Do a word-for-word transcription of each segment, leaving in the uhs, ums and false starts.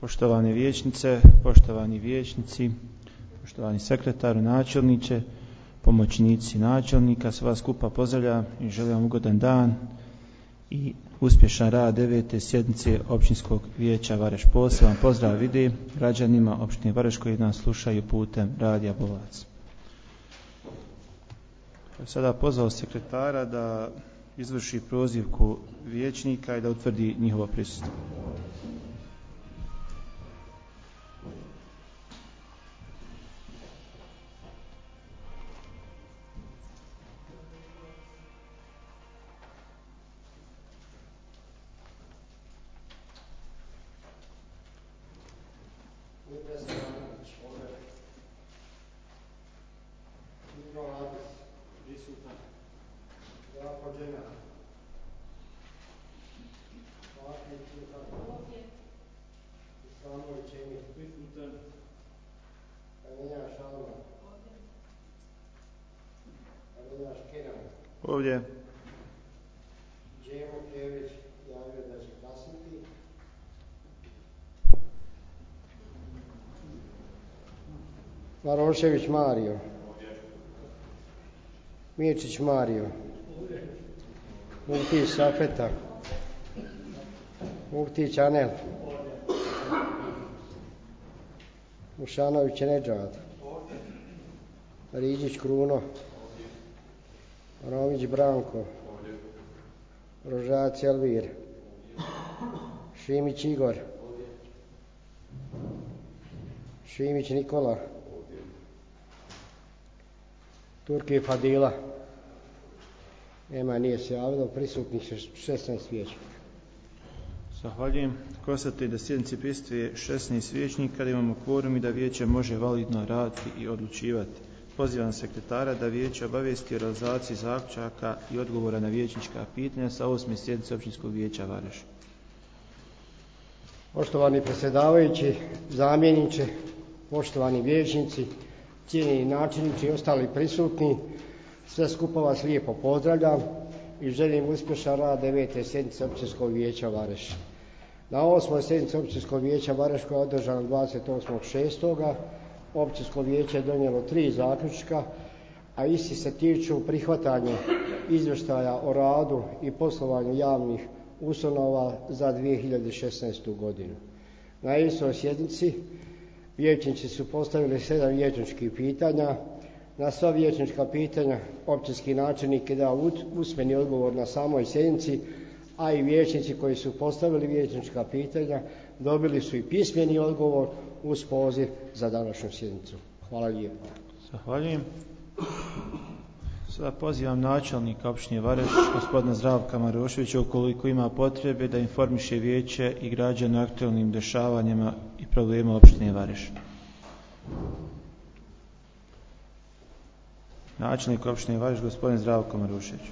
Poštovane vijećnice, poštovani vijećnici, poštovani sekretaru, načelniče, pomoćnici načelnika, sve skupa pozdravljam i želim vam ugodan dan i uspješan rad devete sjednice Općinskog vijeća Vareš. Poseban pozdrav vide građanima opštine Vareš koji nas slušaju putem radija Bovac. Sada pozvao sekretara da izvrši prozivku vijećnika i da utvrdi njihovo prisustvo. Ovdje. Đemo Kević javio da će glasati. Marošević Mario. Ovdje. Mirčić Mario. Ovdje. Muftić Safeta. Muftić Anel. Ovdje. Mušanović Nedžad. Ovdje. Riđić Kruno. Romić Branko. Ovdje. Rožac Elvir. Ovdje. Šimić Igor. Ovdje. Šimić Nikola. Ovdje. Turki Fadila. Nema, nije se javilo, prisutnih šesnaest vijećnika. Zahvaljujem. Konstatujem da sjednici prisustvuje šesnaest vijećnika, da imamo kvorum i da vijeće može validno raditi i odlučivati. Pozivam sekretara da vijeće obavijesti o realizaciji zaključaka i odgovora na vijećnička pitanja sa osme sjednice Općinskog vijeća Vareš. Poštovani predsjedavajući, zamjeniče, poštovani vijećnici, cijenjeni načelnici i ostali prisutni, sve skupa vas lijepo pozdravljam i želim uspješan rad devete sjednice Općinskog vijeća Vareš. Na osmoj sjednici Općinskog vijeća Vareš koja je održana dvadeset osmog šestoga Općinsko vijeće je donijelo tri zaključka, a isti se tiču prihvatanja izvještaja o radu i poslovanju javnih ustanova za dvije hiljade šesnaestu godinu. Na istoj sjednici vijećnici su postavili sedam vijećničkih pitanja. Na sva vijećnička pitanja općinski načelnik je dao usmeni odgovor na samoj sjednici, a i vijećnici koji su postavili vijećnička pitanja dobili su i pismeni odgovor uz poziv za današnju sjednicu. Hvala lijepo. Zahvaljujem. Sada pozivam načelnika općine Vareš, gospodina Zdravka Maroševića, ukoliko ima potrebe da informiše vijeće i građane o aktualnim dešavanjima i problema općine Vareš. Načelnik općine Vareš, gospodin Zdravko Marošević.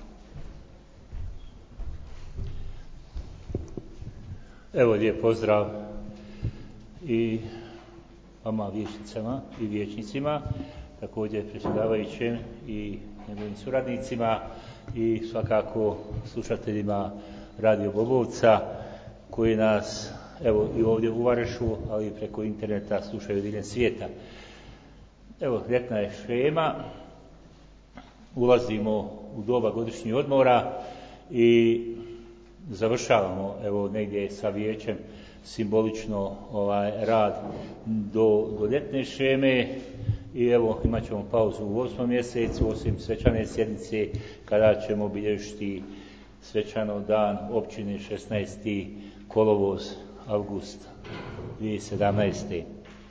Evo lijep pozdrav i vama vijećnicama i vijećnicima, također predsjedavajućem i njegovim suradnicima i svakako slušateljima Radio Bobovca koji nas evo i ovdje u Varešu, ali i preko interneta slušaju diljem svijeta. Evo, ljetna je šema, ulazimo u doba godišnjih odmora i završavamo evo negdje sa vijećem simbolično ovaj rad do, do ljetne šeme i evo imat ćemo pauzu u osmom mjesecu osim svečane sjednice kada ćemo bilježiti svečano dan općine šesnaesti kolovoz avgust dvije hiljade sedamnaeste.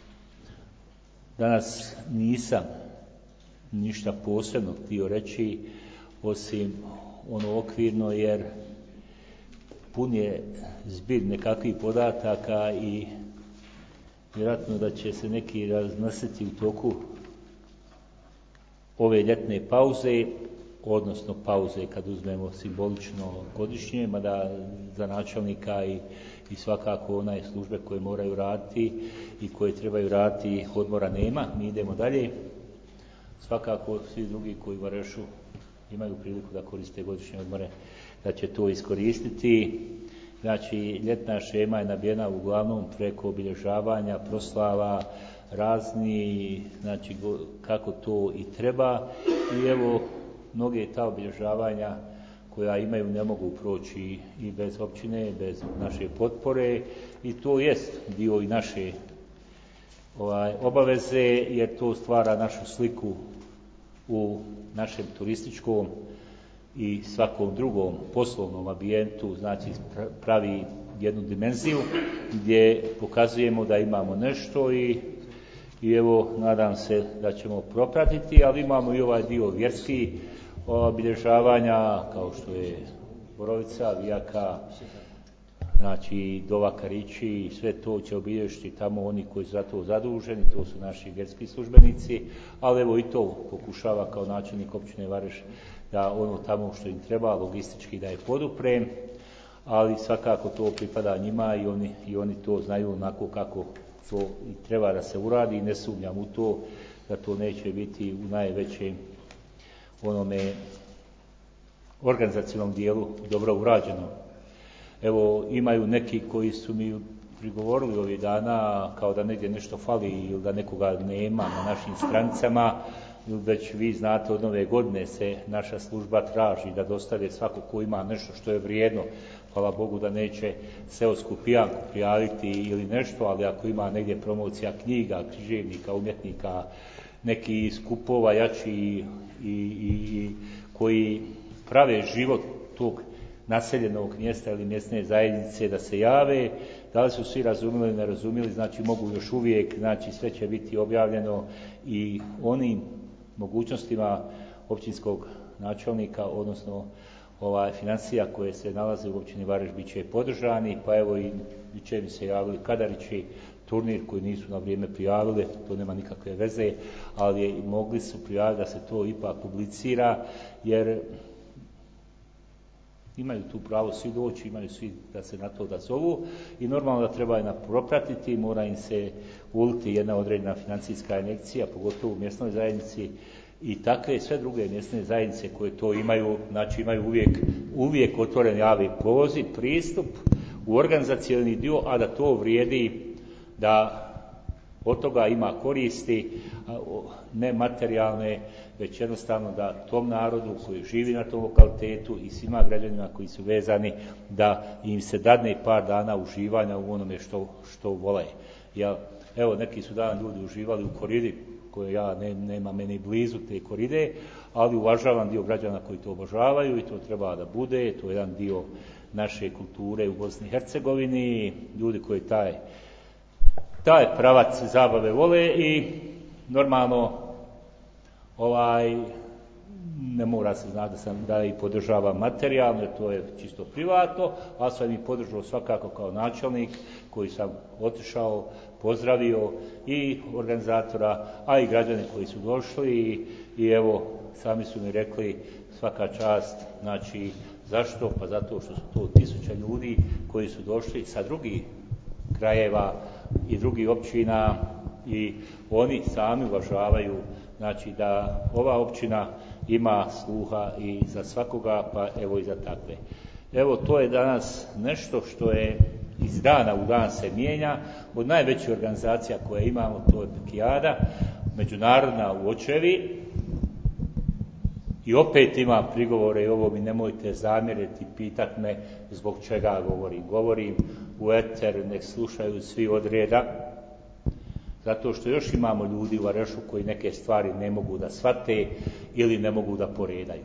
Danas nisam ništa posebno htio reći osim ono okvirno jer pun je zbir nekakvih podataka i vjerojatno da će se neki raznositi u toku ove ljetne pauze, odnosno pauze kad uzmemo simbolično godišnje, mada za načelnika i, i svakako one službe koje moraju raditi i koje trebaju raditi, odmora nema, mi idemo dalje. Svakako svi drugi koji u Varešu imaju priliku da koriste godišnje odmore, da će to iskoristiti Znači, ljetna šema je nabijena uglavnom preko obilježavanja, proslava, razni, znači kako to i treba. I evo, mnoge ta obilježavanja koja imaju ne mogu proći i bez općine, bez naše potpore. I to jest dio i naše ovaj, obaveze, jer to stvara našu sliku u našem turističkom i svakom drugom poslovnom ambijentu, znači pravi jednu dimenziju gdje pokazujemo da imamo nešto i, i evo nadam se da ćemo propratiti, ali imamo i ovaj dio vjerski obilježavanja kao što je Borovica, Vijaka, znači Dova Karići i sve to će obilježiti tamo oni koji su za to zaduženi, to su naši vjerski službenici, ali evo i to pokušava kao načelnik općine Vareš da ono tamo što im treba logistički da je poduprem, ali svakako to pripada njima i oni, i oni to znaju onako kako to i treba da se uradi i ne sumnjam u to da to neće biti u najvećem onome organizacionalnom dijelu dobro urađeno. Evo, imaju neki koji su mi prigovorili ovih dana kao da negdje nešto fali ili da nekoga nema na našim stranicama. Već vi znate, od nove godine se naša služba traži da dostave svako ko ima nešto što je vrijedno. Hvala Bogu da neće seosku pijanku prijaviti ili nešto, ali ako ima negdje promocija knjiga, književnika, umjetnika, neki skupova jači i, i, i koji prave život tog naseljenog mjesta ili mjesne zajednice da se jave, da li su svi razumjeli ili ne razumjeli, znači mogu još uvijek, znači sve će biti objavljeno i onim mogućnostima općinskog načelnika, odnosno ovaj, financija koje se nalaze u općini Vareš bit će podržani, pa evo i bit će mi se javili Kadarići, turnir koji nisu na vrijeme prijavili, to nema nikakve veze, ali mogli su prijaviti da se to ipak publicira, jer imaju tu pravo svi doći, imaju svi da se na to da zovu i normalno da treba je propratiti, mora im se uliti jedna određena financijska injekcija, pogotovo u mjesnoj zajednici i takve sve druge mjesne zajednice koje to imaju, znači imaju uvijek, uvijek otvoren javni poziv, pristup u organizacioni dio, a da to vrijedi, da od toga ima koristi, ne materijalne, već jednostavno da tom narodu koji živi na tom lokalitetu i svima građanima koji su vezani, da im se dadne par dana uživanja u onome što, što vole. Ja, evo, neki su dan ljudi uživali u koridi, koje ja ne, nema meni blizu te koride, ali uvažavam dio građana koji to obožavaju i to treba da bude, to je jedan dio naše kulture u Bosni i Hercegovini, ljudi koji taj taj pravac zabave vole i normalno ovaj ne mora se znati da sam da i podržava materijalno, to je čisto privatno, a sam i podržao svakako kao načelnik koji sam otišao, pozdravio i organizatora, a i građane koji su došli i, i evo sami su mi rekli svaka čast, znači zašto? Pa zato što su to tisuća ljudi koji su došli sa drugih krajeva i drugih općina i oni sami uvažavaju, znači da ova općina ima sluha i za svakoga, pa evo i za takve. Evo, to je danas nešto što je iz dana u dan se mijenja. Od najvećih organizacija koje imamo, to je Pekijada, međunarodna u Očevi. I opet ima prigovore i ovo mi nemojte zamjeriti, pitat me zbog čega govorim. Govorim u eter, nek slušaju svi od reda, zato što još imamo ljudi u Varešu koji neke stvari ne mogu da shvate ili ne mogu da poredaju.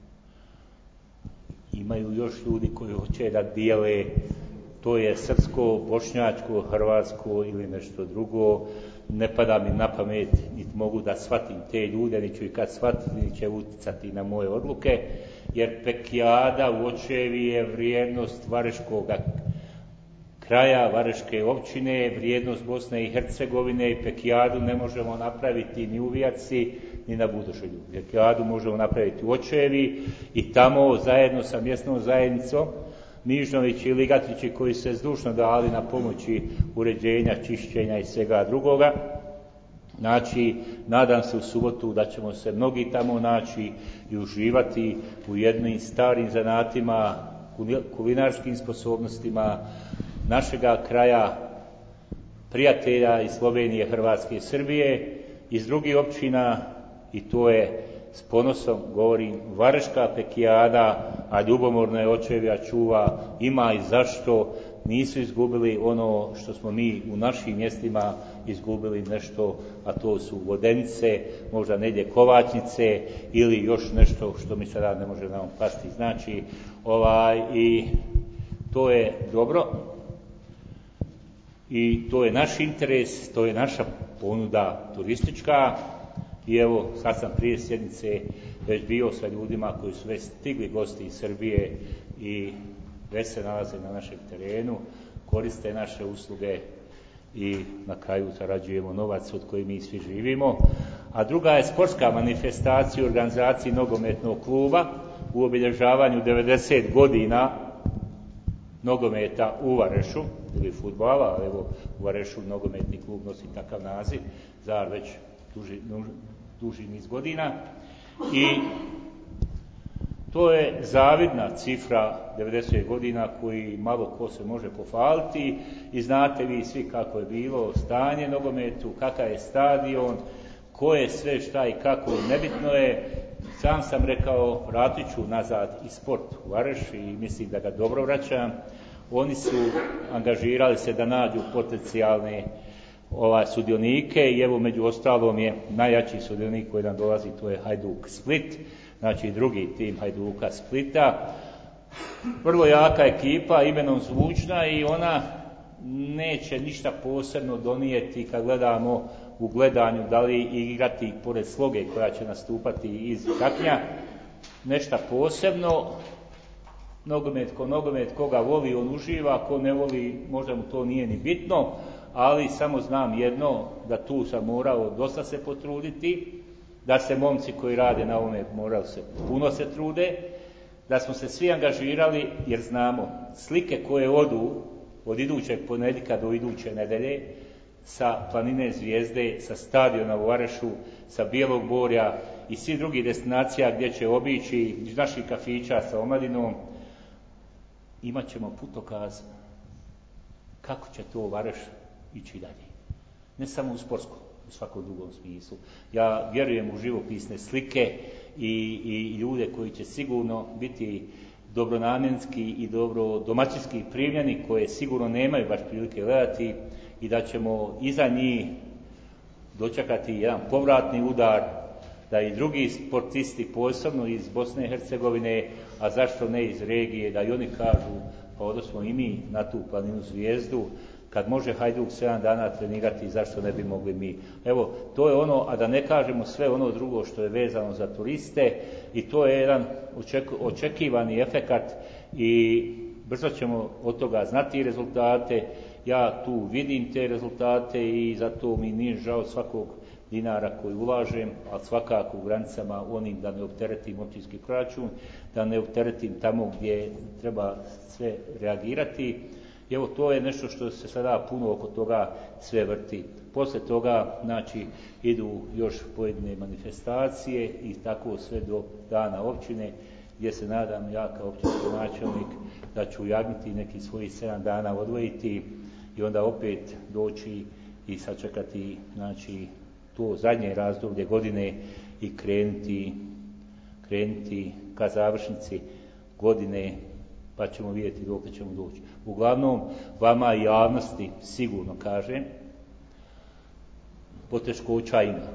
Imaju još ljudi koji hoće da dijele, to je srpsko, bošnjačko, hrvatsko ili nešto drugo. Ne pada mi na pamet, niti mogu da shvatim te ljude, ni ću i kad shvatim, ni će uticati na moje odluke, jer Pekijada u Očevi je vrijednost Vareškog kraja, Vareške općine, vrijednost Bosne i Hercegovine i Pekijadu ne možemo napraviti ni u Vijaci, ni na Budošelju. Pekijadu možemo napraviti u Očevi i tamo zajedno sa mjesnom zajednicom Mižnovići i Ligatrići koji se zdušno dali na pomoći uređenja, čišćenja i svega drugoga. Znači, nadam se u subotu da ćemo se mnogi tamo naći i uživati u jednim starim zanatima kulinarskim sposobnostima našega kraja, prijatelja iz Slovenije, Hrvatske i Srbije, iz drugih općina, i to je s ponosom govorim Vareška pekijada, a ljubomorno je očevija čuva, ima i zašto nisu izgubili ono što smo mi u našim mjestima izgubili nešto, a to su vodenice, možda negdje kovačnice ili još nešto što mi sada ne može nam pasti. Znači, ovaj, i to je dobro i to je naš interes, to je naša ponuda turistička. I evo, sad sam prije sjednice već bio sa ljudima koji su već stigli gosti iz Srbije i već se nalaze na našem terenu, koriste naše usluge i na kraju zarađujemo novac od koji mi svi živimo. A druga je sportska manifestacija u organizaciji nogometnog kluba u obilježavanju devedeset godina nogometa u Varešu ili fudbala, ali evo u Varešu nogometni klub nosi takav naziv za već duži, duži niz godina. I to je zavidna cifra devedeset godina koji malo ko se može pohvaliti i znate vi svi kako je bilo stanje nogometu, kakav je stadion, ko je sve šta i kako, nebitno je. Sam sam rekao, vratit ću nazad i sport u Vareš i mislim da ga dobro vraćam. Oni su angažirali se da nađu potencijalne ovaj, sudionike i evo među ostalom je najjači sudionik koji nam dolazi, to je Hajduk Split, znači drugi tim Hajduka Splita. Vrlo jaka ekipa, imenom zvučna i ona neće ništa posebno donijeti kad gledamo u gledanju da li igrati pored Sloge koja će nastupati iz Kaknja. Nešto posebno, nogomet ko nogomet, koga voli on uživa, ko ne voli možda mu to nije ni bitno, ali samo znam jedno, da tu sam morao dosta se potruditi, da se momci koji rade na ovome morali se puno se trude, da smo se svi angažirali jer znamo slike koje odu od idućeg ponedjeljka do iduće nedelje sa planine Zvijezde, sa stadiona u Varešu, sa Bijelog Borja i svih drugih destinacija gdje će obići iz naših kafića sa omladinom, imat ćemo putokaz kako će to Vareš ići dalje. Ne samo u sportskom, u svakom drugom smislu. Ja vjerujem u živopisne slike i, i ljude koji će sigurno biti dobronamjenski i dobro domaćinski primljeni, koje sigurno nemaju baš prilike gledati i da ćemo iza njih dočekati jedan povratni udar, da i drugi sportisti, posebno iz Bosne i Hercegovine, a zašto ne iz regije, da i oni kažu, pa odnosno i mi na tu planinu Zvijezdu, kad može Hajduk sedam dana trenirati, zašto ne bi mogli mi. Evo, to je ono, a da ne kažemo sve ono drugo što je vezano za turiste i to je jedan oček, očekivani efekat i brzo ćemo od toga znati rezultate. Ja tu vidim te rezultate i zato mi nije žao svakog dinara koji ulažem, a svakako u granicama onim da ne opteretim općinski proračun, da ne opteretim tamo gdje treba sve reagirati. I evo, to je nešto što se sada puno oko toga sve vrti. Poslije toga, znači, idu još pojedine manifestacije i tako sve do dana općine, gdje se nadam ja kao općinski načelnik da ću jagniti neki svojih sedam dana odvojiti i onda opet doći i sačekati, znači, to zadnje razdoblje godine i krenuti, krenuti ka završnici godine, pa ćemo vidjeti dok ćemo doći. Uglavnom, vama i javnosti sigurno kažem, poteškoća ima.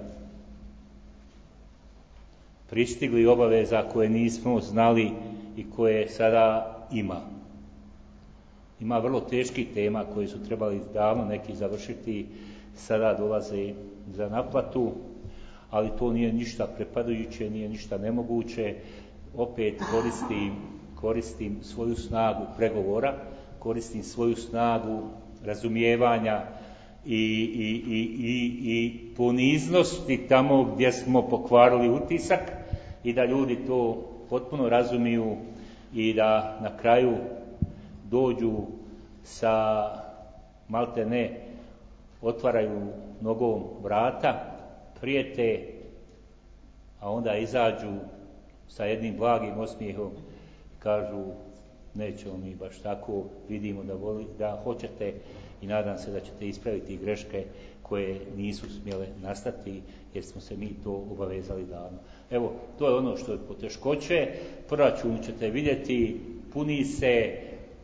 Pristigli obaveza koje nismo znali i koje sada ima. Ima vrlo teških tema koje su trebali davno neki završiti, sada dolaze za naplatu, ali to nije ništa prepadajuće, nije ništa nemoguće. Opet koristim, koristim svoju snagu pregovora, koristim svoju snagu razumijevanja i, i, i, i, i poniznosti tamo gdje smo pokvarili utisak i da ljudi to potpuno razumiju i da na kraju dođu sa malte ne otvaraju nogom vrata, prijete, a onda izađu sa jednim blagim osmijehom i kažu nećemo mi baš tako, vidimo da, voli, da hoćete i nadam se da ćete ispraviti greške koje nisu smjele nastati, jer smo se mi to obavezali davno. Evo, to je ono što je poteškoće. Proračun ćete vidjeti, puni se.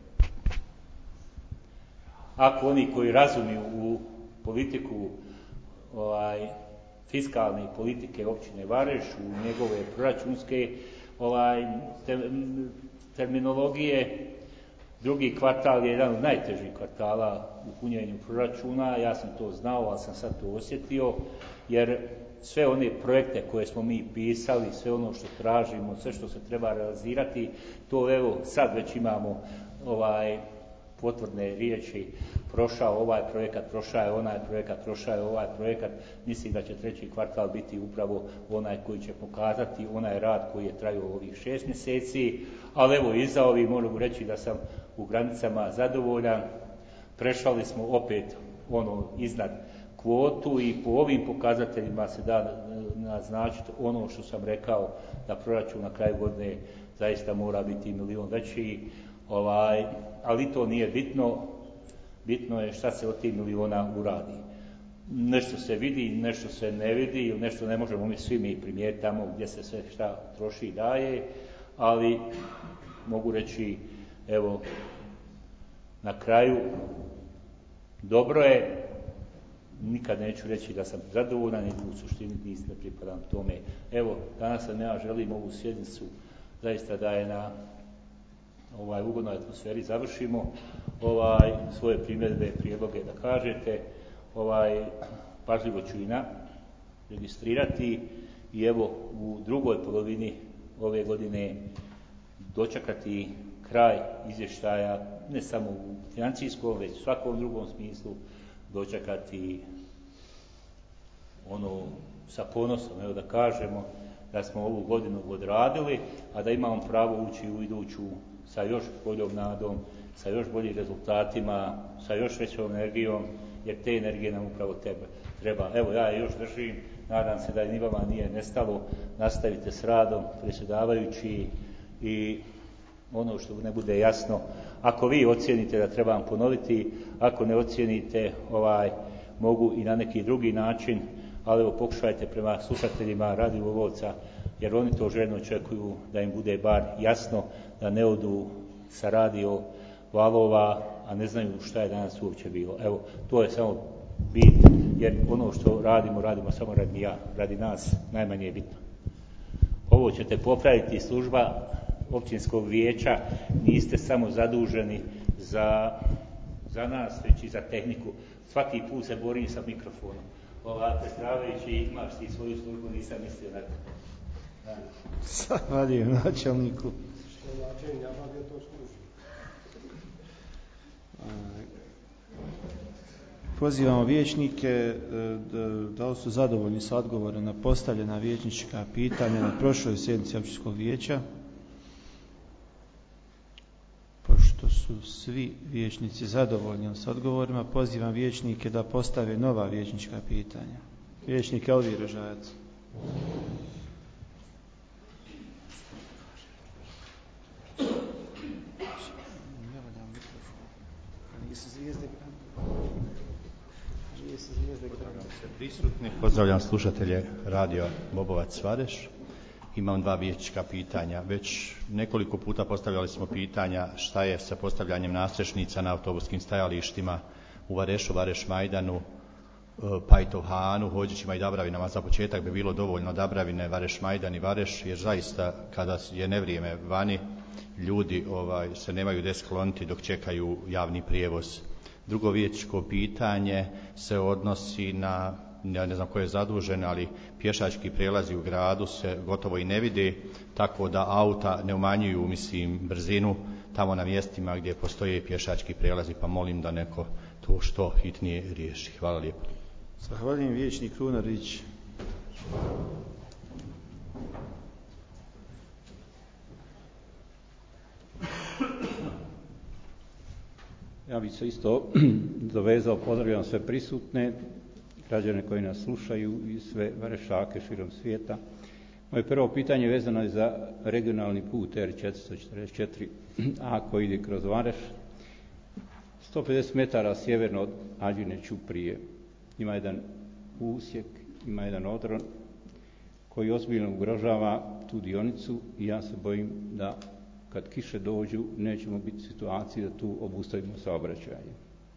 Ako oni koji razumiju u politiku ovaj, fiskalne politike općine Vareš, u njegove proračunske ovaj, te, terminologije, drugi kvartal je jedan od najtežih kvartala u punjenju proračuna. Ja sam to znao, ali sam sad to osjetio, jer sve one projekte koje smo mi pisali, sve ono što tražimo, sve što se treba realizirati, to evo sad već imamo ovaj, potvrdne riječi, prošao ovaj projekat, prošao je onaj projekat, prošao je ovaj projekat. Mislim da će treći kvartal biti upravo onaj koji će pokazati onaj rad koji je trajao ovih šest mjeseci, ali evo iza ovih mogu reći da sam u granicama zadovoljan. Prešali smo opet ono iznad kvotu i po ovim pokazateljima se da naznačiti ono što sam rekao, da proračun na kraju godine zaista mora biti milion veći, ovaj, ali to nije bitno. Bitno je šta se od tih miliona uradi. Nešto se vidi, nešto se ne vidi, nešto ne možemo mi svi mi primijetiti tamo gdje se sve šta troši i daje, ali mogu reći, evo, na kraju dobro je. Nikad neću reći da sam zadovoljan i u suštini ne pripadam tome. Evo, danas sam ja želim ovu sjednicu zaista da je na ovaj ugodnoj atmosferi završimo, ovaj svoje primjedbe, prijedloge da kažete, ovaj pažljivo ću i na registrirati i evo u drugoj polovini ove godine dočekati kraj izvještaja, ne samo u financijskom, već u svakom drugom smislu, dočekati ono sa ponosom, evo da kažemo da smo ovu godinu odradili, a da imamo pravo ući u iduću sa još boljom nadom, sa još boljim rezultatima, sa još većom energijom, jer te energije nam upravo treba. Evo, ja je još držim, nadam se da ni vama nije nestalo, nastavite s radom, predsjedavajući, i ono što ne bude jasno, ako vi ocijenite da trebam ponoviti, ako ne ocijenite, ovaj, mogu i na neki drugi način, ali evo pokušajte prema slušateljima Radio Volovca, jer oni to željno očekuju da im bude bar jasno, da ne odu sa radio valova, a ne znaju šta je danas uopće bilo. Evo, to je samo bit, jer ono što radimo, radimo samo radi ja, radi nas, najmanje je bitno. Ovo ćete popraviti, služba općinskog vijeća, niste samo zaduženi za, za nas, već i za tehniku. Svaki put se borim sa mikrofonom. Ova, predsjedavajući, imaš ti svoju službu, nisam mislio na to. Zahvaljujem načelniku. Što je načelnik, ja bavio to služi. Pozivamo vijećnike da li su zadovoljni sa odgovorom na postavljena vijećnička pitanja na prošloj sjednici općinskog vijeća. Pošto su svi vijećnici zadovoljni sa odgovorima, pozivam vijećnike da postave nova vijećnička pitanja. Vijećnik Elvir Rožajac. Prisutni, pozdravljam slušatelje Radio Bobovac Vareš. Imam dva vijećnička pitanja. Već nekoliko puta postavljali smo pitanja šta je sa postavljanjem nadstrešnica na autobuskim stajalištima u Varešu, Vareš Majdanu, Pajtovhanu, Hođićima i Dabravinama. Za početak bi bilo dovoljno Dabravine, Vareš Majdan i Vareš, jer zaista kada je nevrijeme vani, ljudi ovaj, se nemaju gdje skloniti dok čekaju javni prijevoz. Drugo vijećničko pitanje se odnosi na, ja ne znam ko je zadužen, ali pješački prijelazi u gradu se gotovo i ne vide, tako da auta ne umanjuju, mislim, brzinu tamo na mjestima gdje postoje pješački prijelazi, pa molim da neko to što hitnije riješi. Hvala lijepo. Zahvaljujem, vijećnik Runarić. Ja bih se isto dovezao, pozdravljam sve prisutne, građane koji nas slušaju i sve Varešake širom svijeta. Moje prvo pitanje vezano je za regionalni put R četiristo četrdeset četiri A koji ide kroz Vareš. sto pedeset metara sjeverno od Ađine Ćuprije ima jedan usjek, ima jedan odron koji ozbiljno ugrožava tu dionicu i ja se bojim da kad kiše dođu nećemo biti u situaciji da tu obustavimo saobraćaj.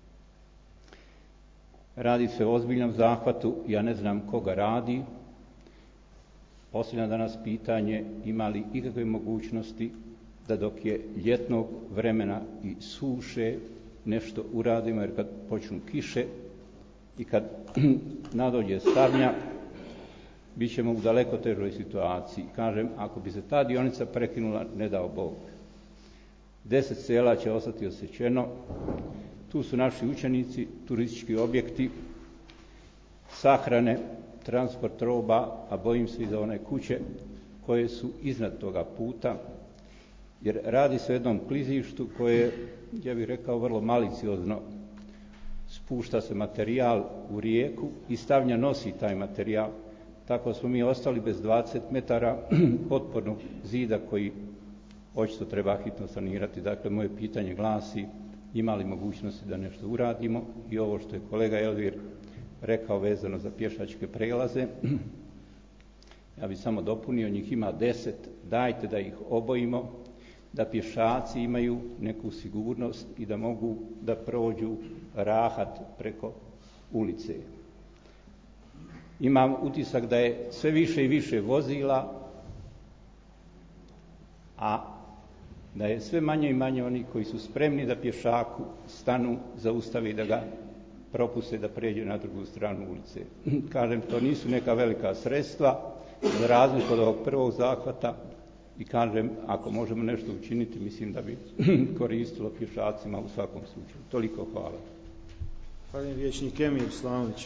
Radi se o ozbiljnom zahvatu, ja ne znam koga radi. Posljedno danas pitanje ima li ikakve mogućnosti da dok je ljetnog vremena i suše nešto uradimo, jer kad počnu kiše i kad nadođe stavnja, bit ćemo u daleko težoj situaciji. Kažem, ako bi se ta dionica prekinula, ne dao Bog. Deset sela će ostati osjećeno, tu su naši učenici, turistički objekti, sahrane, transport roba, a bojim se i za one kuće koje su iznad toga puta, jer radi se o jednom klizištu koje, ja bih rekao, vrlo maliciozno. Spušta se materijal u rijeku i stavnja nosi taj materijal. Tako smo mi ostali bez dvadeset metara potpornog zida koji očito treba hitno sanirati. Dakle, moje pitanje glasi, ima li mogućnosti da nešto uradimo? I ovo što je kolega Elvir rekao vezano za pješačke prelaze, ja bih samo dopunio, njih ima deset, dajte da ih obojimo, da pješaci imaju neku sigurnost i da mogu da prođu rahat preko ulice. Imam utisak da je sve više i više vozila, a da je sve manje i manje oni koji su spremni da pješaku stanu, zaustavi, da ga propuste da pređe na drugu stranu ulice. Kažem, to nisu neka velika sredstva, za razliku od ovog prvog zahvata, i kažem, ako možemo nešto učiniti, mislim da bi koristilo pješacima u svakom slučaju. Toliko hvala. Hvala vijećnik Emir Slamović.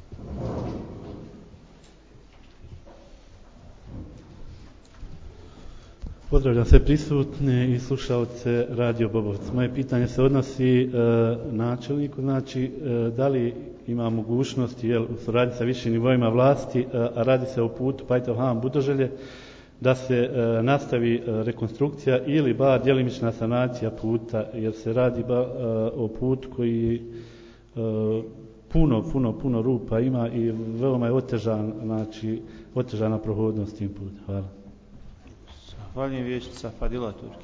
Pozdravljam sve prisutne i slušalce Radio Bobovec. Moje pitanje se odnosi e, načelniku, znači e, da li ima mogućnosti, jel, u suradnji sa višim nivoima vlasti, e, a radi se o putu Pajtov-Han Budoželje, da se e, nastavi e, rekonstrukcija ili bar djelimična sanacija puta, jer se radi ba, e, o putu koji e, puno, puno, puno rupa ima i veoma je otežan, znači, otežana prohodnost tim putem. Hvala. Zahvaljujem vijećnica Fadila Turki.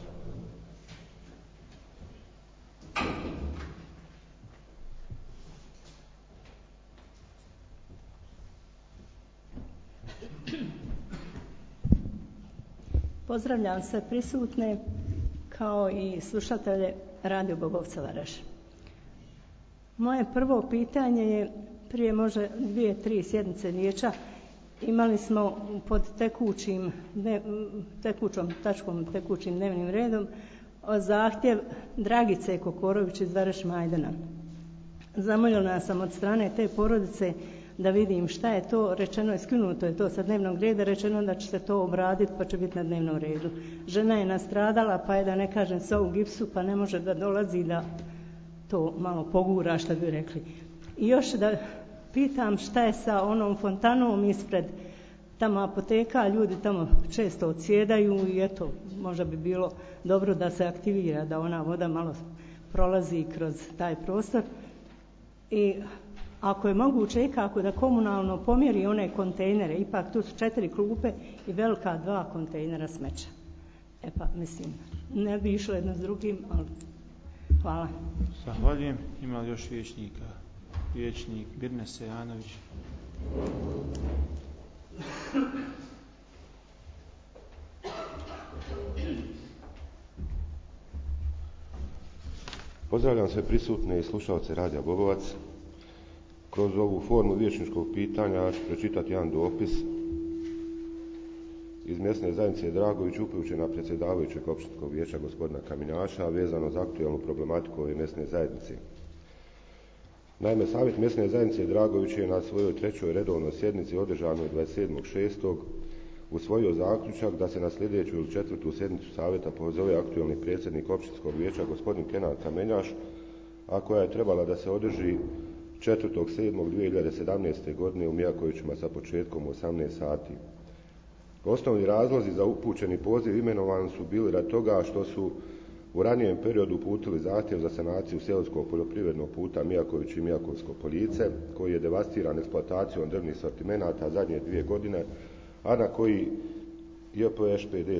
Pozdravljam sve prisutne kao i slušatelje Radio Bobovca Vareš. Moje prvo pitanje je, prije možda dvije, tri sjednice vijeća, imali smo pod tekućim, tekućom tačkom, tekućim dnevnim redom zahtjev Dragice Kokorović iz Vareš Majdana. Zamoljena sam od strane te porodice da vidim šta je to, rečeno je, skinuto je to sa dnevnog reda, rečeno da će se to obraditi pa će biti na dnevnom redu. Žena je nastradala pa je, da ne kažem, sa u gipsu, pa ne može da dolazi da to malo pogura, što bi rekli. I još da pitam šta je sa onom fontanom ispred tamo apoteka, ljudi tamo često odsjedaju i eto, možda bi bilo dobro da se aktivira, da ona voda malo prolazi kroz taj prostor. I ako je moguće, kako da komunalno pomjeri one kontejnere, ipak tu su četiri klupe i velika dva kontejnera smeća. E pa, mislim, ne bi išlo jedno s drugim, ali hvala. Zahvaljujem. Ima li još vijećnika? Vijećnik Birne Sejanović. Pozdravljam sve prisutne i slušalce Radija Bobovac. Kroz ovu formu vijećničkog pitanja ja ću pročitati jedan dopis iz mjesne zajednice Dragović upućen na predsjedavajućeg općinskog vijeća gospodina Kaminjaša vezano za aktualnu problematiku ove mjesne zajednice. Naime, savjet mjesne zajednice Dragović je na svojoj trećoj redovnoj sjednici održanoj dvadeset sedmog šestog usvojio zaključak da se na sljedeću ili četvrtu sjednicu savjeta pozove aktualni predsjednik općinskog vijeća gospodin Kenan Kamenjaš, a koja je trebala da se održi četvrtog sedmog dvije hiljade sedamnaeste. godine u Mijakovićima sa početkom u osamnaest sati. Osnovni razlozi za upućeni poziv imenovani su bili radi toga što su u ranijem periodu uputili zahtjev za sanaciju seoskog poljoprivrednog puta Mijaković i Mijakovsko Poljice, koji je devastiran eksploatacijom drvnih sortimenata zadnje dvije godine, a na koji J P Š P D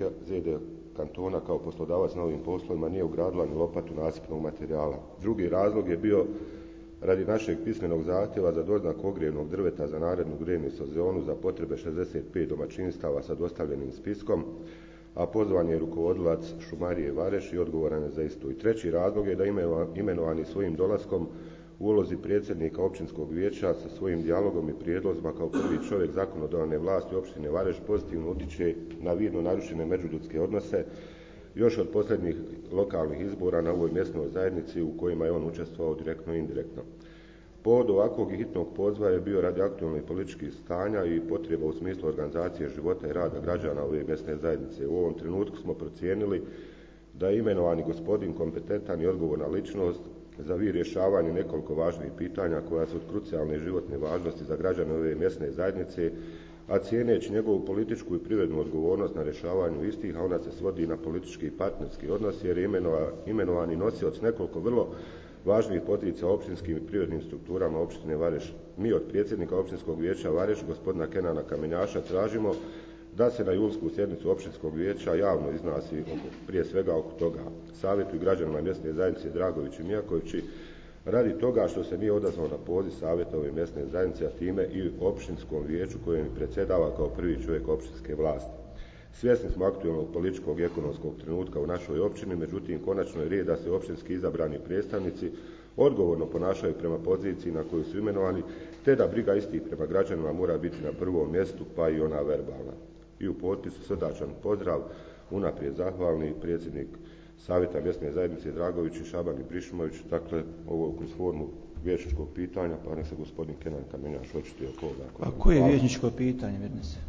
Z D kantona kao poslodavac na ovim poslovima nije ugradila ni lopatu nasipnog materijala. Drugi razlog je bio radi našeg pismenog zahtjeva za doznaku ogrjevnog drveta za narednu grejnu sezonu za potrebe šezdeset pet domaćinstava sa dostavljenim spiskom, a pozvan je rukovodilac šumarije Vareš i odgovoran je za isto. I treći razlog je da imenovani svojim dolaskom u ulozi predsjednika općinskog vijeća sa svojim dijalogom i prijedlozima kao prvi čovjek zakonodavne vlasti opštine Vareš pozitivno utiče na vidno narušene međuljudske odnose još od posljednjih lokalnih izbora na ovoj mjesnoj zajednici u kojima je on učestvovao direktno i indirektno. Povod ovakvog i hitnog poziva je bio radi aktualnih političkih stanja i potreba u smislu organizacije života i rada građana ove mjesne zajednice. U ovom trenutku smo procijenili da je imenovani gospodin kompetentan i odgovorna ličnost za vi rješavanje nekoliko važnih pitanja koja su od krucijalne životne važnosti za građane ove mjesne zajednice, a cijeneći njegovu političku i privrednu odgovornost na rješavanju istih, a ona se svodi na politički i partnerski odnos, jer je imenovani nosioc nekoliko vrlo važnih pozicija općinskim i privrednim strukturama opštine Vareš. Mi od predsjednika općinskog vijeća Vareš, gospodina Kenana Kamenjaša, tražimo da se na julsku sjednicu općinskog vijeća javno iznasi prije svega oko toga. Savjetuju građanima mjesne zajednice Dragović i Mijakovići radi toga što se nije odazvao na poziv savjeta ove mjesne zajednice, a time i općinskom vijeću kojem predsjedava kao prvi čovjek općinske vlasti. Svjesni smo aktualnog političkog i ekonomskog trenutka u našoj općini, međutim konačno je red da se općinski izabrani predstavnici odgovorno ponašaju prema poziciji na koju su imenovani, te da briga istih prema građanima mora biti na prvom mjestu, pa i ona verbalna. I u potpisu srdačan pozdrav, unaprijed zahvalni predsjednik Savjeta mjesne zajednice Dragović i Šaban i Brišmović. Dakle, ovo kroz formu vijećničkog pitanja, pa nek se gospodin Kenan Kamenjaš očituje oko ovoga. A koje je vijećničko pitanje, vidne se?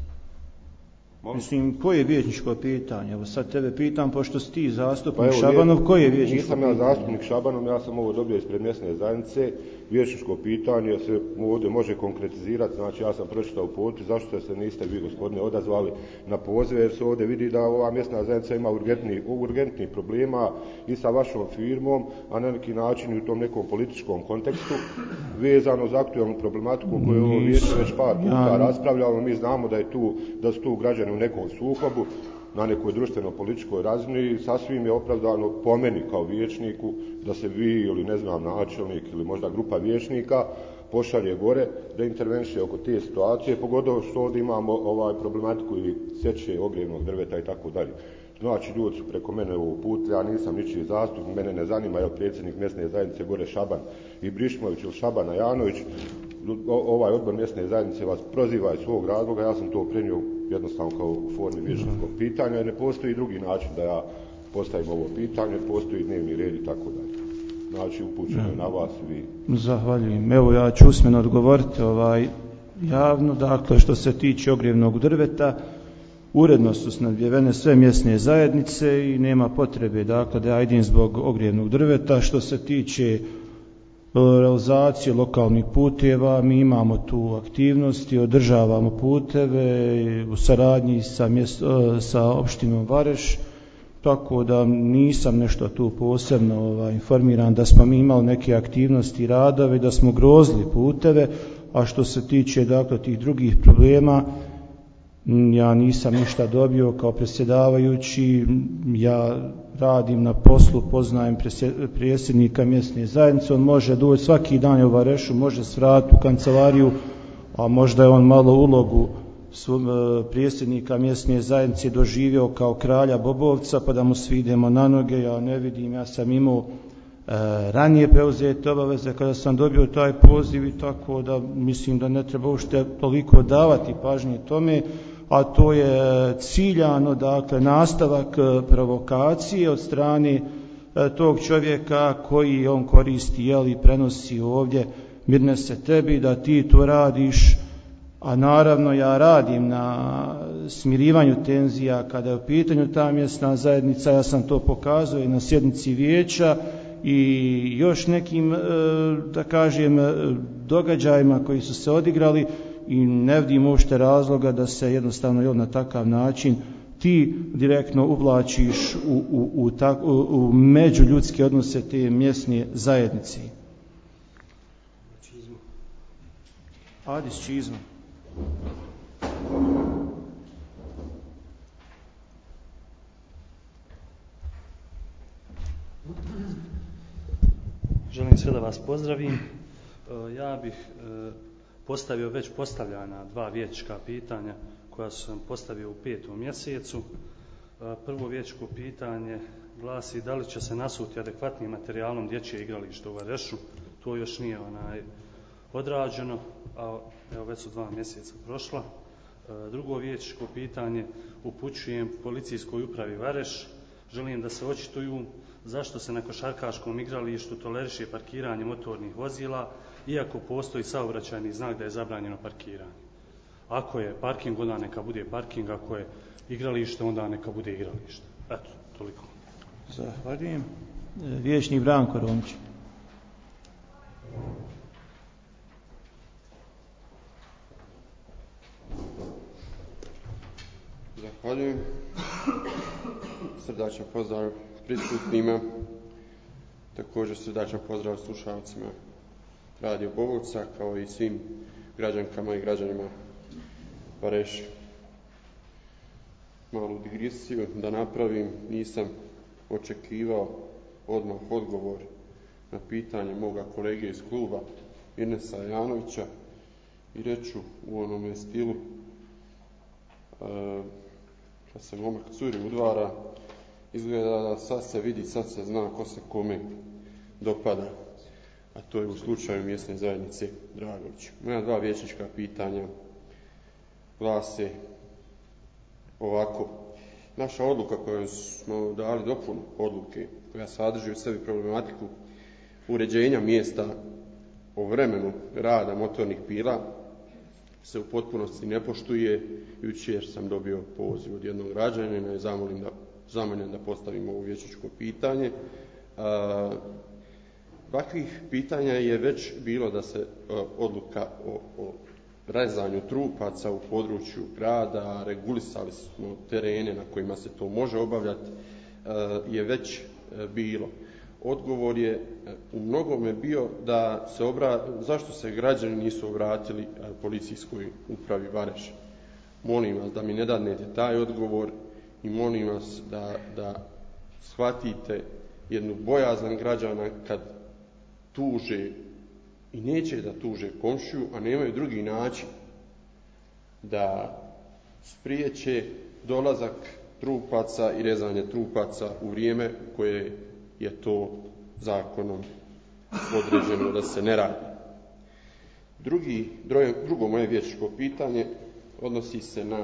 Mislim, koje je vijećničko pitanje? Evo sad tebe pitam, pošto si ti zastupnik pa Šabanov, koje je vijećničko pitanje? Nisam ja zastupnik Šabanov, ja sam ovo dobio ispred mjesne zajednice. Vijećničko pitanje se ovdje može konkretizirati, znači ja sam pročitao potpis, zašto se niste vi, gospodine, odazvali na pozive, jer se ovdje vidi da ova mjesna zajednica ima urgentni, urgentni problema i sa vašom firmom, a na neki način i u tom nekom političkom kontekstu, vezano za aktualnu problematiku koju ovo vijeće već par puta raspravljalo. Mi znamo da je tu, da su tu građani u nekom sukobu na nekoj društveno-političkoj razini i sasvim je opravdano po meni kao vijećniku da se vi ili ne znam načelnik ili možda grupa vijećnika pošalje gore da intervenše oko te situacije, pogotovo što ovdje imamo ovaj problematiku i sječe ogrjevnog drveta i tako dalje. Znači, ljudi su preko mene ovo uputili, ja nisam ničiji zastupnik, mene ne zanima je li predsjednik mjesne zajednice gore Šaban i Brišmović ili Šabana Janović. Ovaj odbor mjesne zajednice vas proziva iz svog razloga, ja sam to prenio jednostavno kao u formi vijećničkog pitanja, jer ne postoji drugi način da ja postavim ovo pitanje, postoji dnevni red i tako dalje. Znači, upućeno je na vas i vi. Zahvaljujem. Evo, ja ću usmeno odgovoriti ovaj, javno, dakle, što se tiče ogrjevnog drveta, uredno su snabdjevene sve mjesne zajednice i nema potrebe, dakle, da ja idem zbog ogrjevnog drveta. Što se tiče realizacije lokalnih puteva, mi imamo tu aktivnosti, održavamo puteve u saradnji sa, mjesto, sa opštinom Vareš, tako da nisam nešto tu posebno ovaj, informiran da smo mi imali neke aktivnosti i radove, da smo grozili puteve, a što se tiče dakle tih drugih problema, ja nisam ništa dobio kao predsjedavajući, ja radim na poslu, poznajem predsjednika mjesne zajednice, on može doći svaki dan u Varešu, može svratiti u kancelariju, a možda je on malo ulogu predsjednika mjesne zajednice doživio kao kralja Bobovca, pa da mu svi idemo na noge, ja ne vidim, ja sam imao e, ranije preuzete obaveze kada sam dobio taj poziv i tako da mislim da ne treba ušte toliko davati pažnje tome, a to je ciljano, dakle, nastavak provokacije od strane tog čovjeka koji on koristi, jeli, prenosi ovdje, mirne se tebi da ti to radiš, a naravno ja radim na smirivanju tenzija kada je u pitanju ta mjesna zajednica, ja sam to pokazao i na sjednici vijeća i još nekim, da kažem, događajima koji su se odigrali. i ne vidim uopšte razloga da se jednostavno jel, na takav način ti direktno uvlačiš u, u, u, tak, u, u međuljudske odnose te mjesne zajednice. Čizma. Adis čizma. Želim sve da vas pozdravim. Ja bih postavio već postavljana dva vijećka pitanja koja sam postavio u petom mjesecu. Prvo vijećko pitanje glasi da li će se nasuti adekvatnim materijalom dječje igralište u Varešu. To još nije onaj odrađeno, a evo već su dva mjeseca prošla. Drugo vijećko pitanje upućujem policijskoj upravi Vareš. Želim da se očituju zašto se na košarkaškom igralištu toleriše parkiranje motornih vozila, iako postoji saobraćajni znak da je zabranjeno parkiranje. Ako je parking, onda neka bude parking, ako je igralište, onda neka bude igralište. Eto, toliko. Zahvaljujem. Vijećnik Branko Rončić. Zahvaljujem. Srdačan pozdrav prisutnima. Također srdačan pozdrav slušalcima Radio Bobovca, kao i svim građankama i građanima Vareša. Malu digresiju da napravim, nisam očekivao odmah odgovor na pitanje moga kolege iz kluba Ernesta Janovića i reću u onome stilu e, kad se momak curi udvara, izgleda da sad se vidi, sad se zna ko se kome dopada, a to je u slučaju mjesne zajednice Dragović. Moja dva vijećnička pitanja glase ovako. Naša odluka koju smo dali dopunu odluke, koja sadrži u sebi problematiku uređenja mjesta o vremenu rada motornih pila, se u potpunosti ne poštuje. Jučer sam dobio poziv od jednog građanina i zamolim da, zamolim da postavim ovo vijećničko pitanje. A, Ovakvih pitanja je već bilo da se a, odluka o, o rezanju trupaca u području grada, regulisali smo terene na kojima se to može obavljati, a, je već a, bilo. Odgovor je u mnogome bio da se obra... zašto se građani nisu obratili policijskoj upravi Vareš. Molim vas da mi ne dadnete taj odgovor i molim vas da, da shvatite jednu bojazan građana kad tuže i neće da tuže komšiju, a nemaju drugi način da spriječe dolazak trupaca i rezanje trupaca u vrijeme koje je to zakonom određeno da se ne radi. Drugi, drugo moje vijećničko pitanje odnosi se na,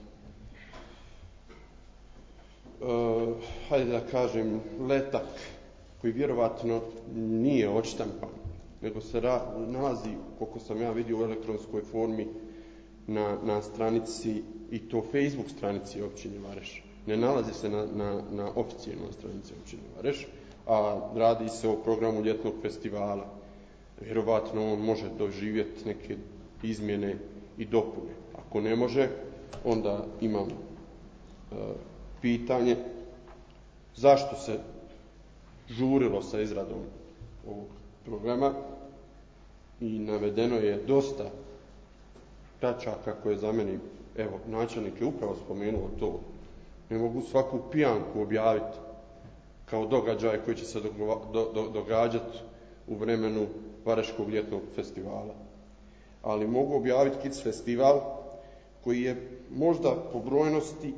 uh, hajde da kažem, letak koji vjerovatno nije odštampan, nego se ra, nalazi, koliko sam ja vidio, u elektronskoj formi na, na stranici, i to Facebook stranici općine Vareš. Ne nalazi se na, na, na oficijalnoj stranici općine Vareš, a radi se o programu ljetnog festivala. Vjerovatno on može doživjeti neke izmjene i dopune. Ako ne može, onda imam e, pitanje zašto se žurilo sa izradom ovog programa i navedeno je dosta tačaka koje za meni, evo, načelnik je upravo spomenuo to, ne mogu svaku pijanku objaviti kao događaj koji će se do, do, događati u vremenu Vareškog ljetnog festivala. Ali mogu objaviti Kids festival koji je možda po brojnosti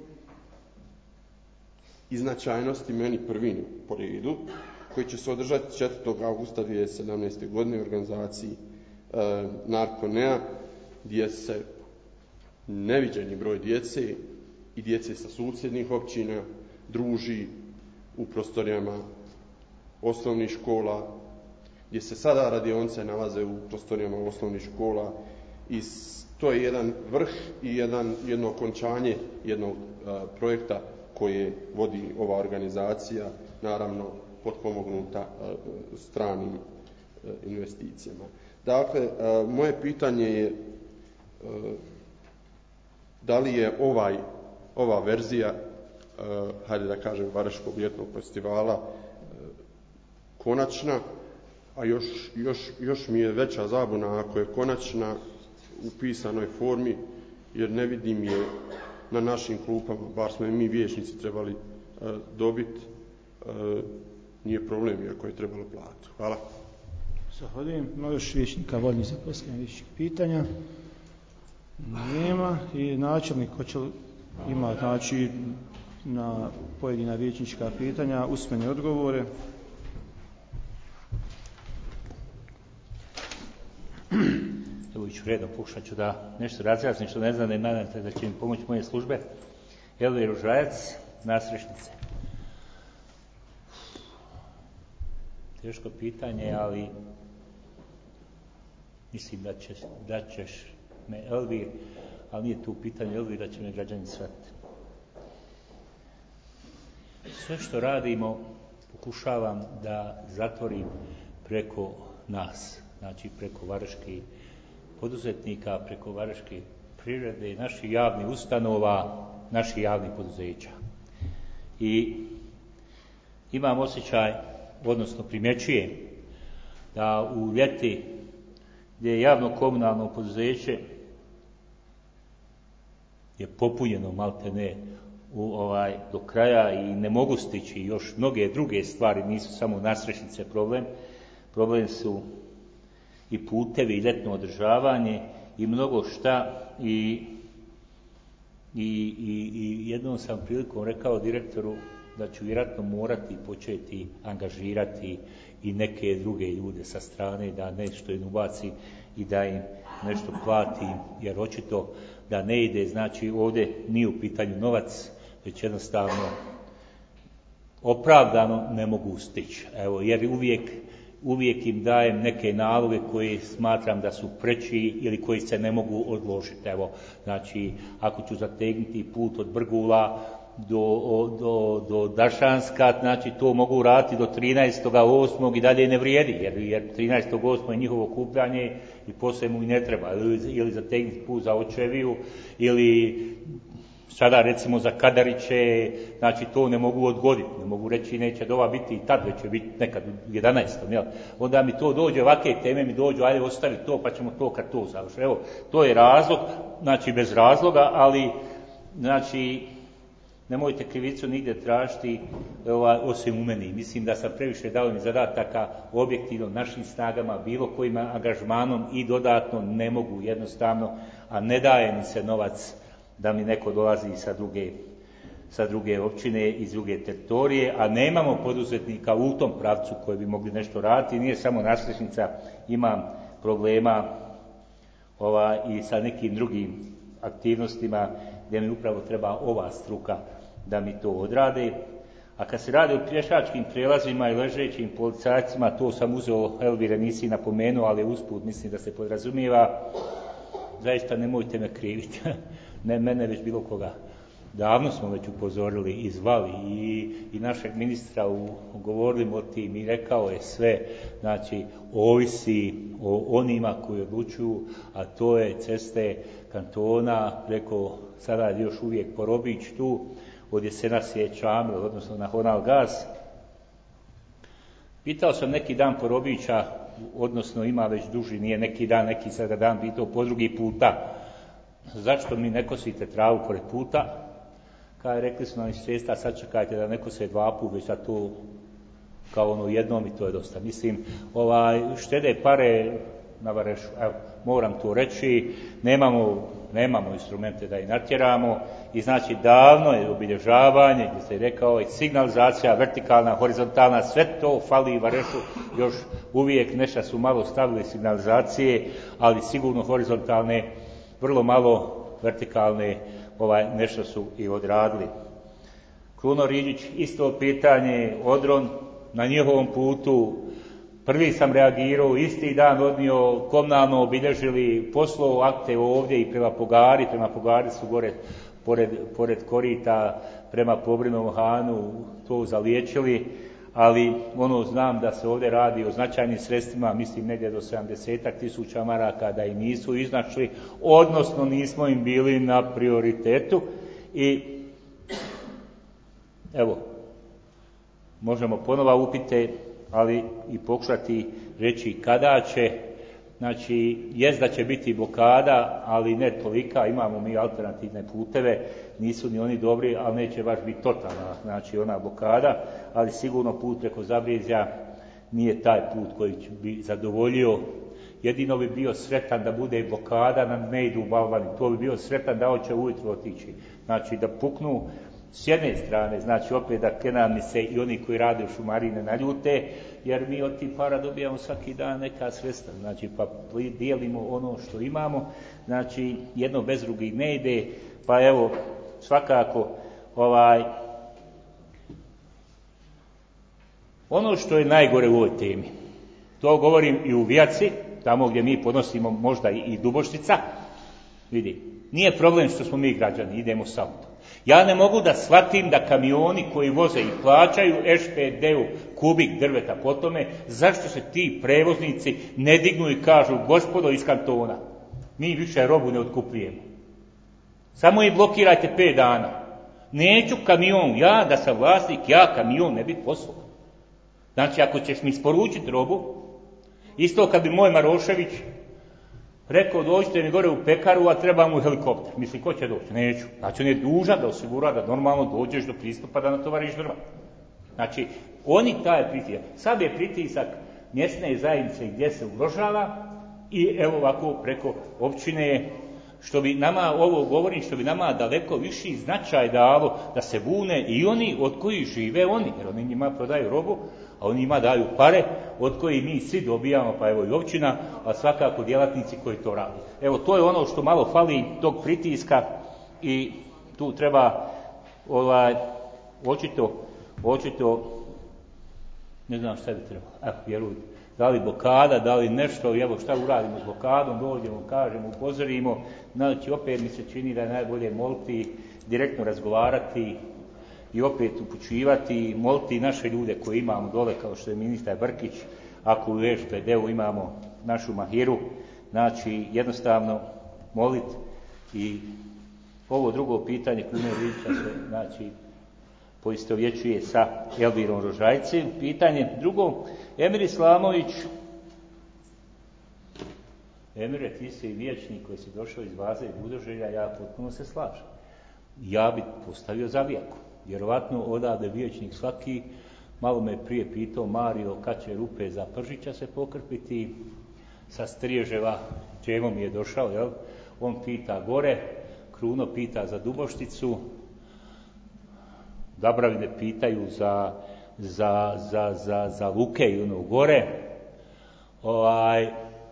i značajnosti meni prvi po redu, koji će se održati četvrtog augusta dvije tisuće sedamnaeste. godine u organizaciji e, Narkonea, gdje se neviđeni broj djece i djece sa susjednih općina druži u prostorijama osnovnih škola, gdje se sada radionice nalaze u prostorijama osnovnih škola, i to je jedan vrh i jedan, jedno okončanje jednog a, projekta koje vodi ova organizacija, naravno potpomognuta a, stranim a, investicijama. Dakle, a, moje pitanje je da li je ovaj, ova verzija, hajde da kažem, Varažkog ljetnog festivala konačna, a još, još, još mi je veća zabuna ako je konačna u pisanoj formi, jer ne vidim je na našim klupama, bar smo je mi vijećnici trebali dobiti. Nije problem, iako je trebalo platiti. Hvala. Zahvaljujem. Ima još vijećnika voljnih za postavljanje vijećnih pitanja? Nema. I načelnik hoće li ima, znači, na pojedina vijećnička pitanja usmene odgovore? Evo ću redom, pokušat ću da nešto razjasnim što ne znam, ne nadam se da će mi pomoći moje službe. Elvir Ružajac, Nasrešnice. Teško pitanje, ali mislim da ćeš, da ćeš me Elvir, ali nije tu pitanje Elvir, da će me građani shvatiti. Sve što radimo pokušavam da zatvorim preko nas, znači preko varažskih poduzetnika, preko varažske privrede, naših javnih ustanova, naših javnih poduzeća. I imam osjećaj, odnosno primjećujem, da u ljeti gdje je javno komunalno poduzeće je popunjeno maltene u ovaj, do kraja i ne mogu stići još mnoge druge stvari, nisu samo Nasrešnice problem, problem su i putevi, i ljetno održavanje i mnogo šta i, i, i, i jednom sam prilikom rekao direktoru da ću vjerojatno morati početi angažirati i neke druge ljude sa strane da nešto im ubaci i da im nešto plati, jer očito da ne ide, znači ovdje nije u pitanju novac, već jednostavno opravdano ne mogu stići. Evo, jer uvijek uvijek im dajem neke naloge koje smatram da su preći ili koji se ne mogu odložiti. Evo, znači, ako ću zategnuti put od Brgula do, do, do Dašanska, znači to mogu raditi do trinaestog osmog i dalje ne vrijedi, jer, jer trinaestog osmog je njihovo kupljanje i poslije mu i ne treba. Ili, ili zategnuti put za Očeviju, ili sada recimo za Kadariće, znači to ne mogu odgoditi, ne mogu reći neće dova biti i tad, već će biti nekad u jedanaestom Jel? Onda mi to dođe, ovakve teme mi dođu, ajde ostavi to pa ćemo to kad to završi. Evo, to je razlog, znači bez razloga, ali znači nemojte krivicu nigdje tražiti ovaj, osim u meni. Mislim da sam previše dao mi zadataka objektivno našim snagama, bilo kojim angažmanom i dodatno ne mogu jednostavno, a ne daje mi se novac da mi neko dolazi sa druge, sa druge općine, iz druge teritorije, a nemamo poduzetnika u tom pravcu koji bi mogli nešto raditi. Nije samo Nasrešnica, imam problema ova, i sa nekim drugim aktivnostima gdje mi upravo treba ova struka da mi to odrade. A kad se radi o pješačkim prijelazima i ležećim policajcima, to sam uzeo, Elvire nisi napomenuo, ali usput mislim da se podrazumijeva, zaista nemojte me kriviti. Ne mene, već bilo koga. Davno smo već upozorili i zvali i, i našeg ministra u, govorili o tim i rekao je sve, znači ovisi o onima koji odlučuju, a to je ceste kantona preko, sada još uvijek Porobić tu, od Jesenas je Čamil, odnosno na Honal gas. Pitao sam neki dan Porobića, odnosno ima već duži, nije neki dan, neki sada dan pitao po drugi puta, zašto mi ne kosite travu pored puta? Kada je rekli su nam iz cesta, sad čekajte da ne kose dva puta, već sad to kao ono jednom i to je dosta. Mislim, ovaj, štede pare na Varešu, evo, moram to reći, nemamo, nemamo instrumente da ih natjeramo i znači davno je obilježavanje, gdje se je rekao i signalizacija, vertikalna, horizontalna, sve to fali Varešu, još uvijek nešto su malo stavili signalizacije, ali sigurno horizontalne, vrlo malo vertikalne, ovaj, nešto su i odradili. Kruno Riđić, isto pitanje, Odron, na njihovom putu, prvi sam reagirao, isti dan odnio, komunalno obilježili, poslao akte ovdje i prema Pogari, prema Pogari su gore, pored, pored korita, prema Pobrinom Hanu, to zaliječili, ali ono znam da se ovdje radi o značajnim sredstvima, mislim negdje do sedamdeset tisuća maraka da i nisu iznašli, odnosno nismo im bili na prioritetu i evo, možemo ponovo upite, ali i pokušati reći kada će. Znači, jest da će biti blokada, ali ne tolika, imamo mi alternativne puteve, nisu ni oni dobri, ali neće baš biti totalna, znači ona blokada, ali sigurno put preko Zabrijezja nije taj put koji bi zadovoljio. Jedino bi bio sretan da bude blokada, da ne idu u balvani, to bi bio sretan da hoće ujutro otići. Znači, da puknu s jedne strane, znači opet da kenami se i oni koji rade u šumariji ne naljute, jer mi od tih para dobijamo svaki dan neka sredstva, znači pa dijelimo ono što imamo, znači jedno bez drugih ne ide, pa evo svakako ovaj ono što je najgore u ovoj temi, to govorim i u Vijaci, tamo gdje mi podnosimo možda i Duboštica, vidi, nije problem što smo mi građani, idemo s autom. Ja ne mogu da shvatim da kamioni koji voze i plaćaju eš pe de-u kubik drveta po tome, zašto se ti prevoznici ne dignu i kažu, gospodo iz kantona, mi više robu ne otkupljujemo. Samo i blokirajte pet dana. Neću kamion, ja da sam vlasnik, ja kamion ne bi poslao. Znači, ako ćeš mi isporučiti robu, isto kad bi moj Marošević rekao, dođite mi gore u pekaru, a treba mu helikopter. Misli, ko će doći? Neću. Znači, on je dužan da osigura da normalno dođeš do pristupa da natovariš drva. Znači, oni taj pritisak. Sad je pritisak mjesne zajednice gdje se ugrožava i evo ovako preko općine, što bi nama, ovo govorim, što bi nama daleko viši značaj dalo da se bune i oni od kojih žive oni, jer oni njima prodaju robu, a oni njima daju pare od kojih mi svi dobijamo, pa evo i općina, a svakako djelatnici koji to radi. Evo, to je ono što malo fali tog pritiska i tu treba ovaj, očito, očito, ne znam šta bi trebalo, evo, vjerujte, da li blokada, da li nešto, evo šta uradimo s blokadom, dođemo, kažemo, upozorimo, znači opet mi se čini da je najbolje moliti, direktno razgovarati i opet upućivati, moliti naše ljude koje imamo dole, kao što je ministar Brkić, ako u eš pe de-u imamo našu Mahiru, znači jednostavno moliti i ovo drugo pitanje Kune Lića se, znači, poistovjećuje sa Elvirom Rožajci. Pitanje drugo, Emir Islamović, Emire, ti si vijećnik koji si došao iz Vaze i Budoželja, ja potpuno se slažem. Ja bi postavio zavijaku. Vjerovatno odavde vijećnik svaki, malo me prije pitao Mario kad će rupe za Pržića se pokrpiti, sa Striježeva, čemom je došao, jel? On pita gore, Kruno pita za Dubošticu, Dabravine pitaju za, za, za, za, za Luke i ono gore. Ovaj,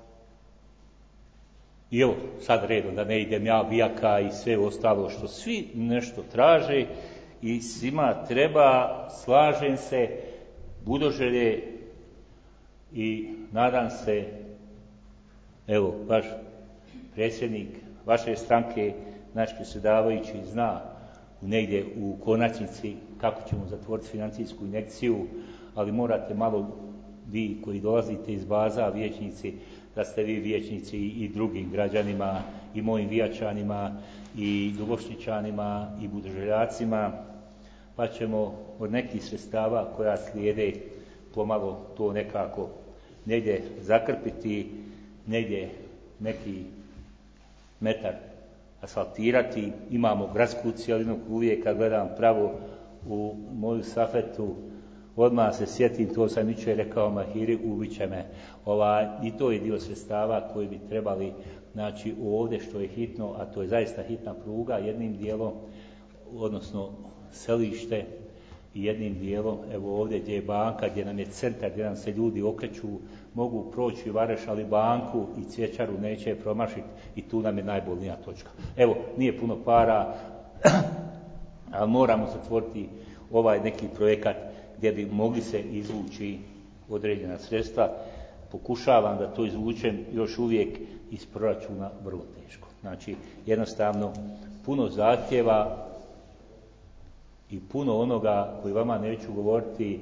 I evo, sad redom, da ne idem ja, Vijaka i sve ostalo što svi nešto traže i svima treba, slažem se, Budoželje i nadam se, evo, vaš predsjednik vaše stranke, naš predsjedavajući, zna negdje u konačnici kako ćemo zatvoriti financijsku injekciju, ali morate malo vi koji dolazite iz baza, vijećnici, da ste vi vijećnici i drugim građanima, i mojim Vijačanima, i Dubošničanima, i Budoželjacima, pa ćemo od nekih sredstava koja slijede pomalo to nekako negdje zakrpiti, negdje neki metar asfaltirati. Imamo gradsku cijelinu, uvijek kad gledam pravo u moju Safetu, odmah se sjetim, to sam jučer rekao Mahiri, ubit će me. Ovaj, I to je dio sredstava koji bi trebali, znači ovdje što je hitno, a to je zaista hitna pruga, jednim dijelom, odnosno selište, i jednim dijelom, evo ovdje gdje je banka, gdje nam je centar, gdje nam se ljudi okreću, mogu proći Vareš, ali banku i cvjećaru neće promašiti i tu nam je najbolnija točka. Evo, nije puno para, ali moramo zatvoriti ovaj neki projekat gdje bi mogli se izvući određena sredstva. Pokušavam da to izvučem još uvijek iz proračuna, vrlo teško. Znači, jednostavno, puno zahtjeva i puno onoga koji vama neću govoriti,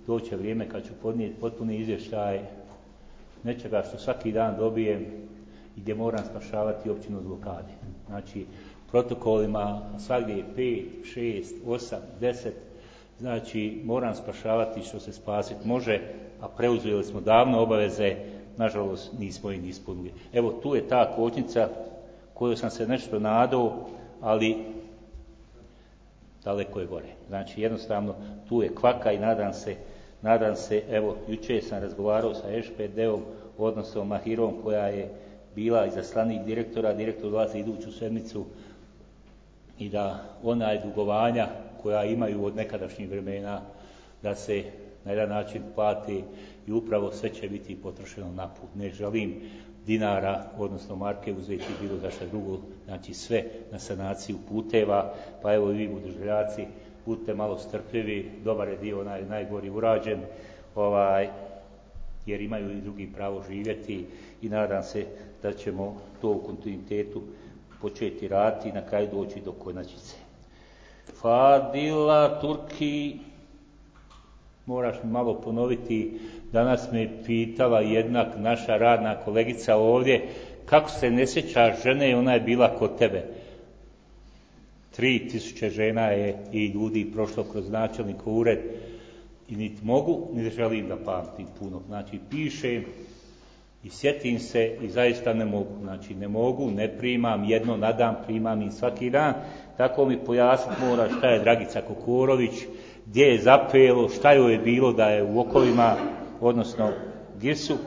doće vrijeme kad ću podnijeti potpuni izvještaj nečega što svaki dan dobijem i gdje moram spašavati općinu od blokade. Znači, protokolima svagdje je pet, šest, osam, deset, znači moram spašavati što se spasiti može, a preuzeli smo davno obaveze, nažalost nismo ih ispunili. Evo, tu je ta kočnica koju sam se nešto nadao, ali daleko je gore. Znači, jednostavno, tu je kvaka i nadam se, nadam se, evo, jučer sam razgovarao sa Š P D-om, odnosno Mahirom, koja je bila izaslanik direktora, direktor dolazi iduću sedmicu i da onaj dugovanja koja imaju od nekadašnjih vremena, da se na jedan način plati i upravo sve će biti potrošeno na put. Ne želim dinara, odnosno marke uzeti bilo za šta drugo, znači sve na sanaciju puteva, pa evo i vi buduželjaci, budite malo strpljivi, dobar je dio onaj najgori urađen, ovaj, jer imaju i drugi pravo živjeti i nadam se da ćemo to u kontinuitetu početi raditi i na kraju doći do konačnice. Fadila Turki, moraš mi malo ponoviti, danas me pitala jedna naša radna kolegica ovdje, kako se ne sjećaš žene, ona je bila kod tebe. Tri tisuće žena je i ljudi prošlo kroz načelnikov ured i niti mogu, niti želim da pamtim puno. Znači, pišem i sjetim se i zaista ne mogu. Znači, ne mogu, ne primam, jedno na dan primam i svaki dan. Tako mi pojasniti mora šta je Dragica Kokorović, gdje je zapelo, šta joj je bilo da je u okovima, odnosno Girsu.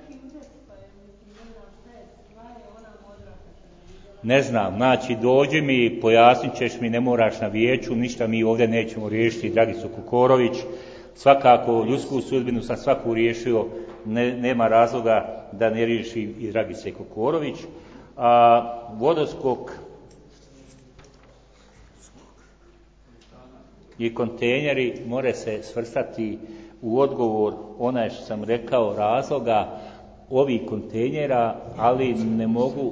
Ne znam, znači dođi mi, pojasnit ćeš mi, ne moraš na vijeću, ništa mi ovdje nećemo riješiti Dragicu Kokorović. Svakako, ljudsku sudbinu sam svaku riješio, ne, nema razloga da ne riješim i Dragice Kokorović. A vodoskok i kontejneri more se svrstati u odgovor onaj što sam rekao razloga ovih kontejnera, ali ne mogu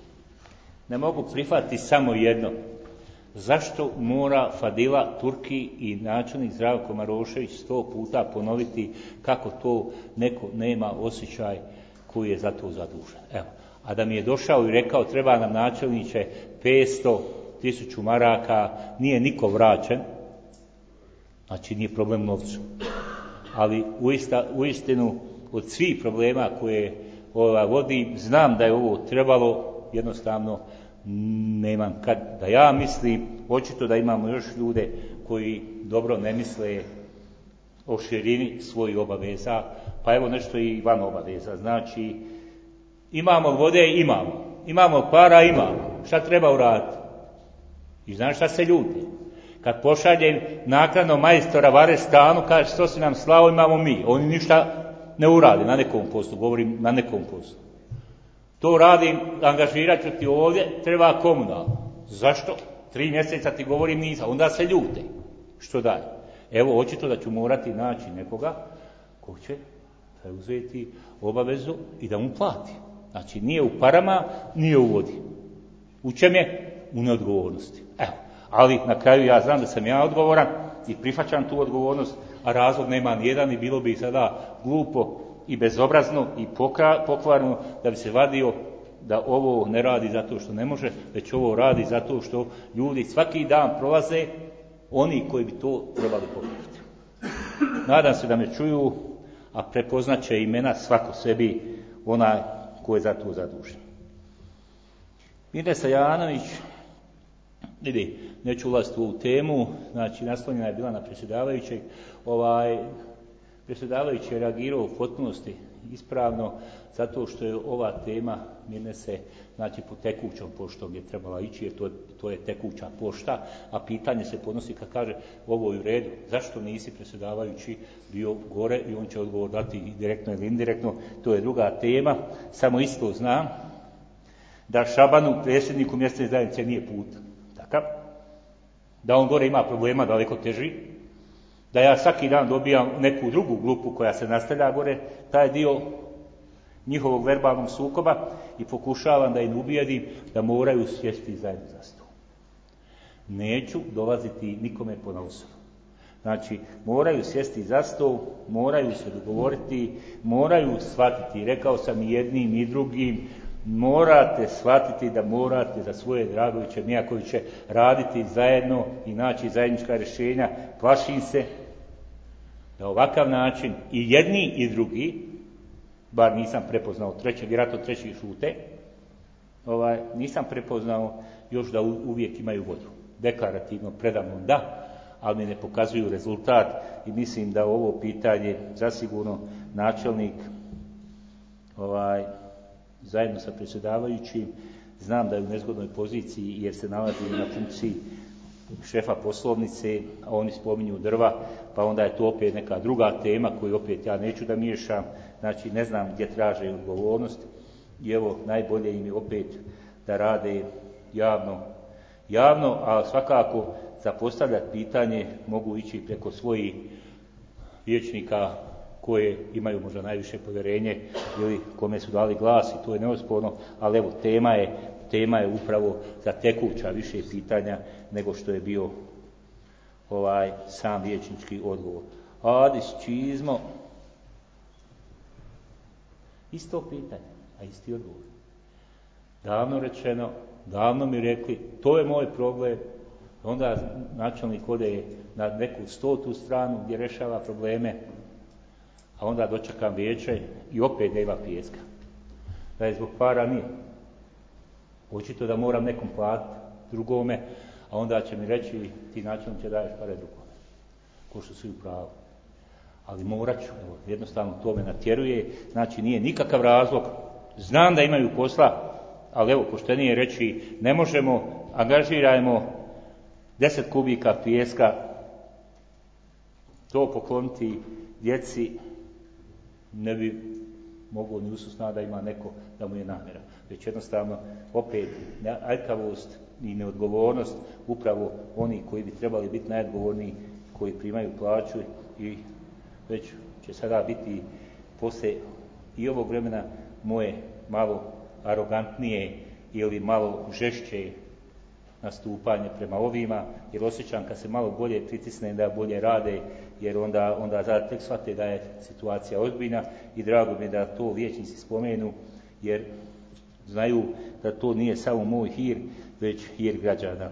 ne mogu prihvatiti samo jedno. Zašto mora Fadila Turki i načelnik Zdravko Marošević sto puta ponoviti kako to neko nema osjećaj koji je za to zadužen? Evo. A da mi je došao i rekao treba nam načelniče petsto, tisuću maraka, nije niko vraćen, znači nije problem novcu. Ali uista, uistinu od svih problema koje ova vodi, znam da je ovo trebalo, jednostavno nemam kad da ja mislim, očito da imamo još ljude koji dobro ne misle o širini svojih obaveza, pa evo nešto i van obaveza. Znači, imamo vode, imamo, imamo para, imamo, šta treba uraditi? I znaš šta se ljuti? Kad pošaljem naknadno majstora vare stanu, kaže što si nam slao, imamo mi. Oni ništa ne urade na nekom poslu, govorim na nekom poslu. To radim, angažirat ću ti ovdje, treba komunalno. Zašto? Tri mjeseca ti govorim nisam, onda se ljute. Što dalje? Evo, očito da ću morati naći nekoga ko će preuzeti obavezu i da mu plati. Znači, nije u parama, nije u vodi. U čem je? U neodgovornosti. Evo. Ali na kraju ja znam da sam ja odgovoran i prihvaćam tu odgovornost, a razlog nema nijedan i bilo bi sada glupo i bezobrazno i pokvarno da bi se vadio da ovo ne radi zato što ne može, već ovo radi zato što ljudi svaki dan prolaze, oni koji bi to trebali popraviti. Nadam se da me čuju, a prepoznat će imena svako sebi onaj ko je za to zadužen. Mirne Sajanović, vidi, neću ulaziti u ovu temu, znači naslonjena je bila na predsjedavajućeg, ovaj, predsjedavajući je reagirao u potpunosti ispravno, zato što je ova tema Mirne se, znači po tekućom poštom je trebala ići, jer to je, to je tekuća pošta, a pitanje se podnosi kad kaže ovo je u redu, zašto nisi predsjedavajući bio gore i on će odgovor dati direktno ili indirektno, to je druga tema, samo isto znam da Šabanu, predsjedniku mjesne zajednice, nije put takav, da on gore ima problema daleko teži, da ja svaki dan dobijam neku drugu grupu koja se nastavlja gore, taj dio njihovog verbalnog sukoba i pokušavam da im ubijedim da moraju sjesti zajedno za stol. Neću dolaziti nikome ponaosob. Znači, moraju sjesti za stol, moraju se dogovoriti, moraju shvatiti, rekao sam i jednim i drugim, morate shvatiti da morate za svoje Dragoviće, Mijakoviće raditi zajedno i naći zajednička rješenja. Plašim se da ovakav način i jedni i drugi, bar nisam prepoznao trećeg, vjerojatno treći šute, ovaj, nisam prepoznao još da uvijek imaju vodu. Deklarativno, predavno da, ali mi ne pokazuju rezultat i mislim da ovo pitanje zasigurno načelnik ovaj, zajedno sa predsjedavajućim, znam da je u nezgodnoj poziciji jer se nalazi na funkciji šefa poslovnice, a oni spominju drva, pa onda je to opet neka druga tema koju opet ja neću da miješam, znači ne znam gdje traže odgovornost i evo najbolje im je opet da rade javno, javno, a svakako za postavljati pitanje mogu ići preko svojih vijećnika koje imaju možda najviše povjerenje ili kome su dali glas i to je neosporno, ali evo tema je, tema je upravo za tekuća više pitanja nego što je bio ovaj sam vijećnički odgovor. Adis Čizmo, isto pitanje, a isti odgovor. Davno rečeno, davno mi rekli, to je moj problem, onda načelnik ode na neku stotu stranu gdje rješava probleme, a onda dočekam vijeće i opet nema pijeska. Da je zbog para nije. Očito da moram nekom platiti drugome, a onda će mi reći ti načelnik će daješ pare drugome. Ko što su u pravu. Ali morat ću, evo, jednostavno to me natjeruje, znači nije nikakav razlog. Znam da imaju posla, ali evo, poštenije reći, ne možemo, angažirajmo deset kubika pijeska, to pokloniti djeci, ne bi mogao ni ususna da ima neko da mu je namjera. Već jednostavno opet aljkavost i neodgovornost upravo oni koji bi trebali biti najodgovorniji, koji primaju plaću i već će sada biti poslije i ovog vremena moje malo arogantnije ili malo žešće nastupanje prema ovima, jer osjećam kad se malo bolje pritisne da bolje rade, jer onda, onda za tek shvate da je situacija ozbiljna i drago mi je da to vijećnici spomenu, jer znaju da to nije samo moj hir, već hir građana.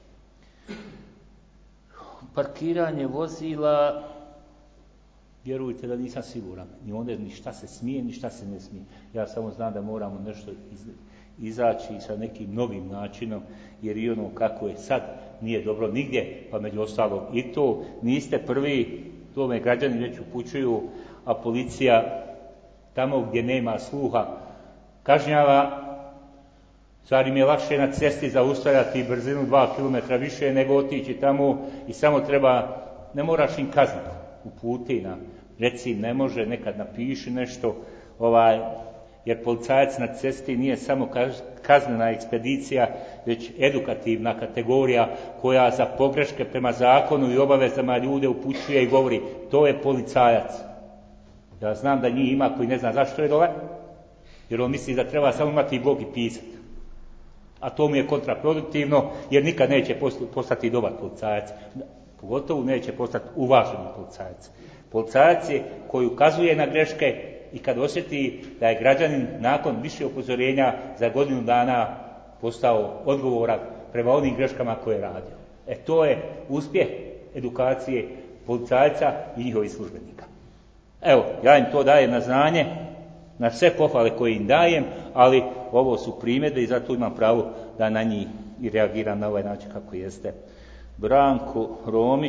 Parkiranje vozila, vjerujte da nisam siguran, ni onda ni šta se smije, ni šta se ne smije. Ja samo znam da moramo nešto iz, izaći sa nekim novim načinom, jer i ono kako je sad nije dobro nigdje, pa među ostalom i to niste prvi, to me građani već upućuju, a policija tamo gdje nema sluha kažnjava. Stvari mi je lakše na cesti zaustavljati brzinu dva kilometra više nego otići tamo i samo treba, ne moraš im kazniti, uputi na, reci ne može, nekad napiši nešto, ovaj, jer policajac na cesti nije samo kaznena ekspedicija, već edukativna kategorija koja za pogreške prema zakonu i obavezama ljude upućuje i govori, to je policajac. Ja znam da njih ima koji ne zna zašto je dole, jer on misli da treba samo imati blog i pisati. A to mu je kontraproduktivno, jer nikad neće postati dobar policajac. Pogotovo neće postati uvaženi policajac. Policajac je koji ukazuje na greške i kad osjeti da je građanin nakon više upozorenja za godinu dana postao odgovoran prema onim greškama koje je radio. E to je uspjeh edukacije policajca i njihovih službenika. Evo, ja im to dajem na znanje, na sve pohvale koje im dajem, ali ovo su primjedbe i zato imam pravo da na njih i reagiram na ovaj način kako jeste. Branko Romić.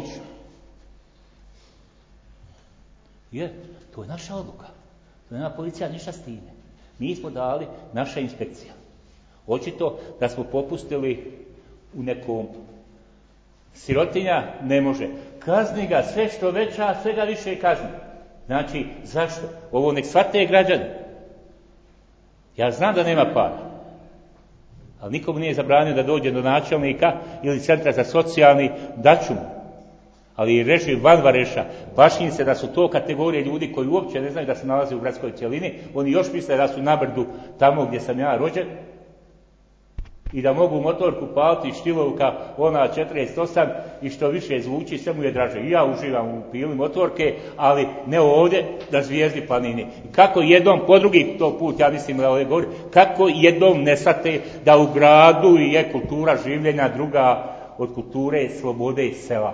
Je, to je naša odluka. To nema policija ništa s time. Mi smo dali, naša inspekcija. Očito da smo popustili u nekom sirotinja, ne može. Kazni ga sve što veća, sve ga više kazni. Znači, zašto? Ovo nek shvate građani. Ja znam da nema para. Ali nikomu nije zabranio da dođe do načelnika ili centra za socijalni, daću mu. Ali reži van vareša. Plašim se da su to kategorije ljudi koji uopće ne znaju da se nalaze u gradskoj cjelini. Oni još misle da su na brdu tamo gdje sam ja rođen. I da mogu motorku paliti Štilovka, ona četrdeset osam i što više zvuči, sve mu je draže. I ja uživam u pili motorke, ali ne ovdje na Zvijezdi planini. I kako jednom, po drugi to put, ja mislim da ovdje govorim, kako jednom ne shvate da u gradu je kultura življenja druga od kulture, slobode i sela.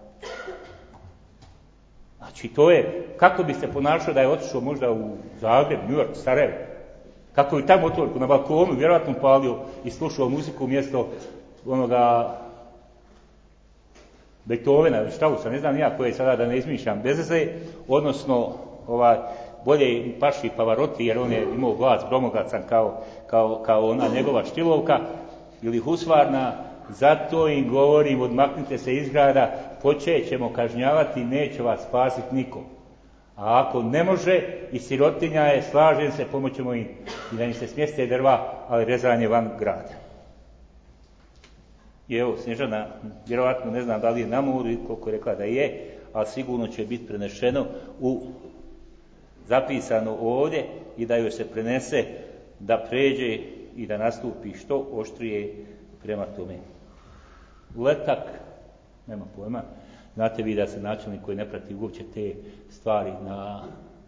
Znači to je, kako bi se ponašao da je otišao možda u Zagreb, New York, Sarajevo. Kako je tamo motorku na balkonu vjerojatno palio i slušao muziku umjesto onoga Beethovena ili Straussa, ne znam ja koje sada da ne izmišljam bezveze, odnosno ovaj, bolje paši Pavarotti jer on je imao glas gromoglacan kao, kao, kao ona njegova Štilovka ili Husvarna. Zato im govorim, odmaknite se iz grada, počet ćemo kažnjavati, neće vas spasiti niko. A ako ne može i sirotinja je, slažem se, pomoćemo im i da im se smjeste drva, ali rezanje van grada. I evo, Snježana, vjerovatno ne znam da li je na moru, koliko je rekla da je, ali sigurno će biti prenešeno u zapisano ovdje i da joj se prenese da pređe i da nastupi što oštrije prema tome. Letak, nema pojma, znate vi da se načelnik koji ne prati uopće te stvari na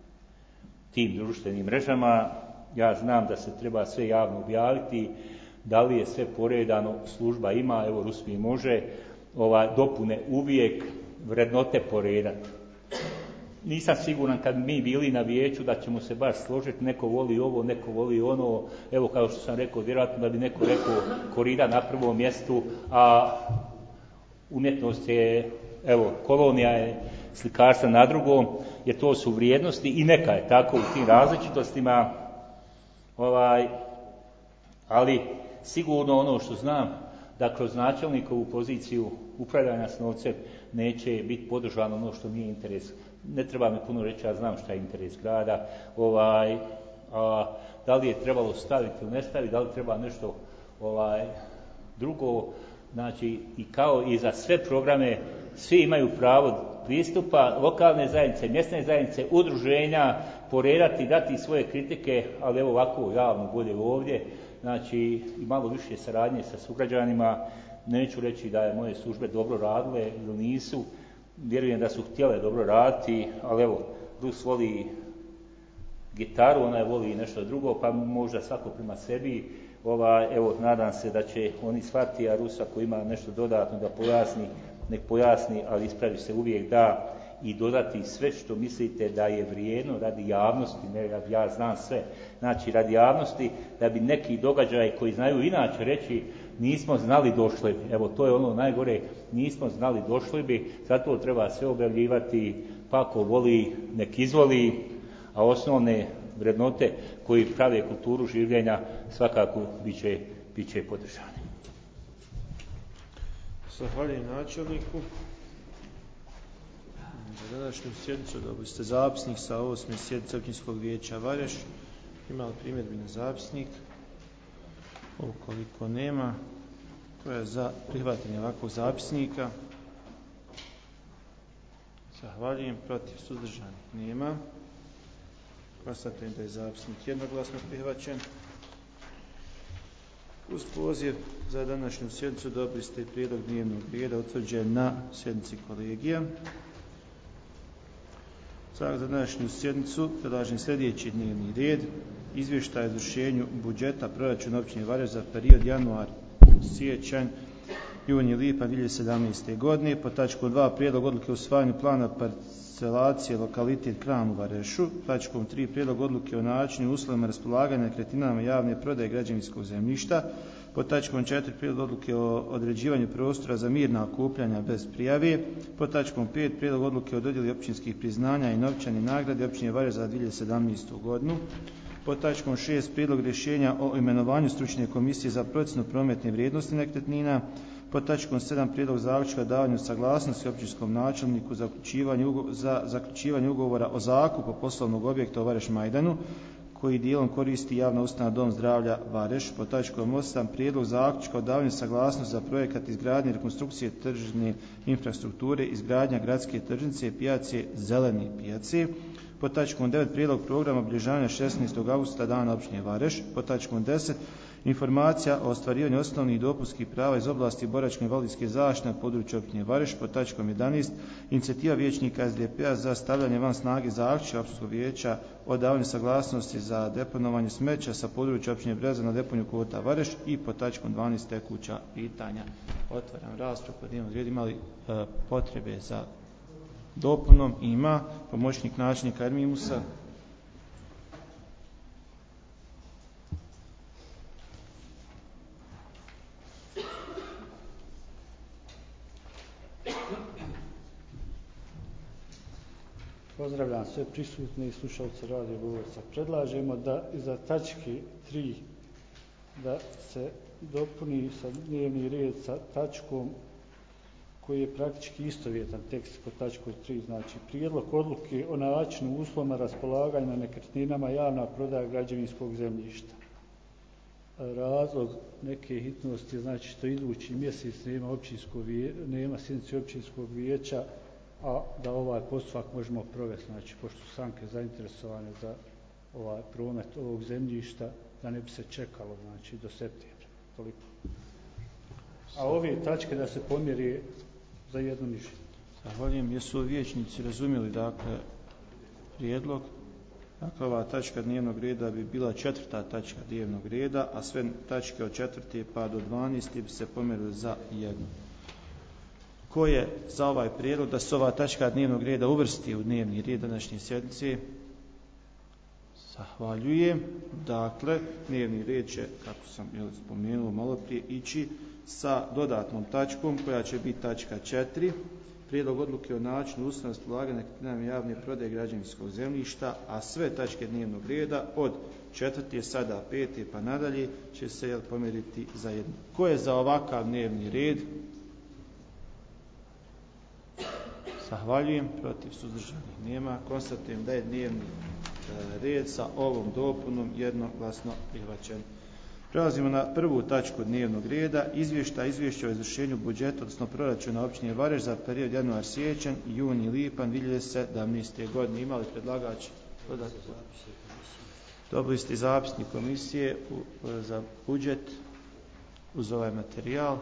tim društvenim mrežama, ja znam da se treba sve javno objaviti, da li je sve poredano, služba ima, evo Rusmi može, ovaj, dopune uvijek, vrednote poredati. Nisam siguran kad mi bili na vijeću da ćemo se baš složiti, neko voli ovo, neko voli ono, evo kao što sam rekao, vjerojatno da bi neko rekao korida na prvom mjestu, a umjetnost je, evo, kolonija je slikarstva na drugom, jer to su vrijednosti i neka je tako u tim različitostima, ovaj, ali sigurno ono što znam, da kroz načelnikovu poziciju upravljanja s novcem neće biti podržano ono što nije interes. Ne treba mi puno reći, ja znam šta je interes grada, ovaj, a, da li je trebalo staviti ili ne staviti, da li treba nešto ovaj, drugo, znači i kao i za sve programe, svi imaju pravo pristupa, lokalne zajednice, mjesne zajednice, udruženja, poredati, dati svoje kritike, ali evo ovako javno bolje ovdje, znači i malo više saradnje sa sugrađanima. Neću reći da je moje službe dobro radile ili nisu, vjerujem da su htjele dobro raditi, ali evo, Rus voli gitaru, ona je voli nešto drugo, pa možda svako prema sebi, ova, evo, nadam se da će oni shvatiti, a Rus ako ima nešto dodatno da pojasni, nek pojasni, ali ispravi se uvijek da i dodati sve što mislite da je vrijedno radi javnosti, ne, ja znam sve, znači radi javnosti, da bi neki događaj koji znaju inače reći nismo znali došli bi, evo to je ono najgore, nismo znali došli bi, zato treba sve objavljivati, pa ako voli nek izvoli, a osnovne vrednote koji prave kulturu življenja svakako bit će, bit će podržane. Zahvaljujem načelniku. Za današnju sjednicu dobili ste zapisnik sa osme sjednice Općinskog vijeća Vareš. Ima li primjedbi na zapisnik? Ukoliko nema, to je za prihvatanje ovakvog zapisnika. Zahvaljujem. Protiv, suzdržanih nema. Konstatujem da je zapisnik jednoglasno prihvaćen. Uz poziv za današnju sjednicu dobili ste prijedlog dnevnog reda utvrđen na sjednici kolegija. Za današnju sjednicu predlažem sljedeći dnevni red: izvještaj o izvršenju budžeta proračuna općine Vareš za period januar, siječanj, juni, lipanj dvije tisuće sedamnaeste. godine. Pod tačkom dva prijedlog odluke o usvajanju plana parcelacije lokalitet Kran u Varešu. Tačkom tri prijedlog odluke o načinu i uslovima raspolaganja nekretninama javne prodaje građevinskog zemljišta. Pod tačkom četiri prijedlog odluke o određivanju prostora za mirna okupljanja bez prijave. Pod tačkom pet prijedlog odluke o dodjeli općinskih priznanja i novčane nagrade općine Vareš za dvije tisuće sedamnaestu. godinu. Pod tačkom šest prijedlog rješenja o imenovanju stručne komisije za procjenu prometne vrijednosti nekretnina. Pod tačkom sedam prijedlog zaključka o davanju saglasnosti općinskom načelniku za zaključivanje, za zaključivanje ugovora o zakupu poslovnog objekta u Vareš Majdanu koji dijelom koristi javna ustanova Dom zdravlja Vareš. Pod tačkom osam prijedlog zaključka o davanju saglasnosti za projekat izgradnje i rekonstrukcije tržne infrastrukture, izgradnja gradske tržnice, pijace, zelene pijace. Pod tačkom devet prijedlog programa obilježavanja šesnaestog augusta dana općine Vareš. Pod tačkom deset informacija o ostvarivanju osnovnih dopunskih prava iz oblasti boračko-invalidske zaštite na području općine Vareš pod tačkom jedanaest. Inicijativa vijećnika S D P-a za stavljanje van snage zaključka općinskog vijeća o davanju saglasnosti za deponovanje smeća sa područja općine Breza na deponiju Kota Vareš i pod tačkom dvanaest tekuća pitanja. Otvaram raspravu po dnevnom redu. Imali e, potrebe za dopunom? Ima. Pomoćnik načelnika Ermimusa. Pozdravljam sve prisutne i slušalce Radio Bogorca. Predlažemo da iza tačke tri da se dopuni sa dnevni red sa tačkom koji je praktički istovjetan tekst kod tačkom tri, znači prijedlog odluke o načinu uslovima raspolaganja nekretninama, javna prodaja građevinskog zemljišta. Razlog neke hitnosti, znači što idući mjesec nema, općinsko vije, nema sjednice općinskog vijeća, a da ovaj postupak možemo provesti, znači pošto su stranke zainteresovane za ovaj promet ovog zemljišta, da ne bi se čekalo, znači do septembra, toliko. A ove tačke da se pomjeri za jedno mišljenje. Zahvaljujem. Jesu vijećnici razumjeli, dakle, prijedlog? Dakle, ova tačka dnevnog reda bi bila četvrta tačka dnevnog reda, a sve tačke od četvrte pa do dvanaeste bi se pomjerili za jednu. Ko je za ovaj prijedlog da se ova tačka dnevnog reda uvrsti u dnevni red današnje sjednice? Zahvaljujem. Dakle, dnevni red će, kako sam jel, spomenuo malo prije, ići sa dodatnom tačkom koja će biti tačka četiri. Prijedlog odluke o načinu uslovima raspolaganja nekretninama javne prodaje građevinskog zemljišta, a sve tačke dnevnog reda od četvrte, sada pete pa nadalje će se jel, pomjeriti za jednu. Ko je za ovakav dnevni red? Zahvaljujem. Protiv, suzdržanih nema. Konstatujem da je dnevni red sa ovom dopunom jednoglasno prihvaćen. Prelazimo na prvu tačku dnevnog reda. Izvještaj izvješća o izvršenju budžeta, odnosno proračuna općine Vareš za period januar siječanj, juni lipanj dvije hiljade sedamnaeste. godine. Imali predlagač? Dobili ste zapisnik komisije u, za budžet uz ovaj materijal.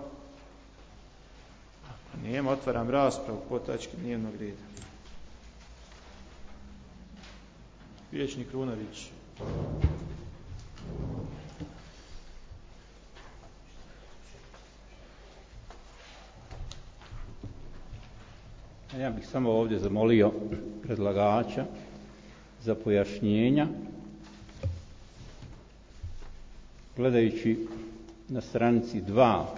Ako nema, otvaram raspravu po tački dnevnog reda. Vijećnik Runović. Ja bih samo ovdje zamolio predlagača za pojašnjenja. Gledajući na stranici dva,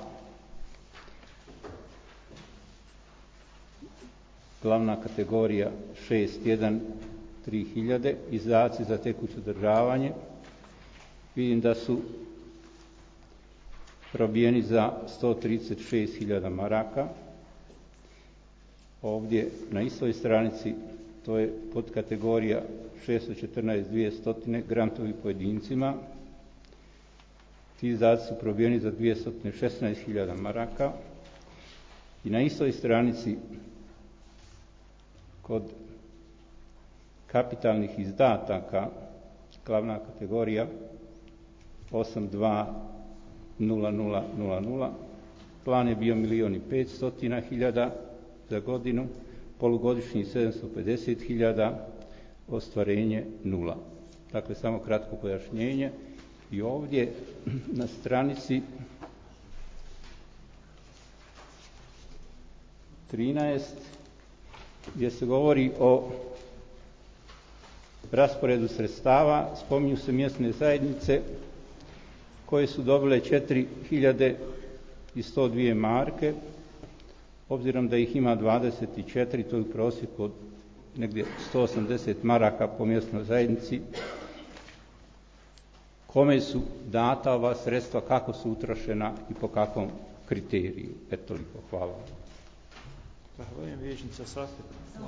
glavna kategorija šest jedan tri hiljade, izdaci za tekuće održavanje, vidim da su probijeni za sto trideset šest hiljada maraka. Ovdje na istoj stranici to je podkategorija šesto četrnaest dvjesto grantovi pojedincima. Ti izdaci su probijeni za dvjesto šesnaest hiljada maraka. I na istoj stranici kod kapitalnih izdataka, glavna kategorija osam dva nula nula nula nula, plan je bio milijun i petsto hiljada za godinu, polugodišnji sedamsto pedeset hiljada, ostvarenje nula. Dakle, samo kratko pojašnjenje. I ovdje na stranici trinaest, gdje se govori o rasporedu sredstava, spominju se mjesne zajednice koje su dobile četiri hiljade sto dvije marke. Obzirom da ih ima dvadeset četiri, to je u prosjeku od negdje sto osamdeset maraka po mjesnoj zajednici. Kome su data ova sredstva, kako su utrošena i po kakvom kriteriju? Eto toliko, hvala. Zahvaljujem, vijećnica Safet.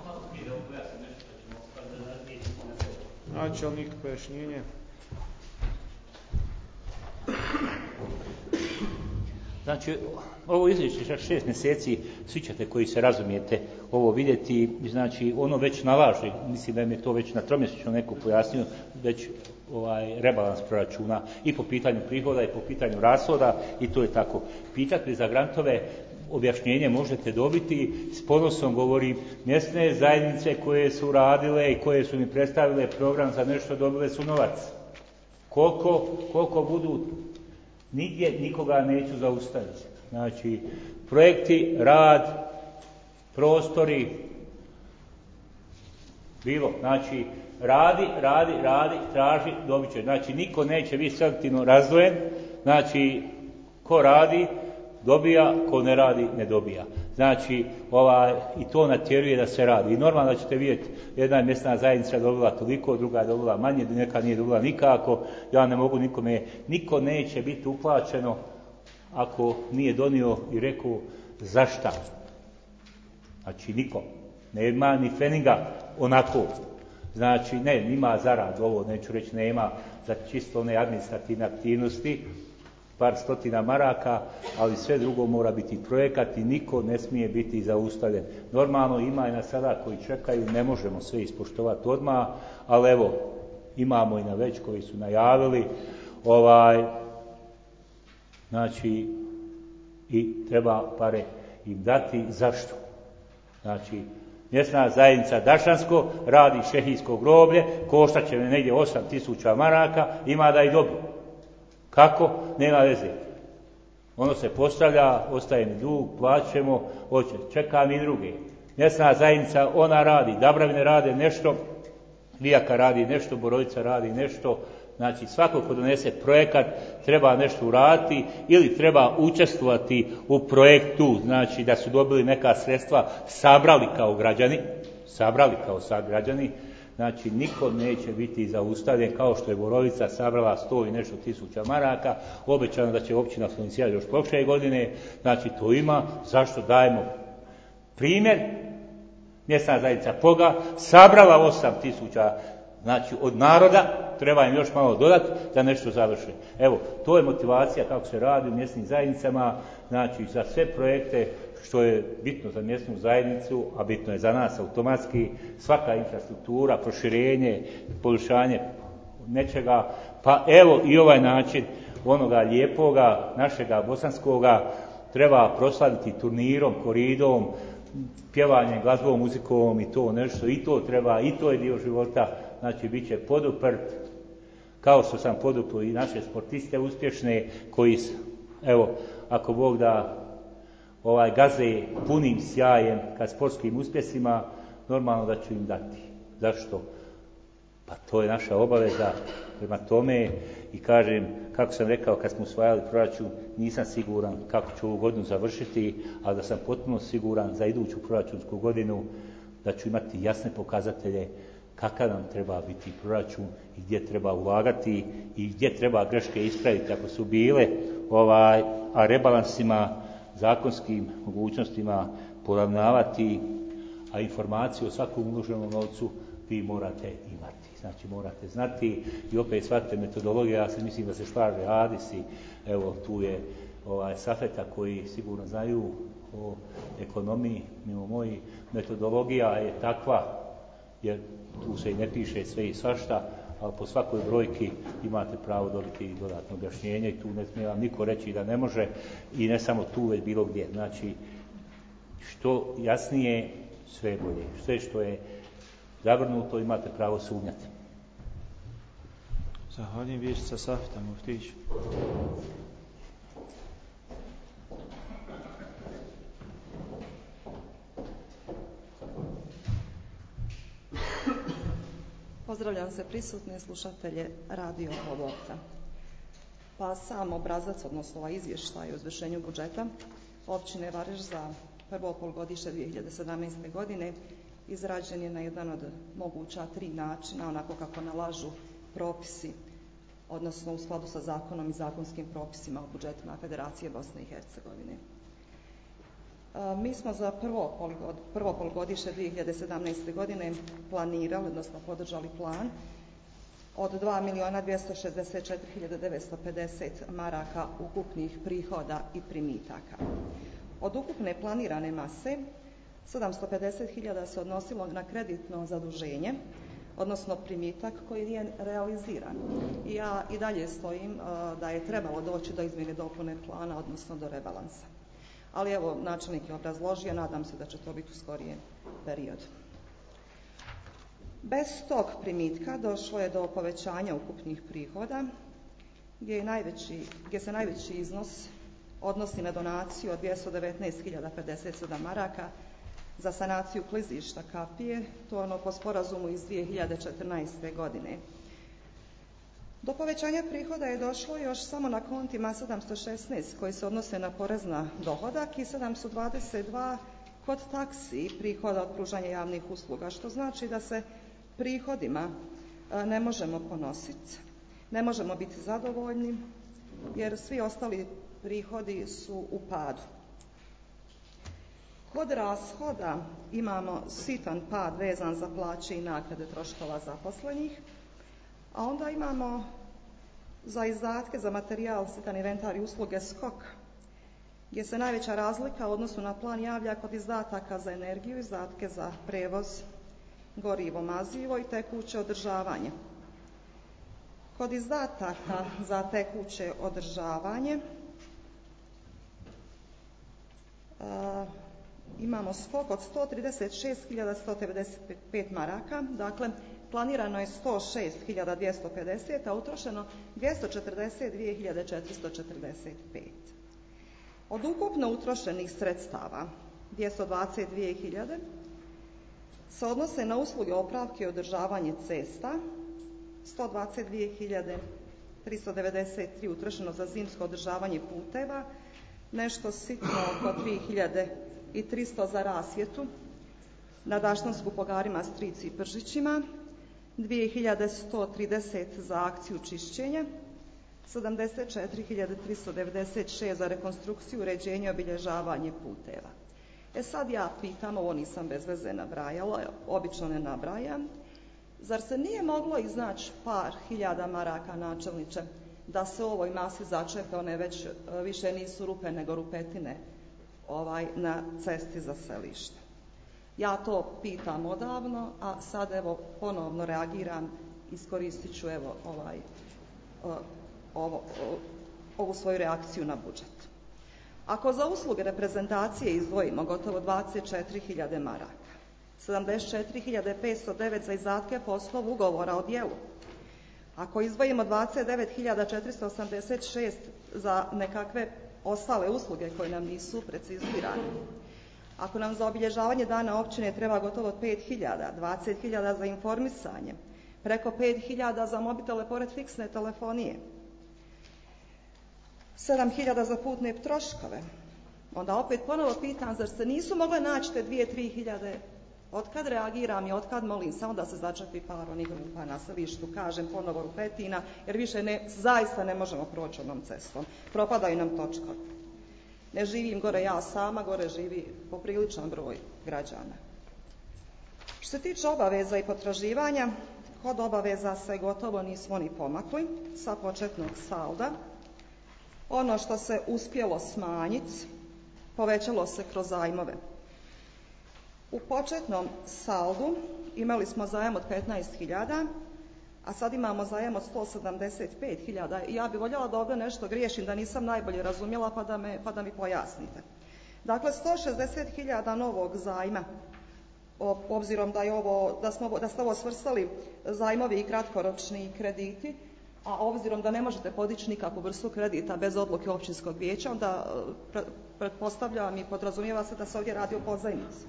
Načelnik, pojašnjenje. Znači, ovo izvješće čak šest mjeseci, svi ćete koji se razumijete ovo vidjeti, znači ono već nalaže, mislim da mi je to već na tromjesečno neko pojasnio, već ovaj rebalans proračuna i po pitanju prihoda i po pitanju rashoda i to je tako. Pitati za grantove objašnjenje možete dobiti, s ponosom govorim, mjesne zajednice koje su radile i koje su mi predstavile program za nešto dobile su novac. Koliko, koliko budu, nigdje nikoga neću zaustaviti. Znači, projekti, rad, prostori, bilo, znači, radi, radi, radi, traži, dobit će. Znači, niko neće biti selektivno razdvojen, znači, ko radi, dobija, ko ne radi, ne dobija. Znači, ovaj, i to natjeruje da se radi. I normalno da ćete vidjeti, jedna mjesna zajednica dobila toliko, druga je dobila manje, neka nije dobila nikako. Ja ne mogu nikome, niko neće biti uplaćeno ako nije donio i rekao zašta. Znači, niko. Nema ni feninga onako. Znači, ne, ima zarad, ovo neću reći nema, za čisto one administrativne aktivnosti, par stotina maraka, ali sve drugo mora biti projekat i niko ne smije biti zaustavljen. Normalno ima i na sada koji čekaju, ne možemo sve ispoštovati odmah, ali evo, imamo i na već koji su najavili, ovaj, znači, i treba pare im dati. Zašto? Znači, mjesna zajednica Dašansko radi šehijsko groblje, koštat će me negdje osam tisuća maraka, ima da i dobiju. Kako? Nema veze. Ono se postavlja, ostaje mi dug, plaćemo, hoće, čekam i druge. Mjesna zajednica, ona radi, Dabravine rade nešto, Vijaka radi nešto, Borovica radi nešto. Znači, svako ko donese projekat treba nešto uraditi ili treba učestvovati u projektu, znači da su dobili neka sredstva, sabrali kao građani, sabrali kao sad građani. Znači, niko neće biti zaustavljen, kao što je Borovica sabrala sto i nešto tisuća maraka, obećano da će općina financirati još prošle godine, znači to ima, zašto dajemo primjer, mjesna zajednica Poga sabrala osam tisuća, znači od naroda, treba im još malo dodati da nešto završe. Evo, to je motivacija kako se radi u mjesnim zajednicama, znači za sve projekte što je bitno za mjesnu zajednicu, a bitno je za nas automatski, svaka infrastruktura, proširenje, poboljšanje nečega, pa evo i ovaj način onoga lijepoga, našega bosanskoga, treba proslaviti turnirom, koridom, pjevanjem, glazbom, muzikom i to nešto, i to treba, i to je dio života, znači bit će poduprt, kao što sam podupro i naše sportiste uspješne, koji, evo, ako Bog da, ovaj gaze punim sjajem ka sportskim uspjesima, normalno da ću im dati. Zašto? Pa to je naša obaveza prema tome i kažem, kako sam rekao kad smo usvajali proračun, nisam siguran kako ću ovu godinu završiti, ali da sam potpuno siguran za iduću proračunsku godinu da ću imati jasne pokazatelje kakav nam treba biti proračun i gdje treba ulagati i gdje treba greške ispraviti ako su bile, ovaj, a rebalansima, zakonskim mogućnostima poravnavati, a informaciju o svakom uloženom novcu vi morate imati. Znači morate znati i opet shvatite metodologiju, ja se mislim da se slaže Adisi, evo tu je ovaj, Safeta koji sigurno znaju o ekonomiji, mimo moji, metodologija je takva, jer tu se i ne piše sve i svašta, ali po svakoj brojki imate pravo dobiti dodatno objašnjenje i tu ne smije vam niko reći da ne može i ne samo tu, već bilo gdje. Znači, što jasnije, sve je bolje. Sve što je zavrnuto imate pravo sumnjati. Zahvaljujem vijećnica Safeta Muftić. Pozdravljam se prisutne slušatelje Radio Bobovca. Pa sam obrazac, odnosno ovaj izvještaj o izvršenju budžeta općine Vareš za prvo polugodište dvije hiljade sedamnaeste. godine izrađen je na jedan od moguća tri načina, onako kako nalažu propisi, odnosno u skladu sa zakonom i zakonskim propisima o budžetima Federacije Bosne i Hercegovine. Mi smo za prvo, prvo polugodište dvije hiljade sedamnaeste. godine planirali, odnosno podržali plan od dva milijuna dvjesto šezdeset četiri hiljade devetsto pedeset maraka ukupnih prihoda i primitaka. Od ukupne planirane mase sedamsto pedeset hiljada se odnosilo na kreditno zaduženje, odnosno primitak koji nije realiziran. I ja i dalje stojim da je trebalo doći do izmjene dopune plana, odnosno do rebalansa. Ali evo, načelnik je obrazložio, nadam se da će to biti u skorijem periodu. Bez tog primitka došlo je do povećanja ukupnih prihoda, gdje, je najveći, gdje se najveći iznos odnosi na donaciju od dvjesto devetnaest hiljada pedeset sedam maraka za sanaciju klizišta kapije, to ono po sporazumu iz dvije hiljade četrnaeste. godine. Do povećanja prihoda je došlo još samo na kontima sedamsto šesnaest koji se odnose na porez na dohodak i sedamsto dvadeset dva kod taksi prihoda od pružanja javnih usluga, što znači da se prihodima ne možemo ponositi, ne možemo biti zadovoljni jer svi ostali prihodi su u padu. Kod rashoda imamo sitan pad vezan za plaće i naknade troškova zaposlenih, a onda imamo za izdatke za materijal, sitan inventar i usluge skok, gdje se najveća razlika u odnosu na plan javlja kod izdataka za energiju, izdatke za prevoz, gorivo, mazivo i tekuće održavanje. Kod izdataka za tekuće održavanje a, imamo skok od sto trideset šest hiljada sto devedeset pet maraka, dakle planirano je sto šest hiljada dvjesto pedeset, a utrošeno dvjesto četrdeset dvije hiljade četiristo četrdeset pet. Od ukupno utrošenih sredstava dvjesto dvadeset dvije hiljade se odnose na usluge opravke i održavanje cesta, sto dvadeset dvije hiljade tristo devedeset tri utrošeno za zimsko održavanje puteva, nešto sitno oko tri hiljade tristo za rasvjetu na Daštansku po Garima, Strici i Pržićima, dvije hiljade sto trideset za akciju čišćenja, sedamdeset četiri hiljade tristo devedeset šest za rekonstrukciju, uređenje i obilježavanje puteva. E sad ja pitam, ovo nisam bez veze nabrajala, obično ne nabrajam, zar se nije moglo iznaći par hiljada maraka, načelniče, da se u ovoj masi začepe, one već više nisu rupe nego rupetine ovaj, na cesti za selište? Ja to pitam odavno, a sad evo ponovno reagiram, iskoristit ću evo ovaj, ovo, ovu svoju reakciju na budžet. Ako za usluge reprezentacije izdvojimo gotovo dvadeset četiri hiljade maraka, sedamdeset četiri hiljade petsto devet za izdatke po osnovu ugovora o djelu, ako izdvojimo dvadeset devet hiljada četiristo osamdeset šest za nekakve ostale usluge koje nam nisu precizirane, ako nam za obilježavanje dana općine treba gotovo pet hiljada, dvadeset hiljada za informisanje, preko pet hiljada za mobitele pored fiksne telefonije, sedam hiljada za putne troškove, onda opet ponovo pitam, zar se nisu mogle naći te dvije, tri hiljade? Otkad reagiram i otkad molim, samo da se začepi par onih rupa na selištu, kažem ponovo rupetina, jer više ne, zaista ne možemo proći onom cestom. Propadaju nam točkovi. Ne živim gore ja sama, gore živi popriličan broj građana. Što se tiče obaveza i potraživanja, kod obaveza se gotovo nismo ni pomakli sa početnog salda. Ono što se uspjelo smanjiti, povećalo se kroz zajmove. U početnom saldu imali smo zajam od petnaest hiljada, a sad imamo zajam od sto sedamdeset pet hiljada. I ja bih voljela da ovdje nešto griješim, da nisam najbolje razumjela, pa da, me, pa da mi pojasnite. Dakle, sto šezdeset hiljada novog zajma, obzirom da, je ovo, da, smo, da ste ovo svrstali zajmovi i kratkoročni krediti, a obzirom da ne možete podići nikakvu vrstu kredita bez odluke općinskog vijeća, onda pretpostavljam i podrazumijeva se da se ovdje radi o pozajmici.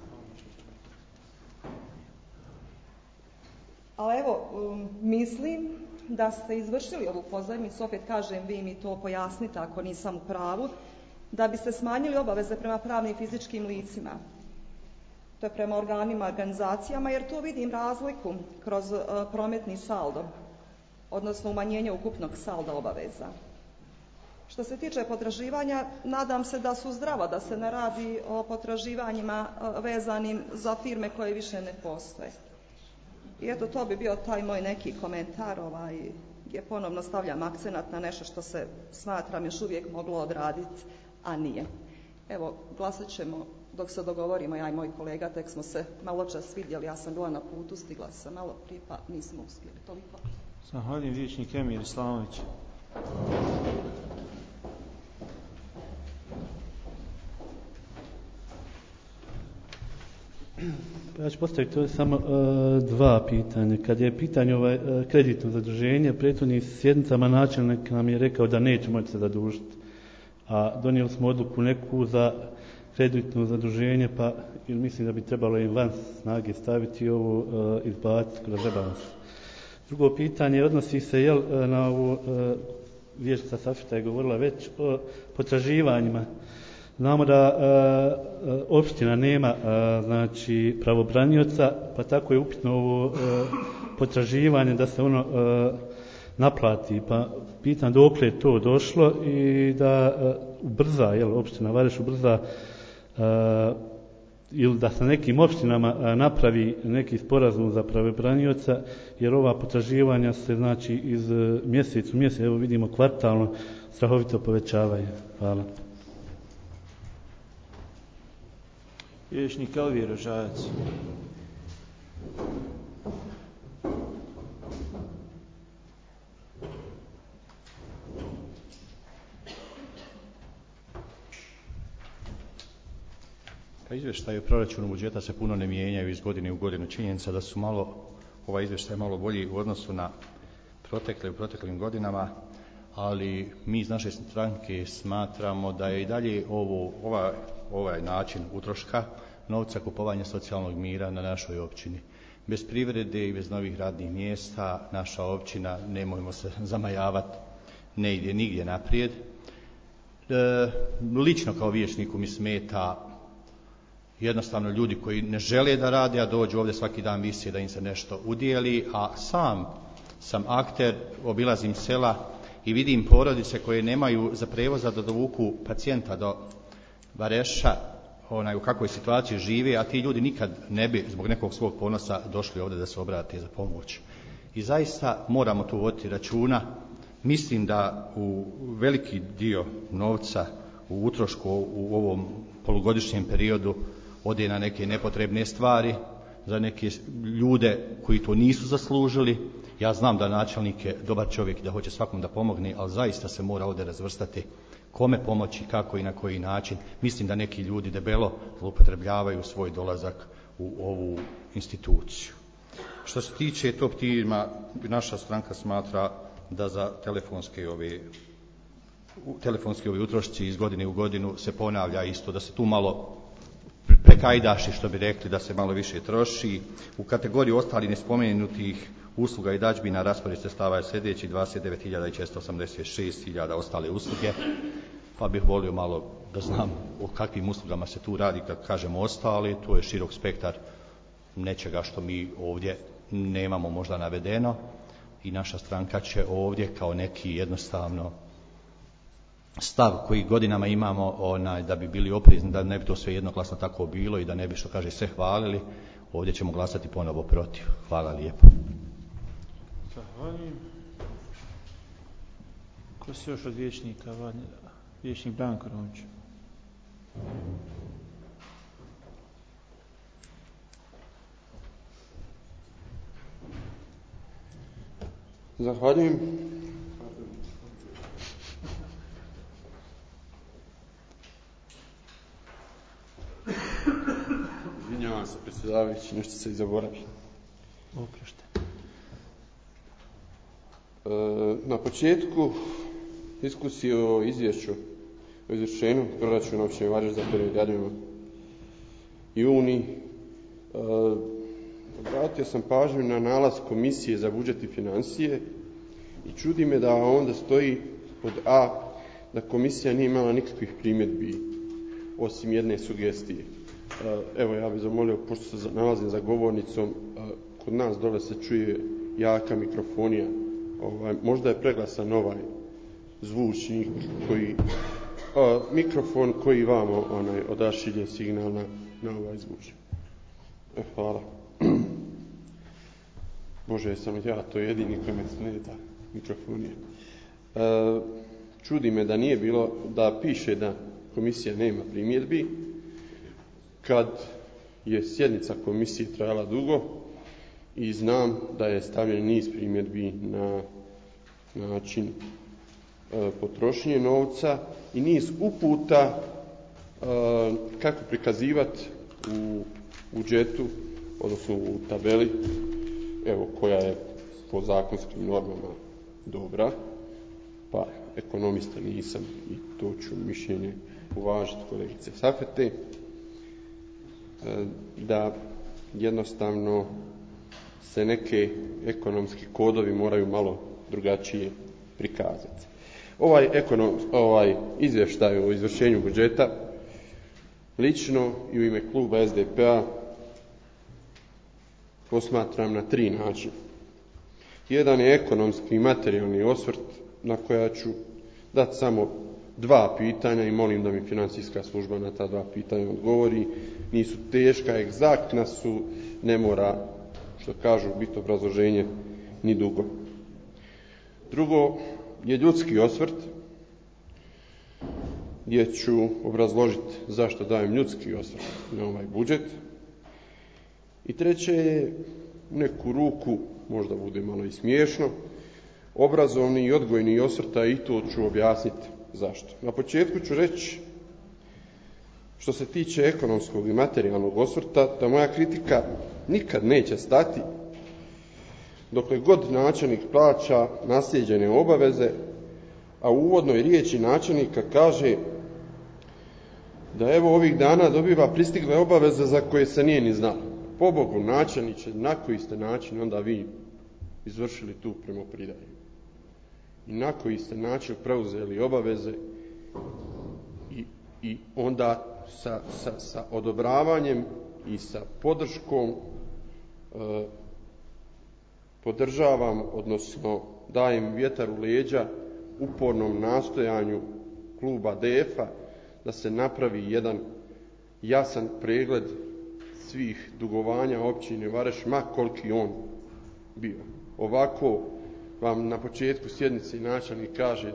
Ali evo, mislim da ste izvršili ovu pozajmicu, opet kažem, vi mi to pojasnite ako nisam u pravu, da biste smanjili obaveze prema pravnim i fizičkim licima, to je prema organima, organizacijama, jer tu vidim razliku kroz uh, prometni saldo, odnosno umanjenje ukupnog salda obaveza. Što se tiče potraživanja, nadam se da su zdrava, da se ne radi o potraživanjima uh, vezanim za firme koje više ne postoje. I eto, to bi bio taj moj neki komentar ovaj, gdje ponovno stavljam akcenat na nešto što se, smatram, još uvijek moglo odraditi, a nije. Evo, glasat ćemo dok se dogovorimo, ja i moj kolega, tek smo se malo čas vidjeli, ja sam bila na putu, stigla sam malo prije, pa nismo uspjeli. Toliko. Zahvaljujem, vijećnik Emir Islamović. Ja ću postaviti samo uh, dva pitanja. Kad je pitanje ovaj, uh, kreditno zaduženje, prethodnim sjednicama načelnik nam je rekao da neće moći se zadužiti. A donijeli smo odluku neku za kreditno zaduženje, pa ili mislim da bi trebalo im van snage staviti ovo uh, izbaciti kroz rebalans. Drugo pitanje odnosi se jel, na ovu, uh, vijećnica Safita je govorila već o potraživanjima. Znamo da uh, opština nema uh, znači pravobranioca, pa tako je upitno ovo uh, potraživanje da se ono uh, naplati. Pa pitam dokle je to došlo i da uh, ubrza, jel, opština Vareš ubrza uh, ili da sa nekim opštinama uh, napravi neki sporazum za pravobranioca, jer ova potraživanja se znači iz uh, mjesec u mjesec, evo vidimo kvartalno, strahovito povećavaju. Hvala. Vijećnik Elvir Rožajac. Pa izvještaj o proračunu budžeta se puno ne mijenjaju iz godine u godinu. Činjenica da su malo, ovaj izvještaj malo bolji u odnosu na protekle u proteklim godinama, ali mi iz naše stranke smatramo da je i dalje ovo, ovaj, ovaj način utroška novca, kupovanja socijalnog mira na našoj općini. Bez privrede i bez novih radnih mjesta naša općina, nemojmo se zamajavati, ne ide nigdje naprijed. E, lično kao vijećniku mi smeta jednostavno ljudi koji ne žele da rade, a dođu ovdje svaki dan visije da im se nešto udijeli, a sam sam akter, obilazim sela i vidim porodice koje nemaju za prevoza da dovuku pacijenta do Vareša, onaj, u kakvoj situaciji žive, a ti ljudi nikad ne bi zbog nekog svog ponosa došli ovdje da se obrate za pomoć. I zaista moramo tu voditi računa. Mislim da u veliki dio novca u utrošku u ovom polugodišnjem periodu ode na neke nepotrebne stvari, za neke ljude koji to nisu zaslužili. Ja znam da načelnik je dobar čovjek, da hoće svakom da pomogne, ali zaista se mora ovdje razvrstati kome pomoći, kako i na koji način. Mislim da neki ljudi debelo zloupotrebljavaju svoj dolazak u ovu instituciju. Što se tiče top tima, naša stranka smatra da za telefonske ove, telefonski ovi utrošci iz godine u godinu se ponavlja isto, da se tu malo prekajdaši, što bi rekli, da se malo više troši. U kategoriju ostali nespomenutih usluga i dažbina raspored sredstava je sljedeći: dvadeset devet hiljada četiristo osamdeset šest hiljada ostale usluge. Pa bih volio malo da znam o kakvim uslugama se tu radi. Kad kažemo ostali, to je širok spektar nečega što mi ovdje nemamo možda navedeno, i naša stranka će ovdje kao neki jednostavno stav koji godinama imamo, onaj, da bi bili oprezni, da ne bi to sve jednoglasno tako bilo i da ne bi, što kaže, sve hvalili, ovdje ćemo glasati ponovo protiv. Hvala lijepo. Zahvaljujem. Ko se još od vijećnika? Vijećnik Branko Ronč. Zahvaljujem. Izvinjavam se, predsjedavajući, nešto se i zaboravi. Oprošte. E, na početku diskusije o izvješću o izvršenju proračuna općine Vareš za period januar juni, e, obratio sam pažnju na nalaz Komisije za budžet i financije i čudi me da onda stoji pod A da komisija nije imala nikakvih primjedbi osim jedne sugestije. Evo, ja bih zamolio, pošto se nalazim za govornicom, kod nas dole se čuje jaka mikrofonija. Ovaj, možda je preglasan ovaj zvučnik koji, a, mikrofon koji vamo onaj, odašilje signal na, na ovaj zvučnik. E, hvala. Bože, sam ja to jedini koji me smeta mikrofonije. E, čudi me da nije bilo, da piše da komisija nema primjedbi, kad je sjednica komisije trajala dugo i znam da je stavljen niz primjedbi na način e, potrošnje novca i niz uputa e, kako prikazivati u budžetu, odnosno u tabeli, evo, koja je po zakonskim normama dobra, pa ekonomista nisam i to ću mišljenje uvažiti kolegice Safete, da jednostavno se neke ekonomski kodovi moraju malo drugačije prikazati. Ovaj, ekonom, ovaj izvještaj o izvršenju budžeta lično i u ime kluba es de pe a posmatram na tri načina. Jedan je ekonomski i materijalni osvrt na koja ću dati samo dva pitanja i molim da mi financijska služba na ta dva pitanja odgovori. Nisu teška, egzaktna su, ne mora, što kažu, biti obrazloženje ni dugo. Drugo je ljudski osvrt, gdje ću obrazložiti zašto dajem ljudski osvrt na ovaj budžet. I treće je u neku ruku, možda bude malo i smiješno, obrazovni i odgojni osvrt, a i to ću objasniti zašto. Na početku ću reći, što se tiče ekonomskog i materijalnog osvrta, da moja kritika nikad neće stati dokle god načelnik plaća naslijeđene obaveze, a u uvodnoj riječi načelnika kaže da evo ovih dana dobiva pristigle obaveze za koje se nije ni znalo. Pobogu, načelniče, na koji ste način onda vi izvršili tu primopredaju? I na koji ste način preuzeli obaveze i, i onda sa, sa, sa odobravanjem i sa podrškom e, podržavam, odnosno dajem vjetar u leđa upornom nastojanju kluba de ef-a da se napravi jedan jasan pregled svih dugovanja općine Vareš, ma koliki on bio. Ovako vam na početku sjednice načelnik kaže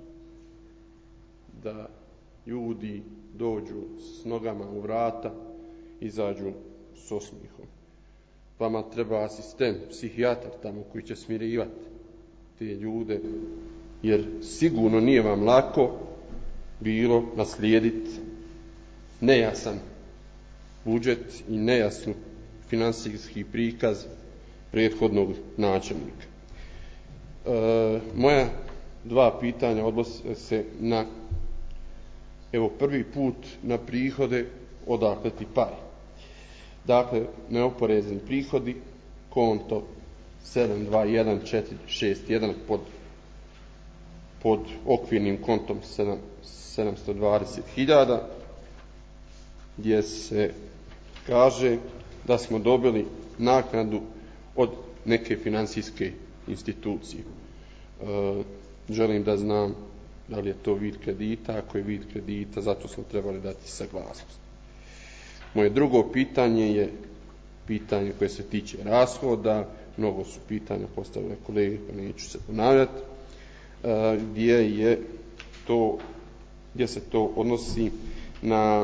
da ljudi dođu s nogama u vrata, izađu s osmijehom. Vama treba asistent, psihijatar tamo koji će smirivati te ljude, jer sigurno nije vam lako bilo naslijediti nejasan budžet i nejasnu financijski prikaz prethodnog načelnika. E, moja dva pitanja odnose se na, evo prvi put na prihode, odakle ti pare. Dakle, neoporezni prihodi, konto sedam dva jedan četiri šest jedan pod, pod okvirnim kontom sedamsto dvadeset hiljada, gdje se kaže da smo dobili naknadu od neke financijske institucije. E, želim da znam da li je to vid kredita, ako je vid kredita, zato smo trebali dati saglasnost. Moje drugo pitanje je pitanje koje se tiče rashoda, mnogo su pitanja postavile kolege, pa neću se ponavljati, e, gdje je to, gdje se to odnosi na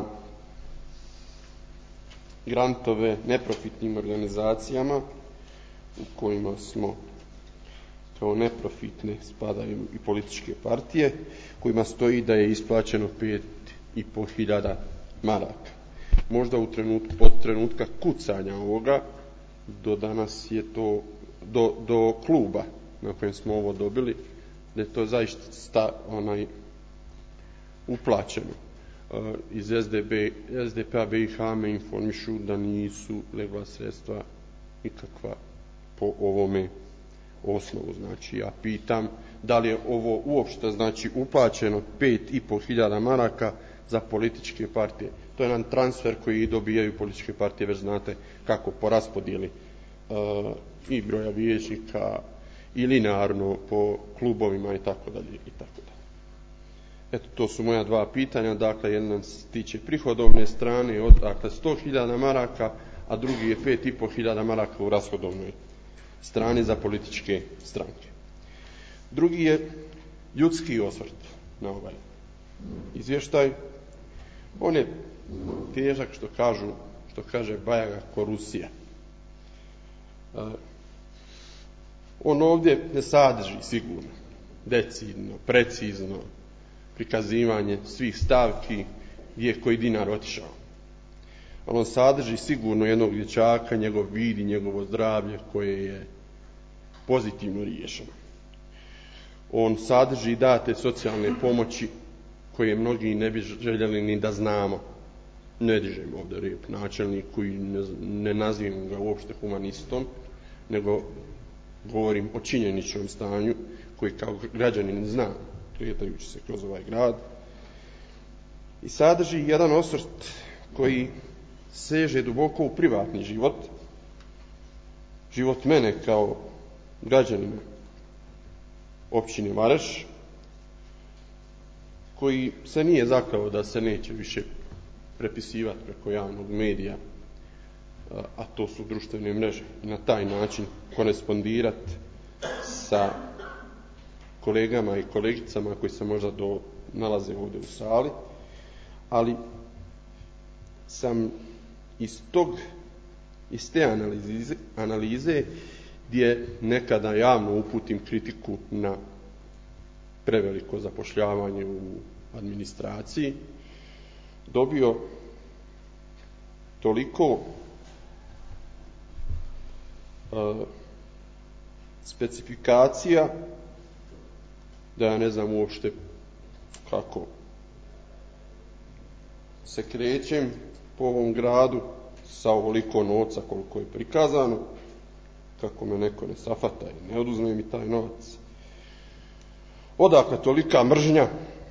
grantove neprofitnim organizacijama u kojima smo kao neprofitne spadaju i političke partije, kojima stoji da je isplaćeno pet i po hiljada maraka. Možda u trenutku, od trenutka kucanja ovoga do danas je to, do, do kluba na kojem smo ovo dobili, da je to zaista onaj uplaćeno. Iz es de pe a be i ha me informišu da nisu legla sredstva nikakva po ovome osnovu. Znači, ja pitam da li je ovo uopšte, znači, uplaćeno pet i po hiljada maraka za političke partije. To je jedan transfer koji dobijaju političke partije, već znate kako po raspodijeli uh, i broja vijećnika i linearno po klubovima i tako dalje i tako dalje. Eto, to su moja dva pitanja. Dakle, jedan se tiče prihodovne strane, od dakle sto hiljada maraka, a drugi je pet i po hiljada maraka u rashodovnoj strane za političke stranke. Drugi je ljudski osvrt na ovaj izvještaj. On je težak, što kažu, što kaže Bajaga, ko Rusija. On ovdje ne sadrži sigurno decidno, precizno prikazivanje svih stavki gdje je koji dinar otišao. Ali on sadrži sigurno jednog dječaka, njegov vid i njegovo zdravlje koje je pozitivno riješeno. On sadrži date socijalne pomoći koje mnogi ne bi željeli ni da znamo. Ne dižem ovdje rep načelniku i ne, ne nazivam ga uopšte humanistom, nego govorim o činjeničnom stanju koji kao građanin zna, kretajući se kroz ovaj grad. I sadrži jedan osvrt koji seže duboko u privatni život, život mene kao građanina općine Vareš, koji se nije zaklao da se neće više prepisivati preko javnog medija, a to su društvene mreže, i na taj način korespondirati sa kolegama i kolegicama koji se možda do, nalaze ovdje u sali, ali sam iz tog, iz te analize, analize gdje nekada javno uputim kritiku na preveliko zapošljavanje u administraciji, dobio toliko uh, specifikacija da ja ne znam uopšte kako se krećem po ovom gradu sa ovoliko novca koliko je prikazano, kako me neko ne safata i ne oduzme mi taj novac. Odakle tolika mržnja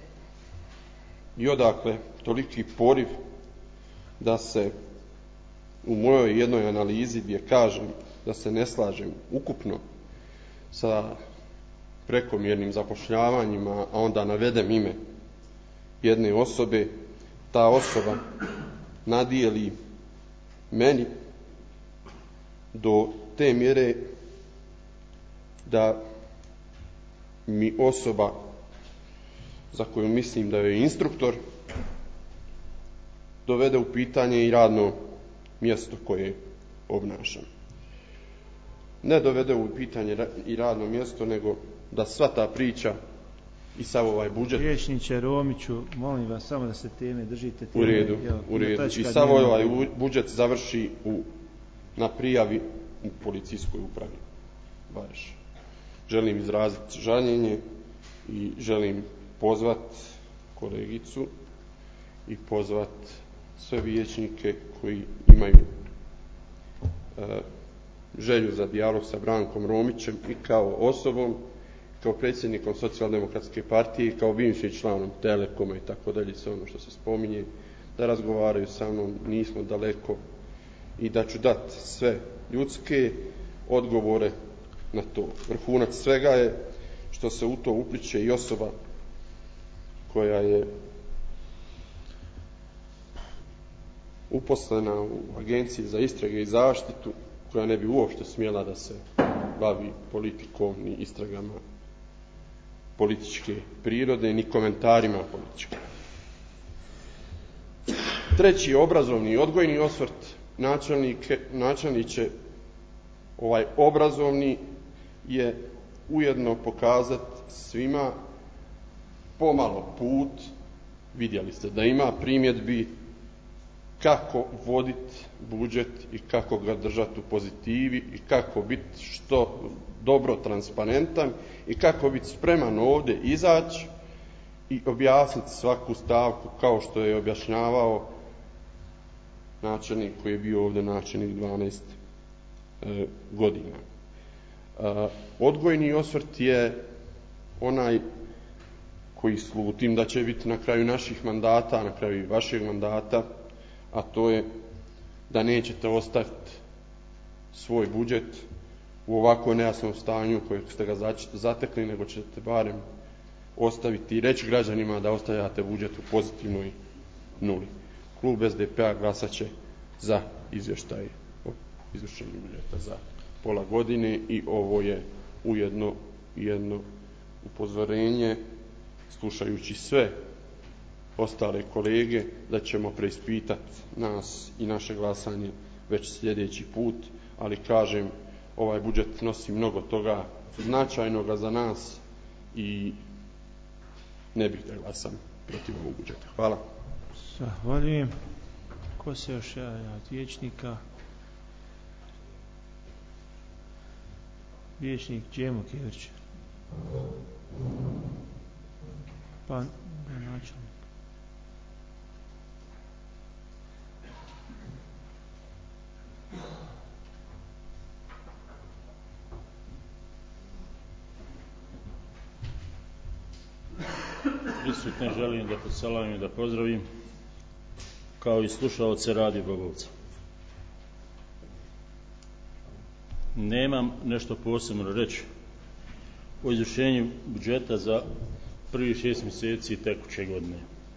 i odakle toliki poriv da se u mojoj jednoj analizi gdje kažem da se ne slažem ukupno sa prekomjernim zapošljavanjima, a onda navedem ime jedne osobe, ta osoba nadijeli meni do te mjere da mi osoba za koju mislim da je instruktor dovede u pitanje i radno mjesto koje obnašam. Ne dovede u pitanje i radno mjesto, nego da sva ta priča i sav ovaj budžet... Vijećniče Romiću, molim vas samo da se teme držite. Teme, u redu, jel, u redu. I sav ovaj budžet završi u, na prijavi u policijskoj upravi Vareš. Želim izraziti žaljenje i želim pozvat kolegicu i pozvat sve vijećnike koji imaju e, želju za dijalog sa Brankom Romićem i kao osobom, kao predsjednikom Socijaldemokratske partije i kao bivšim članom Telekoma i tako dalje, sve ono što se spominje, da razgovaraju sa mnom, nismo daleko, i da ću dati sve ljudske odgovore na to. Vrhunac svega je što se u to upliče i osoba koja je uposlena u Agenciji za istrage i zaštitu, koja ne bi uopšte smjela da se bavi politikom ni istragama političke prirode, ni komentarima političke. Treći obrazovni i odgojni osvrt načelnike, načelniče, ovaj obrazovni je ujedno pokazati svima pomalo put. Vidjeli ste da ima primjedbi kako voditi budžet i kako ga držati u pozitivi i kako biti što dobro transparentan i kako biti spreman ovdje izaći i objasniti svaku stavku kao što je objašnjavao načelnik koji je bio ovdje načelnik dvanaest e, godina. E, odgojni osvrt je onaj koji slutim da će biti na kraju naših mandata, na kraju vašeg mandata, a to je da nećete ostaviti svoj budžet u ovako nejasnom stanju kojeg ste ga zatekli, nego ćete barem ostaviti i reći građanima da ostavljate budžet u pozitivnoj nuli. Klub es de pe a glasat će za izvještaj o izvršenju budžeta za pola godine i ovo je ujedno jedno upozorenje, slušajući sve ostale kolege, da ćemo preispitati nas i naše glasanje već sljedeći put, ali kažem, ovaj budžet nosi mnogo toga značajnoga za nas i ne bih da glasam protiv ovog budžeta. Hvala. Zahvaljujem. Ko se još javlja od vijećnika? Vijećnik Đemo Kevrić. Pa, načelnik. Prisutne želim da poselamim i da pozdravim, kao i slušaoce Radio Bobovca. Nemam nešto posebno reći o izvršenju budžeta za prvih šest mjeseci tekuće godine.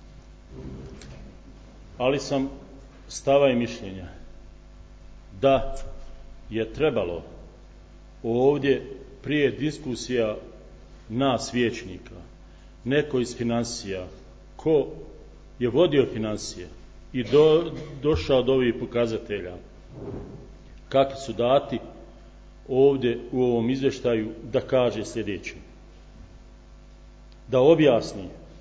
Ali sam stava i mišljenja da je trebalo ovdje prije diskusija nas vijećnika, neko iz financija, ko je vodio financije i do, došao do ovih pokazatelja kakvi su dati ovdje u ovom izvještaju, da kaže sljedeće, da objasni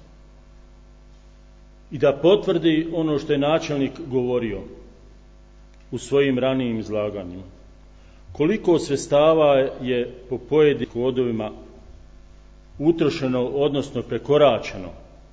i da potvrdi ono što je načelnik govorio u svojim ranijim izlaganjima. Koliko sredstava je po pojedinim kodovima utrošeno, odnosno prekoračeno.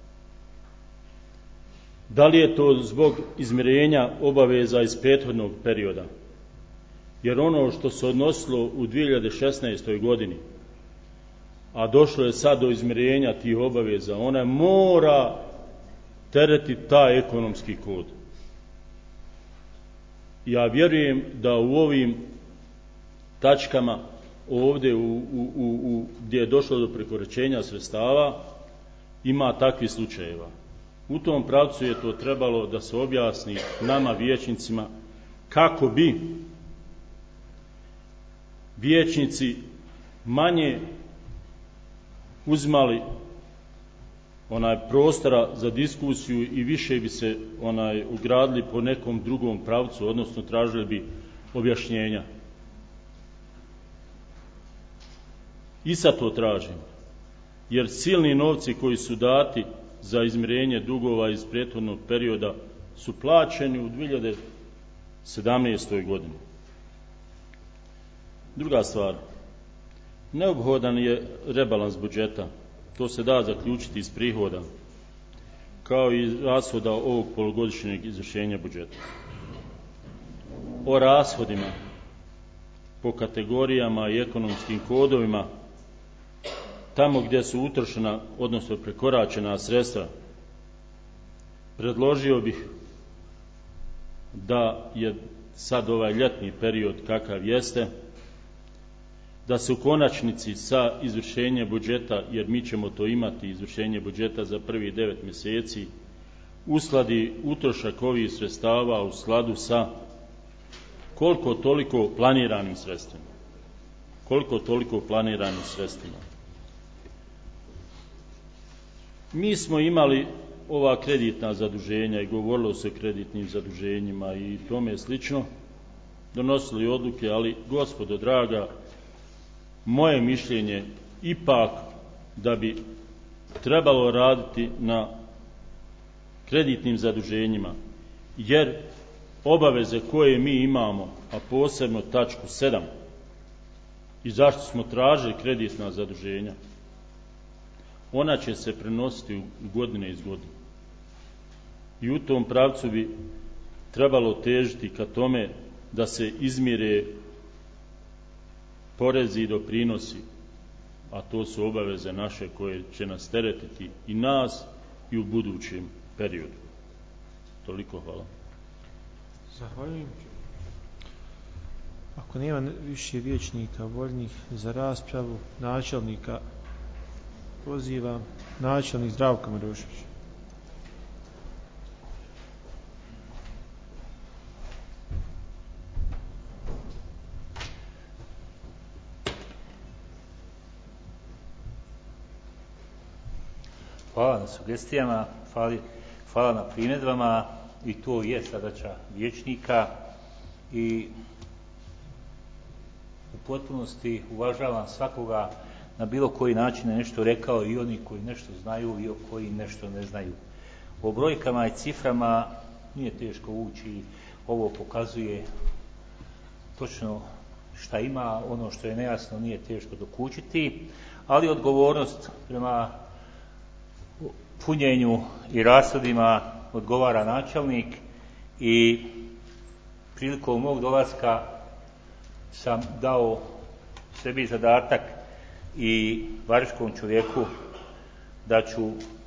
Da li je to zbog izmirenja obaveza iz prethodnog perioda? Jer ono što se odnosilo u dvije hiljade šesnaestoj godini, a došlo je sad do izmirenja tih obaveza, ona mora teretiti taj ekonomski kod. Ja vjerujem da u ovim tačkama ovdje u, u, u, gdje je došlo do prekoračenja sredstava ima takvih slučajeva. U tom pravcu je to trebalo da se objasni nama vijećnicima kako bi vijećnici manje uzimali onaj prostora za diskusiju i više bi se onaj ugradili po nekom drugom pravcu, odnosno tražili bi objašnjenja. I sad to tražim, jer silni novci koji su dati za izmirenje dugova iz prethodnog perioda su plaćeni u dvije hiljade sedamnaestoj godini. Druga stvar, neophodan je rebalans budžeta, to se da zaključiti iz prihoda, kao i rashoda ovog polugodišnjeg izvršenja budžeta. O rashodima po kategorijama i ekonomskim kodovima, tamo gdje su utrošena, odnosno prekoračena sredstva, predložio bih da je sad ovaj ljetni period kakav jeste, da se u konačnici sa izvršenjem budžeta, jer mi ćemo to imati, izvršenje budžeta za prvih devet mjeseci, uskladi utrošak ovih sredstava u skladu sa koliko toliko planiranim sredstvima. Koliko toliko planiranim sredstvima. Mi smo imali ova kreditna zaduženja i govorilo se o kreditnim zaduženjima i tome slično, donosili odluke, ali gospodo draga, moje mišljenje ipak da bi trebalo raditi na kreditnim zaduženjima, jer obaveze koje mi imamo, a posebno tačku sedam, i zašto smo tražili kreditna zaduženja, ona će se prenositi u godine iz godine. I u tom pravcu bi trebalo težiti ka tome da se izmire porezi i doprinosi, a to su obaveze naše koje će nas teretiti i nas i u budućem periodu. Toliko, hvala. Zahvaljujem. Ako nema više vijećnika voljnih za raspravu, načelnika pozivam, načelnik Zdravko Marušić. Hvala na sugestijama, hvala, hvala na primjedbama i to je zadaća vijećnika i u potpunosti uvažavam svakoga na bilo koji način je nešto rekao i oni koji nešto znaju i koji nešto ne znaju. O brojkama i ciframa nije teško ući, ovo pokazuje točno šta ima, ono što je nejasno nije teško dokučiti, ali odgovornost prema punjenju i rashodima odgovara načelnik i prilikom mog dolaska sam dao sebi zadatak i variškom čovjeku da ću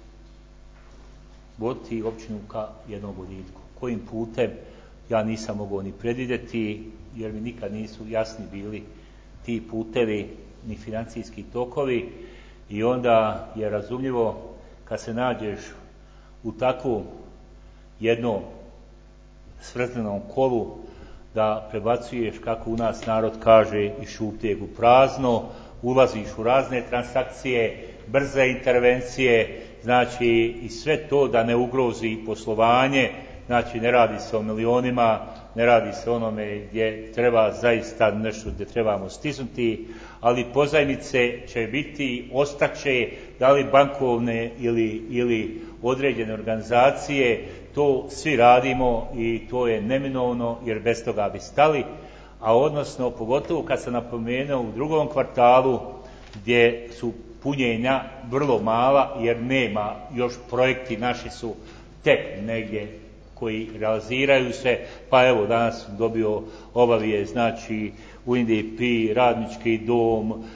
voditi općinu ka jednom boljitku. Kojim putem ja nisam mogao ni predvidjeti jer mi nikad nisu jasni bili ti putevi ni financijski tokovi i onda je razumljivo kad se nađeš u takvom jednom svrtlenom kolu da prebacuješ, kako u nas narod kaže, iz šupljeg u prazno, ulaziš u razne transakcije, brze intervencije, znači i sve to da ne ugrozi poslovanje, znači ne radi se o milionima, ne radi se onome gdje treba zaista nešto gdje trebamo stisnuti, ali pozajmice će biti, ostaće, da li bankovne ili, ili određene organizacije, to svi radimo i to je neminovno jer bez toga bi stali, a odnosno pogotovo kad sam napomenuo u drugom kvartalu gdje su punjenja vrlo mala jer nema, još projekti naši su tek negdje koji realiziraju se, pa evo danas sam dobio obavije, znači u N D P, Radnički dom, e,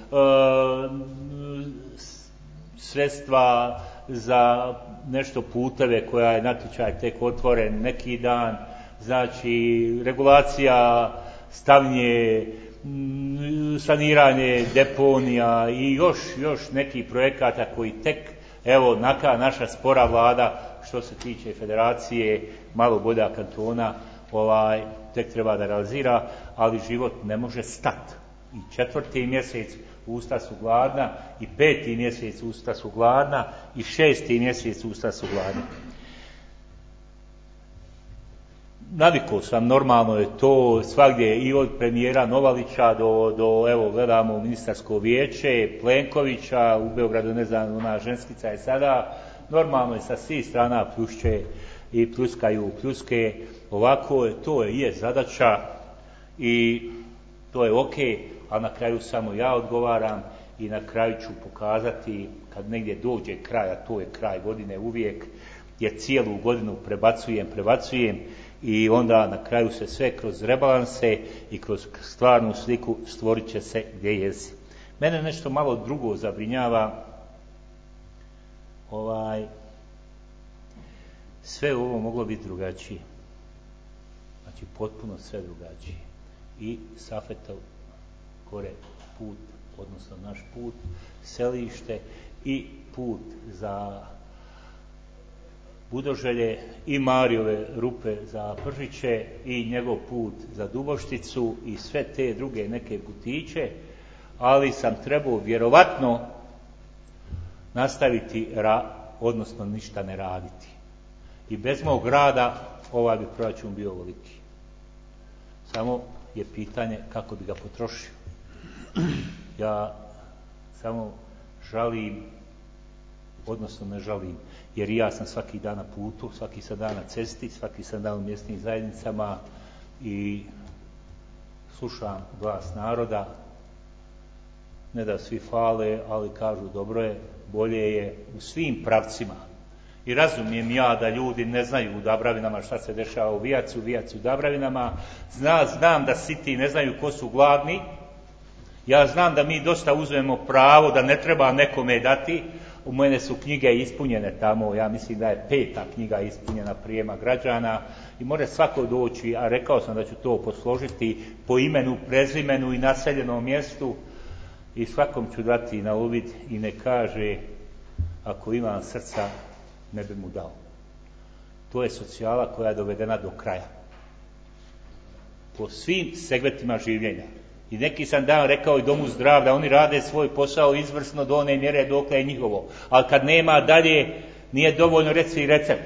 sredstva za nešto puteve koja je natječaj tek otvoren neki dan, znači regulacija stavnje, saniranje deponija i još, još neki projekata koji tek, evo, naka naša spora vlada što se tiče federacije, malo bolja kantona, ovaj, tek treba da realizira, ali život ne može stati. I četvrti mjesec usta su gladna, i peti mjesec usta su gladna, i šesti mjesec usta su gladna. Navikao sam, normalno je to svagdje i od premijera Novalića do, do evo, gledamo ministarsko vijeće, Plenkovića, u Beogradu, ne znam, ona ženskica je sada, normalno je sa svih strana pljušće i pljuskaju pljuske, ovako je, to je, je zadaća i to je ok, a na kraju samo ja odgovaram i na kraju ću pokazati kad negdje dođe kraj, a to je kraj godine uvijek, jer cijelu godinu prebacujem, prebacujem i onda na kraju se sve kroz rebalanse i kroz stvarnu sliku stvorit će se gdje jesi. Mene nešto malo drugo zabrinjava, ovaj, sve ovo moglo biti drugačije. Znači potpuno sve drugačije. I Safetov gore put, odnosno naš put, selište i put za Budoželje i Marijove rupe za Pržiće i njegov put za Dubošticu i sve te druge neke putiće, ali sam trebao vjerovatno nastaviti, ra, odnosno ništa ne raditi. I bez mog rada ovaj bi proračun bio veliki. Samo je pitanje kako bi ga potrošio. Ja samo žalim, odnosno ne žalim, jer ja sam svaki dan na putu, svaki sam dan na cesti, svaki sam dan u mjesnim zajednicama i slušam glas naroda. Ne da svi fale, ali kažu dobro je, bolje je u svim pravcima. I razumijem ja da ljudi ne znaju u Dabravinama šta se dešava u Vijacu, u Vijacu u Dabravinama. Zna, znam da siti ne znaju ko su gladni. Ja znam da mi dosta uzmemo pravo da ne treba nekome dati. U mene su knjige ispunjene tamo, ja mislim da je peta knjiga ispunjena prijema građana i može svako doći, a rekao sam da ću to posložiti po imenu, prezimenu i naseljenom mjestu i svakom ću dati na uvid i ne kaže ako imam srca ne bi mu dao. To je socijala koja je dovedena do kraja. Po svim segmentima življenja. I neki sam dan rekao i domu zdravlja, oni rade svoj posao izvrsno do one mjere dokle je njihovo. Ali kad nema dalje, nije dovoljno reći recept.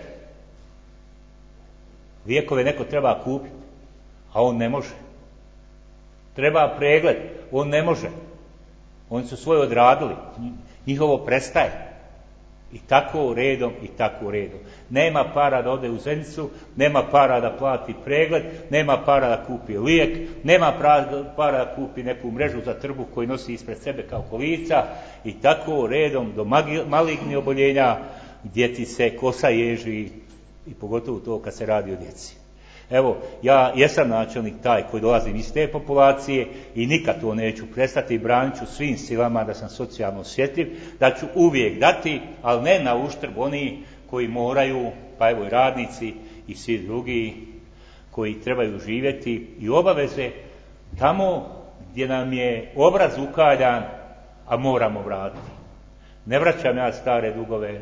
Lijekove neko treba kupiti, a on ne može. Treba pregled, on ne može. Oni su svoje odradili, njihovo prestaje. I tako redom, i tako redom. Nema para da ode u Zenicu, nema para da plati pregled, nema para da kupi lijek, nema para da kupi neku mrežu za trbuh koji nosi ispred sebe kao kolica, i tako redom do malignih oboljenja gdje ti se kosa ježi, i pogotovo to kad se radi o djeci. Evo, ja jesam načelnik taj koji dolazim iz te populacije i nikad to neću prestati, branit ću svim silama da sam socijalno osjetljiv, da ću uvijek dati, ali ne na uštrb oni koji moraju, pa evo i radnici i svi drugi koji trebaju živjeti i obaveze tamo gdje nam je obraz ukaljan, a moramo vratiti. Ne vraćam ja stare dugove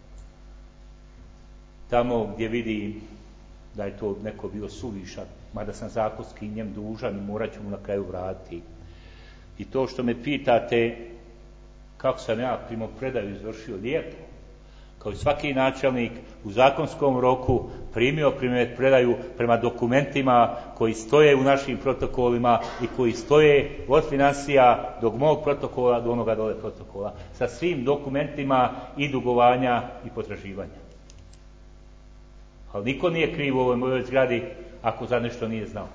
tamo gdje vidim da je to neko bio suvišan, mada sam zakonski njem dužan i morat ću mu na kraju vratiti. I to što me pitate kako sam ja primopredaju izvršio, lijepo, kao i svaki načelnik u zakonskom roku primio primopredaju prema dokumentima koji stoje u našim protokolima i koji stoje od financija do mog protokola do onoga dole protokola, sa svim dokumentima i dugovanja i potraživanja. Ali niko nije kriv u ovoj mojoj zgradi ako za nešto nije znao.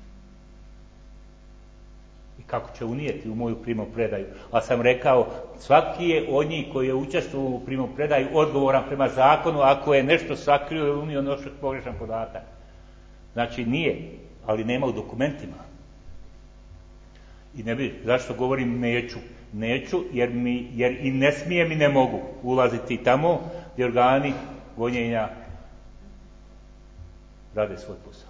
I kako će unijeti u moju primopredaju. A sam rekao, svaki je od njih koji je učestvovao u primopredaju odgovoran prema zakonu ako je nešto sakrio ili unio noš pogrešan podatak. Znači nije, ali nema u dokumentima. I ne bi, zašto govorim neću? Neću jer, mi, jer i ne smijem i ne mogu ulaziti tamo gdje organi gonjenja rade svoj posao.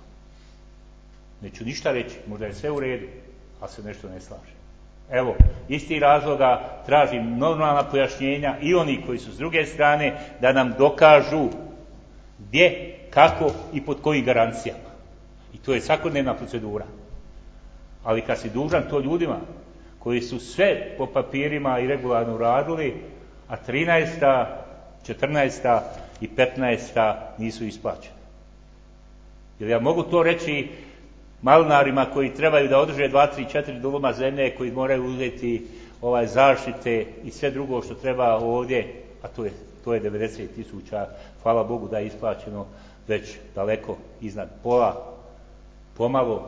Neću ništa reći, možda je sve u redu, a se nešto ne slaže. Evo, isti razloga tražim normalna pojašnjenja i oni koji su s druge strane da nam dokažu gdje, kako i pod kojim garancijama. I to je svakodnevna procedura. Ali kad si dužan to ljudima koji su sve po papirima i regularno radili, a trinaesta, četrnaesta i petnaesta nisu isplaćene. Jer ja mogu to reći malinarima koji trebaju da održe dva, tri, četiri duluma zemlje, koji moraju uzeti ovaj zaštite i sve drugo što treba ovdje, a to je, to je devedeset tisuća, hvala Bogu da je isplaćeno već daleko iznad pola, pomalo,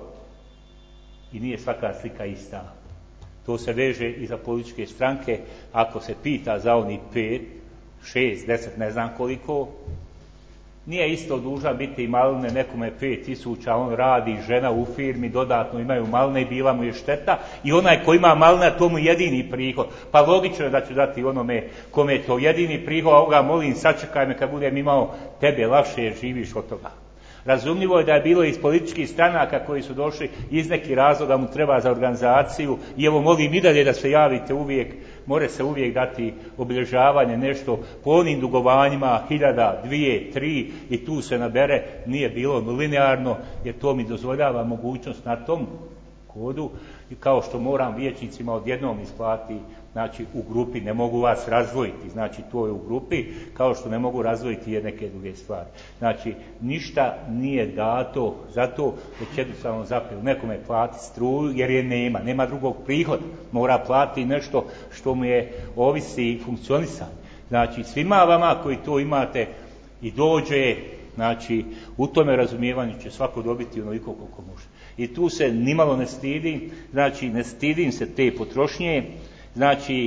i nije svaka slika ista. To se veže i za političke stranke, ako se pita za oni pet, šest, deset, ne znam koliko, nije isto dužan biti i maline nekome pet tisuća, on radi, žena u firmi, dodatno imaju maline i bila mu je šteta, i onaj ko ima maline, to mu jedini prihod. Pa logično je da ću dati onome kome je to jedini prihod, a ovoga molim, sačekaj me kad budem imao tebe, lakše jer živiš od toga. Razumljivo je da je bilo iz političkih stranaka koji su došli iz nekih razloga mu treba za organizaciju, i evo molim i dalje da se javite uvijek, more se uvijek dati obilježavanje nešto po onim dugovanjima, hiljada, dvije, tri, i tu se nabere, nije bilo linearno, jer to mi dozvoljava mogućnost na tom kodu, i kao što moram vijećnicima odjednom isplatiti, znači u grupi, ne mogu vas razdvojiti, znači to je u grupi, kao što ne mogu razdvojiti i neke druge stvari. Znači, ništa nije dato, zato već jednostavno zapio nekome plati struju, jer je nema, nema drugog prihoda, mora platiti nešto što mu je ovisi funkcionisanje. Znači, svima vama koji to imate i dođe, znači, u tome razumijevanju će svako dobiti onoliko koliko može. I tu se nimalo ne stidim, znači, ne stidim se te potrošnje. Znači,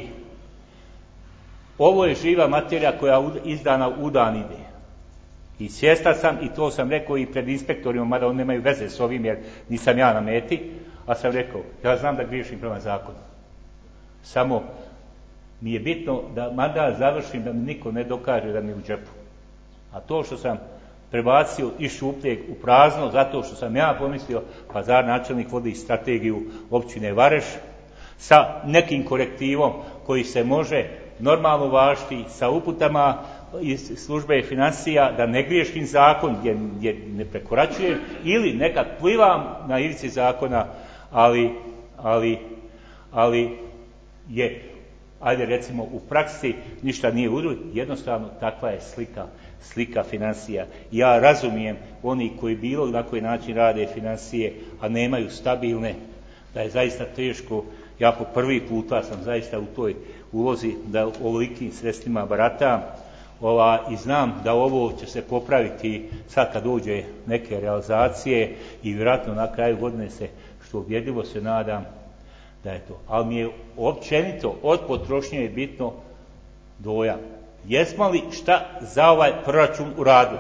ovo je živa materija koja izdana u dan ide. I svjestan sam, i to sam rekao i pred inspektorima, mada oni nemaju veze s ovim jer nisam ja na meti, a sam rekao, ja znam da griješim prema zakonu. Samo mi je bitno da mandat završim, da mi niko ne dokaže da mi je u džepu. A to što sam prebacio iz šupljeg u prazno, zato što sam ja pomislio, pa zar načelnik vodi strategiju općine Vareš, sa nekim korektivom koji se može normalno važiti, sa uputama iz službe financija da ne griješim zakon gdje, gdje ne prekoračujem, ili nekad plivam na ivici zakona, ali ali, ali je, ajde recimo u praksi ništa nije udruž, jednostavno takva je slika, slika financija. Ja razumijem oni koji bilo na koji način rade financije, a nemaju stabilne, da je zaista teško. Ja po prvi puta sam zaista u toj ulozi da ovolikim sredstvima baratam, ova, i znam da ovo će se popraviti sad kad dođe neke realizacije i vjerojatno na kraju godine se, što ubjedljivo se nadam, da je to. Ali mi je općenito od potrošnje je bitno dojam. Jesmo li šta za ovaj proračun uradili?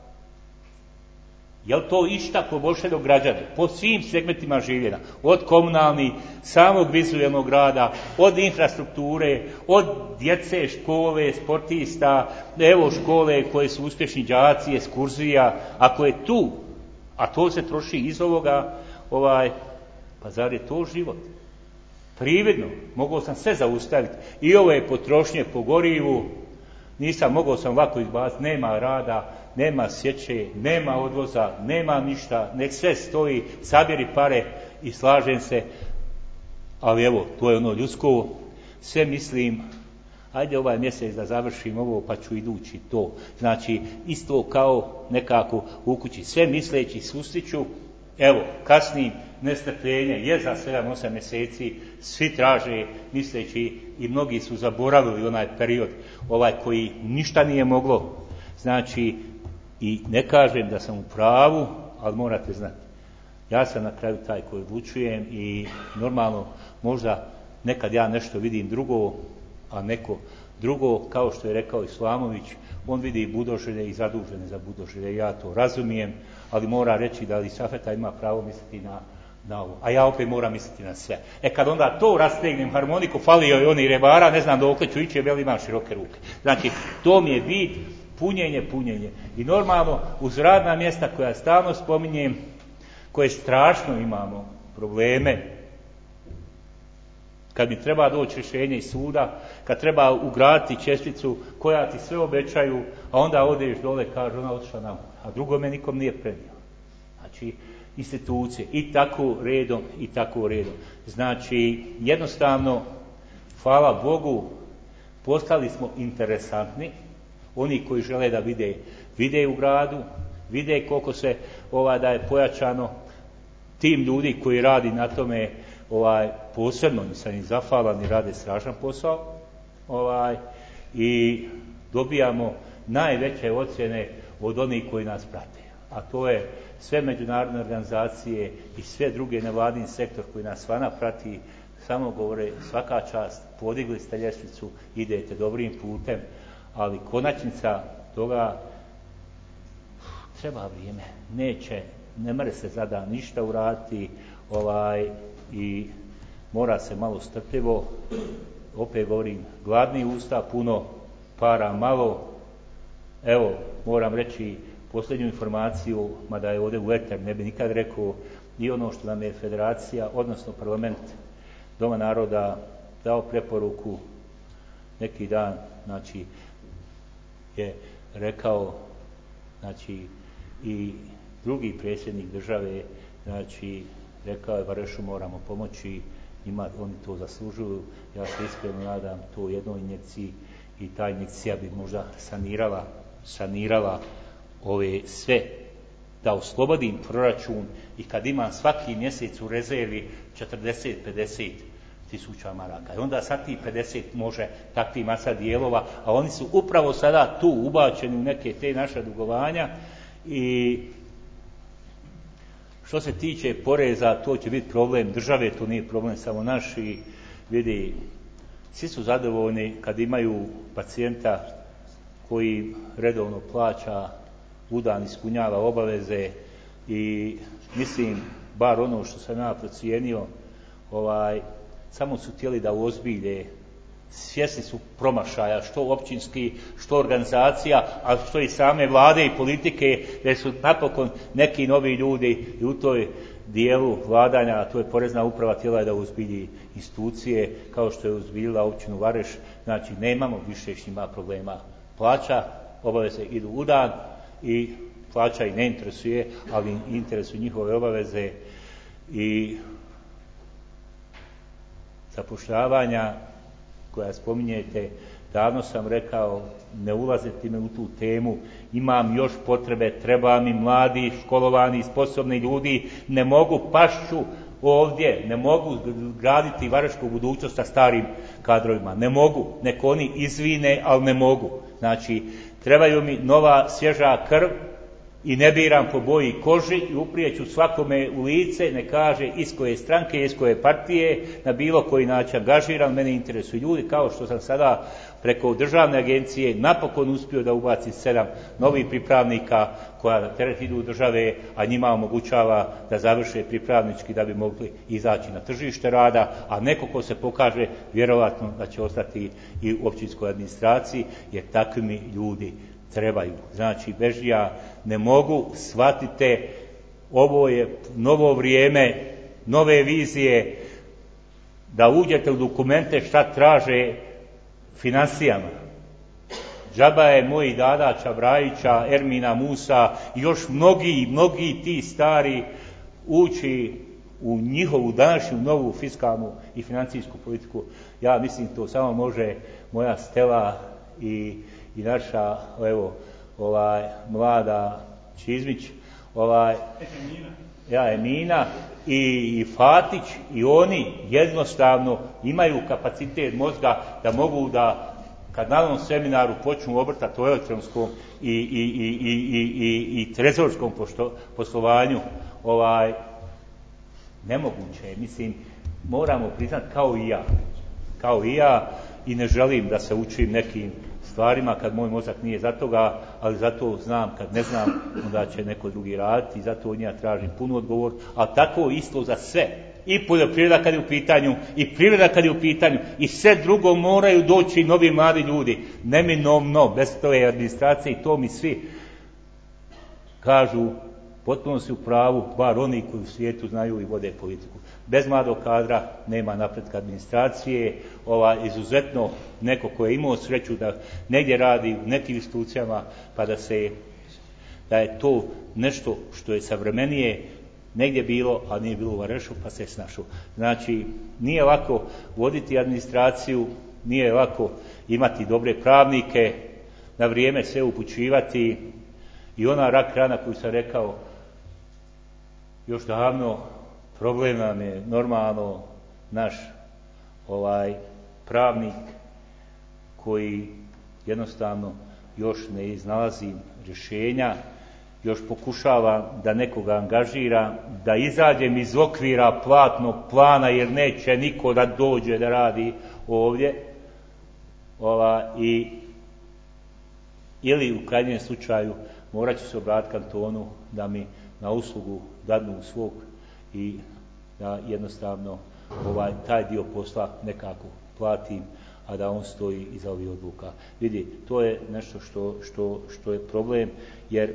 Je li to išta poboljšalo građane po svim segmentima življenja? Od komunalnih, samog vizualnog rada, od infrastrukture, od djece, škole, sportista, evo škole koje su uspješni đaci, ekskurzija. Ako je tu, a to se troši iz ovoga, ovaj, pa zar je to život? Prividno, mogao sam sve zaustaviti. I ove potrošnje po gorivu, nisam, mogao sam ovako izbaciti, nema rada, nema sječe, nema odvoza, nema ništa, nek sve stoji, sabiri pare i slažem se, ali evo, to je ono ljudsko, sve mislim, ajde ovaj mjesec da završim ovo pa ću idući to. Znači, isto kao nekako u kući, sve misleći sustiću, evo, kasnim, nestrpljenje je za sedam osam mjeseci, svi traže, misleći i mnogi su zaboravili onaj period ovaj koji ništa nije moglo. Znači, i ne kažem da sam u pravu, ali morate znati, ja sam na kraju taj koji odlučujem i normalno možda nekad ja nešto vidim drugo, a neko drugo, kao što je rekao Islamović, on vidi budoželje i zadužene za budoželje, ja to razumijem, ali mora reći da li Safeta ima pravo misliti na, na ovo, a ja opet moram misliti na sve. E kad onda to rastegnem harmoniku, falio je oni rebara, ne znam dokle ću ići, jer imam široke ruke. Znači, to mi je bit, punjenje, punjenje. I normalno, uz radna mjesta koja stalno spominjem, koje strašno imamo probleme, kad mi treba doći rješenje iz suda, kad treba ugraditi česticu koja ti sve obećaju, a onda odeš dole, kaže ona otišla nam, a drugome nikom nije prenio. Znači, institucije i tako redom i tako redom. Znači, jednostavno, hvala Bogu, postali smo interesantni. Oni koji žele da vide, vide u gradu, vide koliko se ovaj, da je pojačano tim ljudi koji radi na tome, ovaj, posebno nisam im zahvalan i rade strašan posao, ovaj, i dobijamo najveće ocjene od onih koji nas prate. A to je sve međunarodne organizacije i sve druge nevladin sektor koji nas svana prati, samo govore svaka čast, podigli ste ljestvicu, idete dobrim putem, ali konačnica toga treba vrijeme, neće, ne more se zada ništa uraditi, ovaj, i mora se malo strpljivo, opet govorim, gladni usta, puno para, malo. Evo, moram reći posljednju informaciju, mada je ovdje u eter, ne bi nikad rekao, i ono što nam je federacija, odnosno parlament Doma naroda dao preporuku neki dan, znači, je rekao, znači, i drugi predsjednik države, znači, rekao je Varešu moramo pomoći, ima, oni to zaslužuju, ja se iskreno nadam to jednoj injekciji i ta injekcija bi možda sanirala, sanirala ove sve, da oslobodim proračun i kad imam svaki mjesec u rezervi četrdeset pedeset tisuća maraka. I onda sad ti pedeset može takvi masa dijelova, a oni su upravo sada tu ubačeni u neke te naše dugovanja. I što se tiče poreza, to će biti problem države, to nije problem samo naš. I vidi, svi su zadovoljni kad imaju pacijenta koji redovno plaća, udan ispunjava obaveze i mislim, bar ono što sam ja procijenio, ovaj, samo su htjeli da uozbilje, svjesni su promašaja, što općinski, što organizacija, a što i same vlade i politike, jer su napokon neki novi ljudi i u toj dijelu vladanja, a to je porezna uprava, htjela je da uozbilji institucije, kao što je uozbiljila općinu Vareš. Znači, nemamo više s njima problema. Plaća, obaveze idu u dan i plaća i ne interesuje, ali interesuju njihove obaveze. I zapošljavanja koja spominjete, davno sam rekao, ne ulazite me u tu temu, imam još potrebe, treba mi mladi, školovani, sposobni ljudi, ne mogu pašću ovdje, ne mogu graditi Varaždinsku budućnost sa starim kadrovima, ne mogu, nek oni izvine, ali ne mogu. Znači, trebaju mi nova svježa krv i ne biram po boji koži i uprijeću svakome u lice, ne kaže iz koje stranke, iz koje partije, na bilo koji način angažiran, mene interesuju ljudi, kao što sam sada preko državne agencije napokon uspio da ubaci sedam novih pripravnika koja na teret idu države, a njima omogućava da završe pripravnički da bi mogli izaći na tržište rada, a neko ko se pokaže vjerovatno da će ostati i u općinskoj administraciji, jer takvi mi ljudi trebaju. Znači, bežija ne mogu, shvatite, ovo je novo vrijeme, nove vizije, da uđete u dokumente šta traže financijama. Džaba je moji Dada Čabrajića, Ermina Musa i još mnogi, mnogi ti stari ući u njihovu današnju novu fiskalnu i financijsku politiku. Ja mislim to samo može moja Stela i, i naša evo, ovaj, mlada Čizmić, ovaj, ja Emina i, i Fatić i oni jednostavno imaju kapacitet mozga da mogu da kad na ovom seminaru počnu obrtati o elektronskom i, i, i, i, i, i trezorskom pošto, poslovanju, ovaj, nemoguće je. Mislim, moramo priznati kao i ja. Kao i ja i ne želim da se učim nekim stvarima kad moj mozak nije za toga, ali zato znam kad ne znam, onda će neko drugi raditi i zato od njega tražim punu odgovor, a tako isto za sve. I poljoprivreda kad je u pitanju, i privreda kad je u pitanju, i sve drugo moraju doći novi mladi ljudi. Neminovno, bez tove administracije, i to mi svi kažu, potpuno si u pravu, bar oni koji u svijetu znaju i vode politiku. Bez mladog kadra nema napretka administracije, ova, izuzetno neko ko je imao sreću da negdje radi u nekim institucijama, pa da se da je to nešto što je savremenije negdje bilo, a nije bilo u Varešu, pa se snašao. Znači, nije lako voditi administraciju, nije lako imati dobre pravnike, na vrijeme sve upućivati i ona rak rana koju sam rekao još davno, problem nam je normalno naš ovaj pravnik koji jednostavno još ne iznalazi rješenja, još pokušava da nekoga angažira, da izađem iz okvira platnog plana jer neće niko da dođe da radi ovdje. Ova, i, ili u krajnjem slučaju morat ću se obratiti kantonu da mi na uslugu dadnu svog i da jednostavno ovaj, taj dio posla nekako platim, a da on stoji iza ovih odluka. Vidi, to je nešto što, što, što je problem, jer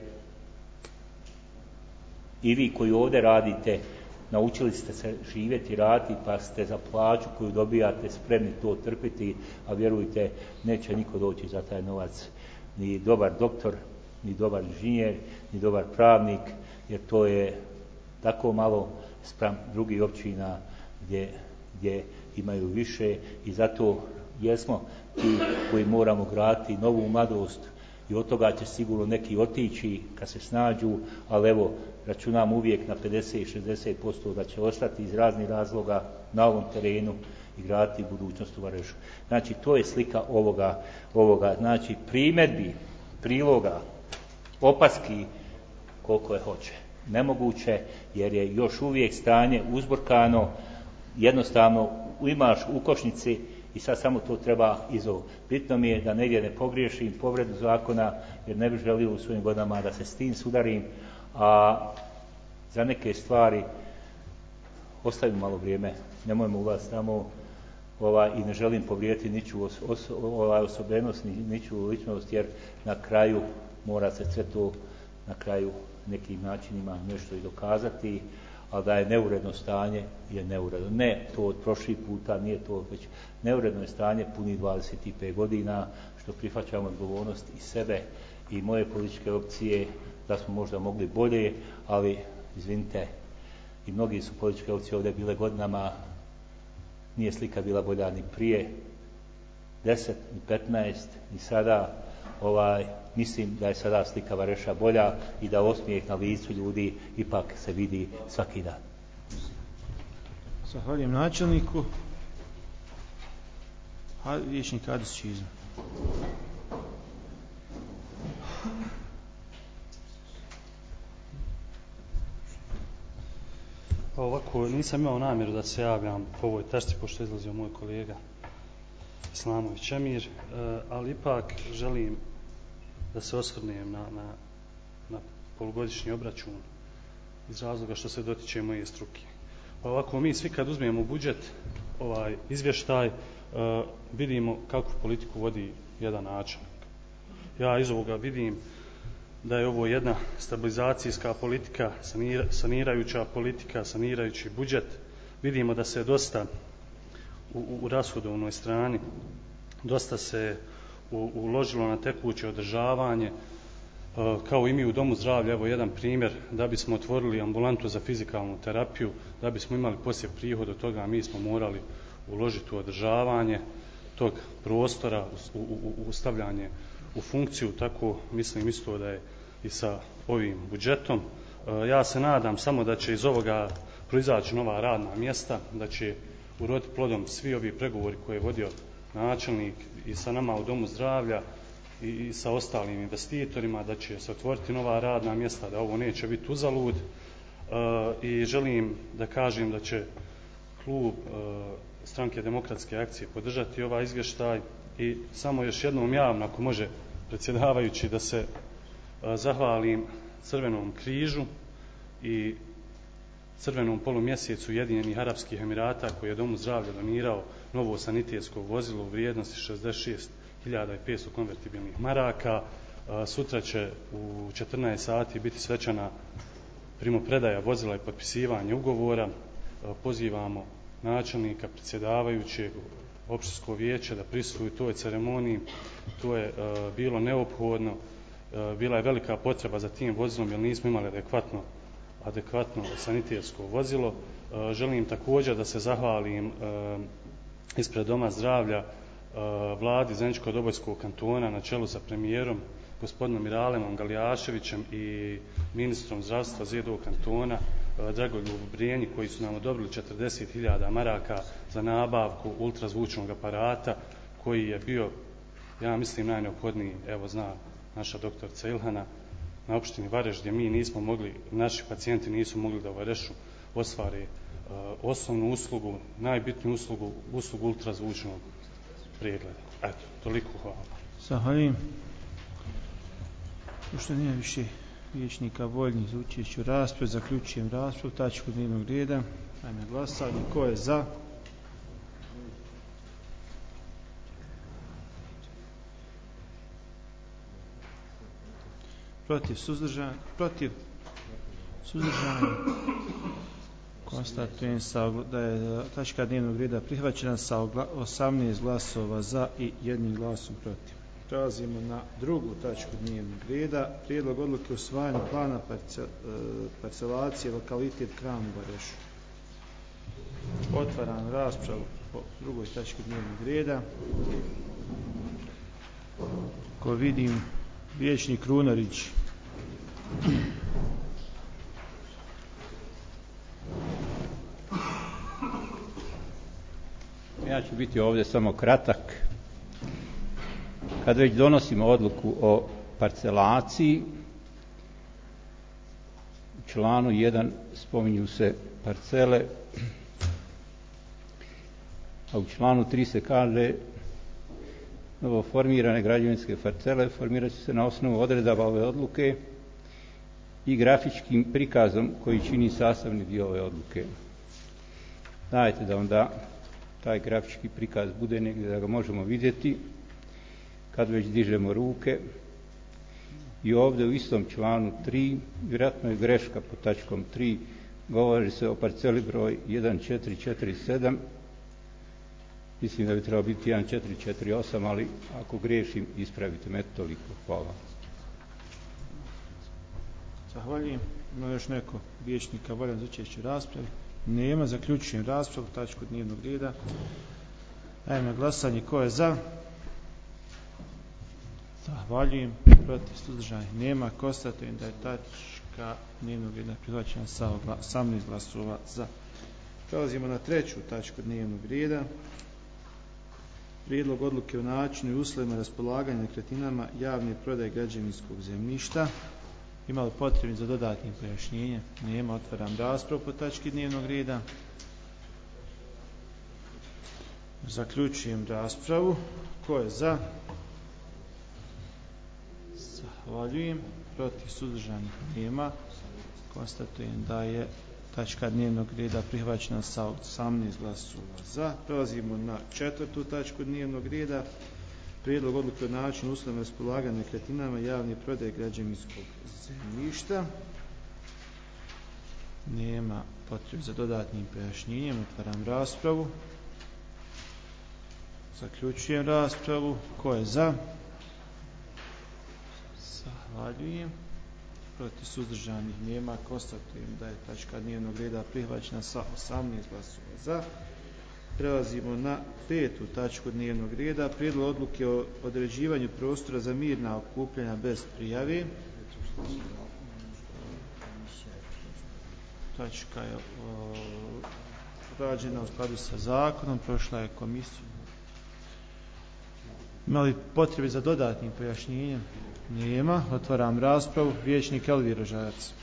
i vi koji ovdje radite, naučili ste se živjeti i raditi, pa ste za plaću koju dobijate spremni to trpiti, a vjerujte, neće niko doći za taj novac, ni dobar doktor, ni dobar inženjer, ni dobar pravnik, jer to je tako malo spram drugih općina gdje, gdje imaju više i zato jesmo ti koji moramo graditi novu mladost i od toga će sigurno neki otići kad se snađu, ali evo, računam uvijek na pedeset do šezdeset posto da će ostati iz raznih razloga na ovom terenu i graditi budućnost u Varešu. Znači, to je slika ovoga, ovoga. Znači, primjedbi, priloga, opaski, koliko je hoće. Nemoguće, jer je još uvijek stanje uzburkano, jednostavno imaš u košnici i sad samo to treba izov. Bitno mi je da negdje ne pogriješim povredu zakona, jer ne bih želio u svojim godinama da se s tim sudarim, a za neke stvari ostavim malo vrijeme, nemojmo ulaziti tamo ovaj, i ne želim povrijediti niču os, os, ovaj, osobenost, ni, niču ličnost, jer na kraju mora se sve to na kraju nekim načinima nešto i dokazati, ali da je neuredno stanje, je neuredno. Ne to od prošlih puta, nije to već neuredno je stanje punih dvadeset pet godina, što prihvaćamo odgovornost i sebe i moje političke opcije, da smo možda mogli bolje, ali izvinite, i mnogi su političke opcije ovdje bile godinama nije slika bila bolja ni prije deset, ni petnaest, ni sada. Ovaj, mislim da je sada slika Vareša bolja i da osmijeh na licu ljudi ipak se vidi svaki dan. Zahvaljujem načelniku. A vijećnik Adis Čizma. Ovako, nisam imao namjeru da se javljam po ovoj tačci, pošto je izlazio moj kolega Islamović Emir, ali ipak želim da se osvrnem na, na, na polugodišnji obračun iz razloga što se dotiče moje struke. Ovako, mi svi kad uzmemo budžet, ovaj izvještaj, uh, vidimo kakvu politiku vodi jedan načelnik. Ja iz ovoga vidim da je ovo jedna stabilizacijska politika, sanira, sanirajuća politika, sanirajući budžet. Vidimo da se dosta u, u rashodovnoj strani, dosta se u, uložilo na tekuće održavanje, kao i mi u Domu zdravlja. Evo jedan primjer, da bismo otvorili ambulantu za fizikalnu terapiju, da bismo imali poslije prihod od toga, mi smo morali uložiti u održavanje tog prostora, u, u, u stavljanje u funkciju. Tako mislim isto da je i sa ovim budžetom. Ja se nadam samo da će iz ovoga proizaći nova radna mjesta, da će uroditi plodom svi ovi pregovori koje je vodio načelnik i sa nama u Domu zdravlja i, i sa ostalim investitorima, da će se otvoriti nova radna mjesta, da ovo neće biti uzalud. E, I želim da kažem da će klub e, Stranke demokratske akcije podržati ovaj izvještaj i samo još jednom javno, ako može predsjedavajući, da se e, zahvalim Crvenom križu i Crvenom polumjesecu Ujedinjenih Arapskih Emirata koji je Domu zdravlja donirao novo sanitetsko vozilo u vrijednosti šezdeset šest hiljada petsto konvertibilnih maraka. Sutra će u četrnaest sati biti svečana primopredaja vozila i potpisivanje ugovora. Pozivamo načelnika, predsjedavajućeg, općinsko vijeće da prisustvuju toj ceremoniji. To je bilo neophodno, bila je velika potreba za tim vozilom jer nismo imali adekvatno adekvatno sanitetsko vozilo. Želim također da se zahvalim ispred Doma zdravlja vladi Zeničko-Dobojskog kantona na čelu sa premijerom gospodinom Miralemom Galijaševićem i ministrom zdravstva Zedovog kantona Dragoljubu Brijeni, koji su nam odobrili četrdeset hiljada maraka za nabavku ultrazvučnog aparata koji je bio, ja mislim, najneophodniji, evo zna naša doktorica Ilhana, na opštini Vareš, gdje mi nismo mogli, naši pacijenti nisu mogli da u Varešu ostvare uh, osnovnu uslugu, najbitniju uslugu, uslugu ultrazvučnog pregleda. Eto, toliko, hvala. Zahvaljujem. Pošto nije više vijećnika voljnih za učešće u raspravi, zaključujem raspravu, tačku dnevnog reda. Ajme glasanje. Ko je za? Protiv, suzdržan, protiv, suzdržan. Konstatujem da je tačka dnevnog reda prihvaćena sa osamnaest glasova za i jednim glasom protiv. Prelazimo na drugu tačku dnevnog reda. Prijedlog odluke o usvajanju plana parcelacije lokalitet Kran u Varešu. Otvaram raspravu po drugoj tački dnevnog reda. Ko vidim, vijećnik Runarić. Ja ću biti ovdje samo kratak. Kad već donosimo odluku o parcelaciji, u članu jedan spominju se parcele, a u članu tri se kaže novo formirane građevinske parcele formirat će se na osnovu odredaba ove odluke i grafičkim prikazom koji čini sastavni dio ove odluke. Dajte da onda taj grafički prikaz bude negdje da ga možemo vidjeti kad već dižemo ruke. I ovdje u istom članu tri, vjerojatno je greška pod tačkom tri, govori se o parceli broj jedan četiri četiri sedam. Mislim da bi trebalo biti jedan četiri četiri osam, ali ako griješim, ispravite me. Toliko. Hvala. Zahvaljujem. Ima još neko vijećnika voljan za učešće u raspravi? Nema. Zaključujem raspravu, tačku dnevnog reda. Dajem na glasanje. Ko je za? Zahvaljujem. Protiv, suzdržanih nema. Konstatujem da je tačka dnevnog reda prihvaćena sa osamnaest glasova za. Prelazimo na treću tačku dnevnog reda. Prijedlog odluke o načinu i uslovima raspolaganja nekretninama javne prodaje građevinskog zemljišta. Ima li potrebi za dodatnim pojašnjenjem? Nema. Otvaram raspravu po tački dnevnog reda. Zaključujem raspravu. Ko je za? Zahvaljujem. Protiv, suzdržanih nema. Konstatujem da je tačka dnevnog reda prihvaćena sa osamnaest glasova za. Prelazimo na četvrtu tačku dnevnog reda. Prijedlog odluke o načinu uslovima raspolaganja nekretninama javne prodaje građevinskog zemljišta. Nema potrebe za dodatnim pojašnjenjem. Otvaram raspravu. Zaključujem raspravu. Ko je za? Zahvaljujem. Protiv, suzdržanih nema. Konstatujem da je tačka dnevnog reda prihvaćena sa osamnaest glasova za. Prelazimo na petu tačku dnevnog reda. Prijedlog odluke o određivanju prostora za mirna okupljanja bez prijave. Tačka je o, rađena u skladu sa zakonom, prošla je komisiju. Ima li potrebe za dodatnim pojašnjenjem? Nema. Otvaram raspravu. Vijećnik Elvir Žarac.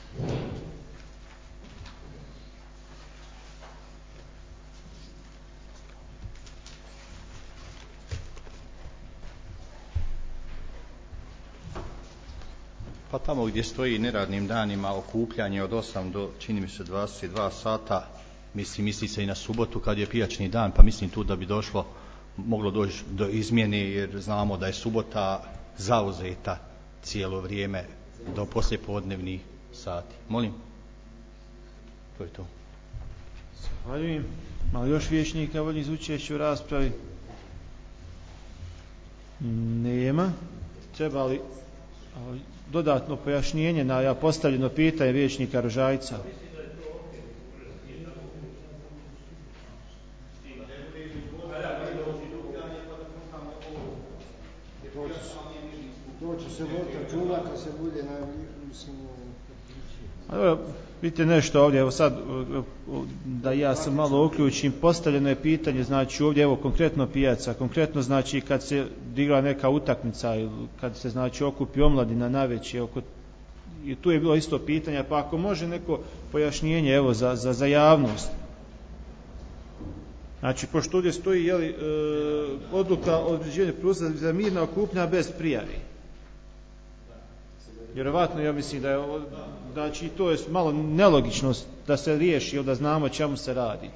Pa tamo gdje stoji neradnim danima okupljanje od osam do, čini mi se, dvadeset dva sata, misli, misli se i na subotu kad je pijačni dan, pa mislim tu da bi došlo, moglo doći do izmjene, jer znamo da je subota zauzeta cijelo vrijeme do poslijepodnevnih sati. Molim? To je to. Zahvaljujem. Malo još vijećnika volji za učešće u raspravi? Nema. Treba li dodatno pojašnjenje na ja postavljeno pitanje vijećnika Rožajca? To će se voditi računati, se bude na... Vidite nešto ovdje, evo sad da ja se malo uključim, postavljeno je pitanje, znači ovdje evo konkretno pijaca, konkretno znači kad se digla neka utakmica ili kad se znači okupi omladina navečer, oko, i tu je bilo isto pitanje, pa ako može neko pojašnjenje evo za, za, za javnost. Znači pošto ovdje stoji jeli, e, odluka o određivanju prostora za mirna okupljanja bez prijave. Vjerovatno ja mislim da je znači to je malo nelogičnost da se riješi ili da znamo čemu se radi.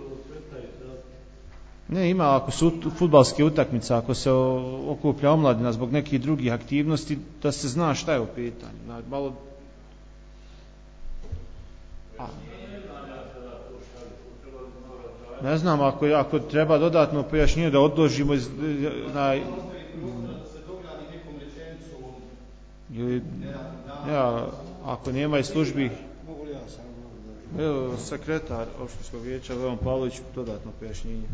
Ne, ima ako su fudbalske utakmice, ako se okuplja omladina zbog nekih drugih aktivnosti, da se zna šta je u pitanju. Malo... A. Ne znam, ako, ako treba dodatno pojašnjenje da odložimo iz, na... Ili, ja, ako nema i službi, evo sekretar opštinskog vijeća Leon Pavlović dodatno pojašnjenje.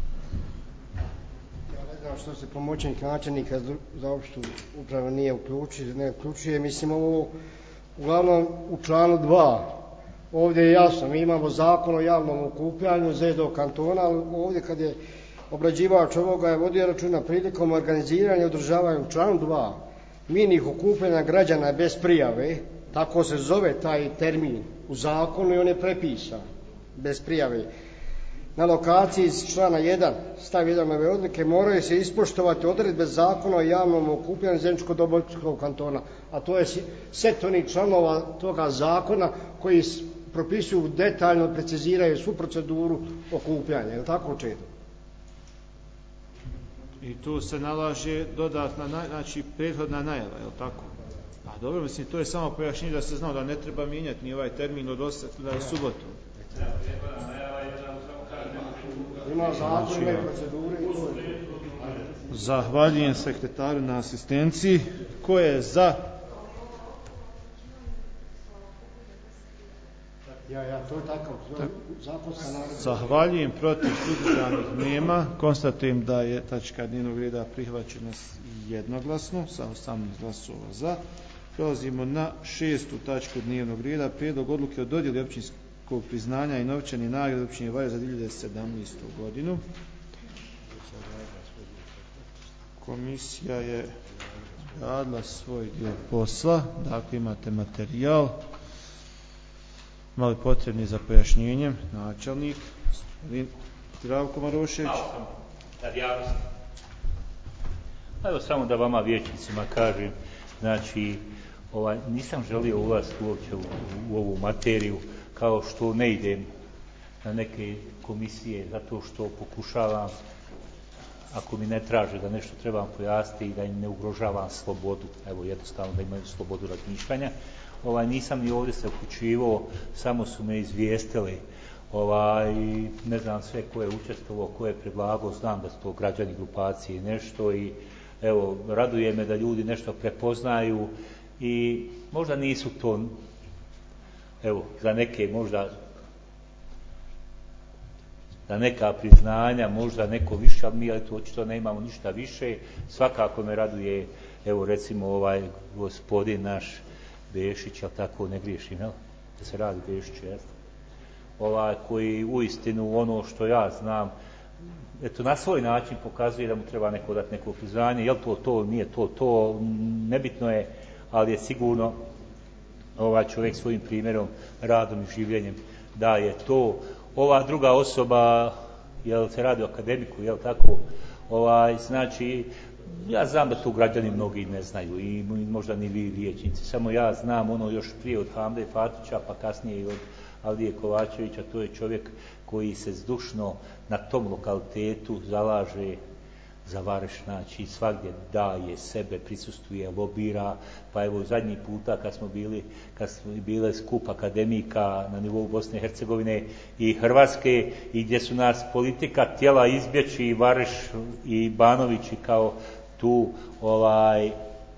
Ja ne znam što se pomoćnik načelnika za opštu upravo nije uključio, ne uključuje, mislim ovo uglavnom u članu dva. Ovdje je jasno, mi imamo zakon o javnom okupljanju Z E D O kantona, ali ovdje kad je obrađivač ovoga je vodio računa prilikom organiziranja i održavanja u članu dva mirnih okupljanja građana bez prijave, tako se zove taj termin u zakonu i on je prepisan bez prijave. Na lokaciji iz člana jedan, stav jedan ove odluke, moraju se ispoštovati odredbe zakona o javnom okupljanju Zeničko-Dobojskog kantona, a to je set onih članova toga zakona koji propisuju detaljno, preciziraju svu proceduru okupljanja, je li tako čedo? I tu se nalaže dodatna, znači prethodna najava, je li tako? A dobro, mislim, to je samo pojašnjenje da se znao da ne treba mijenjati ni ovaj termin od osam da je subotu. Ima zakon, ima procedure i to je. Zahvaljujem sekretaru na asistenciji. Ko je za? Ja, ja, to je takav, to je zaposlen narod. Zahvaljujem, protiv suzdržanih nema. Konstatujem da je tačka dnevnog reda prihvaćena jednoglasno, sa osamnaest glasova za. Prelazimo na šestu tačku dnevnog reda, prijedlog odluke o dodjeli općinskog priznanja i novčane nagrade općine Vareš za dvije hiljade sedamnaestu. godinu. Komisija je radila svoj dio posla, dakle imate materijal. Mali potrebni za pojašnjenjem, načelnik, gospodin Zdravko Marošević. Evo samo da vama vijećnicima kažem, znači ovaj, nisam želio ulaziti uopće u, u ovu materiju, kao što ne idem na neke komisije, zato što pokušavam, ako mi ne traže da nešto trebam pojasniti i da im ne ugrožavam slobodu, evo jednostavno da imaju slobodu razmišljanja. Ovaj, nisam ni ovdje se uključivao, samo su me izvijestili, ovaj, ne znam sve ko je učestvovao, ko je predlagao, znam da su to građani grupacije i nešto i evo, raduje me da ljudi nešto prepoznaju i možda nisu to, evo, za neke možda, za neka priznanja, možda neko više, ali mi eto, očito ne imamo ništa više. Svakako me raduje, evo recimo ovaj gospodin naš Bešić, ali tako ne griješim, jel? Da se radi Bešić, jel? Ovaj, koji uistinu ono što ja znam, eto na svoj način pokazuje da mu treba neko dati neko priznanje, jel to to, nije to to, nebitno je, ali je sigurno ovaj čovjek svojim primjerom, radom i življenjem daje to. Ova druga osoba, jel se radi o akademiku, jel tako, ovaj, znači, ja znam da tu građani mnogi ne znaju i možda ni vi vijećnici, samo ja znam ono još prije od Hamde Fatića, pa kasnije i od Alije Kovačevića, to je čovjek koji se zdušno na tom lokalitetu zalaže za Vareš, znači svagdje daje sebe, prisustvuje, lobira, pa evo zadnji puta kad smo bili, kad smo bile skup akademika na nivou Bosne i Hercegovine i Hrvatske i gdje su nas politika htjela izbjeći i Vareš i Banović i kao tu ovaj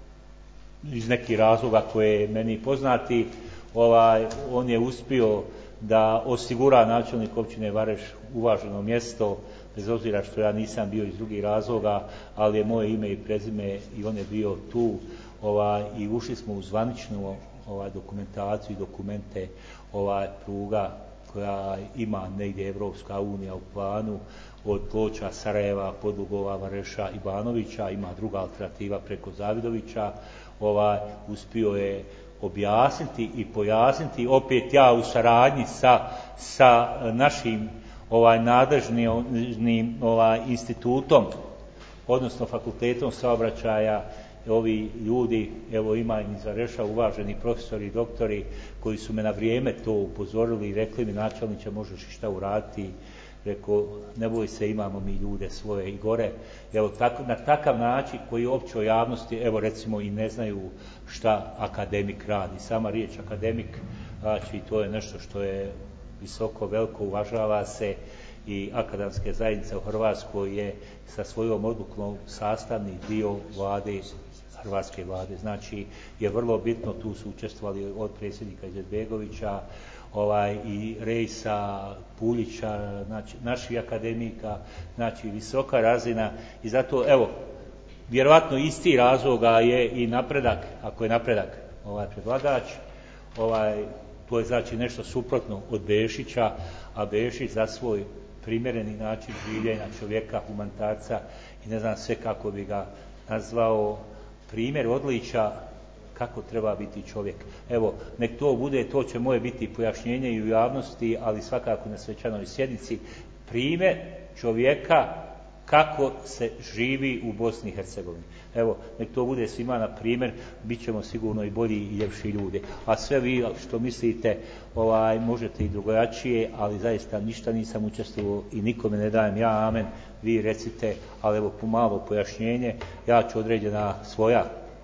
iz nekih razloga koje je meni poznati, ovaj on je uspio da osigura načelnik općine Vareš uvaženo mjesto, bez obzira što ja nisam bio iz drugih razloga, ali je moje ime i prezime i on je bio tu, ovaj, i ušli smo u zvaničnu ovaj, dokumentaciju i dokumente ovaj, pruga koja ima negdje Evropska unija u planu od Ploča, Sarajeva, Podlugova, Vareša i Banovića, ima druga alternativa preko Zavidovića, ovaj, uspio je objasniti i pojasniti, opet ja u saradnji sa, sa našim ovaj nadležnim ovaj institutom, odnosno fakultetom saobraćaja, ovi ljudi, evo ima im iz Vareša uvaženi profesori i doktori koji su me na vrijeme to upozorili i rekli mi, načelniče, možeš i šta uraditi, rekao, ne boj se, imamo mi ljude svoje i gore. Evo, tako, na takav način koji općoj javnosti, evo recimo i ne znaju šta akademik radi. Sama riječ akademik, znači to je nešto što je visoko, veliko, uvažava se i akademska zajednica u Hrvatskoj je sa svojom odlukom sastavni dio vlade, hrvatske vlade. Znači je vrlo bitno, tu su učestvovali od predsjednika Izetbegovića, ovaj, i Rejsa, Puljića, znači, naših akademika, znači visoka razina i zato, evo, vjerovatno isti razloga je i napredak, ako je napredak ovaj predlagač, ovaj, to je znači nešto suprotno od Bešića, a Bešić za svoj primjereni način življenja čovjeka, humanitarca i ne znam sve kako bi ga nazvao, primjer odličja kako treba biti čovjek. Evo, nek to bude, to će moje biti pojašnjenje i u javnosti, ali svakako na svečanoj sjednici, primjer čovjeka kako se živi u Bosni i Hercegovini. Evo, nek to bude svima na primjer, bit ćemo sigurno i bolji i ljepši ljudi. A sve vi što mislite, ovaj, možete i drugačije, ali zaista ništa nisam učestvovao i nikome ne dajem ja amen, vi recite, ali evo pomalo pojašnjenje, ja ću određena svoja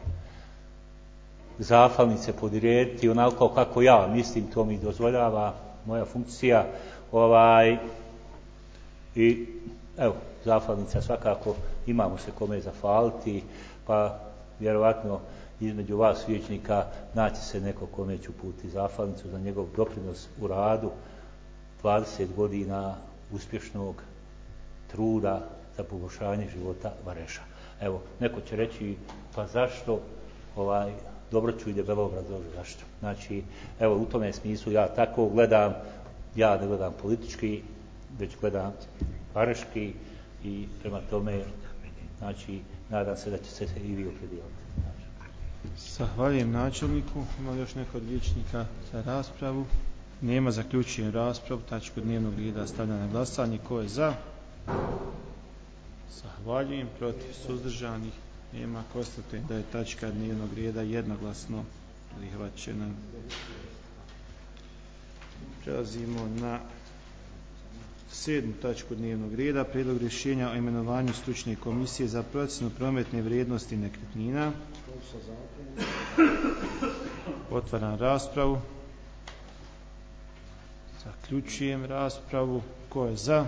zahvalnice podirediti onako kako ja mislim, to mi dozvoljava moja funkcija, ovaj, i evo, zahvalnica svakako, imamo se kome zahvaliti, pa vjerovatno između vas vijećnika naći se neko kome ću uputiti zahvalnicu za njegov doprinos u radu dvadeset godina uspješnog truda za poboljšanje života Vareša. Evo, neko će reći, pa zašto, ovaj, dobro ću i debelo obrazložiti zašto. Znači, evo, u tome smislu ja tako gledam, ja ne gledam politički, već gledam vareški i prema tome, znači, nadam se da će se i vi opredijeliti. Zahvaljujem načelniku. Ima li još neko od vijećnika za raspravu? Nema, zaključujem raspravu. Tačku dnevnog reda stavlja na glasanje. Ko je za? Zahvaljujem. Protiv, suzdržanih? Nema. Konstatujem da je tačka dnevnog reda jednoglasno prihvaćena. Prelazimo na sedmu tačku dnevnog reda. Prijedlog rješenja o imenovanju stručne komisije za procjenu prometne vrijednosti nekretnina. Otvaram raspravu. Zaključujem raspravu. Ko je za?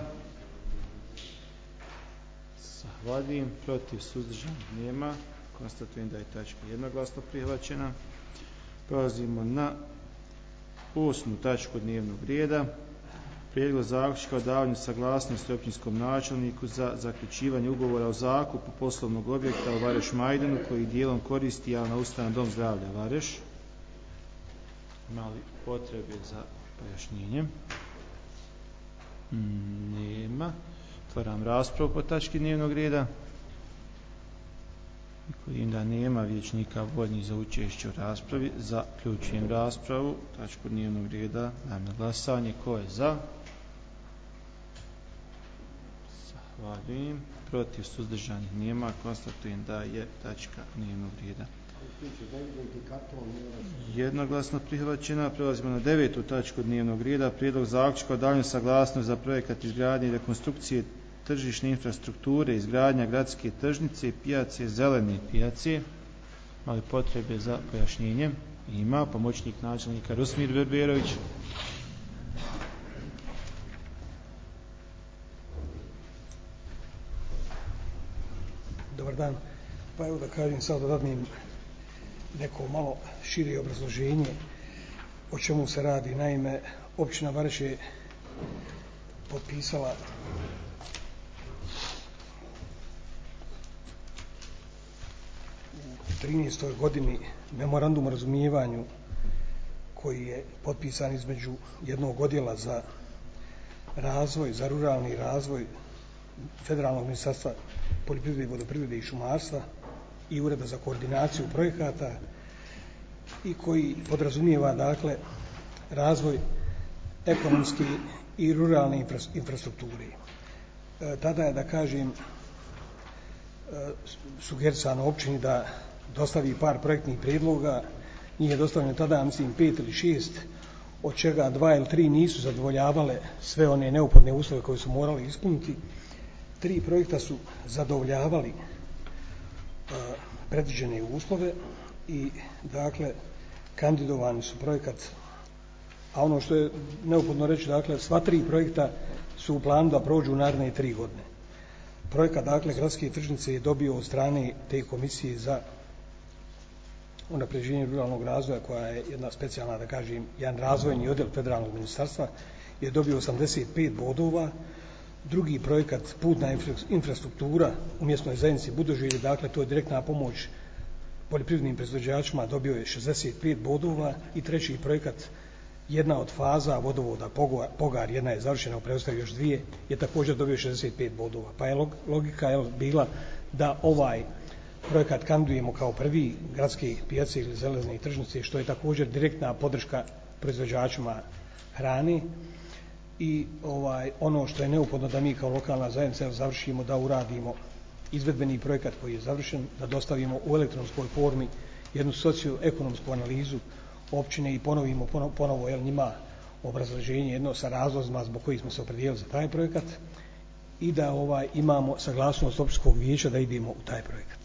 Zahvaljujem. Protiv, suzdržanih? Nema. Konstatujem da je tačka jednoglasno prihvaćena. Prelazimo na osmu tačku dnevnog reda. Prijedlog zaključka o davanju saglasnosti općinskom načelniku za zaključivanje ugovora o zakupu poslovnog objekta u Vareš Majdanu koji dijelom koristi javna ustanova Dom zdravlja Vareš. Ima li potrebe za pojašnjenje? Nema. Otvaram raspravu po tački dnevnog reda. Vidim da nema vijećnika voljnih za učešće u raspravi. Zaključujem raspravu. Tačku dnevnog reda dajem na glasanje. Ko je za? Zahvaljujem. Protiv, suzdržanih? Nema. Konstatujem da je tačka dnevnog reda jednoglasno prihvaćena. Prelazimo na devetu tačku dnevnog reda. Prijedlog zaključka o davanju saglasnosti za projekat izgradnje i rekonstrukcije tržišne infrastrukture, izgradnja gradske tržnice i pijace, zelene pijace. Ima li potrebe za pojašnjenje? Ima. Pomoćnik načelnika Rusmir Berberović. Dobar dan. Pa evo da kažem sad da dadnem neko malo šire obrazloženje o čemu se radi. Naime, općina Vareš je potpisala u trinaestoj godini memorandum o razumijevanju koji je potpisan između jednog odjela za razvoj, za ruralni razvoj Federalnog ministarstva poljoprivrede, vodoprivrede i šumarstva i Ureda za koordinaciju projekata i koji podrazumijeva dakle razvoj ekonomski i ruralne infrastrukture. E, tada je, da kažem, e, sugerisano općini da dostavi par projektnih prijedloga. Njih je dostavljeno tada, mislim, pet ili šest, od čega dva ili tri nisu zadovoljavale sve one neophodne uslove koje su morali ispuniti. Tri projekta su zadovoljavali uh, predviđene uslove i dakle kandidovani su projekat, a ono što je neophodno reći, dakle sva tri projekta su u planu da prođu u naredne tri godine. Projekat dakle gradske tržnice je dobio od strane te komisije za unapređenje ruralnog razvoja, koja je jedna specijalna, da kažem, jedan razvojni odjel Federalnog ministarstva, je dobio osamdeset pet bodova. Drugi projekat, putna infrastruktura u mjesnoj zajednici Budožilje, dakle to je direktna pomoć poljoprivrednim proizvođačima, dobio je šezdeset pet bodova. I treći projekat, jedna od faza vodovoda Pogar, jedna je završena, u preostaju još dvije, je također dobio šezdeset pet bodova. Pa je logika je bila da ovaj projekat kandidujemo kao prvi, gradske pijace ili zelene tržnice, što je također direktna podrška proizvođačima hrane. I ovaj, ono što je neophodno da mi kao lokalna zajednica završimo, da uradimo izvedbeni projekat koji je završen, da dostavimo u elektronskoj formi jednu socioekonomsku analizu općine i ponovimo ponovo, ponovo jel, njima obrazloženje jedno sa razlozima zbog kojih smo se opredijelili za taj projekat i da ovaj, imamo saglasnost općinskog vijeća da idemo u taj projekat.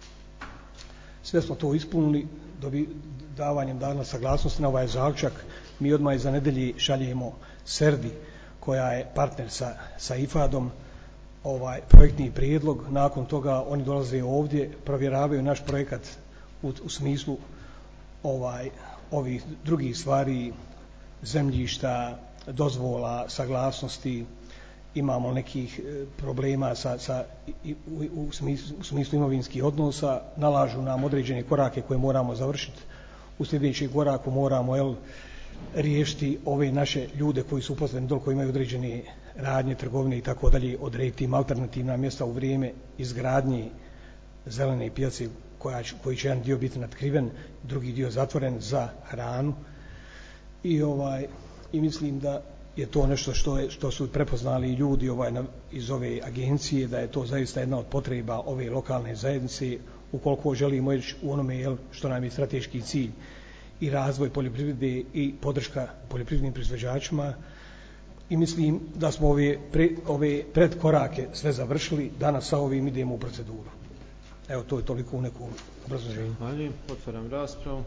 Sve smo to ispunili, dobi, davanjem dana saglasnosti na ovaj zaključak. Mi odmah iza nedelje šaljemo Serdi, koja je partner sa, sa I F A D-om, ovaj projektni prijedlog. Nakon toga oni dolaze ovdje, provjeravaju naš projekat u, u smislu ovaj ovih drugih stvari, zemljišta, dozvola, saglasnosti, imamo nekih problema sa, sa, u, u, smislu, u smislu imovinskih odnosa, nalažu nam određene korake koje moramo završiti. U sljedećem koraku moramo jel, riješiti ove naše ljude koji su uposleni dole, koji imaju određene radnje, trgovine i tako dalje, odrediti im alternativna mjesta u vrijeme izgradnje zelene pijace koja, koji će jedan dio biti natkriven, drugi dio zatvoren za hranu. I, ovaj, i mislim da je to nešto što, je, što su prepoznali ljudi ovaj, na, iz ove agencije, da je to zaista jedna od potreba ove lokalne zajednice ukoliko želimo ići u onome jel, što nam je strateški cilj i razvoj poljoprivrede i podrška poljoprivrednim proizvođačima. I mislim da smo ove, pre, ove predkorake sve završili, danas sa ovim idemo u proceduru. Evo, to je toliko u nekom obrazloženju. Hvala, otvaram raspravu.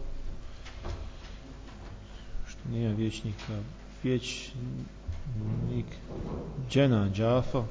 Što nije vijećnika, vijećnik Džena Đafa.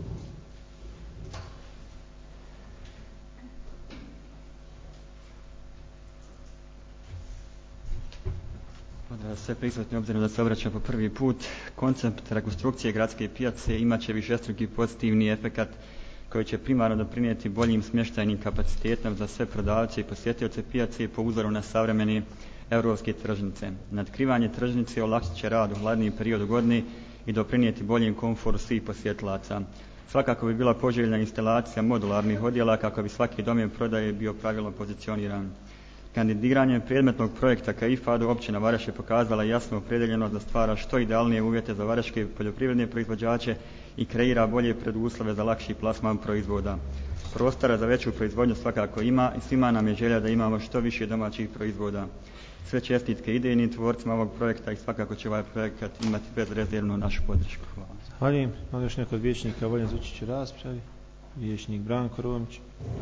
Da sve prisutni, obzirom da se obraća po prvi put, koncept rekonstrukcije gradske pijace imat će višestruki pozitivni efekat koji će primarno doprinijeti boljim smještajnim kapacitetom za sve prodavce i posjetioce pijace po uzoru na savremene europske tržnice. Natkrivanje tržnice olakšat će rad u hladniji periodu godine i doprinijeti boljem komforu svih posjetilaca. Svakako bi bila poželjna instalacija modularnih odjela kako bi svaki domen prodaje bio pravilno pozicioniran. Kandidiranjem predmetnog projekta ka I F A D-u općina Vareš je pokazala jasnu opredeljenost da stvara što idealnije uvjete za vareške poljoprivredne proizvođače i kreira bolje preduslove za lakši plasman proizvoda. Prostora za veću proizvodnju svakako ima i svima nam je želja da imamo što više domaćih proizvoda. Sve čestitke idejnim tvorcima ovog projekta i svakako će ovaj projekat imati bezrezervnu našu podršku. Hvala. Zahvaljujem. Malo još neko od vijećnika voljan za učešće u raspravi. Vijećnik Branko Romić.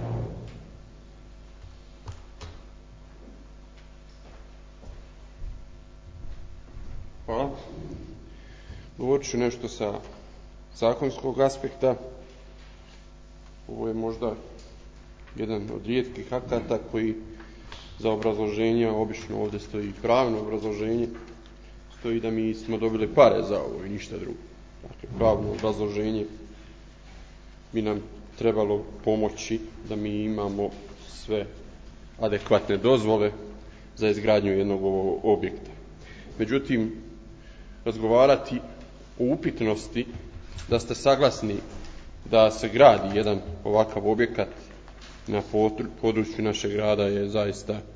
Hvala. Govorit ću nešto sa zakonskog aspekta. Ovo je možda jedan od rijetkih akata koji za obrazloženje, obično ovdje stoji pravno obrazloženje, stoji da mi smo dobili pare za ovo i ništa drugo. Dakle, pravno obrazloženje bi nam trebalo pomoći da mi imamo sve adekvatne dozvole za izgradnju jednog ovog objekta. Međutim, razgovarati o upitnosti da ste saglasni da se gradi jedan ovakav objekat na području našeg grada je zaista e,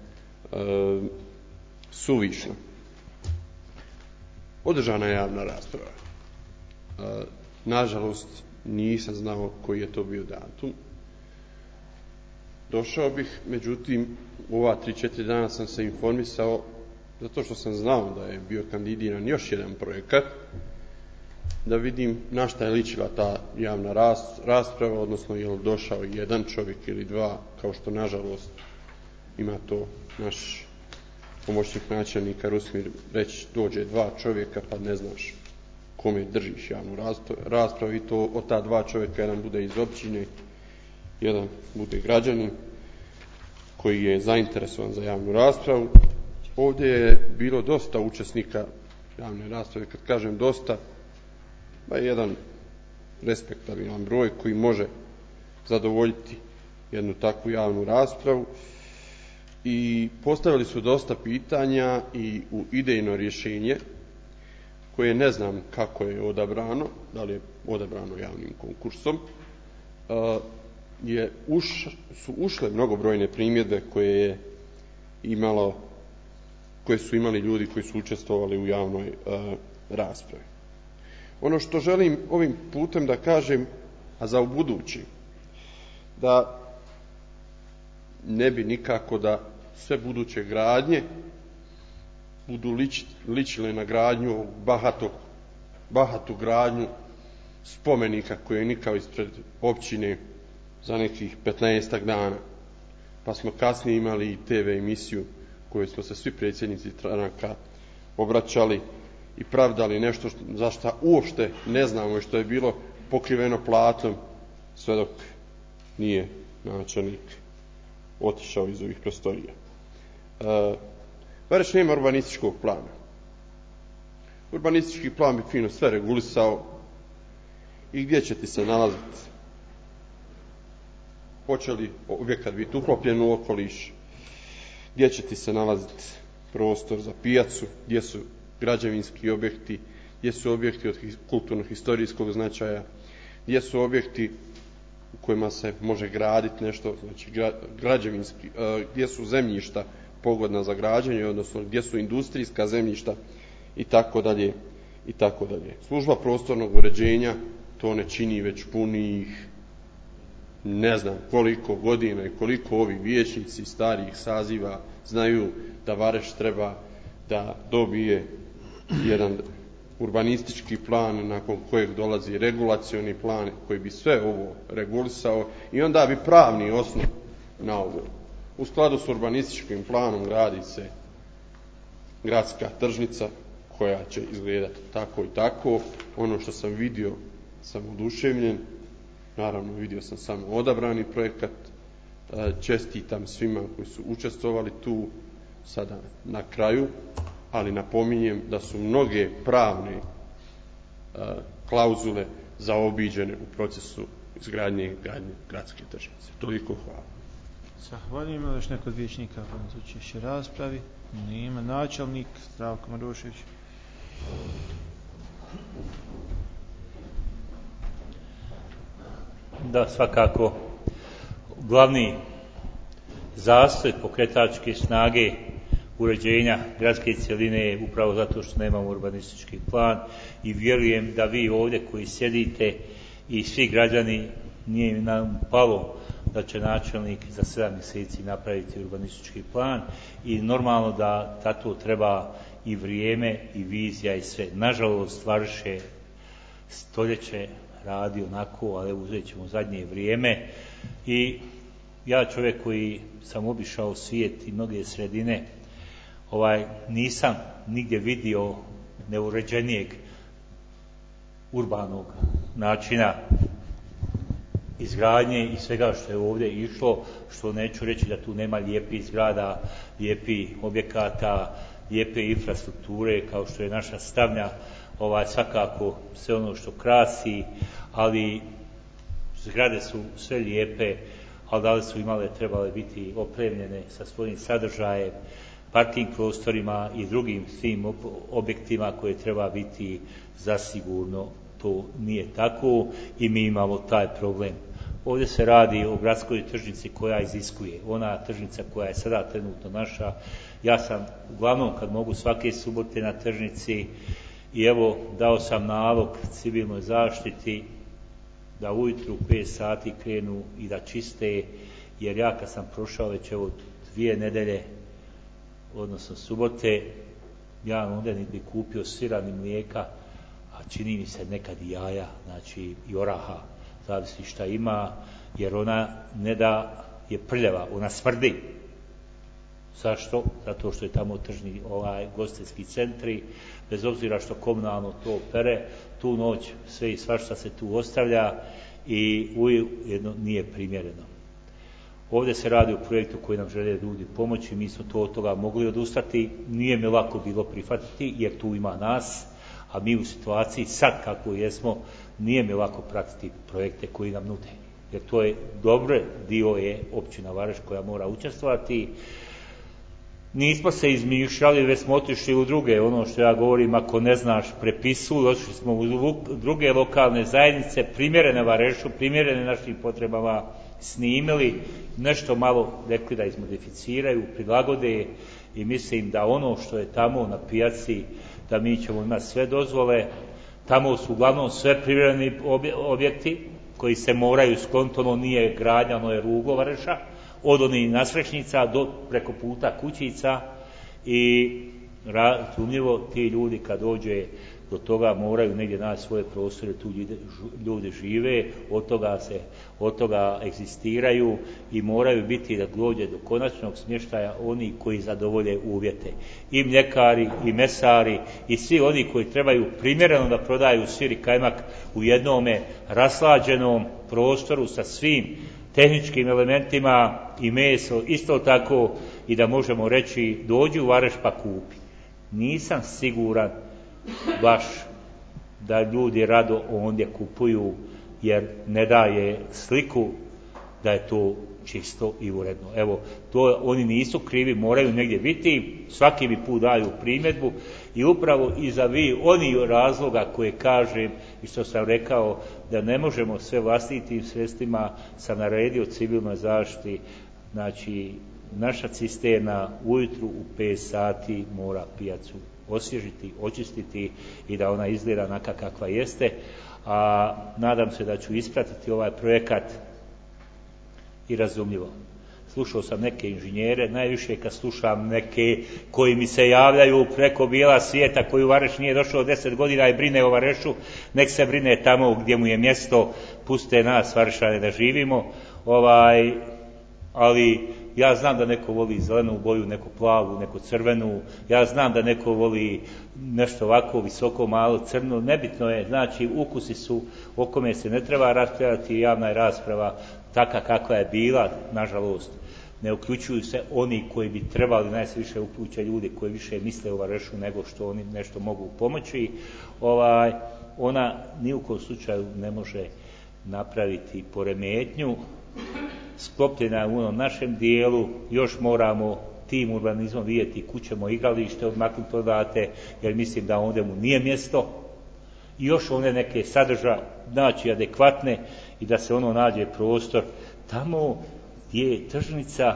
suvišno. Održana je javna rasprava. E, nažalost, nisam znao koji je to bio datum. Došao bih, međutim, u ova tri četiri dana sam se informisao zato što sam znao da je bio kandidiran još jedan projekat, da vidim na šta je ličila ta javna rasprava, odnosno je li došao jedan čovjek ili dva, kao što nažalost ima to naš pomoćnik načelnika Rusmir, reći dođe dva čovjeka pa ne znaš kome držiš javnu raspravu i to od ta dva čovjeka jedan bude iz općine, jedan bude građanin koji je zainteresovan za javnu raspravu. Ovdje je bilo dosta učesnika javne rasprave, kad kažem dosta, ba jedan respektabilan broj koji može zadovoljiti jednu takvu javnu raspravu i postavili su dosta pitanja i u idejno rješenje koje ne znam kako je odabrano, da li je odabrano javnim konkursom, je uš, su ušle mnogobrojne primjedbe koje je imalo koje su imali ljudi koji su učestvovali u javnoj uh, raspravi. Ono što želim ovim putem da kažem, a za ubudući, da ne bi nikako da sve buduće gradnje budu lič, ličile na gradnju bahatog, bahatu gradnju spomenika koji je nikao ispred općine za nekih petnaestak dana. Pa smo kasnije imali i te ve emisiju koje smo se svi predsjednici stranaka obraćali i pravdali nešto za što uopšte ne znamo i što je bilo pokriveno platom sve dok nije načelnik otišao iz ovih prostorija. Vareš nema urbanističkog plana. Urbanistički plan bi fino sve regulisao i gdje će ti se nalaziti. Hoće li objekat biti uklopljen u okoliš, gdje će ti se nalaziti prostor za pijacu, gdje su građevinski objekti, gdje su objekti od kulturno-historijskog značaja, gdje su objekti u kojima se može graditi nešto, znači građevinski, gdje su zemljišta pogodna za građenje, odnosno gdje su industrijska zemljišta i tako dalje i tako dalje. Služba prostornog uređenja to ne čini već punih ne znam koliko godina i koliko ovi vijećnici starijih saziva znaju da Vareš treba da dobije jedan urbanistički plan nakon kojeg dolazi regulacioni plan koji bi sve ovo regulisao i onda bi pravni osnov na ovo. U skladu s urbanističkim planom gradi se gradska tržnica koja će izgledati tako i tako. Ono što sam vidio sam oduševljen. Naravno, vidio sam samo odabrani projekat. Čestitam svima koji su učestvovali tu sada na kraju, ali napominjem da su mnoge pravne klauzule zaobiđene u procesu izgradnje i gradnje gradske tržnice. Toliko hvala. Zahvaljujem. Ima još neko od vijećnika koji učešće raspravi? Nema. Načelnik Zdravko Marošević. Da, svakako glavni zastoj pokretačke snage uređenja gradske cjeline je upravo zato što nemamo urbanistički plan i vjerujem da vi ovdje koji sjedite i svi građani nije nam palo da će načelnik za sedam mjeseci napraviti urbanistički plan i normalno da zato treba i vrijeme i vizija i sve. Nažalost, Vareš je stoljeće radi onako, ali uzet ćemo zadnje vrijeme i ja čovjek koji sam obišao svijet i mnoge sredine, ovaj, nisam nigdje vidio neuređenijeg urbanog načina izgradnje i svega što je ovdje išlo, što neću reći da tu nema lijepih zgrada, lijepih objekata, lijepe infrastrukture kao što je naša Stavnja, ovaj, svakako sve ono što krasi, ali zgrade su sve lijepe, ali da li su imale, trebale biti opremljene sa svojim sadržajem, parking prostorima i drugim svim objektima koje treba biti, zasigurno to nije tako i mi imamo taj problem. Ovdje se radi o gradskoj tržnici koja iziskuje. Ona tržnica koja je sada trenutno naša, ja sam uglavnom kad mogu svake subote na tržnici i evo dao sam nalog civilnoj zaštiti da ujutru u pet sati krenu i da čiste, jer ja kad sam prošao već evo dvije nedelje, odnosno subote, ja onda niti bi kupio sira ni mlijeka, a čini mi se nekad i jaja, znači i oraha, zavisi šta ima, jer ona ne da je prljava, ona smrdi. Zašto? Zato što je tamo tržni ovaj, gostinski centri, bez obzira što komunalno to pere, tu noć sve i svašta se tu ostavlja i ujedno nije primjereno. Ovdje se radi o projektu koji nam žele ljudi pomoći, mi smo to od toga mogli odustati, nije mi lako bilo prihvatiti jer tu ima nas, a mi u situaciji sad kako jesmo, nije mi lako pratiti projekte koji nam nude. Jer to je dobar dio je općina Vareš koja mora učestvovati. Nismo se izmišljali, već smo otišli u druge, ono što ja govorim, ako ne znaš prepisuj, otišli smo u druge lokalne zajednice, primjerene Varešu, primjerene našim potrebama, snimili, nešto malo rekli da izmodificiraju, prilagode i mislim da ono što je tamo na pijaci, da mi ćemo imati sve dozvole, tamo su uglavnom sve primjereni objekti koji se moraju skloniti, ono nije gradnja, ono je ruglo Vareša, od onih nasrećnica do preko puta kućica i razumljivo ti ljudi kad dođe do toga moraju negdje naći svoje prostore, tu ljudi žive, od toga se, od toga egzistiraju i moraju biti da dođe do konačnog smještaja oni koji zadovolje uvjete. I mljekari, i mesari, i svi oni koji trebaju primjereno da prodaju sir i kajmak u jednome raslađenom prostoru sa svim tehničkim elementima i meso, isto tako i da možemo reći dođi u Vareš pa kupi. Nisam siguran baš da ljudi rado ondje kupuju, jer ne daje sliku da je to čisto i uredno. Evo, to oni nisu krivi, moraju negdje biti, svaki mi put daju primjedbu i upravo iza vi oni razloga koje kažem i što sam rekao da ne možemo sve vlastitim sredstvima, sam naredio civilnoj zaštiti, znači naša cisterna ujutru u pet sati mora pijacu osvježiti, očistiti i da ona izgleda onaka kakva jeste, a nadam se da ću ispratiti ovaj projekat i razumljivo. Slušao sam neke inženjere, najviše kad slušam neke koji mi se javljaju preko bijela svijeta, koji u Vareš nije došao deset godina i brine o Varešu, nek se brine tamo gdje mu je mjesto, puste nas Varešane da živimo, ovaj, ali ja znam da neko voli zelenu boju, neko plavu, neko crvenu, ja znam da neko voli nešto ovako visoko, malo crno, nebitno je, znači ukusi su o kome se ne treba raspravljati, javna je rasprava taka kakva je bila, nažalost, ne uključuju se oni koji bi trebali, najviše uključe ljudi koji više misle o Varešu nego što oni nešto mogu pomoći, ovaj, ona ni u kojem slučaju ne može napraviti poremetnju, sklopljena u onom našem dijelu, još moramo tim urbanizmom vidjeti kućemo igralište, odmaknuti odate, jer mislim da ondje mu nije mjesto, i još one neke sadržaje naći adekvatne i da se ono nađe prostor tamo gdje je tržnica,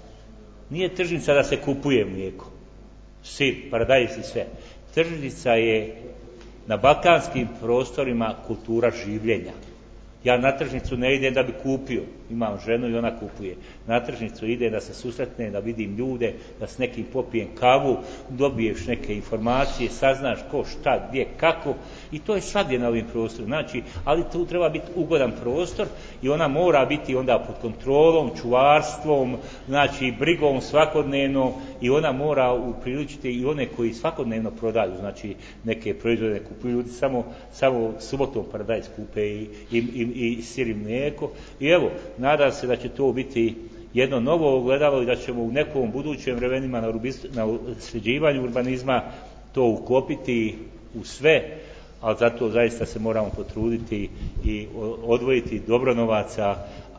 nije tržnica da se kupuje mlijeko, sir, paradajz i sve. Tržnica je na balkanskim prostorima kultura življenja. Ja na tržnicu ne idem da bi kupio, imam ženu i ona kupuje. Na tržnicu ide da se susretne, da vidim ljude, da s nekim popijem kavu, dobiješ neke informacije, saznaš ko, šta, gdje, kako, i to je svagdje na ovim prostorima. Znači, ali tu treba biti ugodan prostor i ona mora biti onda pod kontrolom, čuvarstvom, znači brigom svakodnevno, i ona mora upriličiti i one koji svakodnevno prodaju, znači neke proizvode kupuju ljudi samo, samo subotom paradajz kupe i, i, i i sir i mlijeko. I evo, nadam se da će to biti jedno novo ogledalo i da ćemo u nekom budućem vremenima na, na sređivanju urbanizma to uklopiti u sve, ali zato zaista se moramo potruditi i odvojiti dobro novaca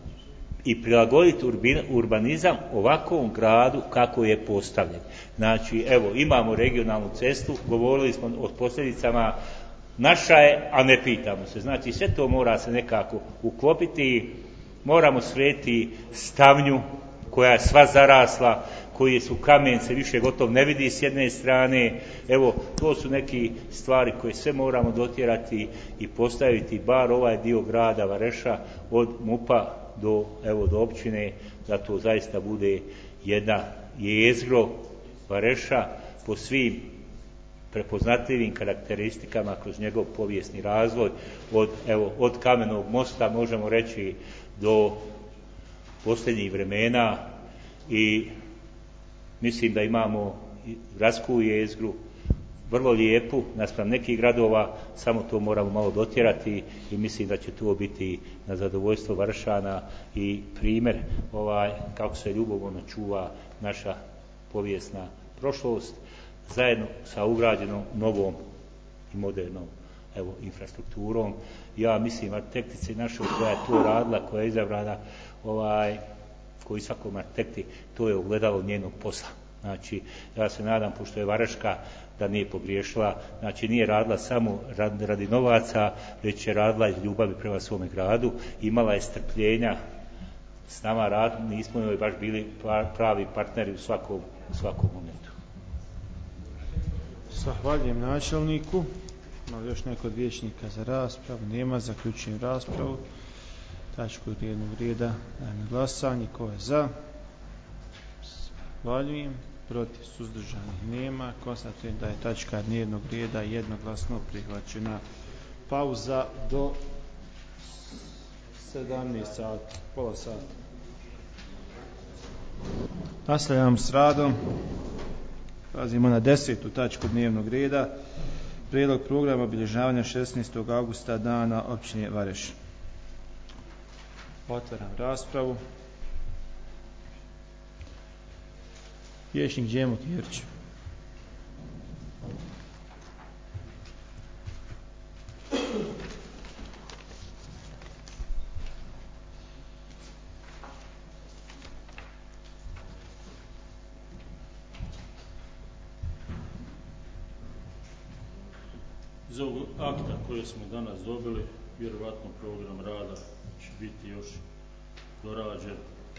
i prilagoditi urbanizam ovakvom gradu kako je postavljen. Znači, evo, imamo regionalnu cestu, govorili smo o posljedicama, naša je, a ne pitamo se. Znači, sve to mora se nekako uklopiti, moramo srediti stavnju koja je sva zarasla, koji su kamence, više gotovo ne vidi s jedne strane. Evo, to su neke stvari koje sve moramo dotjerati i postaviti bar ovaj dio grada Vareša od MUP-a do, evo, do općine, da to zaista bude jedna jezgro Vareša po svim prepoznatljivim karakteristikama kroz njegov povijesni razvoj, od, evo, od Kamenog mosta možemo reći do posljednjih vremena, i mislim da imamo gradsku jezgru vrlo lijepu naspram nekih gradova, samo to moramo malo dotjerati i mislim da će to biti na zadovoljstvo Varšana i primjer ovaj, kako se ljubomorno čuva naša povijesna prošlost zajedno sa ugrađenom novom i modernom, evo, infrastrukturom. Ja mislim arhitektici našoj koja je to radila, koja je izabrana, ovaj, koji svakom arhitekti, to je ogledalo njenog posla. Znači, ja se nadam, pošto je Vareška, da nije pogriješila, znači nije radila samo radi, radi novaca, već je radila iz ljubavi prema svome gradu, imala je strpljenja s nama rad, nismo joj baš bili pravi partneri u svakom, u svakom momentu. Zahvaljujem načelniku. Ima još neko od vijećnika za raspravu? Nema. Zaključujem raspravu. Tačku dnevnog reda na glasanje. Ko je za? Zahvaljujem. Protiv, suzdržanih nema. Konstatujem da je tačka dnevnog reda jednoglasno prihvaćena. Pauza do sedamnaest sati, pola sata. Nastavljamo s radom. Prelazimo na desetu tačku dnevnog reda. Prijedlog programa obilježavanja šesnaestog augusta dana općine Vareš. Otvaram raspravu. Vijećnik Đemo Tjerić. Iz ovog akta koje smo danas dobili, vjerovatno program rada će biti još dorađen.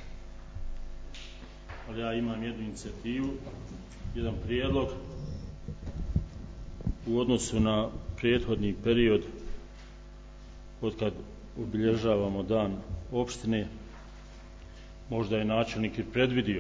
Ali ja imam jednu inicijativu, jedan prijedlog u odnosu na prethodni period od kad obilježavamo dan opštine. Možda je načelnik i predvidio,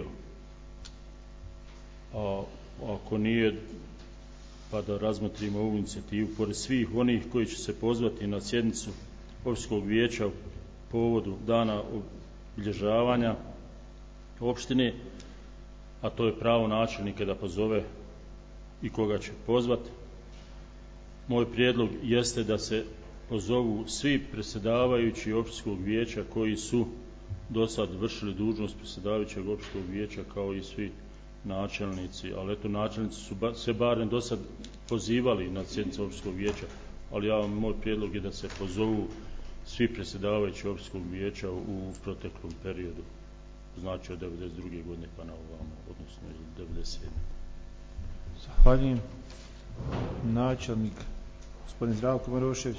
a ako nije, pa da razmotrimo ovu inicijativu, pored svih onih koji će se pozvati na sjednicu opštinskog vijeća u povodu dana obilježavanja opštine, a to je pravo načelnika da pozove i koga će pozvati. Moj prijedlog jeste da se pozovu svi predsjedavajući opštinskog vijeća koji su do sad vršili dužnost predsjedavajućeg opštinskog vijeća, kao i svi načelnici, ali eto, načelnici su ba, se barem do sad pozivali na sjednicu opštinskog vijeća, ali ja, moj prijedlog je da se pozovu svi predsjedavajući opštinskog vijeća u proteklom periodu, znači od devedeset druge godine pa na ovamo, odnosno devedeset sedme. Zahvaljujem. Načelnik, gospodin Zdravko Marošević.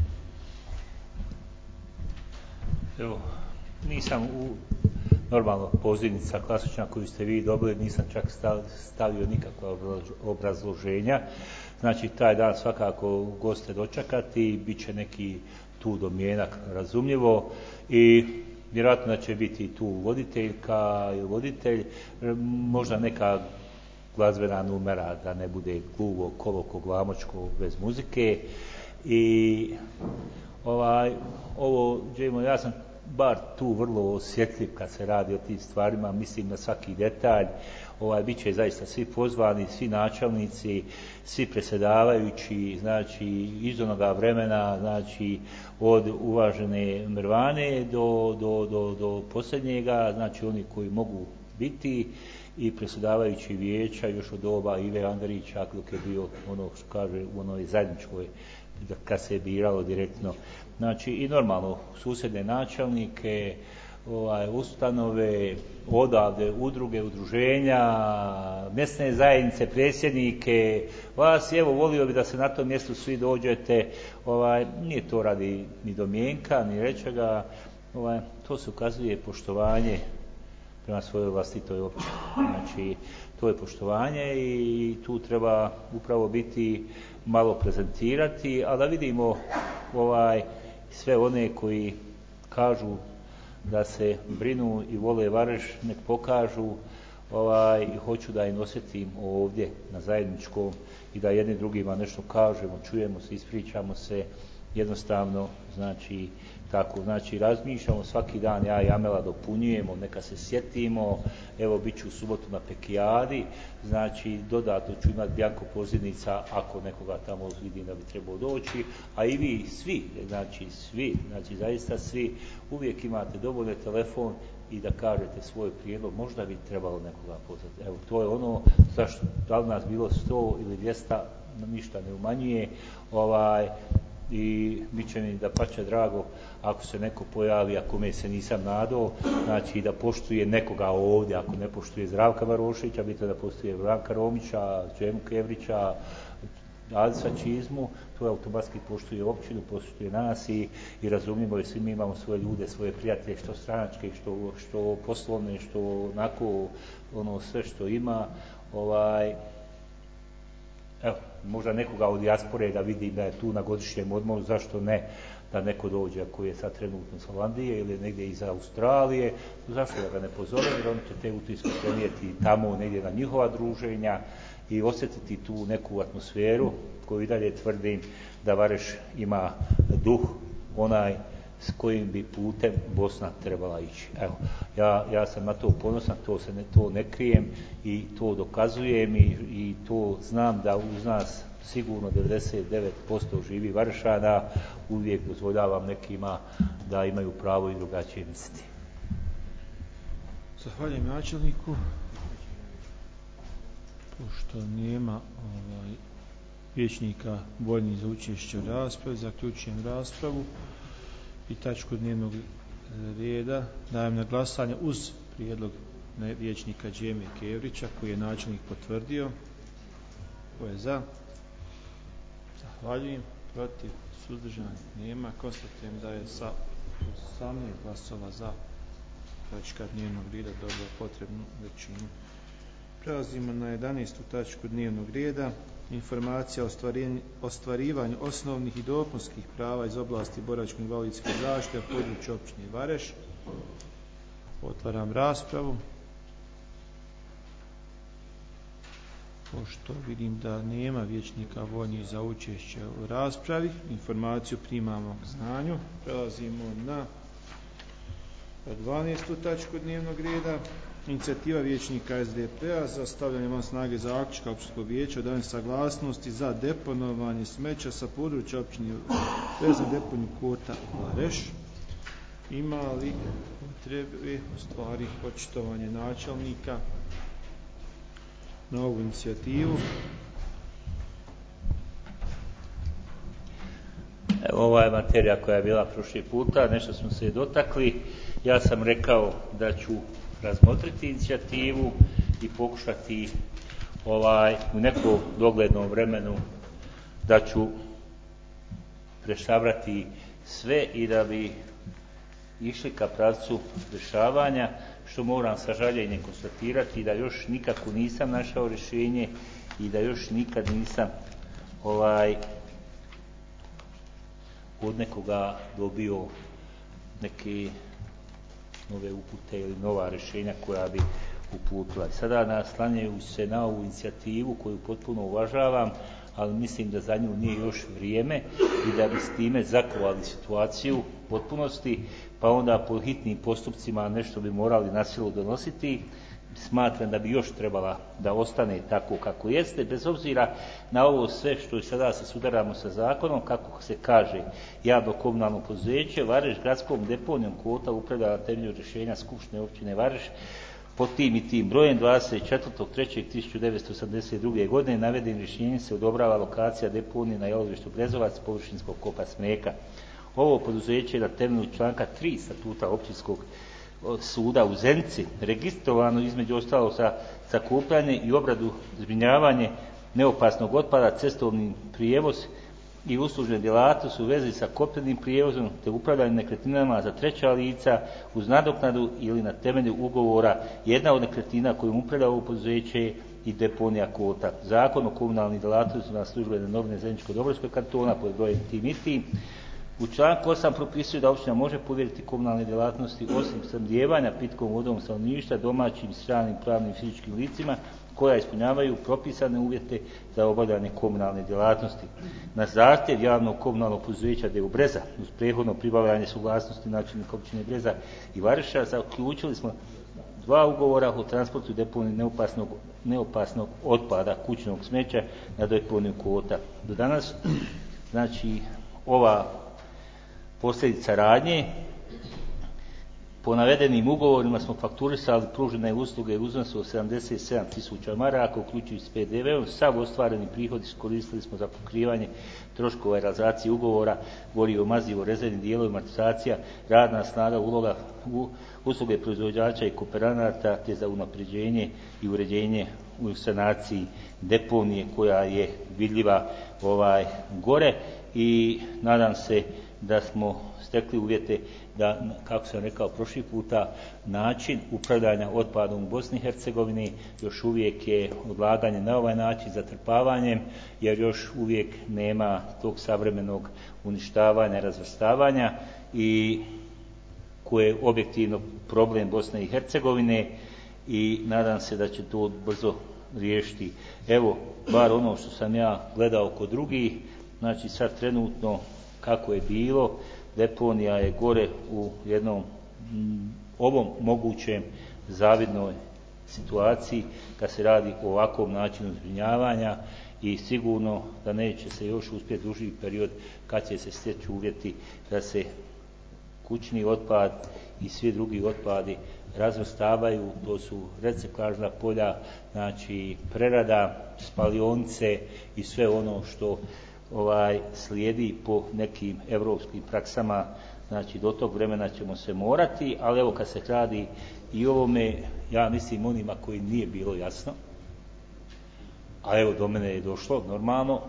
Evo, nisam u normalno pozivnica klasična koju ste vi dobili, nisam čak stavio nikakva obrazloženja. Znači, taj dan svakako goste dočekati, bit će neki tu domjenak, razumljivo, i vjerojatno da će biti tu voditeljka i voditelj, možda neka glazbena numera, da ne bude gluvo, koloko, glamočko, bez muzike. I ovaj, ovo, Džemo, ja sam bar tu vrlo osjetljiv kad se radi o tim stvarima, mislim na svaki detalj. Ovaj, bit će zaista svi pozvani, svi načelnici, svi predsjedavajući, znači iz onoga vremena, znači od uvažene Mrvane do, do, do, do posljednjega, znači oni koji mogu biti, i predsjedavajući vijeća još od doba Ive Andrića, dok je bio ono što kaže u onoj zajedničkoj, kad se je biralo direktno. Znači i normalno susjedne načelnike, ovaj, ustanove, odavde, udruge, udruženja, mjesne zajednice, predsjednike, vas, evo, volio bi da se na tom mjestu svi dođete, ovaj, nije to radi ni domjenka, ni rečega, ovaj, to se ukazuje poštovanje prema svojoj vlastitoj općini. Znači, to je poštovanje i tu treba upravo biti, malo prezentirati, a da vidimo ovaj, sve one koji kažu da se brinu i vole Vareš, nek pokažu, ovaj, i hoću da im osjetim ovdje na zajedničkom i da jedni drugima nešto kažemo, čujemo se, ispričamo se, jednostavno, znači, tako, znači, razmišljamo svaki dan, ja i Amela dopunjujemo, neka se sjetimo, evo, bit ću u subotu na Pekijadi, znači, dodatno ću imati bjanko pozivnica ako nekoga tamo vidim da bi trebao doći, a i vi svi, znači, svi, znači, zaista svi, uvijek imate dovoljno telefon i da kažete svoj prijedlog, možda bi trebalo nekoga pozvati. Evo, to je ono, zašto, da li nas bilo sto ili dvjesto, ništa ne umanjuje, ovaj, i bit će mi da pače drago ako se neko pojavi, ako me se nisam nadao, znači da poštuje nekoga ovdje, ako ne poštuje Zdravka Maroševića, biti da poštuje Vranka Romića, Džemu Kevrića, Adisa Čizmu, to automatski poštuje općinu, poštuje nas i, i razumijemo, jer svi mi imamo svoje ljude, svoje prijatelje, što stranačke, što, što poslovne, što onako, ono sve što ima, ovaj, evo, možda nekoga od dijaspore da vidim da je tu na godišnjem odmoru, zašto ne, da neko dođe ako je sad trenutno iz Holandije ili negdje iz Australije, zašto da ga ne pozove, jer oni će te utiske prenijeti tamo negdje na njihova druženja i osjetiti tu neku atmosferu koju i dalje tvrdim da Vareš ima duh onaj s kojim bi putem Bosna trebala ići. Evo, ja, ja sam na to ponosan, to se ne, to ne krijem i to dokazujem i, i to znam da uz nas sigurno devedeset devet posto živi Varšana, uvijek dozvoljavam nekima da imaju pravo i drugačije misliti. Zahvaljujem načelniku. Pošto nema ovaj, vijećnika voljnih za učešće u raspravi, zaključujem raspravu i tačku dnevnog reda dajem na glasanje uz prijedlog vijećnika Džeme Kevrića koji je načelnik potvrdio. Ko je za? Zahvaljujem. Protiv? Suzdržan? Nema. Konstatujem da je sa osamnaest glasova za tačka dnevnog reda dobila potrebnu većinu. Prelazimo na jedanaestu tačku dnevnog reda. Informacija o ostvarivanju osnovnih i dopunskih prava iz oblasti boračko-invalidske zaštite u području općine Vareš. Otvaram raspravu. Pošto vidim da nema vijećnika voljnih za učešće u raspravi, informaciju primamo k znanju. Prelazimo na dvanaestu tačku dnevnog reda. Inicijativa vijećnika S D P-a za stavljanje van snage zaključka općinskog vijeća o davanju saglasnosti za deponovanje smeća sa područja općine za deponiju Kota Vareš. Ima li potrebe u stvari očitovanje načelnika na ovu inicijativu? Evo, ova je materija koja je bila prošli puta, nešto smo se dotakli. Ja sam rekao da ću razmotriti inicijativu i pokušati ovaj, u nekom doglednom vremenu da ću rješavati sve i da bi išli ka pravcu rješavanja, što moram sa žaljenjem konstatirati da još nikako nisam našao rješenje i da još nikad nisam ovaj, od nekoga dobio neke nove upute ili nova rješenja koja bi uputila. Sada naslanjaju se na ovu inicijativu koju potpuno uvažavam, ali mislim da za nju nije još vrijeme i da bi s time zakovali situaciju u potpunosti, pa onda po hitnim postupcima nešto bi morali na silu donositi. Smatram da bi još trebala da ostane tako kako jeste, bez obzira na ovo sve što i sada se sudaramo sa zakonom, kako se kaže, javno komunalno poduzeće Vareš gradskom deponijom Kota upravlja na temelju rješenja Skupštine općine Vareš pod tim i tim brojem dvadeset četvrtog trećeg tisuću devetsto osamdeset druge. godine navedenim rješenjem se odobrava lokacija deponije na jalovištu Brezovac površinskog kopa Smeka. Ovo poduzeće je na temelju članka tri statuta općinskog suda u Zenici registrovano između ostalog za sakupljanje i obradu, zbrinjavanje neopasnog otpada, cestovni prijevoz i uslužne djelatnosti u vezi sa kopnenim prijevozom te upravljanje nekretninama za treća lica uz nadoknadu ili na temelju ugovora. Jedna od nekretnina kojom upravlja ovo poduzeće i deponija Kota. Zakon o komunalnim djelatnostima službene novine Zeničko-Dobrskog kantona pod brojem tim i tim u članku osam propisuje da općina može povjeriti komunalne djelatnosti osim snabdijevanja pitkom vodom stanovništva domaćim, stranim, pravnim i fizičkim licima koja ispunjavaju propisane uvjete za obavljanje komunalne djelatnosti. Na zahtjev javnog komunalnog poduzeća D U Breza uz prethodno pribavljanje suglasnosti načelnika općine Breza i Vareša zaključili smo dva ugovora o transportu i deponiji neopasnog, neopasnog otpada kućnog smeća na deponiju Kota. Do danas, znači, ova posljedica radnje, po navedenim ugovorima smo fakturisali pružene usluge u iznosu od sedamdeset sedam tisuća maraka, uključujući s P D V-om. Sav ostvareni prihod iskoristili smo za pokrivanje troškova i realizacije ugovora, gorivo, mazivo, rezervni dijelovi, amortizacija, radna snaga, uloga u usluge proizvođača i kooperanata, te za unapređenje i uređenje u sanaciji deponije koja je vidljiva ovaj gore i nadam se da smo stekli uvjete da, kako sam rekao prošli puta, način upravljanja otpadom u Bosni i Hercegovini još uvijek je odlaganje na ovaj način zatrpavanjem, jer još uvijek nema tog savremenog uništavanja, razvrstavanja i koje je objektivno problem Bosne i Hercegovine i nadam se da će to brzo riješiti. Evo, bar ono što sam ja gledao kod drugih, znači sad trenutno kako je bilo, deponija je gore u jednom m, ovom mogućem zavidnoj situaciji kad se radi o ovakvom načinu zbrinjavanja i sigurno da neće se još uspjeti duži period kad će se steći uvjeti da se kućni otpad i svi drugi otpadi razvrstavaju, to su reciklažna polja, znači prerada, spalionice i sve ono što ovaj slijedi po nekim europskim praksama. Znači do tog vremena ćemo se morati, ali evo kad se radi i ovome, ja mislim onima koji nije bilo jasno, a evo do mene je došlo normalno,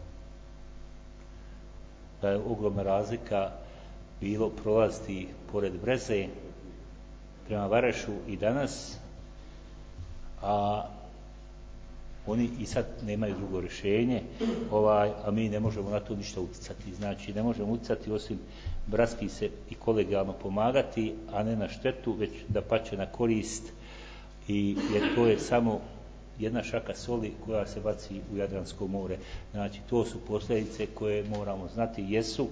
da je ogromna razlika bilo prolaziti pored Breze prema Varešu i danas, a oni i sad nemaju drugo rješenje, ovaj, a mi ne možemo na to ništa utjecati. Znači ne možemo utjecati osim bratski se i kolegijalno pomagati, a ne na štetu, već da pače na korist, i jer to je samo jedna šaka soli koja se baci u Jadransko more. Znači to su posljedice koje moramo znati jesu.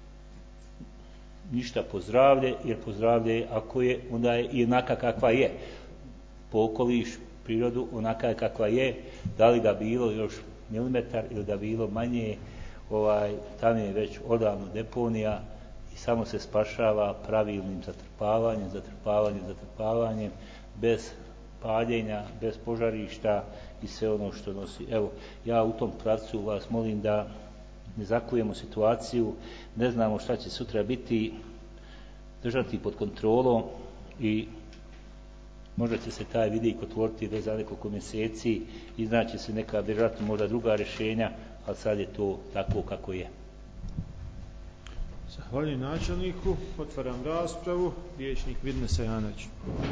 Ništa po zdravlje, jer po zdravlje ako je, onda je i onaka kakva je. Po okoliš, prirodu, onaka je kakva je. Da li ga bilo još milimetar ili da bilo manje, ovaj, tam je već odavno deponija i samo se spašava pravilnim zatrpavanjem, zatrpavanjem, zatrpavanjem, bez paljenja, bez požarišta i sve ono što nosi. Evo, ja u tom pravcu vas molim da ne zakujemo situaciju, ne znamo šta će sutra biti, držati pod kontrolom i možda će se taj vidik otvoriti već za nekoliko mjeseci, iznaći se neka vjerojatno možda druga rješenja, ali sad je to tako kako je. Zahvaljujem načelniku, otvaram raspravu, vijećnik Vidne Sajanović.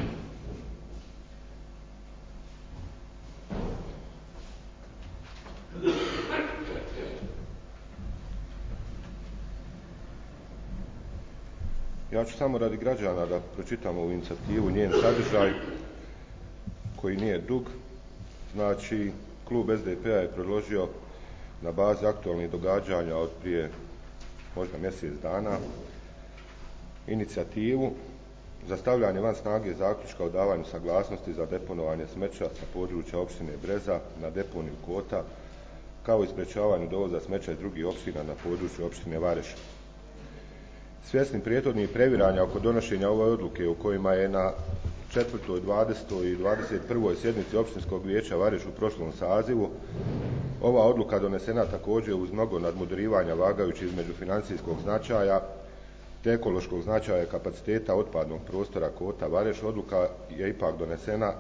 Ja ću samo radi građana da pročitam ovu inicijativu, njen sadržaj koji nije dug. Znači, klub es de pe a je predložio na bazi aktualnih događanja od prije možda mjesec dana inicijativu za stavljanje van snage zaključka o davanju saglasnosti za deponovanje smeća sa područja opštine Breza na deponiju Kota, kao i sprečavanju dovoza smeća iz drugih opština na području opštine Vareš. Svjesni prethodnih previranja oko donošenja ove odluke u kojima je na četvrtoj, dvadesetoj i dvadeset prvoj sjednici opštinskog vijeća Vareš u prošlom sazivu, ova odluka donesena također uz mnogo nadmudrivanja vagajući između financijskog značaja te ekološkog značaja kapaciteta otpadnog prostora Kota Vareš, odluka je ipak donesena.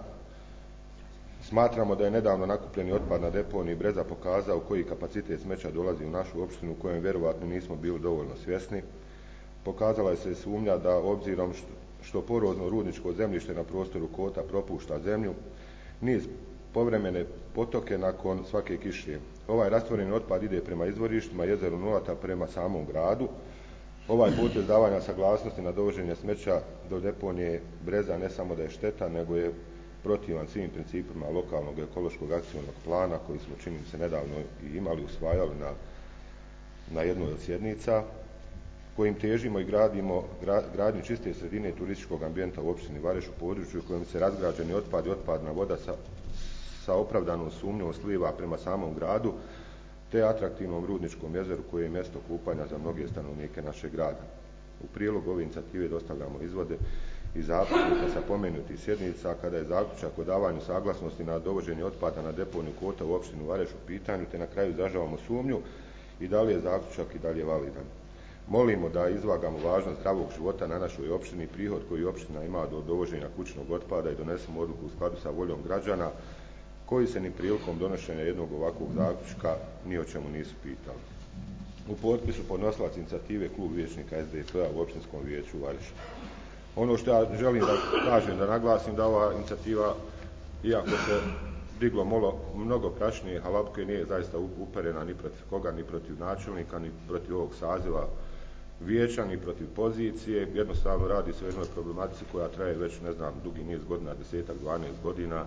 Smatramo da je nedavno nakupljeni otpad na deponiji Breza pokazao koji kapacitet smeća dolazi u našu opštinu, u kojem vjerovatno nismo bili dovoljno svjesni. Pokazala je se sumnja da obzirom što porozno rudničko zemljište na prostoru Kota propušta zemlju, niz povremene potoke nakon svake kiše. Ovaj rastvoreni otpad ide prema izvorištima, jezeru Nulata, prema samom gradu. Ovaj potez davanja saglasnosti na dovoženje smeća do deponije Breza ne samo da je šteta, nego je protivan svim principima lokalnog ekološkog akcionog plana koji smo, čini se, nedavno i imali, usvajali na, na jednoj od sjednica, kojim težimo i gradimo gradnju čiste sredine turističkog ambijenta u opštini Vareš, u području u kojem se razgrađeni otpad i otpadna voda sa, sa opravdanom sumnjom sliva prema samom gradu, te atraktivnom rudničkom jezeru koje je mjesto kupanja za mnoge stanovnike našeg grada. U prilog ove inicijative dostavljamo izvode i zapisnika sa pomenutih sjednica kada je zaključak o davanju saglasnosti na dovoženje otpada na deponiju Kota u opštinu Vareš u pitanju, te na kraju izražavamo sumnju i da li je zaključak i dalje validan. Molimo da izvagamo važnost zdravog života na našoj opštini, prihod koji opština ima do dovoženja kućnog otpada, i donesemo odluku u skladu sa voljom građana koji se ni prilikom donošenja jednog ovakvog zaključka ni o čemu nisu pitali. U potpisu podnosilac inicijative klub vijećnika es de pe a u opštinskom vijeću Vareš. Ono što ja želim da kažem, da naglasim, da ova inicijativa, iako se diglo molo, mnogo prašnije halapke, nije zaista uperena ni protiv koga, ni protiv načelnika, ni protiv ovog saziva vijeća, ni protiv pozicije. Jednostavno radi se o jednoj problematici koja traje već, ne znam, dugi niz godina, desetak, dvanaest godina,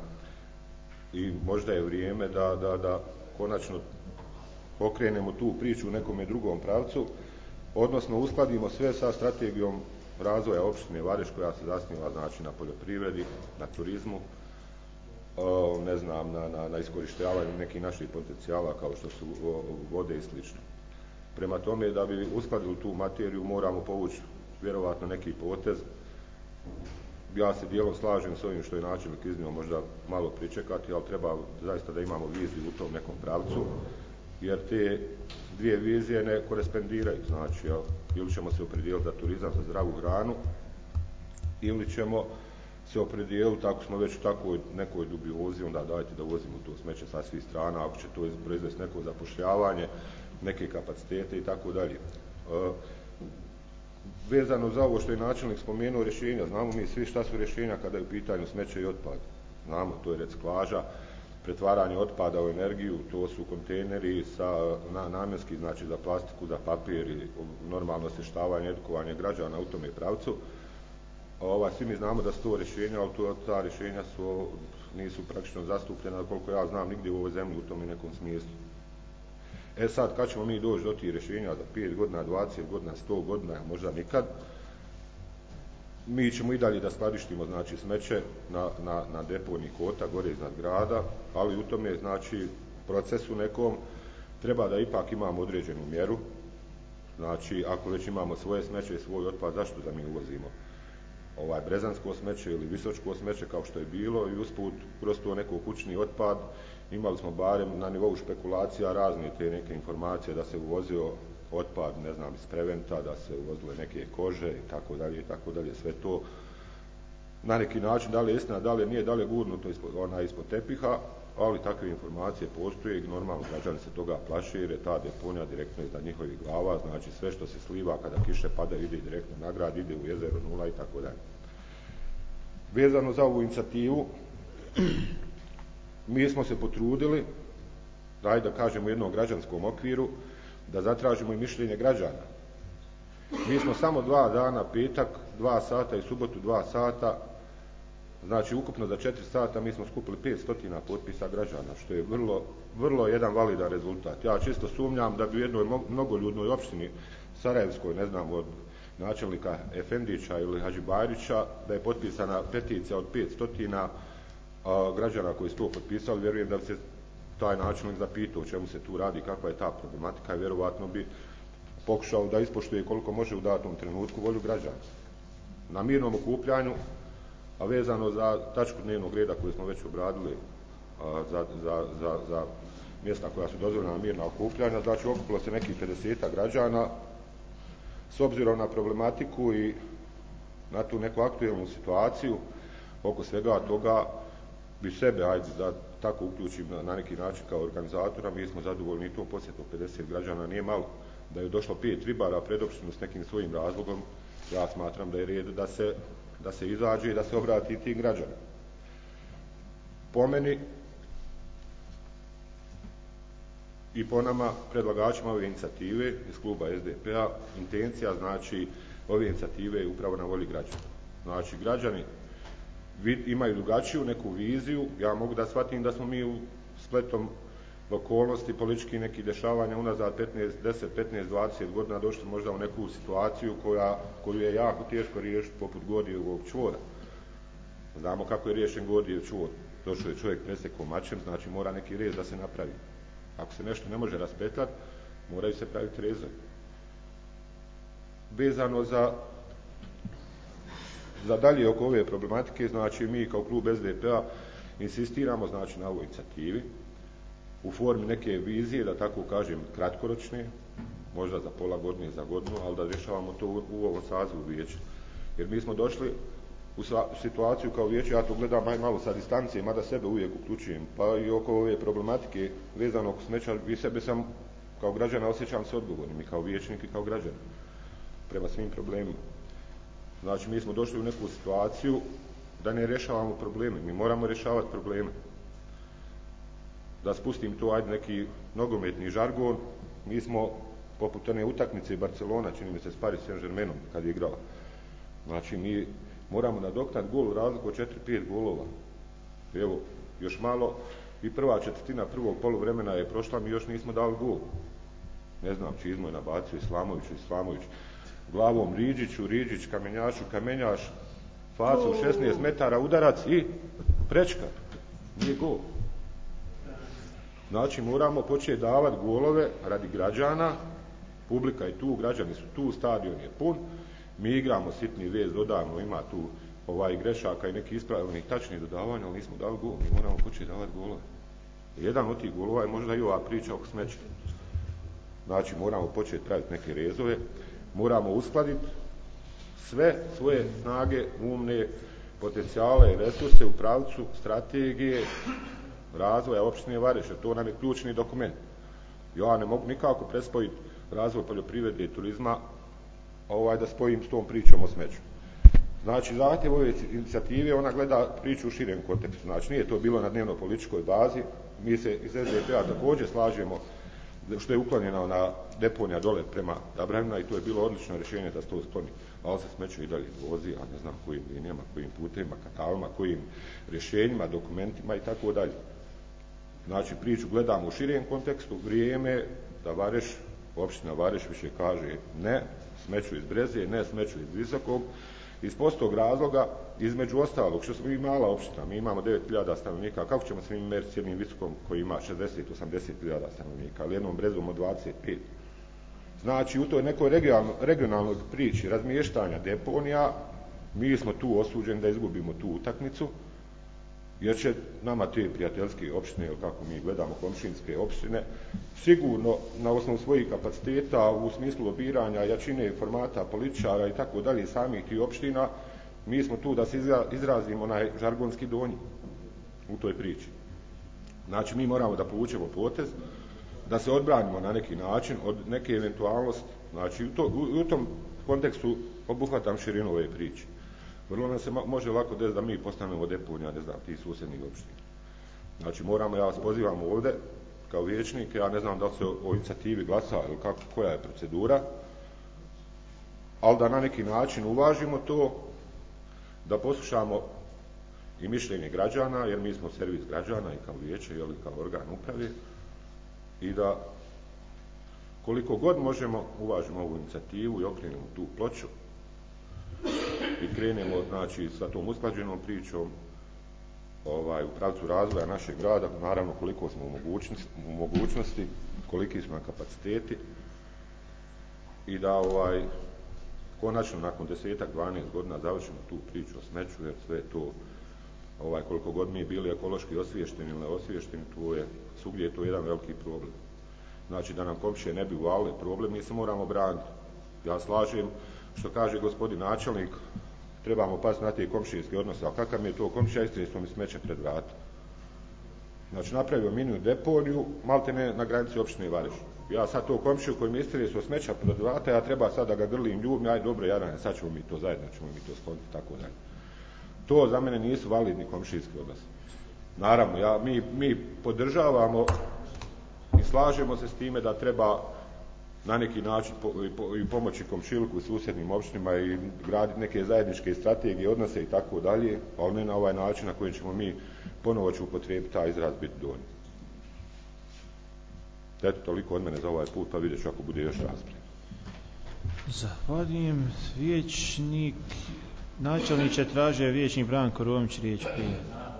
i možda je vrijeme da, da, da konačno pokrenemo tu priču u nekom drugom pravcu, odnosno uskladimo sve sa strategijom razvoja opštine Vareš koja se zasniva, znači, na poljoprivredi, na turizmu, o, ne znam, na, na, na iskorištavanju nekih naših potencijala kao što su o, vode i slično. Prema tome, da bi uskladili tu materiju, moramo povući vjerovatno neki potez. Ja se dijelom slažem s ovim što je načelnik iznio, možda malo pričekati, ali treba zaista da imamo viziju u tom nekom pravcu, jer te dvije vizije ne korespondiraju. Znači, jel, ili ćemo se opredijeliti za turizam, za zdravu hranu, ili ćemo se opredijeliti, ako smo već u takvoj nekoj dubiozi, onda dajte da uvozimo to smeće sa svih strana, ako će to proizvesti neko zapošljavanje, neke kapacitete i tako dalje. Vezano za ovo što je načelnik spomenuo rješenja, znamo mi svi šta su rješenja kada je u pitanju smeće i otpad. Znamo, to je reciklaža, pretvaranje otpada u energiju, to su kontejneri sa na, namjenski, znači za plastiku, za papir i normalno osvještavanje, edukovanje građana u tome pravcu. Ova, svi mi znamo da su to rješenja, ali to, ta rješenja su, nisu praktično zastupljena, koliko ja znam, nigdje u ovoj zemlji u tome nekom smislu. E sad, kad ćemo mi doći do tih rješenja za pet godina, dvadeset godina, sto godina, možda nikad, mi ćemo i dalje da skladištimo, znači, smeće na, na, na deponiji Kota, gore iznad grada, ali u tome, znači, procesu nekom treba da ipak imamo određenu mjeru. Znači, ako već imamo svoje smeće i svoj otpad, zašto da mi uvozimo ovaj brezansko smeće ili visočko smeće kao što je bilo, i usput kroz to neko kućni otpad imali smo barem na nivou špekulacija razne te neke informacije da se uvozio otpad, ne znam, iz Preventa, da se uvozile neke kože i tako dalje i tako dalje, sve to na neki način, da li je istina, da li nije, da li je gurnuto ispod, ona ispod tepiha, ali takve informacije postoje i normalno građani se toga plaše jer je ta deponija direktno iznad njihovih glava, znači sve što se sliva kada kiše pada ide direktno na grad, ide u jezero nula i tako dalje. Vezano za ovu inicijativu, mi smo se potrudili, daj da kažemo u jednom građanskom okviru, da zatražimo i mišljenje građana. Mi smo samo dva dana, petak, dva sata i subotu dva sata, znači ukupno za četiri sata mi smo skupili petsto potpisa građana, što je vrlo, vrlo jedan validan rezultat. Ja čisto sumnjam da bi u jednoj mnogoljudnoj opštini Sarajevskoj, ne znam, od načelnika Efendića ili Hadžibajrića, da je potpisana peticija od petsto građana koji su to potpisali, vjerujem da bi se taj načelnik zapitao o čemu se tu radi, kakva je ta problematika i vjerovatno bi pokušao da ispoštuje koliko može u datom trenutku volju građana. Na mirnom okupljanju, a vezano za tačku dnevnog reda koju smo već obradili a, za, za, za, za mjesta koja su dozvoljena mirna okupljanja, znači okupilo se nekih pedesetak građana. S obzirom na problematiku i na tu neku aktuelnu situaciju oko svega toga bi sebe, ajde da tako uključim na, na neki način kao organizatora, mi smo zadovoljni i to posjetom pedeset građana nije malo. Da je došlo pet ribara pred opštinu s nekim svojim razlogom, ja smatram da je red da se, da se izađe i da se obrati tim građanima. Po meni i po nama predlagačima ove inicijative iz kluba es de pe a, intencija znači ove inicijative je upravo na volji građana. Znači građani imaju drugačiju neku viziju, ja mogu da shvatim da smo mi u spletom okolnosti politički nekih dešavanja unazad petnaest, deset, petnaest, dvadeset godina došli možda u neku situaciju koja, koju je jako teško riješiti poput Gordijevog čvora. Znamo kako je riješen Gordijev čvor. Došao je čovjek presjekao mačem, znači mora neki rez da se napravi. Ako se nešto ne može raspetati, moraju se praviti rezovi. Vezano za za dalje oko ove problematike, znači mi kao klub es de pe a insistiramo znači na ovoj inicijativi u formi neke vizije, da tako kažem, kratkoročne, možda za pola godine, za godinu, ali da rješavamo to u, u ovom sazivu vijeća. Jer mi smo došli u situaciju kao vijeće, ja to gledam aj malo sa distancije, mada sebe uvijek uključujem, pa i oko ove problematike vezano oko smeća, i sebe sam kao građana osjećam se odgovornim i kao vijećnik i kao građan prema svim problemima. Znači mi smo došli u neku situaciju da ne rješavamo probleme, mi moramo rješavati probleme. Da spustim to, ajde neki nogometni žargon, mi smo poput one utakmice Barcelona, čini mi se s Paris Saint-Germainom kad je igrala. Znači mi moramo nadoknati gol u razliku od četiri pet golova. Evo, još malo i prva četvrtina prvog poluvremena je prošla, mi još nismo dali gol. Ne znam, Čizmo je nabacio Islamoviću, Islamović glavom Riđiću, Riđić Kamenjašu, Kamenjaš facu šesnaest metara udarac i prečka. Nije gol. Znači moramo početi davati golove radi građana, publika je tu, građani su tu, stadion je pun. Mi igramo sitni vez, dodamo, ima tu ovaj grešaka i neki ispravnih tačnih dodavanja, ali nismo dali gol, mi moramo početi davati golove. Jedan od tih golova je možda i ova priča oko smeća. Znači moramo početi praviti neke rezove, moramo uskladiti sve svoje snage, umne potencijale i resurse u pravcu strategije razvoja opštine Vareš, jer to nam je ključni dokument. Ja ne mogu nikako prespojiti razvoj poljoprivrede i turizma ovaj, da spojim s tom pričom o smeću. Znači, zahtjev ove inicijative, ona gleda priču u širem kontekstu. Znači, nije to bilo na dnevno političkoj bazi. Mi se iz S D P-a također slažemo što je uklonjena ona deponija dole prema Dabravina i to je bilo odlično rješenje da se to skloni. Ali se smeću i dalje vozi, a ne znam kojim linijama, kojim putevima, katalima, kojim rješenjima, dokumentima i tako dalje. Znači, priču gledamo u širem kontekstu, vrijeme da Vareš, opština Vareš više kaže ne smeću iz Brezije, ne smeću iz Visokog, iz prostog razloga, između ostalog, što smo mi mala opština, mi imamo devet hiljada stanovnika, kako ćemo se mi meriti s jednim Visokom koji ima šezdeset do osamdeset hiljada stanovnika, ali jednom Brezom od dvadeset pet. Znači, u toj nekoj regionalnoj, regionalnoj priči razmještanja deponija, mi smo tu osuđeni da izgubimo tu utakmicu, jer će nama te prijateljske opštine, kako mi gledamo komšinske opštine, sigurno na osnovu svojih kapaciteta u smislu lobiranja, jačine formata političara i tako dalje samih tih opština, mi smo tu da se izrazimo onaj žargonski donji u toj priči. Znači, mi moramo da povučemo potez, da se odbranimo na neki način od neke eventualnosti. Znači, u, to, u, u tom kontekstu obuhvatam širinu ove priče. Vrlo nam se može lako desiti da mi postanemo deponija, ne znam, tih susjednih opština. Znači, moramo, ja vas pozivam ovdje, kao vijećnike, ja ne znam da li se o, o inicijativi glasa ili kako, koja je procedura, ali da na neki način uvažimo to, da poslušamo i mišljenje građana, jer mi smo servis građana i kao vijeće, ili kao organ uprave, i da koliko god možemo uvažimo ovu inicijativu i okrenemo tu ploču i krenemo, znači, sa tom usklađenom pričom ovaj, u pravcu razvoja našeg grada, naravno koliko smo u mogućnosti, u mogućnosti koliki smo na kapaciteti i da ovaj, konačno nakon desetak, dvanaest godina završimo tu priču o smeću, jer sve to, ovaj, koliko god mi bili ekološki osviješteni ili neosviješteni, to je, svugdje je to jedan veliki problem. Znači, da nam komšije ne bi uvalile problem, mi se moramo braniti. Ja slažem što kaže gospodin načelnik, trebamo paziti na te komšijske odnose, a kakav mi je to komšija, istresno mi smeće pred vrata. Znači, napravio miniju deponiju, malte ne na granici opštine Vareš. Ja sad to komšiju koji mi istresno smeća pred vrata, ja treba sad da ga grlim ljubim, aj dobro, Jarane, sad ćemo mi to zajedno, ćemo mi to skloniti, tako dalje. To za mene nisu validni komšijski odnosi. Naravno, ja, mi, mi podržavamo i slažemo se s time da treba na neki način po, i, po, i pomoći komšiluku i susjednim opštinama i graditi neke zajedničke strategije, odnose i tako dalje, ali ne na ovaj način na koji ćemo mi ponovo ću upotrijebiti taj izraz biti donji. Eto, toliko od mene za ovaj put, pa vidjet ću ako bude još rasprave. Zahvaljujem. Vijećnik, načelniče traže vijećnik Branko Romić riječ prije.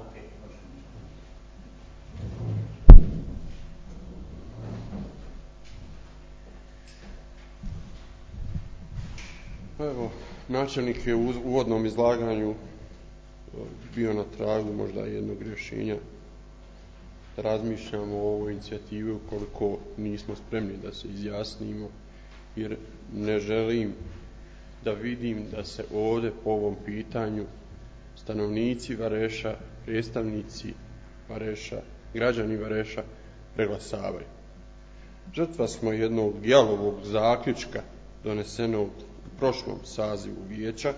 Evo, načelnik je u uvodnom izlaganju bio na tragu možda jednog rješenja. Razmišljamo o ovoj inicijativi ukoliko nismo spremni da se izjasnimo, jer ne želim da vidim da se ovdje po ovom pitanju stanovnici Vareša, predstavnici Vareša, građani Vareša preglasavaju. Žrtva smo jednog jalovog zaključka donesenog u prošlom sazivu vijeća,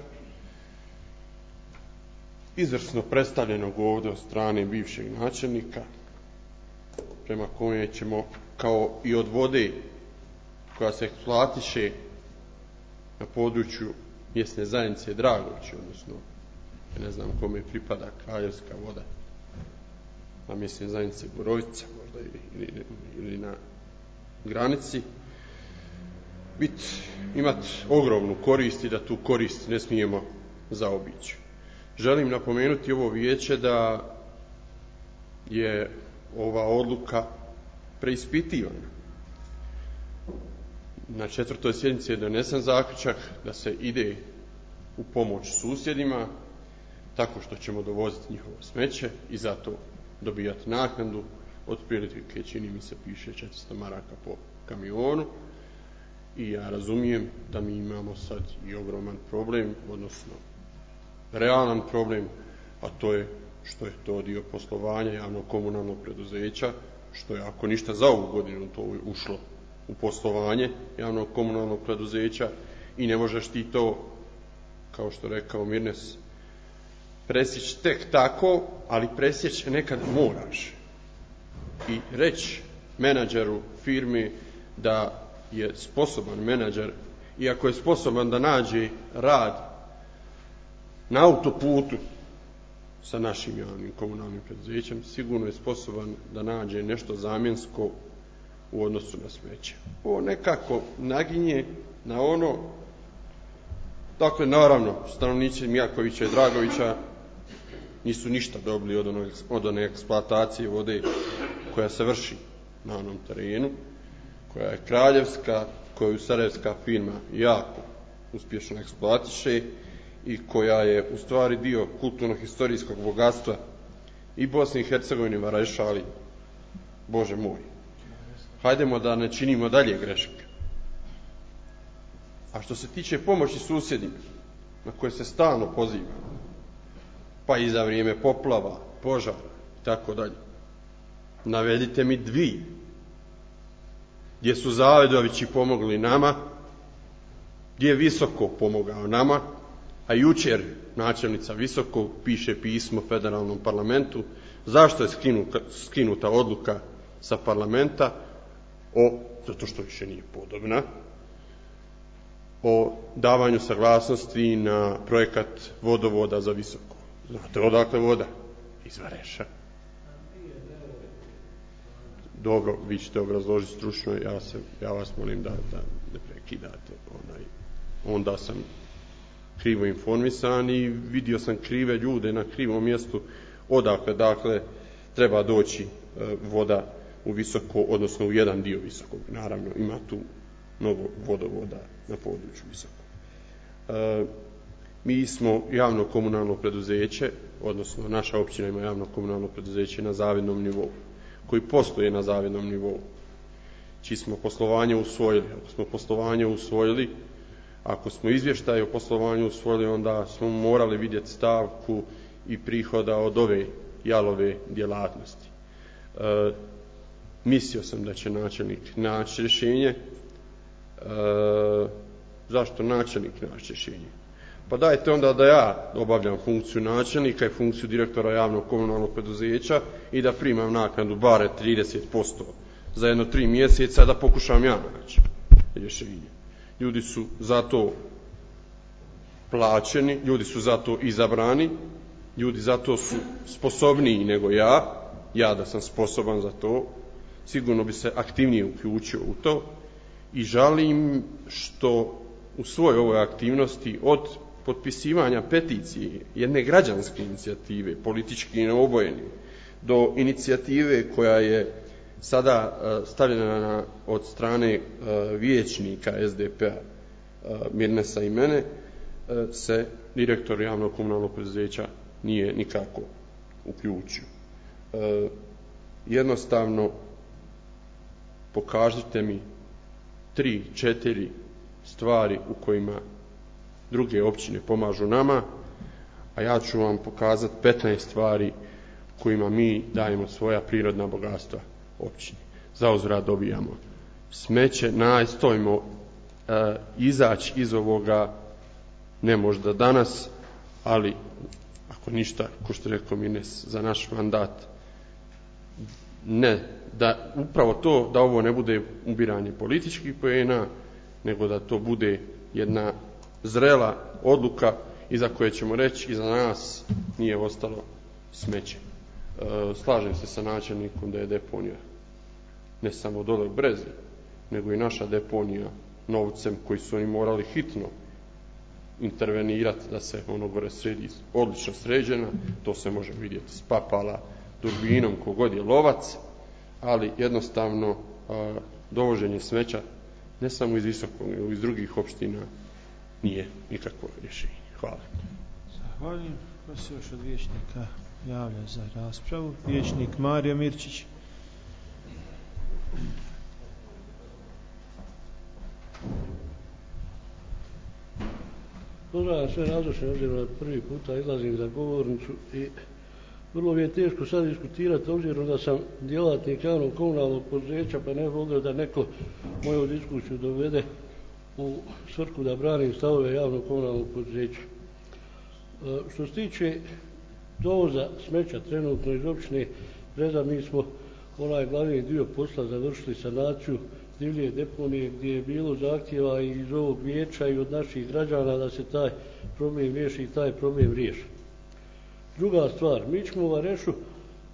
izvrsno predstavljenog ovdje od strane bivšeg načelnika, prema kojem ćemo kao i od vode koja se eksploatiše na području mjesne zajednice Dragovići, odnosno ne znam kome pripada kraljevska voda, na mjesne zajednice Borovica možda ili, ili, ili na granici, biti, imati ogromnu korist i da tu korist ne smijemo zaobići. Želim napomenuti ovo vijeće da je ova odluka preispitivana. Na četvrtoj sjednici je donesen zaključak da se ide u pomoć susjedima, tako što ćemo dovoziti njihovo smeće i zato dobijati naknadu, otprilike čini mi se piše četiristo maraka po kamionu. I ja razumijem da mi imamo sad i ogroman problem, odnosno realan problem, a to je što je to dio poslovanja javnog komunalnog preduzeća, što je ako ništa za ovu godinu to ušlo u poslovanje javnog komunalnog preduzeća i ne možeš ti to, kao što rekao Mirnes, presjeći tek tako, ali presjeći nekad moraš. I reći menadžeru firmi da je sposoban menadžer, iako je sposoban da nađe rad na autoputu sa našim javnim komunalnim preduzećem, sigurno je sposoban da nađe nešto zamjensko u odnosu na smeće. Ovo nekako naginje na ono, dakle, naravno, stanovnici Mijakovića i Dragovića nisu ništa dobili od, onog, od one eksploatacije vode koja se vrši na onom terenu, koja je kraljevska, koju sarajevska firma jako uspješno eksploatiše i koja je u stvari dio kulturno-historijskog bogatstva i Bosne i Hercegovine, Varajša, ali Bože moj, hajdemo da ne činimo dalje greške. A što se tiče pomoći susjedima, na koje se stalno poziva, pa i za vrijeme poplava, požara i tako dalje, navedite mi dvije gdje su Zavedovići pomogli nama, gdje je Visoko pomogao nama, a jučer načelnica Visokog piše pismo federalnom parlamentu zašto je skinuta, skinuta odluka sa parlamenta o, zato što više nije podobna, o davanju saglasnosti na projekat vodovoda za Visoko. Znate odakle voda? Iz Vareša. Dobro, vi ćete obrazložiti stručno, ja, se, ja vas molim da, da ne prekidate. Onaj, onda sam krivo informisan i vidio sam krive ljude na krivom mjestu odakle, dakle, treba doći e, voda u Visoko, odnosno u jedan dio Visokog. Naravno, ima tu mnogo vodovoda na području Visokog. E, mi smo javno komunalno preduzeće, odnosno naša općina ima javno komunalno preduzeće na zavidnom nivou, koji postoje na zavidnom nivou. Čiji smo poslovanje usvojili. Ako smo poslovanje usvojili, ako smo izvještaje o poslovanju usvojili, onda smo morali vidjeti stavku i prihoda od ove jalove djelatnosti. E, mislio sam da će načelnik naći rješenje. E, zašto načelnik naći rješenje? Pa dajte onda da ja obavljam funkciju načelnika i funkciju direktora javnog komunalnog preduzeća i da primam naknadu bare trideset posto za jedno tri mjeseca, da pokušam ja naći rješenje. Ljudi su za to plaćeni, ljudi su za to izabrani, ljudi za to su sposobniji nego ja, ja da sam sposoban za to, sigurno bi se aktivnije uključio u to i žalim što u svojoj ovoj aktivnosti od potpisivanja peticije jedne građanske inicijative, politički neobojeni, do inicijative koja je sada uh, stavljena na, od strane uh, vijećnika es de pe a uh, Mirnesa i mene, uh, se direktor javnog komunalnog preduzeća nije nikako uključio. Uh, jednostavno pokažite mi tri, četiri stvari u kojima druge općine pomažu nama, a ja ću vam pokazati petnaest stvari kojima mi dajemo svoja prirodna bogatstva općini. Zauzvrat dobijamo smeće, nastojimo e, izaći iz ovoga, ne možda danas, ali ako ništa, ko što rekao Mines, za naš mandat, ne, da upravo to, da ovo ne bude ubiranje političkih poena, nego da to bude jedna zrela odluka iza koje ćemo reći iza nas nije ostalo smeće. E, slažem se sa načelnikom da je deponija ne samo dole u Brezi, nego i naša deponija novcem koji su oni morali hitno intervenirati da se ono gore sredi, odlično sređena, to se može vidjeti s papala, durbinom, kogod je lovac, ali jednostavno a, dovoženje smeća ne samo iz Visokog, nego iz drugih opština nije nikakvo rješenje. Hvala. Zahvaljujem. Ko se još od vijećnika javlja za raspravu? Vijećnik Mario Mirčić. Pozdravljam sve nazočne, obzirom da prvi puta izlazim za govornicu i vrlo mi je teško sad diskutirati, obzirom da sam djelatnik javnog komunalnog poduzeća, pa ne volio da neko moju diskusiju dovede u svrhu da branim stavove javnog komunalnog poduzeća. Što se tiče dovoza smeća trenutno iz općine Breza, mi smo onaj glavni dio posla završili sanaciju divlje deponije, gdje je bilo zahtjeva i iz ovog vijeća i od naših građana da se taj problem riješi i taj problem riješi. Druga stvar, mi ćemo u Varešu e,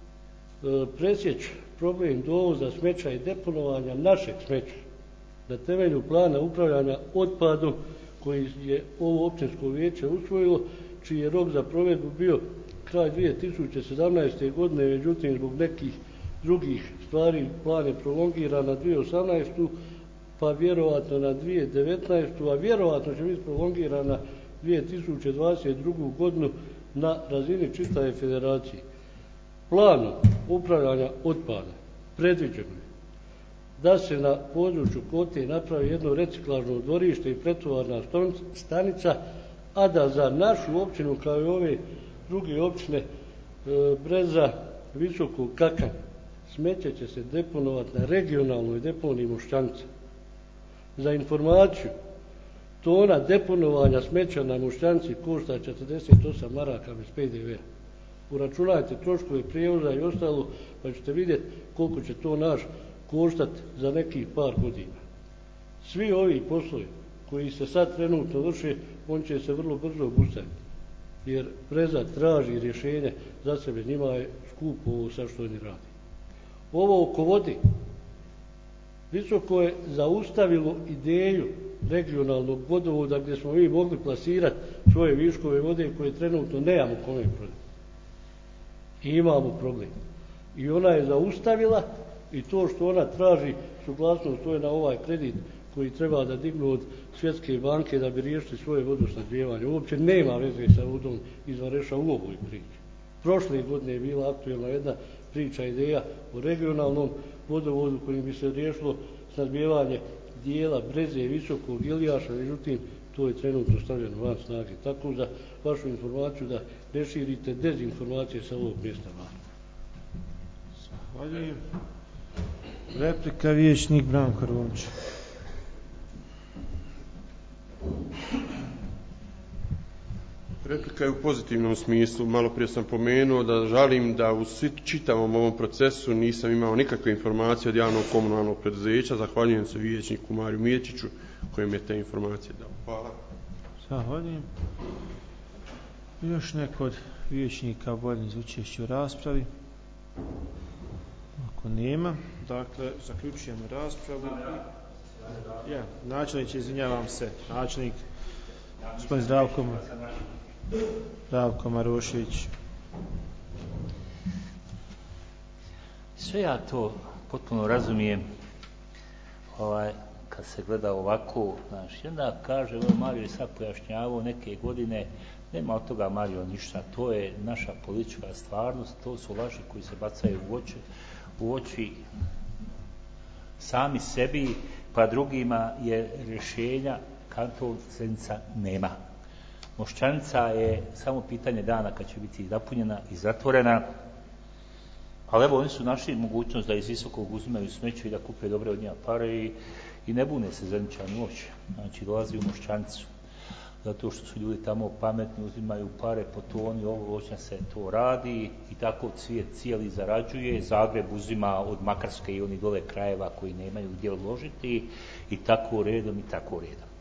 presjeći problem dovoza smeća i deponovanja našeg smeća na temelju plana upravljanja otpadom koji je ovo općinsko vijeće usvojilo, čiji je rok za provedbu bio kraj dvije tisuće sedamnaeste. godine, međutim zbog nekih drugih stvari plan je prolongiran na dvije tisuće osamnaeste. pa vjerovatno na dvije tisuće devetnaeste. a vjerovatno će biti prolongiran na dvije tisuće dvadeset drugu. godinu na razini čitave federacije. Planom upravljanja otpada predviđeno je da se na području Kote napravi jedno reciklažno dvorište i pretovarna stanica, a da za našu općinu kao i ove druge općine e, Breza, Visoko, Kakanj, smeće će se deponovati na regionalnoj deponiji Mošćanica. Za informaciju, tona deponovanja smeća na Mošćanci košta četrdeset osam maraka bez pe de ve. Uračunajte troškove prijevoza i ostalo, pa ćete vidjeti koliko će to naš koštati za nekih par godina. Svi ovi poslovi koji se sad trenutno vrše, on će se vrlo brzo obustaviti, jer Breza traži rješenje za sebe, njima je skupo ovo sad što oni radi. Ovo oko vode, Visoko je zaustavilo ideju regionalnog vodovoda gdje smo mi mogli plasirati svoje viškove vode koje trenutno nemamo kome prodati. I imamo problem. I ona je zaustavila i to što ona traži suglasnost, to je na ovaj kredit koji treba da dignu od Svjetske banke da bi riješili svoje vodosnadbijevanje. Uopće nema veze sa vodom iz Vareša u ovoj priči. Prošle godine je bila aktualna jedna priča, ideja o regionalnom vodovodu kojim bi se riješilo snadbijevanje dijela Breze i Visokog Ilijaša, međutim to je trenutno stavljeno van snage. Tako za vašu informaciju da ne širite dezinformacije sa ovog mjesta. Zahvaljujem. Replika, vijećnik Branko Ronč. Replika je u pozitivnom smislu. Malo prije sam pomenuo da žalim da u čitavom ovom procesu nisam imao nikakve informacije od javnog komunalnog preduzeća. Zahvaljujem se vijećniku Mariju Mirčiću kojem je te informacije dao. Hvala. Zahvaljujem. Još neko od vijećnika voljni za učešće u raspravi? Ako nema, dakle, zaključujemo raspravu. Ja, načelniče, izvinjavam se, načelnik, gospodin Zdravko, Zdravko Marošević. Sve ja to potpuno razumijem, ovaj, kad se gleda ovako, znaš, onda kaže, ovo Mario je sad pojašnjavao neke godine, nema od toga Mario ništa, to je naša politička stvarnost, to su laži koji se bacaju u oči, u oči sami sebi, pa drugima je rješenja kanton Zenica nema. Mošćanica je samo pitanje dana kad će biti napunjena i zatvorena, ali evo oni su našli mogućnost da iz Visokog uzimaju smeće i da kupe dobre od njega pare i, i ne bune se Zeničani uopće. Znači dolazi u Mošćanicu zato što su ljudi tamo pametni, uzimaju pare po toni, ovo voćnja se to radi i tako svijet cijeli zarađuje. Zagreb uzima od Makarske i onih dole krajeva koji nemaju gdje odložiti i tako redom i tako redom.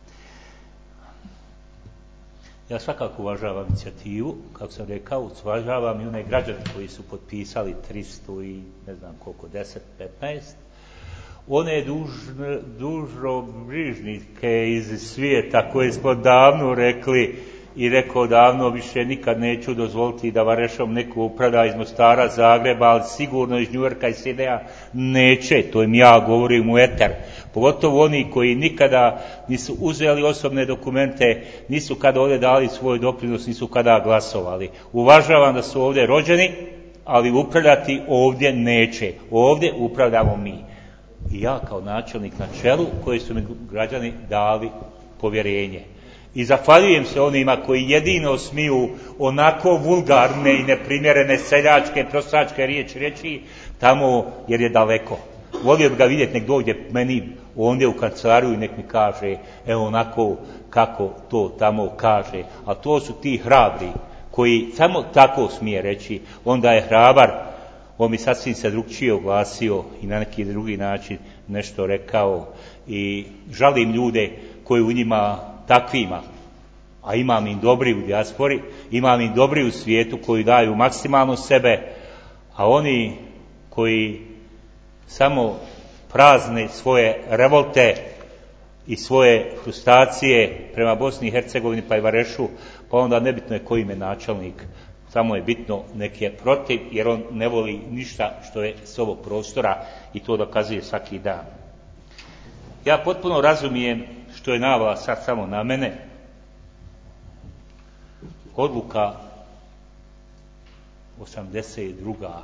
Ja svakako uvažavam inicijativu, kako sam rekao, uvažavam i one građane koji su potpisali tristo i ne znam koliko, deset, petnaest. One dužnobrižnike iz svijeta koje smo davno rekli i rekao davno više nikad neću dozvoliti da Varešom neko upravlja iz Mostara, Zagreba, ali sigurno iz Njujorka i Sideja neće, to im ja govorim u eter. Pogotovo oni koji nikada nisu uzeli osobne dokumente, nisu kada ovdje dali svoj doprinos, nisu kada glasovali. Uvažavam da su ovdje rođeni, ali upravljati ovdje neće. Ovdje upravljamo mi. I ja kao načelnik na čelu koji su mi građani dali povjerenje. I zahvaljujem se onima koji jedino smiju onako vulgarne i neprimjerene seljačke, prostačke riječi reći tamo jer je daleko. Volio bi ga vidjeti, nek dođe meni ondje u kancelariju i nek mi kaže evo onako kako to tamo kaže. A to su ti hrabri koji samo tako smije reći. Onda je hrabar, on mi sasvim se drugčije oglasio i na neki drugi način nešto rekao. I žalim ljude koji u njima takvima, a imam im dobri u dijaspori, imam im dobri u svijetu koji daju maksimalno sebe, a oni koji samo prazne svoje revolte i svoje frustracije prema Bosni i Hercegovini pa i Varešu, pa onda nebitno je koji im je načelnik, samo je bitno nek je protiv, jer on ne voli ništa što je s ovog prostora i to dokazuje svaki dan. Ja potpuno razumijem što je navala sad samo na mene. Odluka osamdeset druga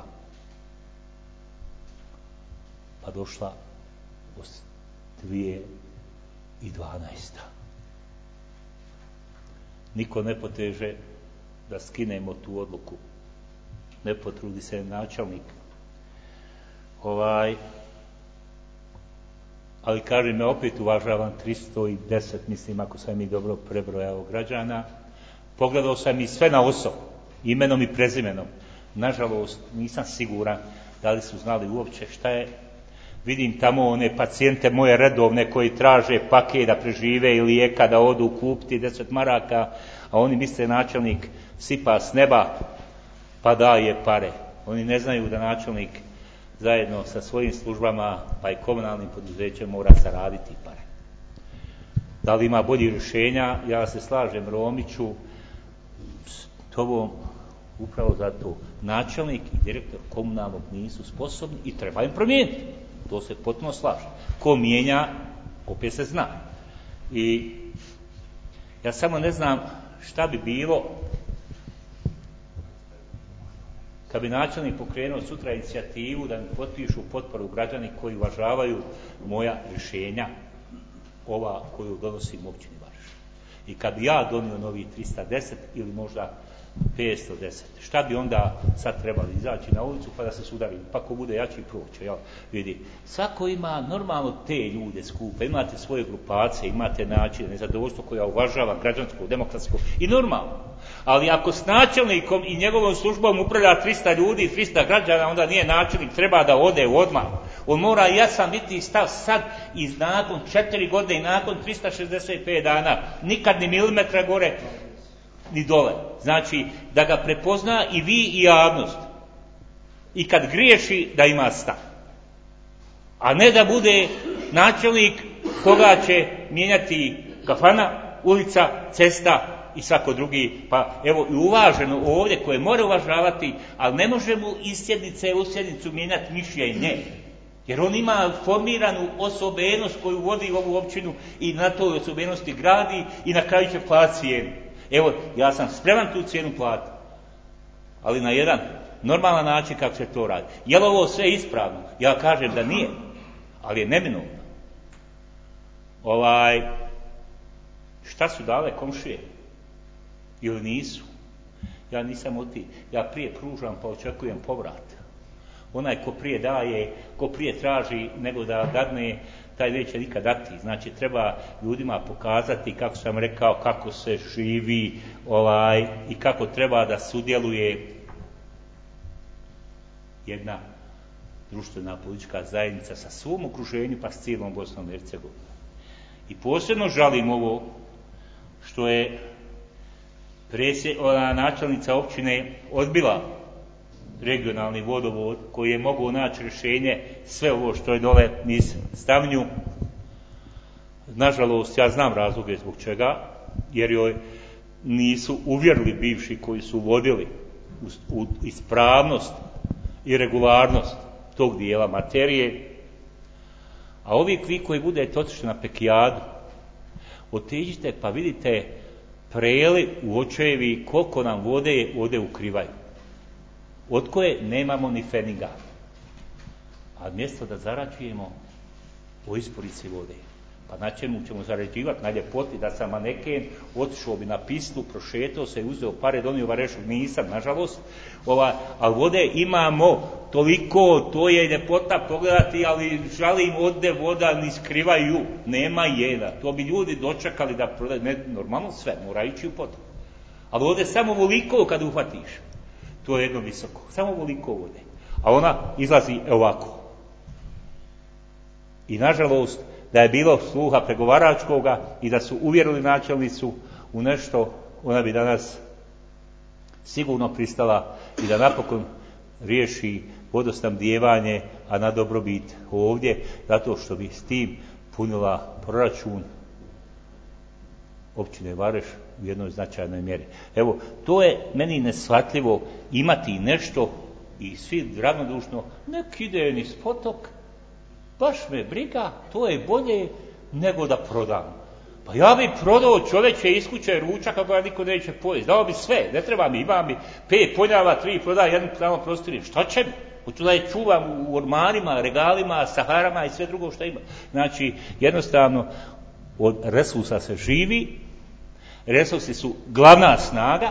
pa došla dvije tisuće dvanaesta. Niko ne poteže da skinemo tu odluku. Ne potrudi se načelnik. Ovaj, ali kažem, ja opet uvažavam tristo deset, mislim, ako sam mi dobro prebrojao građana. Pogledao sam i sve na oso, imenom i prezimenom. Nažalost, nisam siguran da li su znali uopće šta je. Vidim tamo one pacijente moje redovne koji traže paket da prežive i lijeka da odu kupiti deset maraka, a oni misle načelnik sipa s neba pa daje pare. Oni ne znaju da načelnik zajedno sa svojim službama pa i komunalnim poduzećem mora zaraditi pare. Da li ima bolji rješenja? Ja se slažem, Romiću, s tobom upravo zato. Načelnik i direktor komunalnog nisu sposobni i treba im promijeniti. To se potpuno slaže. Ko mijenja, opet se zna. I ja samo ne znam šta bi bilo kad bi načelnik pokrenuo sutra inicijativu da mi potpišu potporu građani koji uvažavaju moja rješenja, ova koju donosim općini Vareš. I kad bi ja donio novi tristo deset ili možda petsto deset, šta bi onda sad trebali izaći na ulicu pa da se sudari, pa ko bude jači proće, jel? Vidi, svako ima normalno te ljude skupa, imate svoje grupacije, imate načine, nezadovoljstvo koja uvažava građansko, demokratsko i normalno. Ali ako s načelnikom i njegovom službom upravlja tristo ljudi, tristo građana, onda nije načelnik, treba da ode odmah. On mora jasan biti stav sad i nakon četiri godine i nakon tristo šezdeset pet dana, nikad ni milimetra gore ni dole. Znači, da ga prepozna i vi i javnost. I kad griješi, da ima stav. A ne da bude načelnik koga će mijenjati kafana, ulica, cesta i svako drugi. Pa evo i uvaženo ovdje koje mora uvažavati, ali ne možemo iz sjednice u sjednicu mijenjati mišljenje. Jer on ima formiranu osobenost koju vodi ovu općinu i na toj osobenosti gradi i na kraju će platiti cijenu. Evo, ja sam spreman tu cijenu platiti, ali na jedan normalan način kako se to radi. Je li ovo sve ispravno? Ja kažem da nije, ali je neminovno. Ovaj, šta su dale komšije? Ili nisu? Ja nisam od ti. Ja prije pružam pa očekujem povrat. Onaj ko prije daje, ko prije traži nego da dadne, taj neće nikad dati. Znači treba ljudima pokazati, kako sam rekao, kako se živi ovaj, i kako treba da sudjeluje jedna društvena politička zajednica sa svom okruženju pa s cijelom Bosnom i Hercegovinom. I posebno žalim ovo što je presje, ona načelnica općine odbila regionalni vodovod koji je mogao naći rješenje sve ovo što je dole niz Stavnju. Nažalost, ja znam razloge zbog čega, jer joj nisu uvjerili bivši koji su vodili u, u ispravnost i regularnost tog dijela materije. A ovi vi koji budete otišli na Pekijadu, otiđite pa vidite preli u očevi koliko nam vode ovdje ukrivaju. Od koje nemamo ni feninga. A mjesto da zarađujemo u isporici vode. Pa na čemu ćemo zarađivati? Na ljepoti da sam maneken, otišao bi na pistu, prošetao se, uzeo pare, donio varešu, nisam, nažalost. Ova, ali vode imamo toliko, to je ljepota pogledati, ali žalim odde voda, ni skrivaju, nema jedna. To bi ljudi dočekali da prodaju, ne, normalno sve, mora ići u potrebu. Ali vode samo voliko kad uhvatiš. To je jedno visoko, samo voliko vode. A ona izlazi ovako. I nažalost, da je bilo sluha pregovaračkoga i da su uvjerili načelnicu u nešto, ona bi danas sigurno pristala i da napokon riješi vodosnabdijevanje, a na dobrobit ovdje, zato što bi s tim punila proračun općine Vareš u jednoj značajnoj mjeri. Evo, to je meni neshvatljivo imati nešto i svi ravnodušno, nek ide niz potok, baš me briga, to je bolje nego da prodam. Pa ja bi prodao čoveče iz kuće ručak ako ga niko neće pojesti. Dao bi sve, ne treba mi, imam mi pet ponjava, tri prodaje, jednu tamo prostoriju. Šta će mi? Hoću da je čuvam u ormanima, regalima, saharama i sve drugo što ima. Znači, jednostavno, od resursa se živi, resursi su glavna snaga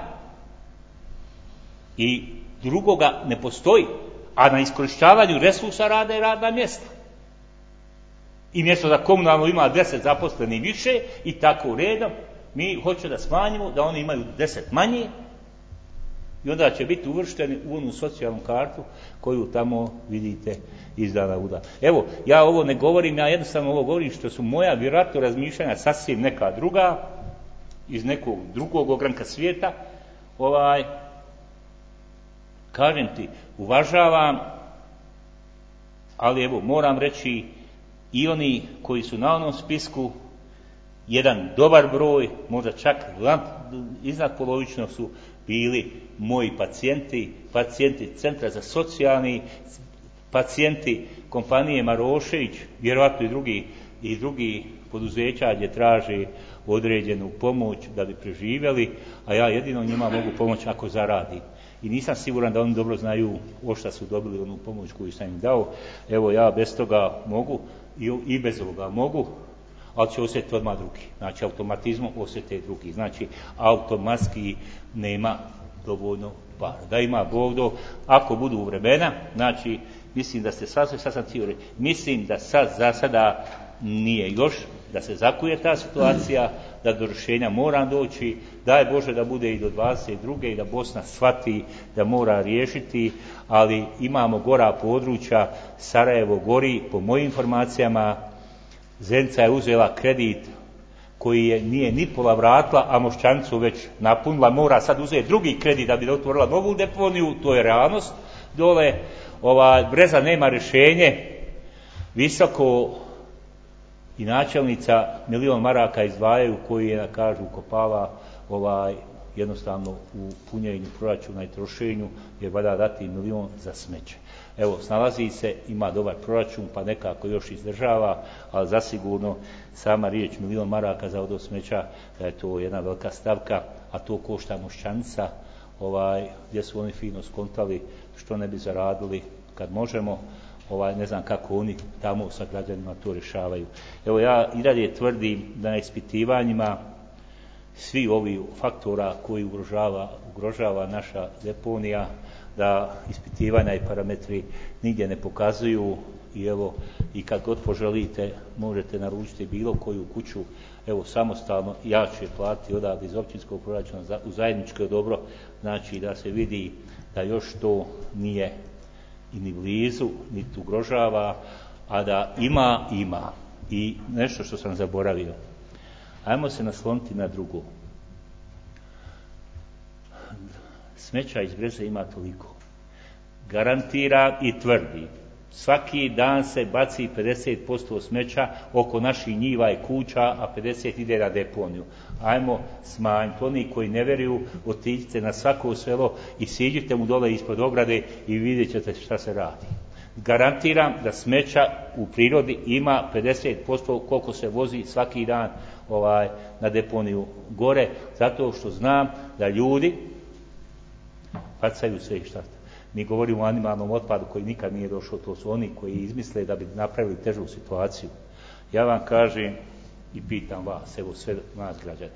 i drugoga ne postoji. A na iskorišćavanju resursa rade radna mjesta. I mjesto da komunalno ima deset zaposlenih više i tako redom, mi hoće da smanjimo, da oni imaju deset manje i onda će biti uvršteni u onu socijalnu kartu koju tamo vidite iz dana u dan. Evo, ja ovo ne govorim, ja jednostavno ovo govorim što su moja vjerojatno razmišljanja sasvim neka druga, iz nekog drugog ogranka svijeta. Ovaj, kažem ti, uvažavam, ali evo, moram reći, i oni koji su na onom spisku, jedan dobar broj, možda čak iznad polovično su bili moji pacijenti, pacijenti Centra za socijalni, pacijenti kompanije Marošević, vjerojatno i drugi, i drugi poduzeća gdje traže određenu pomoć da bi preživjeli, a ja jedino njima mogu pomoći ako zaradim. I nisam siguran da oni dobro znaju o šta su dobili onu pomoć koju sam im dao. Evo, ja bez toga mogu i, i bez ovoga mogu, ali će osjetiti odmah drugi. Znači, automatizmom osjete drugi. Znači, automatski nema dovoljno para. Da ima Bog do, ako budu vremena, znači, mislim da ste sad, sad sam htio reći, mislim da sad za sada nije još, da se zakuje ta situacija, da do rješenja mora doći, daj Bože da bude i do dvadeset druge i da Bosna shvati da mora riješiti, ali imamo gora područja, Sarajevo gori, po mojim informacijama, Zenica je uzela kredit koji je nije ni pola vratila, a Mošćanicu već napunila, mora sad uzeti drugi kredit da bi otvorila novu deponiju, to je realnost. Dole, ovaj, Breza nema rješenje, visoko i načelnica milion maraka izdvajaju koji je, kažu, kopava ovaj, jednostavno u punjenju proračuna i trošenju, jer valja dati milion za smeće. Evo, snalazi se, ima dobar proračun, pa nekako još izdržava, ali zasigurno sama riječ milion maraka za odvoz smeća, da je to jedna velika stavka, a to košta Mošćanica, ovaj, gdje su oni fino skontali što ne bi zaradili kad možemo. Ovaj, ne znam kako oni tamo sa građanima to rješavaju. Evo, ja i dalje tvrdim da na ispitivanjima svi ovi faktora koji ugrožava, ugrožava naša deponija, da ispitivanja i parametri nigdje ne pokazuju i evo, i kad god poželite možete naručiti bilo koju kuću, evo, samostalno, ja ću je platiti odavde iz općinskog proračuna u zajedničko dobro, znači da se vidi da još to nije i ni blizu, niti ugrožava, a da ima, ima. I nešto što sam zaboravio. Ajmo se nasloniti na drugo. Smeća iz Breze ima toliko. Garantiram i tvrdim Svaki dan se baci pedeset posto smeća oko naših njiva i kuća, a pedeset ide na deponiju. Ajmo smanjiti. Oni koji ne vjeruju, otiđite na svako selo i siđite mu dole ispod ograde i vidjet ćete šta se radi. Garantiram da smeća u prirodi ima pedeset posto koliko se vozi svaki dan ovaj, na deponiju gore, zato što znam da ljudi bacaju sve i šta. Mi govorimo o animalnom otpadu koji nikad nije došao, to su oni koji izmisle da bi napravili težu situaciju. Ja vam kažem i pitam vas, evo sve nas građane.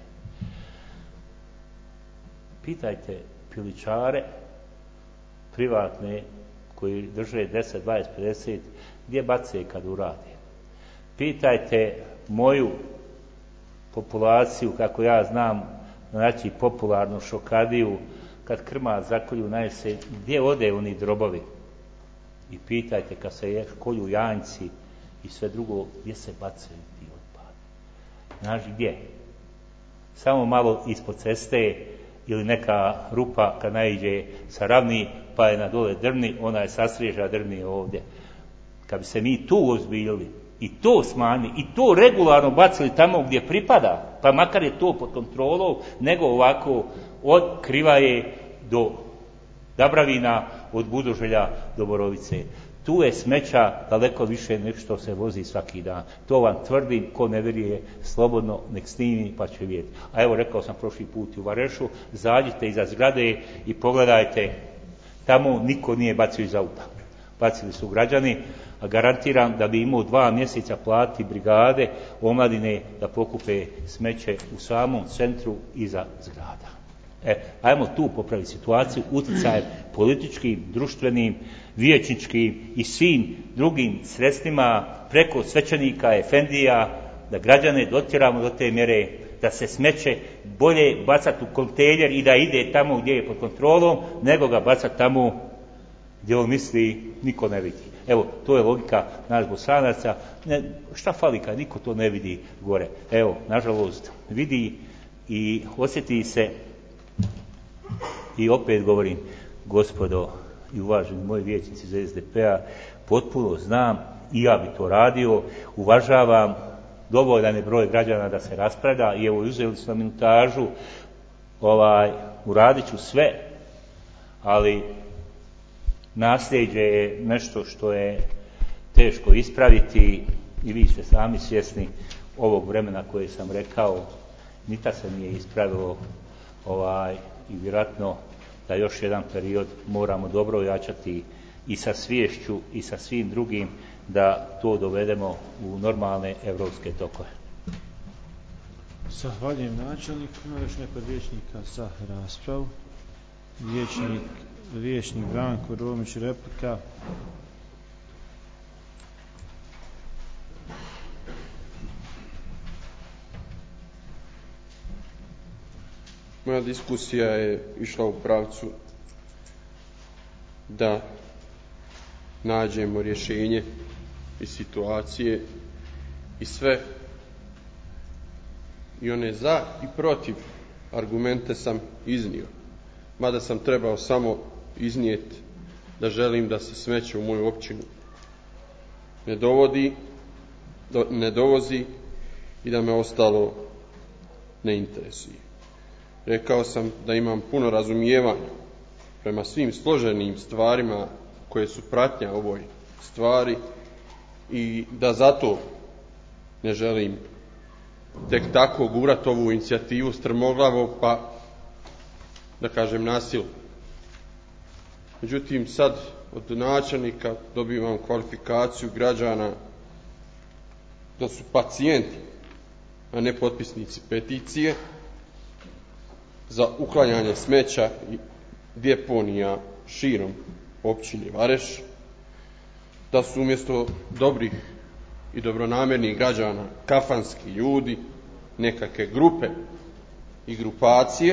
Pitajte piličare privatne koji drže deset, dvadeset, pedeset, gdje bace kad urade. Pitajte moju populaciju, kako ja znam, znači popularnu šokadiju, kad krma zakolju na jesen, gdje ode oni drobovi? I pitajte kad se je, kolju janjci i sve drugo, gdje se bacaju ti otpad. Znaš gdje? Samo malo ispod ceste ili neka rupa kad naiđe sa ravni, pa je na dole drvni, ona je sasriježa drvni ovdje. Kad bi se mi tu ozbiljili i to smanjili i to regularno bacili tamo gdje pripada, pa makar je to pod kontrolom, nego ovako od Krivaje do Dabravina, od Budoželja do Borovice. Tu je smeća daleko više nego što se vozi svaki dan. To vam tvrdim, ko ne vjeruje, slobodno nek snimi pa će vidjeti. A evo, rekao sam prošli put u Varešu, zađite iza zgrade i pogledajte, tamo niko nije bacio iz auta. Bacili su građani, a garantiram da bi imao dva mjeseca plati brigade omladine da pokupe smeće u samom centru iza zgrada. E, ajmo tu popraviti situaciju utjecajem političkim, društvenim, vijećničkim i svim drugim sredstvima preko svećenika, efendija, da građane dotjeramo do te mjere da se smeće bolje bacati u kontejner i da ide tamo gdje je pod kontrolom, nego ga bacati tamo gdje on misli niko ne vidi. Evo, to je logika nas Bosanaca. Ne, šta fali kad niko to ne vidi gore? Evo, nažalost, vidi i osjeti se. I opet govorim, gospodo i uvaženi moji vijećnici iz S D P-a, potpuno znam i ja bi to radio, uvažavam dovoljan je broj građana da se raspravlja i evo uzeli smo minutažu, ovaj, uradit ću sve, ali nasljeđe je nešto što je teško ispraviti i vi ste sami svjesni ovog vremena koje sam rekao, nita se nije ispravilo ovaj, i vjerojatno da još jedan period moramo dobro ojačati i sa sviješću i sa svim drugim da to dovedemo u normalne evropske tokove. Zahvaljujem načelniku. Ima još neko od vijećnika za raspravu. Vijećnik, vijećnik Branko Romić, replika. Moja diskusija je išla u pravcu da nađemo rješenje i situacije i sve i one za i protiv argumente sam iznio. Mada sam trebao samo iznijeti da želim da se smeće u moju općinu ne dovodi, do, ne dovozi i da me ostalo ne interesuje. Rekao sam da imam puno razumijevanja prema svim složenim stvarima koje su pratnja ovoj stvari i da zato ne želim tek tako gurati ovu inicijativu strmoglavo pa da kažem nasilno. Međutim, sad od načelnika dobivam kvalifikaciju građana da su pacijenti, a ne potpisnici peticije za uklanjanje smeća i deponija širom općine Vareš, da su umjesto dobrih i dobronamjernih građana kafanski ljudi, nekakve grupe i grupacije,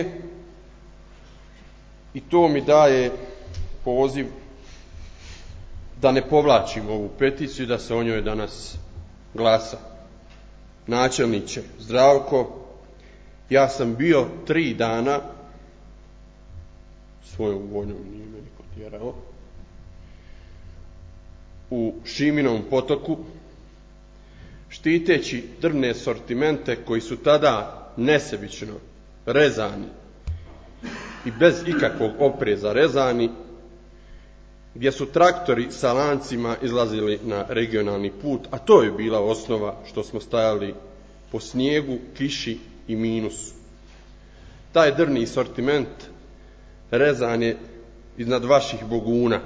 i to mi daje poziv da ne povlačim ovu peticiju, da se o njoj danas glasa. Načelniče Zdravko, ja sam bio tri dana, svojom voljom nije me niko tjerao, u Šiminom potoku, štiteći drvne sortimente koji su tada nesebično rezani i bez ikakvog opreza rezani, gdje su traktori sa lancima izlazili na regionalni put, a to je bila osnova što smo stajali po snijegu, kiši i minusu. Taj drvni sortiment rezan je iznad vaših boguna.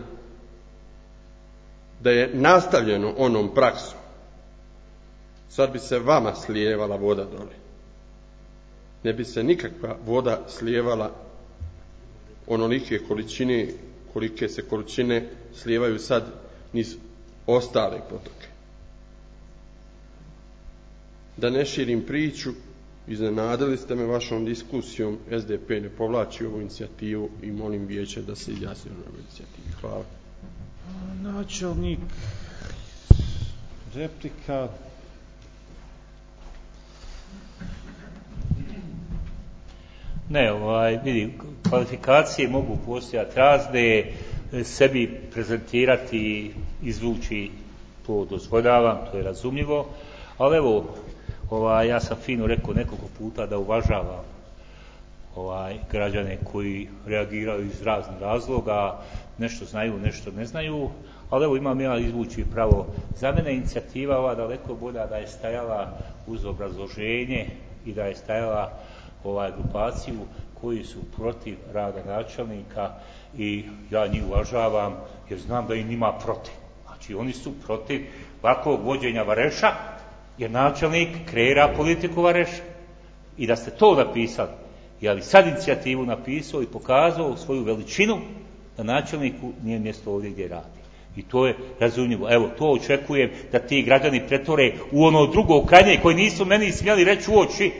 Da je nastavljeno onom praksom, sad bi se vama slijevala voda dole. Ne bi se nikakva voda slijevala onolike količine, kolike se količine slijevaju sad niz ostale potoke. Da ne širim priču, iznenadili ste me vašom diskusijom, S D P ne povlači ovu inicijativu i molim vijeće da se izjasni o ovoj inicijativi. Hvala. Načelnik, replika. Ne, ovaj, vidi, kvalifikacije mogu postojati razne, sebi prezentirati, izvući, to dozvoljavam, to je razumljivo, ali evo, ovaj, ja sam fino rekao nekoliko puta da uvažavam ovaj, građane koji reagiraju iz raznih razloga, nešto znaju, nešto ne znaju, ali evo imam ja izvući pravo. Za mene inicijativa ova daleko bolja da je stajala uz obrazloženje i da je stajala ovaj, grupaciju koji su protiv rada načelnika i ja njih uvažavam jer znam da i njima protiv. Znači oni su protiv ovakvog vođenja Vareša jer načelnik kreira politiku Vareša. I da ste to napisali, ja bi sad inicijativu napisao i pokazao svoju veličinu da načelniku nije mjesto ovdje gdje radi. I to je razumljivo. Evo, to očekujem da ti građani pretvore u ono drugo krajnje koji nisu meni smjeli reći u oči.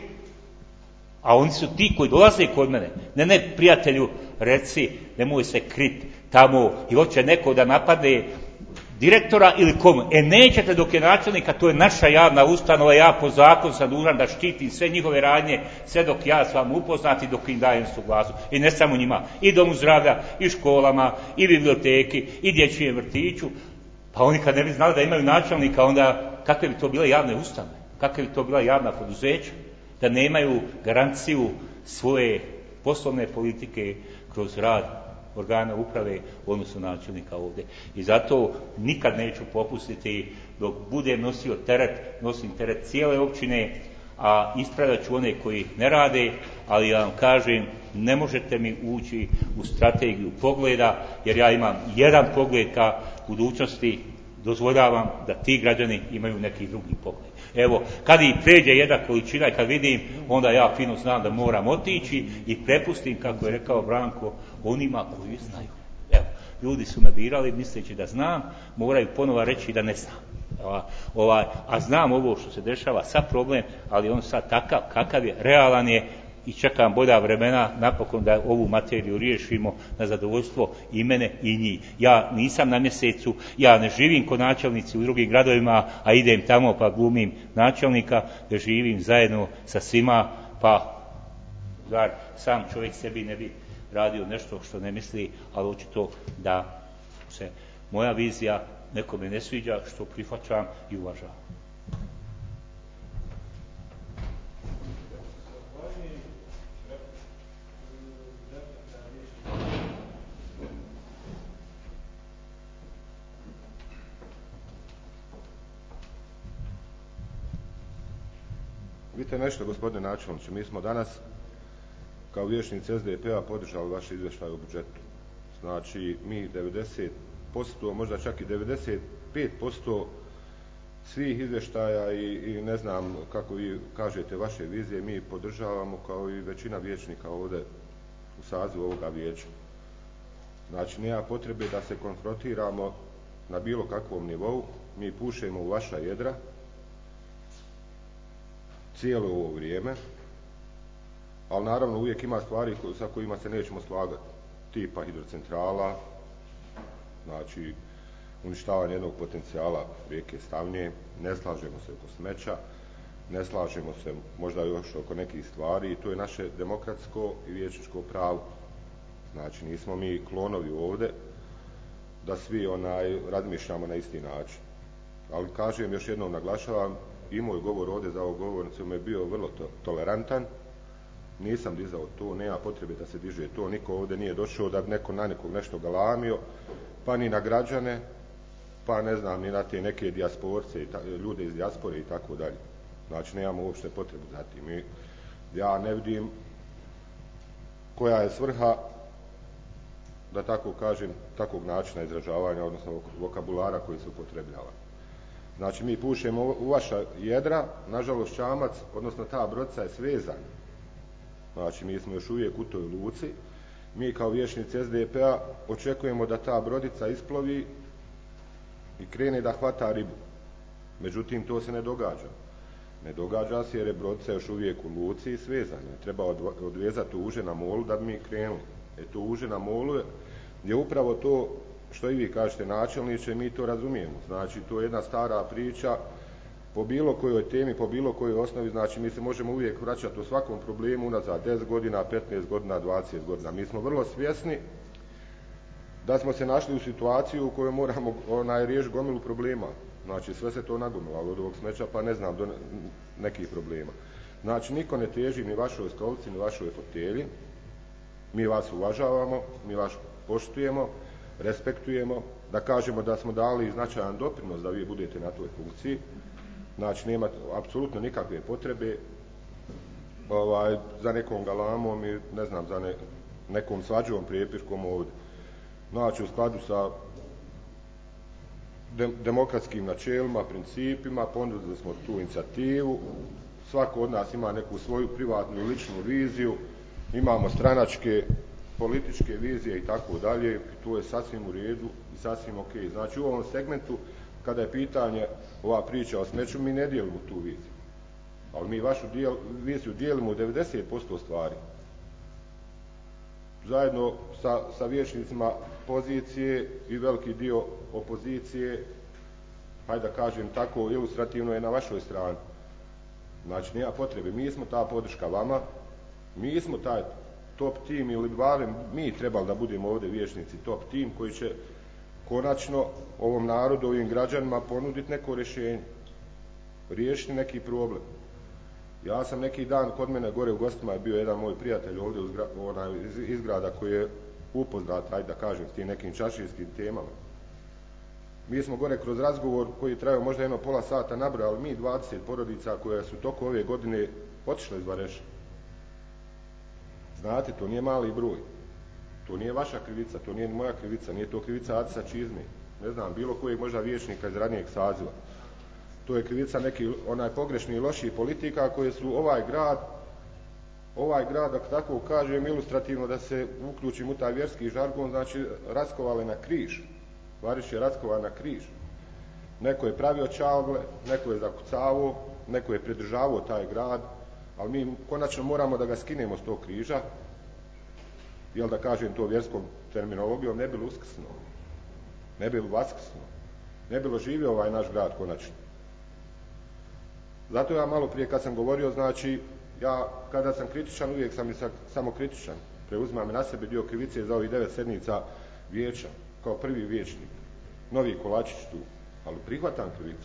A oni su ti koji dolaze kod mene. Ne, ne, prijatelju, reci, nemoj se krit tamo i hoće neko da napadne direktora ili komu. E, nećete dok je načelnika, to je naša javna ustanova, ja po zakonu sam dužan da štitim sve njihove radnje, sve dok ja s vama upoznati, dok im dajem suglasnost. I ne samo njima, i domu zdravlja, i školama, i biblioteki, i dječjem vrtiću. Pa oni kad ne bi znali da imaju načelnika, onda kakve bi to bile javne ustanove, kakve bi to bila javna poduzeća, da nemaju garanciju svoje poslovne politike kroz rad organa uprave u odnosu načelnika ovdje. I zato nikad neću popustiti dok budem nosio teret, nosim teret cijele općine, a ispravljat ću one koji ne rade, ali ja vam kažem, ne možete mi ući u strategiju pogleda, jer ja imam jedan pogled ka budućnosti, dozvoljavam da ti građani imaju neki drugi pogled. Evo, kad i pređe jedna količina i kad vidim, onda ja fino znam da moram otići i prepustim, kako je rekao Branko, onima koji znaju. Evo, ljudi su me birali misleći da znam, moraju ponovo reći da ne znam. Ovaj, a znam ovo što se dešava, sad problem, ali on sad takav, kakav je, realan je i čekam bolja vremena napokon da ovu materiju riješimo na zadovoljstvo i mene i njih. Ja nisam na mjesecu, ja ne živim kod načelnici u drugim gradovima, a idem tamo pa glumim načelnika, da živim zajedno sa svima, pa zar sam čovjek sebi ne bi radio nešto što ne misli, ali očito da se moja vizija nekome ne sviđa, što prihvaćam i uvažavam. Vidite nešto, gospodine načelniče, mi smo danas kao vijećnici S D P-a podržali vaš izvještaj o budžetu. Znači, mi devedeset posto, možda čak i devedeset pet posto svih izvještaja i, i ne znam kako vi kažete vaše vizije, mi podržavamo kao i većina vijećnika ovdje u sazivu ovoga vijeća. Znači, nema potrebe da se konfrontiramo na bilo kakvom nivou, mi pušemo u vaša jedra cijelo ovo vrijeme, ali naravno uvijek ima stvari sa kojima se nećemo slagati, tipa hidrocentrala, znači uništavanje jednog potencijala rijeke Stavnje, ne slažemo se oko smeća, ne slažemo se možda još oko nekih stvari i to je naše demokratsko i vijećničko pravo. Znači nismo mi klonovi ovdje, da svi onaj razmišljamo na isti način. Ali kažem, još jednom naglašavam, i moj govor ovdje za ovom govornicom je bio vrlo to, tolerantan, nisam dizao to, nema potrebe da se diže to, niko ovdje nije došao da bi neko na nekog nešto galamio, pa ni na građane, pa ne znam, ni na te neke dijasporce, ljude iz dijaspore i tako dalje. Znači, nemamo uopšte potrebu za tim. I ja ne vidim koja je svrha, da tako kažem, takvog načina izražavanja, odnosno vokabulara koji se upotrebljava. Znači, mi pušemo u vaša jedra, nažalost čamac, odnosno ta brodica je svezana. Znači, mi smo još uvijek u toj luci. Mi kao vijećnici es de pe a očekujemo da ta brodica isplovi i krene da hvata ribu. Međutim, to se ne događa. Ne događa se jer je brodica još uvijek u luci i svezana. Treba odvezati uže na molu da bi mi krenuli. E to uže na molu je upravo to što i vi kažete, načelniče, mi to razumijemo. Znači, to je jedna stara priča po bilo kojoj temi, po bilo kojoj osnovi. Znači, mi se možemo uvijek vraćati u svakom problemu unazad deset godina, petnaest godina, dvadeset godina. Mi smo vrlo svjesni da smo se našli u situaciju u kojoj moramo onaj riješiti gomilu problema. Znači, sve se to nagomilalo od ovog smeća, pa ne znam, do nekih problema. Znači, niko ne teži ni vašoj stolici, ni vašoj fotelji. Mi vas uvažavamo, mi vas poštujemo, respektujemo, da kažemo da smo dali značajan doprinos da vi budete na toj funkciji. Znači, nema apsolutno nikakve potrebe ovaj, za nekom galamom i ne znam, za ne, nekom svađom, prijepirkom ovdje. Znači, u skladu sa de, demokratskim načelima, principima, ponudili smo tu inicijativu. Svako od nas ima neku svoju privatnu i ličnu viziju, imamo stranačke, političke vizije i tako dalje, to je sasvim u redu i sasvim ok. Znači, u ovom segmentu, kada je pitanje ova priča o smeću, mi ne dijelimo tu viziju. Ali mi vašu dijel, viziju dijelimo u devedeset posto stvari. Zajedno sa, sa vijećnicima pozicije i veliki dio opozicije, hajde da kažem tako, ilustrativno je na vašoj strani. Znači, nema potrebe. Mi smo ta podrška vama, mi smo taj top tim, ili barem mi trebali da budemo ovdje vijećnici top tim koji će konačno ovom narodu, ovim građanima ponuditi neko rješenje, riješiti neki problem. Ja sam neki dan kod mene gore u gostima je bio jedan moj prijatelj ovdje uz, onaj, iz, iz grada koji je upoznat, ajde da kažem, s tim nekim čašinskim temama. Mi smo gore kroz razgovor koji trajao možda jedno pola sata nabrojali mi dvadeset porodica koje su toko ove godine otišle iz Vareša. Znate, to nije mali broj. To nije vaša krivica, to nije moja krivica, nije to krivica Adisa Čizme. Ne znam, bilo kojeg možda vijećnika iz ranijeg saziva. To je krivica nekih onaj pogrešnih i loših politika koje su ovaj grad, ovaj grad, ako tako kažem, ilustrativno da se uključim u taj vjerski žargon, znači raskovale na križ. Variš je raskovan na križ. Neko je pravio čavle, neko je zakucavao, neko je pridržavao taj grad, ali mi konačno moramo da ga skinemo s tog križa, jel da kažem to vjerskom terminologijom, ne bilo uskrsno, ne bilo vaskrsno, ne bilo živio ovaj naš grad konačno. Zato ja malo prije kad sam govorio, znači, ja kada sam kritičan, uvijek sam i samo kritičan. Preuzimam na sebe dio krivice za ovih devet sedmica vijeća, kao prvi vijećnik. Novi Kolačić tu, ali prihvatam krivicu.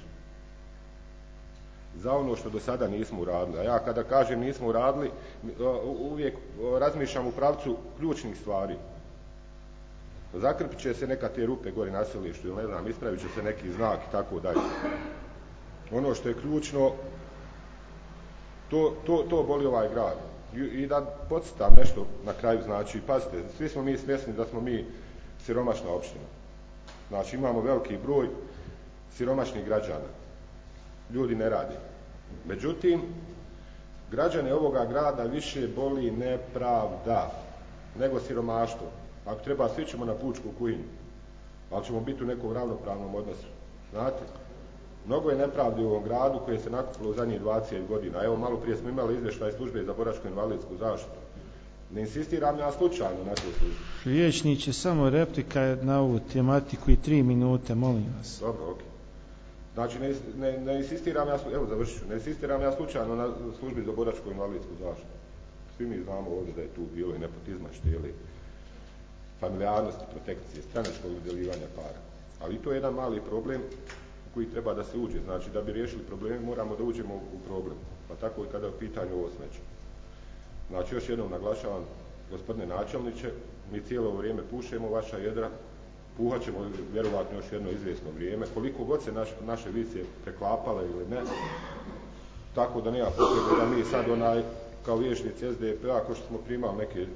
Za ono što do sada nismo uradili. A ja kada kažem nismo uradili, uvijek razmišljam u pravcu ključnih stvari. Zakrpit će se neka te rupe gore na selištu, ili ne znam, ispravit će se neki znak i tako dalje. Ono što je ključno, to, to, to boli ovaj grad. I, i da podsjetam nešto na kraju, znači, pazite, svi smo mi svjesni da smo mi siromašna opština. Znači, imamo veliki broj siromašnih građana. Ljudi ne radi. Međutim, građane ovoga grada više boli nepravda nego siromaštvo. Ako treba, svi ćemo na pučku kuhinju, ali ćemo biti u nekom ravnopravnom odnosu. Znate, mnogo je nepravdi u ovom gradu koje se nakupilo u zadnjih dvadeset godina. Evo, malo prije smo imali izvještaj službe za boračko-invalidsku zaštitu. Ne insistiram ja slučajno na toj službi. Vijećniče, samo replika na ovu tematiku i tri minute, molim vas. Dobro, ok. Znači, ne, ne, ne insistiram ja, evo završit ću, ne insistiram ja slučajno na službi za boračko-invalidsku zaštitu. Svi mi znamo ovdje da je tu bilo i nepotizma šteli. familijarnosti, protekcije, stranačkog udjeljivanja para. Ali to je jedan mali problem u koji treba da se uđe. Znači, da bi riješili probleme, moramo da uđemo u problem. Pa tako i kada je u pitanju ovo smeće. Znači, još jednom naglašavam, gospodine načelniče, mi cijelo vrijeme pušemo vaša jedra, puhat ćemo vjerovatno još jedno izvjesno vrijeme, koliko god se naš, naše vicije preklapale ili ne, tako da nema potrebe da mi sad onaj, kao vijećnici S D P A, ako što smo primali neke,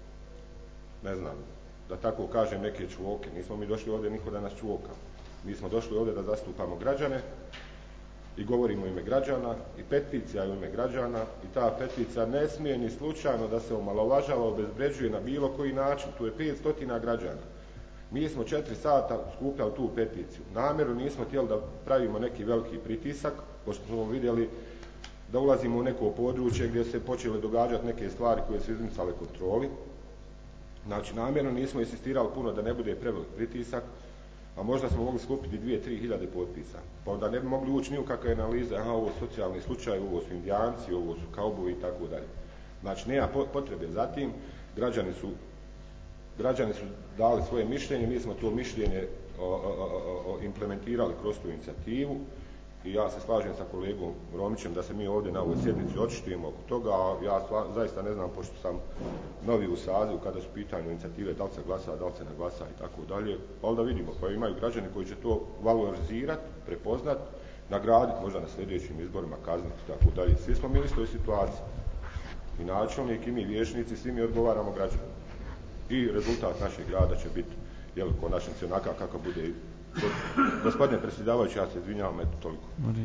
ne znam, da tako kažem, neke čvoke. Nismo mi došli ovdje niko da nas čvoka. Mi smo došli ovdje da zastupamo građane i govorimo u ime građana i peticija je u ime građana i ta peticija ne smije ni slučajno da se omalovažava, obezvređuje na bilo koji način. Tu je petsto građana. Mi smo četiri sata skupljali tu peticiju. Namjerno nismo htjeli da pravimo neki veliki pritisak, pošto smo vidjeli da ulazimo u neko područje gdje se počele događati neke stvari koje su izmicale kontroli. Znači, namjerno nismo insistirali puno da ne bude prevelik pritisak, a možda smo mogli skupiti dvije, tri hiljade potpisa. Pa onda ne bi mogli ući ni u kakve analize, aha, ovo su socijalni slučaj, ovo su indijanci, ovo su kauboji i tako dalje. Znači, nema potrebe za tim. Građani su, građani su dali svoje mišljenje, mi smo to mišljenje o, o, o, implementirali kroz tu inicijativu i ja se slažem sa kolegom Romićem da se mi ovdje na ovoj sjednici očitujemo oko toga, a ja sva, zaista ne znam, pošto sam novi u sazivu kada su pitanju inicijative, da li se glasa, da li se ne glasa i tako dalje, pa onda vidimo, pa imaju građani koji će to valorizirati, prepoznat, nagraditi možda na sljedećim izborima, kazniti i tako dalje. Svi smo mi u istoj situaciji. I načelnik, i mi vijećnici, svi mi odgovaramo građanima. I rezultat našeg rada će biti, jel, konačnici onakav kakav bude. Gospodine predsjedavajući, ja se izvinjavam, eto toliko.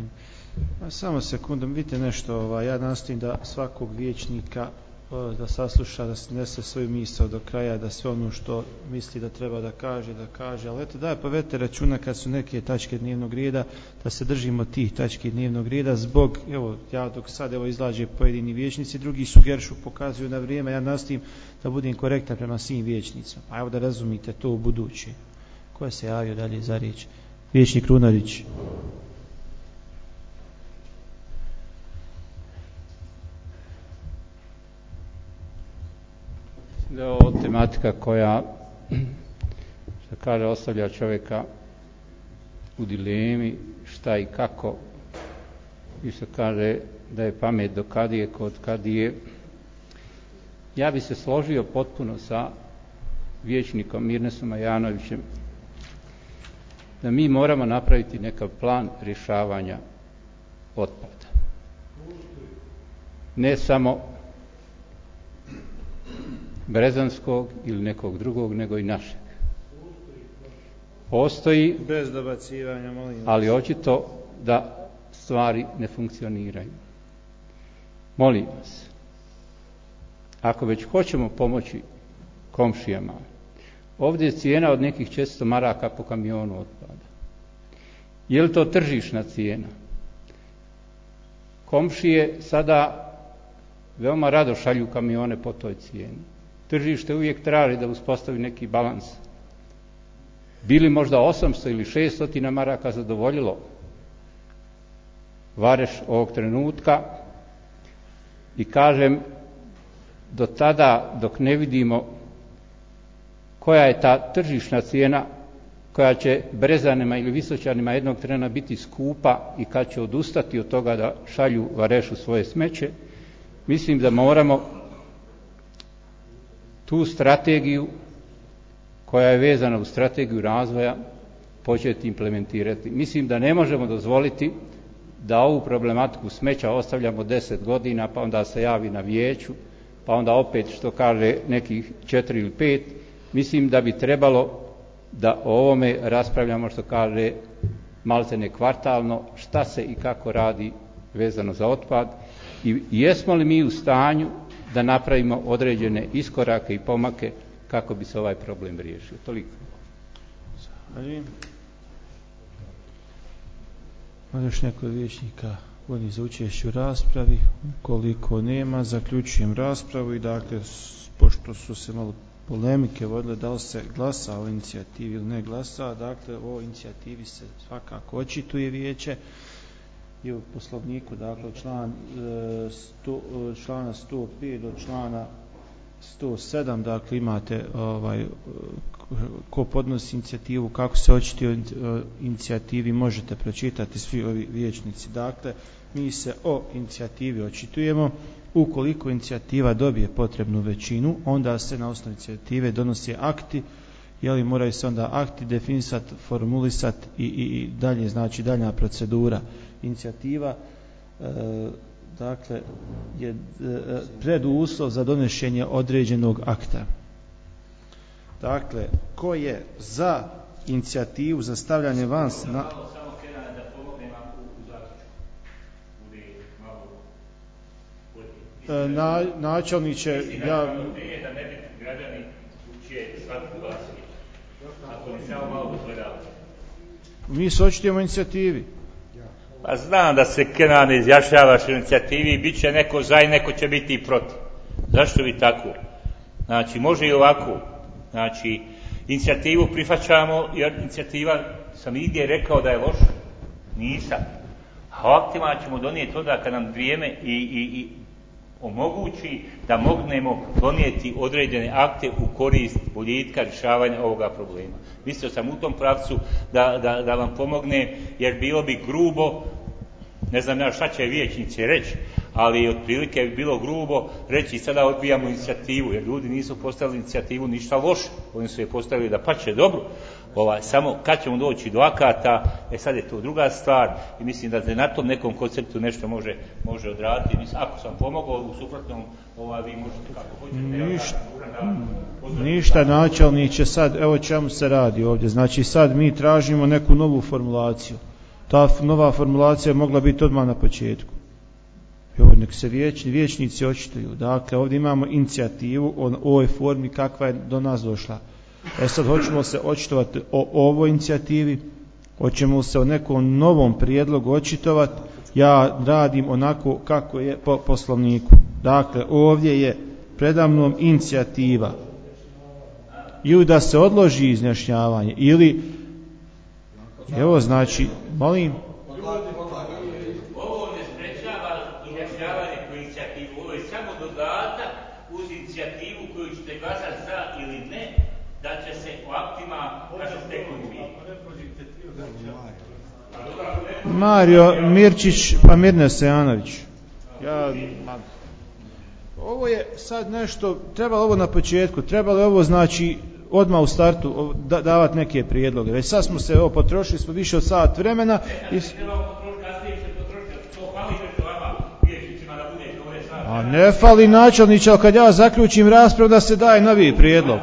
Samo sekundom, vidite nešto, ovaj, ja nastojim da svakog vijećnika da sasluša, da se nese svoju misao do kraja, da sve ono što misli da treba da kaže, da kaže, ali eto daj povedite računa kad su neke tačke dnevnog reda, da se držimo tih tački dnevnog reda, zbog, evo, ja dok sad evo izlaže pojedini vijećnici, drugi sugerišu, pokazuju na vrijeme, ja nastojim da budem korektan prema svim vijećnicima, pa evo da razumite to u budući. Ko je se javio dalje za riječ? Vijećnik Runarić. Da je ovo tematika koja, što kaže, ostavlja čovjeka u dilemi šta i kako, i što kaže da je pamet do kadije kod kadije. Ja bi se složio potpuno sa vijećnikom Mirnesom Ajanovićem da mi moramo napraviti nekav plan rješavanja otpada. Ne samo brezanskog ili nekog drugog, nego i našeg. Postoji, bez dobacivanja, molim vas, ali očito da stvari ne funkcioniraju. Molim vas, ako već hoćemo pomoći komšijama, ovdje je cijena od nekih četiristo maraka po kamionu otpada. Je li to tržišna cijena? Komšije sada veoma rado šalju kamione po toj cijeni. Tržište uvijek traži da uspostavi neki balans. Bili možda osamsto ili šesto maraka zadovoljilo Vareš ovog trenutka i kažem, do tada dok ne vidimo koja je ta tržišna cijena koja će Brezanima ili Visočanima jednog trena biti skupa i kad će odustati od toga da šalju Varešu svoje smeće, mislim da moramo tu strategiju koja je vezana u strategiju razvoja početi implementirati. Mislim da ne možemo dozvoliti da ovu problematiku smeća ostavljamo deset godina, pa onda se javi na vijeću, pa onda opet, što kaže, nekih četiri ili pet. Mislim da bi trebalo da o ovome raspravljamo, što kaže, maltene kvartalno, šta se i kako radi vezano za otpad i jesmo li mi u stanju da napravimo određene iskorake i pomake kako bi se ovaj problem riješio. Toliko. Zahvaljujem. Ima još neko vijećnika vodi za učešće u raspravi? Ukoliko nema, zaključujem raspravu i dakle, pošto su se malo polemike vodile da li se glasa o inicijativi ili ne glasa, dakle o inicijativi se svakako očituje vijeće i u poslovniku, dakle član, sto, člana sto pet do člana sto sedam, dakle imate ovaj, ko podnosi inicijativu, kako se očituje o inicijativi, možete pročitati svi ovi vijećnici. Dakle, mi se o inicijativi očitujemo. Ukoliko inicijativa dobije potrebnu većinu, onda se na osnovu inicijative donose akti, jeli moraju se onda akti definisati, formulisati i, i, i dalje, znači daljna procedura. Inicijativa e, dakle je e, preduslov za donošenje određenog akta. Dakle, ko je za inicijativu za stavljanje van na... Na, načelniče, ja... Da ne bi građani uče svatko glasiti. Ako mi samo malo dozvoljava. Mi se očitujemo inicijativi. Pa znam da se Kenan izjašnjavaš u inicijativi i bit će neko za i neko će biti i protiv. Zašto bi tako? Znači, može i ovako. Znači, inicijativu prihvaćamo jer inicijativa sam nigdje rekao da je loša. Nisam. A aktima ćemo donijeti onda kad nam vrijeme i, i, i omogući da mognemo donijeti određene akte u korist boljitka rješavanja ovoga problema. Mislio sam u tom pravcu da, da, da vam pomogne, jer bilo bi grubo, ne znam ja šta će vijećnici reći, ali otprilike bi bilo grubo reći sada odbijamo inicijativu, jer ljudi nisu postavili inicijativu ništa loše, oni su je postavili da pače dobro. Ovaj, samo kad ćemo doći do akata, e sad je to druga stvar i mislim da se na tom nekom konceptu nešto može, može odraditi. Mislim, ako sam pomogao, u suprotnom ovaj, vi možete kako hoćete. Ništa, ništa načelniče, sad evo čemu se radi ovdje. Znači sad mi tražimo neku novu formulaciju. Ta nova formulacija je mogla biti odmah na početku. Evo, nek se vijećni, vijećnici očituju. Dakle, ovdje imamo inicijativu o ovoj formi kakva je do nas došla. E sad hoćemo se očitovati o ovoj inicijativi, hoćemo se o nekom novom prijedlogu očitovati. Ja radim onako kako je po poslovniku. Dakle, ovdje je predamnom inicijativa ili da se odloži izjašnjavanje ili evo znači molim ovo ne sprečava izjašnjavanje po inicijativu, ovo je samo dodatak uz inicijativu koju ćete glasati za ili ne, da će se u aktima kažem tekovi. Mario Mirčić pa Mirne Sejanović. Ja, ovo je sad nešto, trebalo ovo na početku, trebalo ovo znači odmah u startu da, davati neke prijedloge. Već sad smo se ovo potrošili, smo više od sat vremena. I... A ne fali načelniče, ali kad ja zaključim raspravu da se daje novi prijedlog.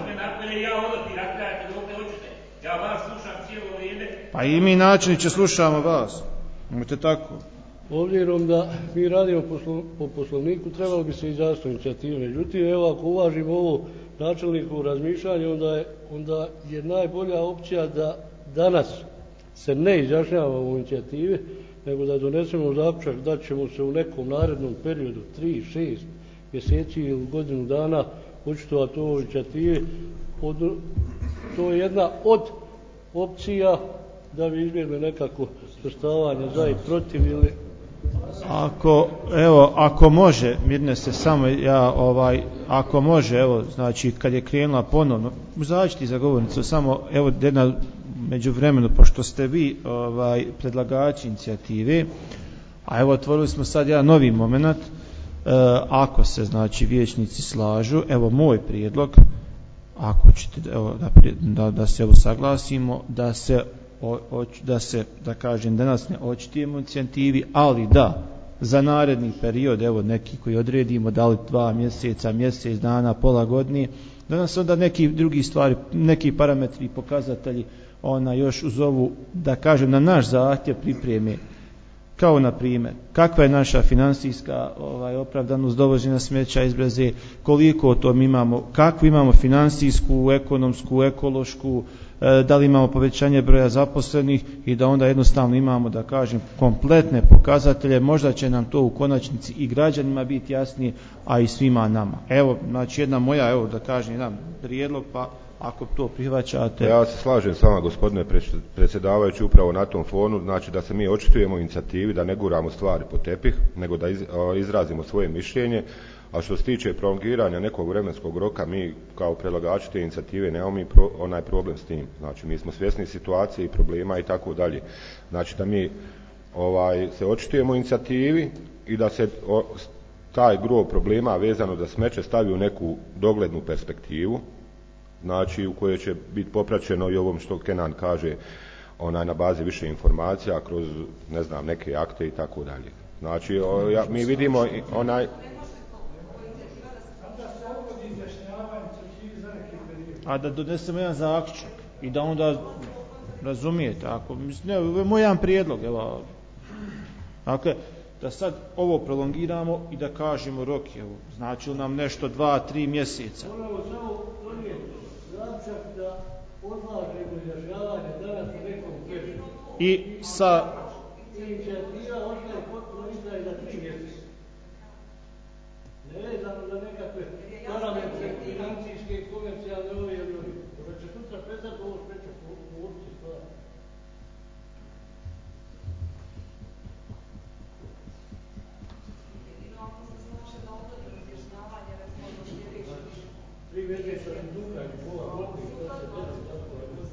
Pa i mi načelniče slušamo vas. Imate tako. Obzirom da mi radimo po poslovniku, trebalo bi se izjasniti inicijative. Međutim, evo ako uvažimo ovo načelniku razmišljanje, onda je, onda je najbolja opcija da danas se ne izjašnjava u inicijativi, nego da donesemo zaključak da ćemo se u nekom narednom periodu, tri, šest mjeseci ili godinu dana očitovati u ovoj inicijativi. Od, to je jedna od opcija da bi izbjegli nekako svrstavanje za i protiv ili... Ako, evo, ako može, Mirne se samo, ja, ovaj, ako može, evo, znači, kad je krenula ponovno, zađite za govornicu, samo, evo, jedna među vremenu, pošto ste vi, ovaj, predlagači inicijative, a evo, otvorili smo sad jedan novi moment, e, ako se, znači, vijećnici slažu, evo, moj prijedlog, ako ćete, evo, da, da, da se, evo, saglasimo, da se O, o, da se, da kažem, danas ne očitujemo inicijativi, ali da za naredni period, evo neki koji odredimo, da li dva mjeseca, mjesec dana, pola godine, da nas onda neki drugi stvari, neki parametri i pokazatelji ona još uz ovu, da kažem, na naš zahtjev pripreme, kao na primjer, kakva je naša financijska ovaj, opravdanost dovoženja smeća iz Breze, koliko to mi imamo, kakvu imamo financijsku, ekonomsku, ekološku, da li imamo povećanje broja zaposlenih i da onda jednostavno imamo, da kažem, kompletne pokazatelje. Možda će nam to u konačnici i građanima biti jasnije, a i svima nama. Evo, znači jedna moja, evo da kažem, jedan prijedlog, pa ako to prihvaćate. Ja se slažem s vama, gospodine predsjedavajući, upravo na tom fonu, znači da se mi očitujemo inicijativi, da ne guramo stvari pod tepih, nego da iz, a, izrazimo svoje mišljenje. A što se tiče prolongiranja nekog vremenskog roka, mi kao predlagači te inicijative nemamo mi pro, onaj problem s tim. Znači, mi smo svjesni situacije i problema i tako dalje. Znači, da mi ovaj, se očitujemo inicijativi i da se o, taj gro problema vezano za smeće stavi u neku doglednu perspektivu, znači u kojoj će biti popraćeno i ovom što Kenan kaže, onaj na bazi više informacija kroz, ne znam, neke akte i tako dalje. Znači, o, ja, mi vidimo onaj... A da donesemo jedan zaključak i da onda razumijete, ako, mislim, ne, ovo je moj jedan prijedlog, evo, dakle, da sad ovo prolongiramo i da kažemo rok, evo, znači li nam nešto dva, tri mjeseca. Moramo samo donijeti zaključak da odlažemo izjašnjavanje danas u nekom periodu. I sa... Inicijativa ostaje potpuno izdaje za tri mjeseca. Nevezano za nekakve parametre financijske, komercijalne, ove ili ove. Da će sutra predati ovo smeće po ulici stvari. Tri mjeseca su duga i pola godine, što se desi tako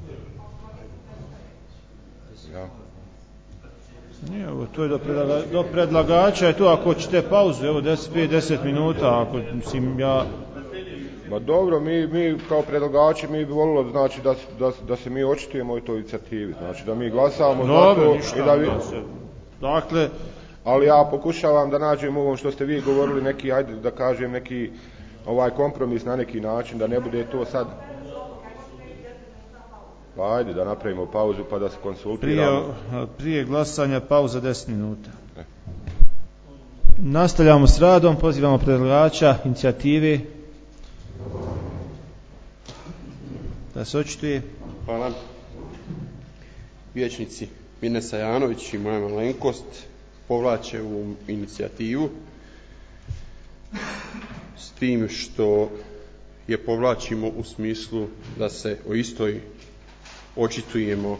da Ja. Nije, ovo, to je do, predlaga, do predlagača, je to ako ćete pauzu, evo deset, pet, deset minuta, ako, mislim, ja... Ma dobro, mi, mi kao predlagači, mi bi volilo, znači, da, da, da se mi očitujemo o toj inicijativi, znači, da mi glasamo za to ništa, i da vi... Se, dakle... Ali ja pokušavam da nađem ovom što ste vi govorili, neki, ajde da kažem, neki ovaj kompromis na neki način, da ne bude to sad... Pa ajde da napravimo pauzu pa da se konsultiramo. Prije, prije glasanja pauza deset minuta. E. Nastavljamo s radom, pozivamo predlagača inicijative da se očituje. Hvala. Vijećnici Minesa Janović i moja malenkost povlače ovu inicijativu s tim što je povlačimo u smislu da se o istoj očitujemo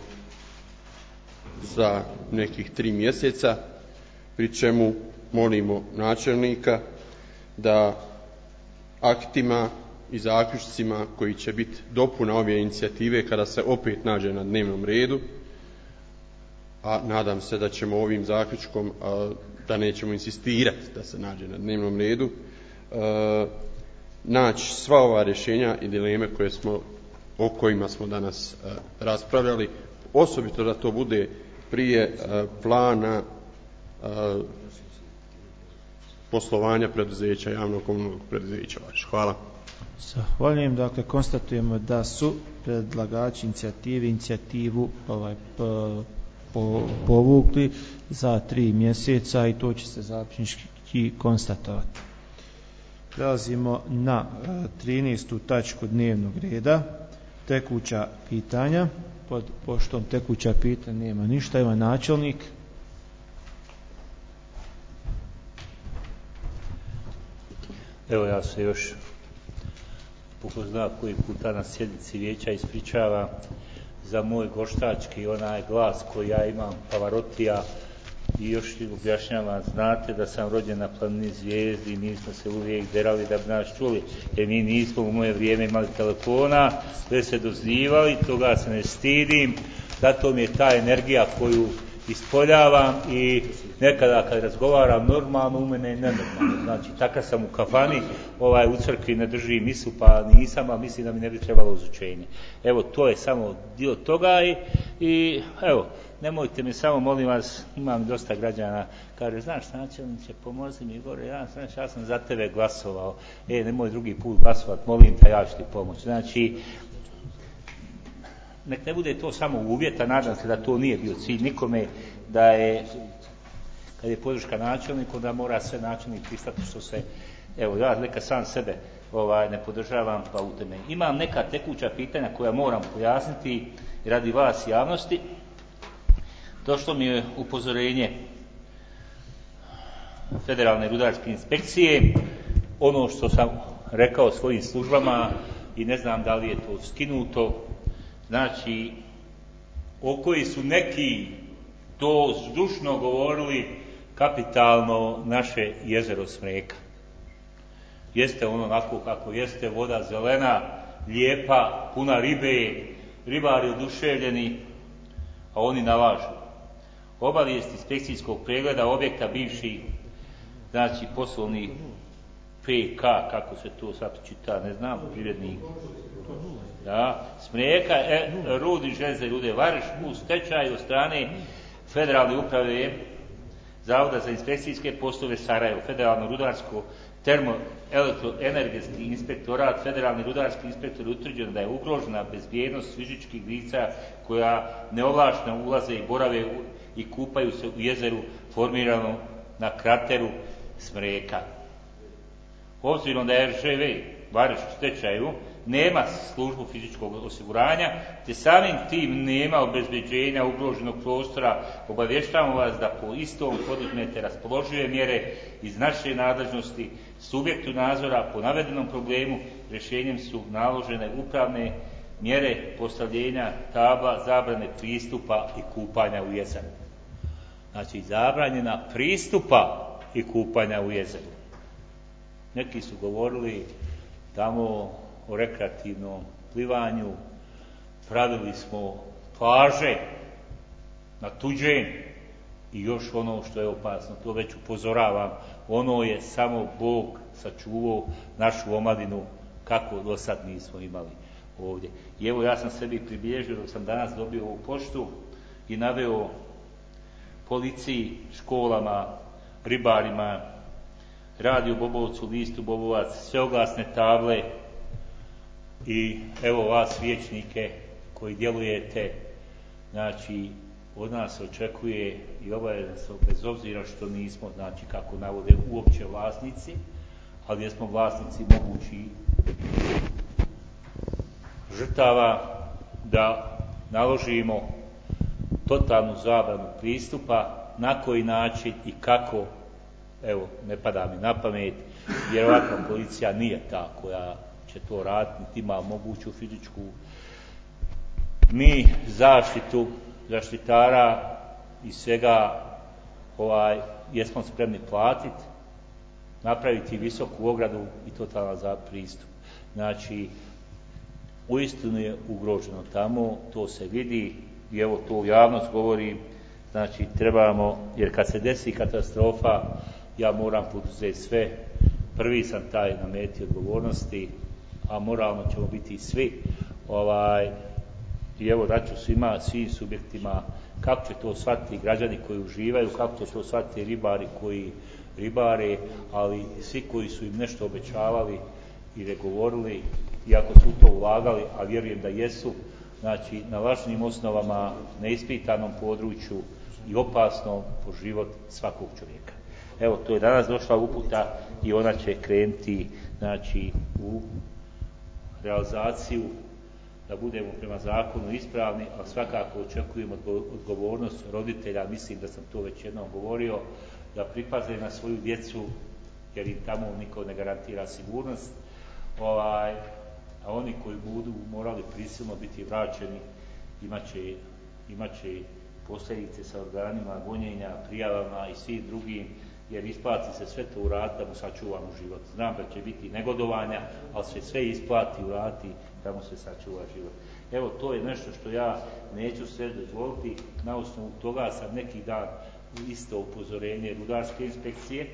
za nekih tri mjeseca, pri čemu molimo načelnika da aktima i zaključcima koji će biti dopuna ove inicijative kada se opet nađe na dnevnom redu, a nadam se da ćemo ovim zaključkom, a, da nećemo insistirati da se nađe na dnevnom redu, a, naći sva ova rješenja i dileme koje smo, o kojima smo danas a, raspravljali, osobito da to bude prije a, plana a, poslovanja preduzeća, javnog komunalnog preduzeća. Hvala. Zahvaljujem. Dakle, konstatujemo da su predlagači inicijative inicijativu ovaj, po, po, povukli za tri mjeseca i to će se zapisnički konstatovati. Prelazimo na trinaestu tačku dnevnog reda, tekuća pitanja. Pod poštom tekuća pitanja nema ništa, ima načelnik. Evo ja se još po zna koji puta na sjednici vijeća ispričava za moj goštački onaj glas koji ja imam, Pavarotija, i još objašnjavam, znate da sam rođen na planini Zvijezdi i nismo se uvijek derali da bi nas čuli, jer mi nismo u moje vrijeme imali telefona, sve se dozivali, toga se ne stidim, zato mi je ta energija koju ispoljavam i nekada kad razgovaram normalno, u mene je nenormalno. Znači, takav sam u kafani, ovaj, u crkvi ne držim misu, pa nisam, a mislim da mi ne bi trebalo uzučenje. Evo, to je samo dio toga i, i evo, nemojte mi samo, molim vas, imam dosta građana, kaže, znaš, načelniče, pomozi mi gore, ja, znači, ja sam za tebe glasovao, e, nemoj drugi put glasovat, molim te, ja ću ti pomoći. Znači, nek ne bude to samo uvjet, a nadam se da to nije bio cilj nikome, da je, kad je podrška načelniku, da mora sve načelnik pristati što se, evo, ja neka sam sebe ovaj, ne podržavam, pa u teme. Imam neka tekuća pitanja koja moram pojasniti radi vas javnosti. Došlo mi je upozorenje Federalne rudarske inspekcije, ono što sam rekao svojim službama i ne znam da li je to skinuto, znači, o koji su neki to zdušno govorili kapitalno naše jezero Smreka. Jeste ono onako kako jeste, voda zelena, lijepa, puna ribe, ribari oduševljeni, a oni nalažu. Obavijest inspekcijskog pregleda objekta bivši, znači poslovni P K, kako se to sad čita, ne znam, privrednik. Da, Smreka, e, Rudni željezne rude Vareš u stečaju od strane Federalne uprave Zavoda za inspekcijske poslove Sarajevo, Federalno rudarsko termoelektroenergetski inspektorat, Federalni rudarski inspektor utvrđeno da je ugrožena bezbjednost fizičkih lica koja neovlašteno ulaze i borave i kupaju se u jezeru formiranom na krateru Smreka. Obzirom da je R Ž V Vareš u stečaju nema službu fizičkog osiguranja, te samim tim nema obezbeđenja ugroženog prostora, obavještavamo vas da po istom poduzmete raspoložive mjere iz naše nadležnosti subjektu nadzora po navedenom problemu rješenjem su naložene upravne mjere postavljenja tabla zabrane pristupa i kupanja u jezeru. Znači, zabranjena pristupa i kupanja u jezeru. Neki su govorili tamo o rekreativnom plivanju, pravili smo plaže na tuđem i još ono što je opasno, to već upozoravam, ono je samo Bog sačuvao našu omladinu kako do sad nismo imali ovdje. I evo ja sam sebi pribilježio dok sam danas dobio ovu poštu i naveo policiji, školama, ribarima, Radio Bobovcu, listu Bobovac, sveoglasne table i evo vas vijećnike koji djelujete, znači od nas se očekuje i obaveza bez obzira što nismo, znači kako navode uopće vlasnici, ali jesmo vlasnici mogući žrtava, da naložimo totalnu zabranu pristupa, na koji način i kako, evo, ne pada mi na pamet, vjerovatno policija nije ta koja će to raditi, niti ima moguću fizičku. Mi zaštitu zaštitara i svega ovaj, jesmo spremni platiti, napraviti visoku ogradu i totalan za pristup. Znači, uistinu je ugroženo tamo, to se vidi i evo to u javnost govori, znači trebamo, jer kad se desi katastrofa, ja moram poduzeti sve, prvi sam taj na meti odgovornosti, a moralno ćemo biti svi. Ovaj, I evo daću svima, svim subjektima, kako će to shvatiti građani koji uživaju, kako će to shvatiti ribari koji ribare, ali svi koji su im nešto obećavali i regovorili, iako su to ulagali, a vjerujem da jesu, znači na lažnim osnovama, neispitanom području i opasno po život svakog čovjeka. Evo, to je danas došla uputa i ona će krenuti, znači, u realizaciju, da budemo prema zakonu ispravni, ali svakako očekujemo odgovornost roditelja, mislim da sam to već jednom govorio, da pripaze na svoju djecu, jer im tamo niko ne garantira sigurnost, ovaj, a oni koji budu morali prisilno biti vraćeni, imaće, imaće posljedice sa organima gonjenja, prijavama i svim drugim, jer isplati se sve to uraditi da mu sačuvamo život. Znam da će biti negodovanja, ali se sve isplati uraditi da mu se sačuva život. Evo, to je nešto što ja neću sve dozvoliti. Na osnovu toga sam neki dan isto upozorenje rudarske inspekcije,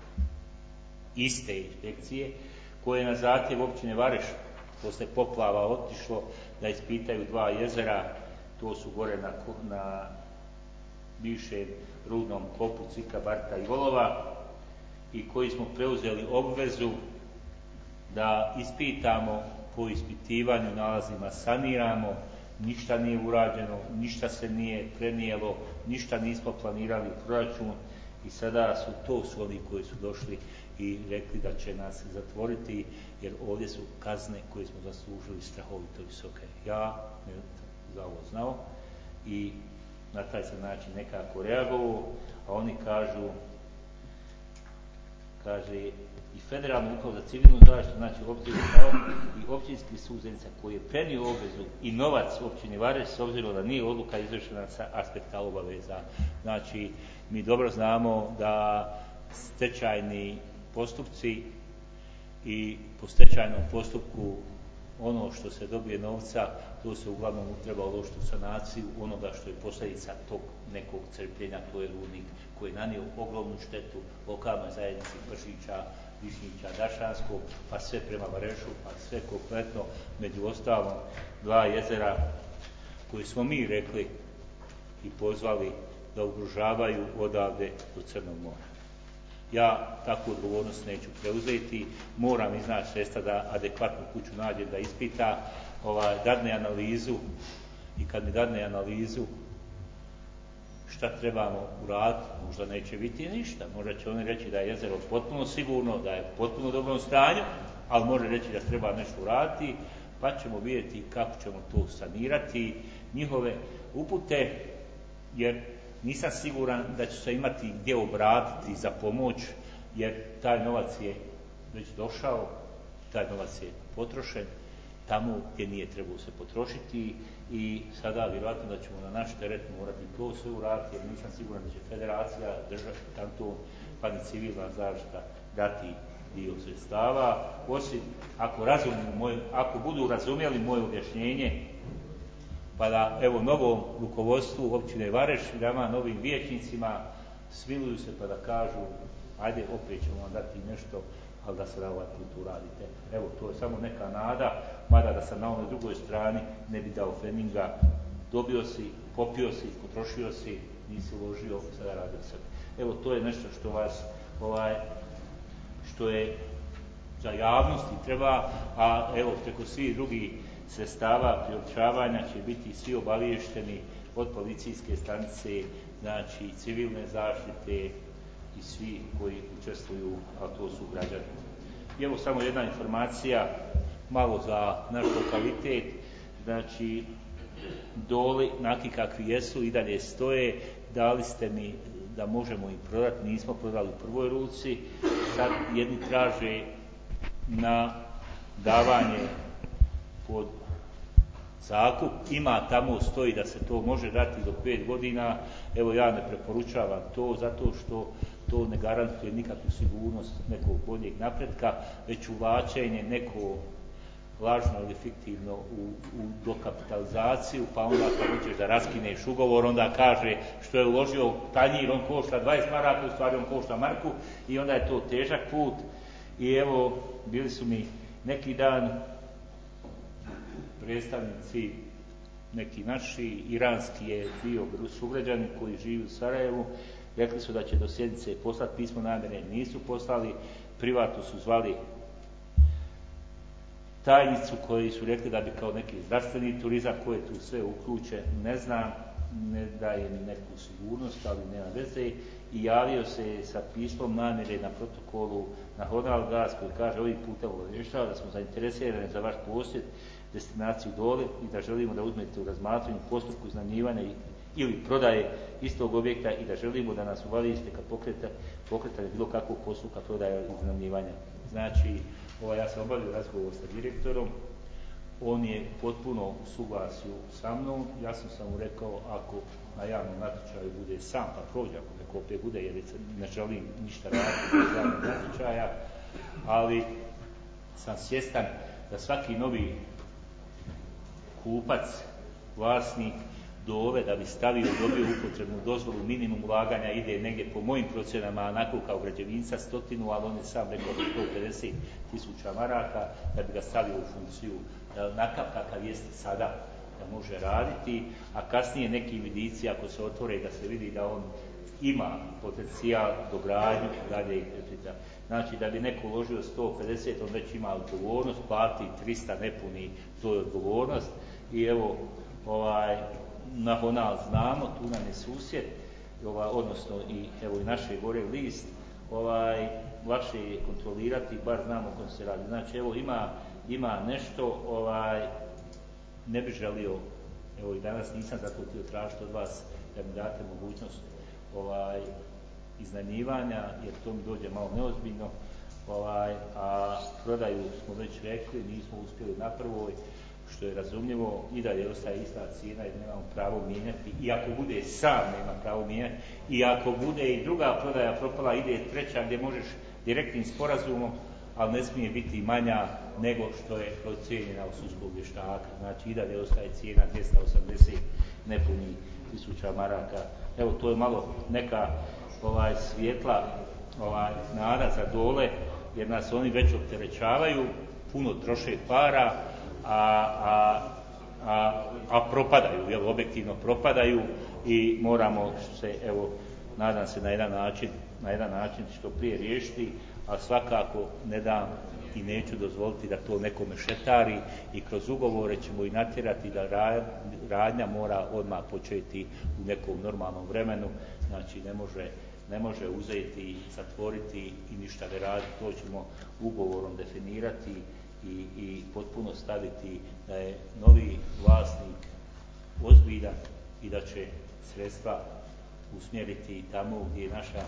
iste inspekcije, koje je na zahtjev općine Vareš posle poplava otišlo da ispitaju dva jezera, to su gore na, na bivšem rudnom kopu Cika, Barta i Volova, i koji smo preuzeli obvezu da ispitamo, po ispitivanju nalazima saniramo, ništa nije urađeno, ništa se nije prenijelo, ništa nismo planirali u proračun i sada su to su oni koji su došli i rekli da će nas zatvoriti, jer ovdje su kazne koje smo zaslužili strahovito visoke. Ja ne za ovo znao i na taj se način nekako reagovao, a oni kažu, kaže, i federalnu upravu za civilnu zaštitu, znači općinu kao i općinski sud Zenica koji je prenio obvezu i novac općini Vareš s obzirom da nije odluka izvršena sa aspekta obaveza. Znači, mi dobro znamo da stečajni postupci i po stečajnom postupku ono što se dobije novca, to se uglavnom treba uložiti u sanaciju onoga što je posljedica tog nekog crpljenja, to je rudnik koji je nanio ogromnu štetu lokalnoj zajednici Pršića, Višnjića, Dašanskog, pa sve prema Varešu, pa sve kompletno, među ostalom dva jezera koje smo mi rekli i pozvali da ugrožavaju odavde do Crnog mora. Ja takvu odgovornost neću preuzeti, moram iznaći sredstva da adekvatnu kuću nađem, da ispita, ovaj, dadne analizu i kad mi dadne analizu šta trebamo uraditi, možda neće biti ništa, možda će oni reći da je jezero potpuno sigurno, da je u potpuno dobrom stanju, ali može reći da treba nešto uraditi, pa ćemo vidjeti kako ćemo to sanirati, njihove upute, jer nisam siguran da će se imati gdje obratiti za pomoć, jer taj novac je već došao, taj novac je potrošen tamo gdje nije trebao se potrošiti i sada vjerojatno da ćemo na naš teret morati to sve uraditi, jer nisam siguran da će federacija, država, kanton, pa ni civilna zaštita dati dio sredstava, osim ako, moj, ako budu razumjeli moje objašnjenje, pa da evo novom rukovodstvu općine Vareš i dama novim vijećnicima smiluju se pa da kažu ajde opet ćemo vam dati nešto, ali da se na ovaj put uradite. Evo, to je samo neka nada, mada da sam na onoj drugoj strani ne bi dao feninga, dobio si, popio si, potrošio si, nisi uložio, sada radi o sebi. Evo, to je nešto što vas, ovaj, što je za javnosti treba, a evo, preko svih drugih sredstava priopćavanja će biti svi obaviješteni od policijske stanice, znači civilne zaštite i svi koji učestvuju, a to su građani. I evo samo jedna informacija, malo za naš lokalitet, znači doli, naki kakvi jesu i dalje stoje, dali ste mi da možemo i prodati, nismo prodali u prvoj ruci, sad jedni traže na davanje pod zakup, ima tamo stoji da se to može dati do pet godina, evo ja ne preporučavam to zato što to ne garantuje nikakvu sigurnost nekog boljeg napretka, već uvlačenje neko lažno ili fiktivno u, u dokapitalizaciju, pa onda kad hoćeš da raskineš ugovor, onda kaže što je uložio tanjir, on košta dvadeset maraka, u stvari on košta marku i onda je to težak put. I evo, bili su mi neki dan predstavnici, neki naši, iranski je bio sugrađani koji živi u Sarajevu, rekli su da će do sjednice poslati pismo namjere, nisu poslali, privatno su zvali tajnicu koji su rekli da bi kao neki zdravstveni turizam koji je tu sve uključen, ne znam, ne daje mi neku sigurnost, ali nema veze, i javio se sa pismom namjere na protokolu na Honal Gas koji kaže ovih puta obavještava da smo zainteresirani za vaš posjet, destinaciju dole i da želimo da uzmete u razmatranju postupku iznajmljivanja ili prodaje istog objekta i da želimo da nas obavijestite kad pokreta, pokretanje bilo kakvog postupka prodaje iznajmljivanja. Znači, ovaj, ja sam obavio razgovor sa direktorom, on je potpuno u suglasju sa mnom, ja sam sam mu rekao ako na javnom natječaju bude sam pa prođe, ako neko opet bude, jer ne želim ništa raditi od javnog natječaja, ali sam svjestan da svaki novi kupac, vlasnik dole da bi stavio, dobio upotrebnu dozvolu, minimum ulaganja ide negdje po mojim procjenama, onako kao građevinca stotinu, ali on je sam rekao da sto pedeset tisuća maraka da bi ga stavio u funkciju onakav kakav jeste sada da može raditi, a kasnije neki vidici ako se otvore da se vidi da on ima potencijal dogradnju dalje i kretita. Znači da bi neko uložio sto pedeset, on već ima odgovornost, plati trista nepuni, to je odgovornost. I evo, ovaj, na Honal znamo, tu nam je susjed, ovaj, odnosno i evo i naše gore list, ovaj, lakše je kontrolirati, bar znamo o kom se radi. Znači evo ima, ima nešto, ovaj, ne bi želio, evo i danas nisam zato htio tražiti od vas da mi date mogućnost ovaj, iznajmljivanja, jer to mi dođe malo neozbiljno, ovaj, a prodaju smo već rekli, nismo uspjeli na prvoj, što je razumljivo, i dalje ostaje ista cijena i nemamo pravo mijenjati, i ako bude sam nema pravo mijenjati, i ako bude i druga prodaja propala, ide treća gdje možeš direktnim sporazumom, ali ne smije biti manja nego što je procijenjena od sudskog vještaka. Znači i dalje ostaje cijena dvjesto osamdeset nepunih tisuća maraka. Evo, to je malo neka ovaj, svjetla ovaj, nada za dole, jer nas oni već opterećavaju, puno troše para, a, a, a, a propadaju, jel, objektivno propadaju i moramo se, evo, nadam se na jedan način, na jedan način što prije riješiti, a svakako ne dam i neću dozvoliti da to nekome šetari i kroz ugovore ćemo i natjerati da radnja mora odmah početi u nekom normalnom vremenu, znači ne može, ne može uzeti, zatvoriti i ništa ne raditi, to ćemo ugovorom definirati i, i potpuno staviti da je novi vlasnik ozbiljan i da će sredstva usmjeriti tamo gdje je naša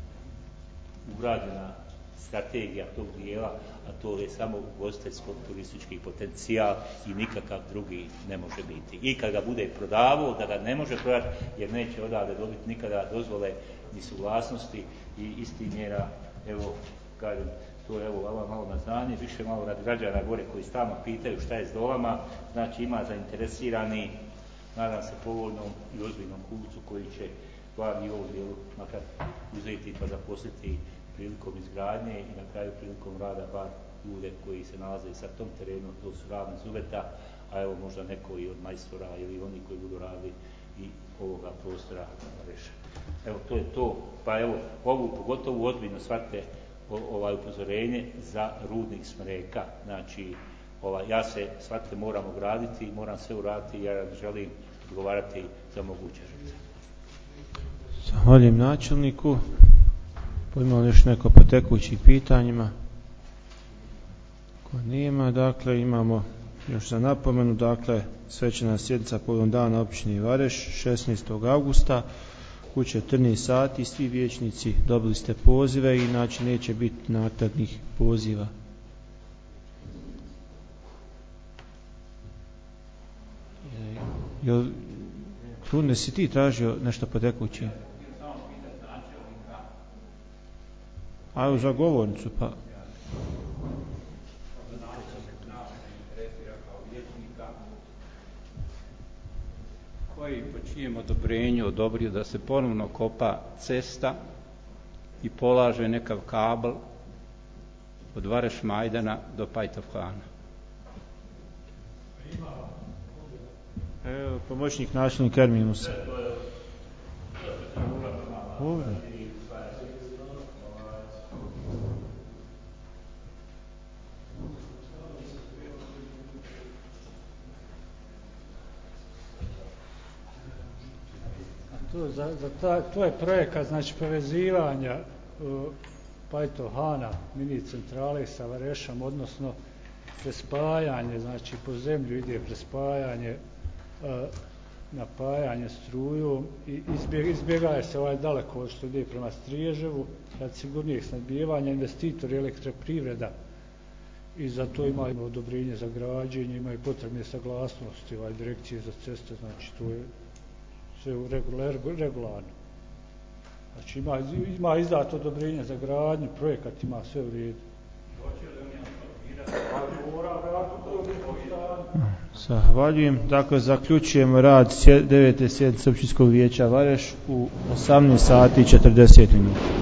ugrađena strategija tog dijela, a to je samo ugostiteljsko-turistički potencijal i nikakav drugi ne može biti. I kad ga bude prodavao, da ga ne može prodati jer neće odavde dobiti nikada dozvole ni suglasnosti i isti mjera, evo, kažem, to je evo ovo malo na znanje, više malo radi građana gore koji stalno pitaju šta je s dolama, znači ima zainteresirani, nadam se povoljnom i ozbiljnom kupcu koji će stvar i ovu dijelu makar uzeti pa zaposliti prilikom izgradnje i na kraju prilikom rada bar ljude koji se nalaze sa tom terenu, to su radni zuveta, a evo možda neko i od majstora ili oni koji budu radili i ovoga prostora reše. Evo to je to, pa evo ovu pogotovo ozbiljno shvatite ovaj upozorenje za rudnik Smreka, znači ovaj, ja se shvatite moram ograditi, moram sve uraditi, ja želim odgovarati za moguće žrtve. Zahvaljujem načelniku. Imamo još neko po tekućim pitanjima? Ko nema, dakle imamo još za napomenu, dakle svečana sjednica povodom dana općine Vareš šesnaestog augusta u četrnaest sati, svi vijećnici dobili ste pozive i znači neće biti naknadnih poziva. Jel, Krune, si ti tražio nešto po tekućim? Ajmo za govornicu, pa... Koji po čijem odobrenju odobrio da se ponovno kopa cesta i polaže nekav kabel od Vareš Majdana do Pajtovhana? Evo, pomoćnik načelnika Erminusa. Ovdje. To, za, za ta, to je projekat znači povezivanja uh, Pajtovhana mini centrale sa Varešom, odnosno prespajanje, znači po zemlju ide prespajanje, uh, napajanje strujom i izbjeg, izbjegaje se ovaj daleko što ide prema Striježevu radi sigurnijeg snabdijevanja, investitor elektroprivreda i za to imaju odobrenje za građenje, imaju potrebne saglasnosti ovaj direkcije za ceste, znači to je sve regularno. Znači ima, ima izdato odobrenje za gradnju, projekat ima sve u redu. Zahvaljujem. Dakle, zaključujemo rad devete sjednice Općinskog vijeća Vareš u osamnaest sati i četrdeset minuta.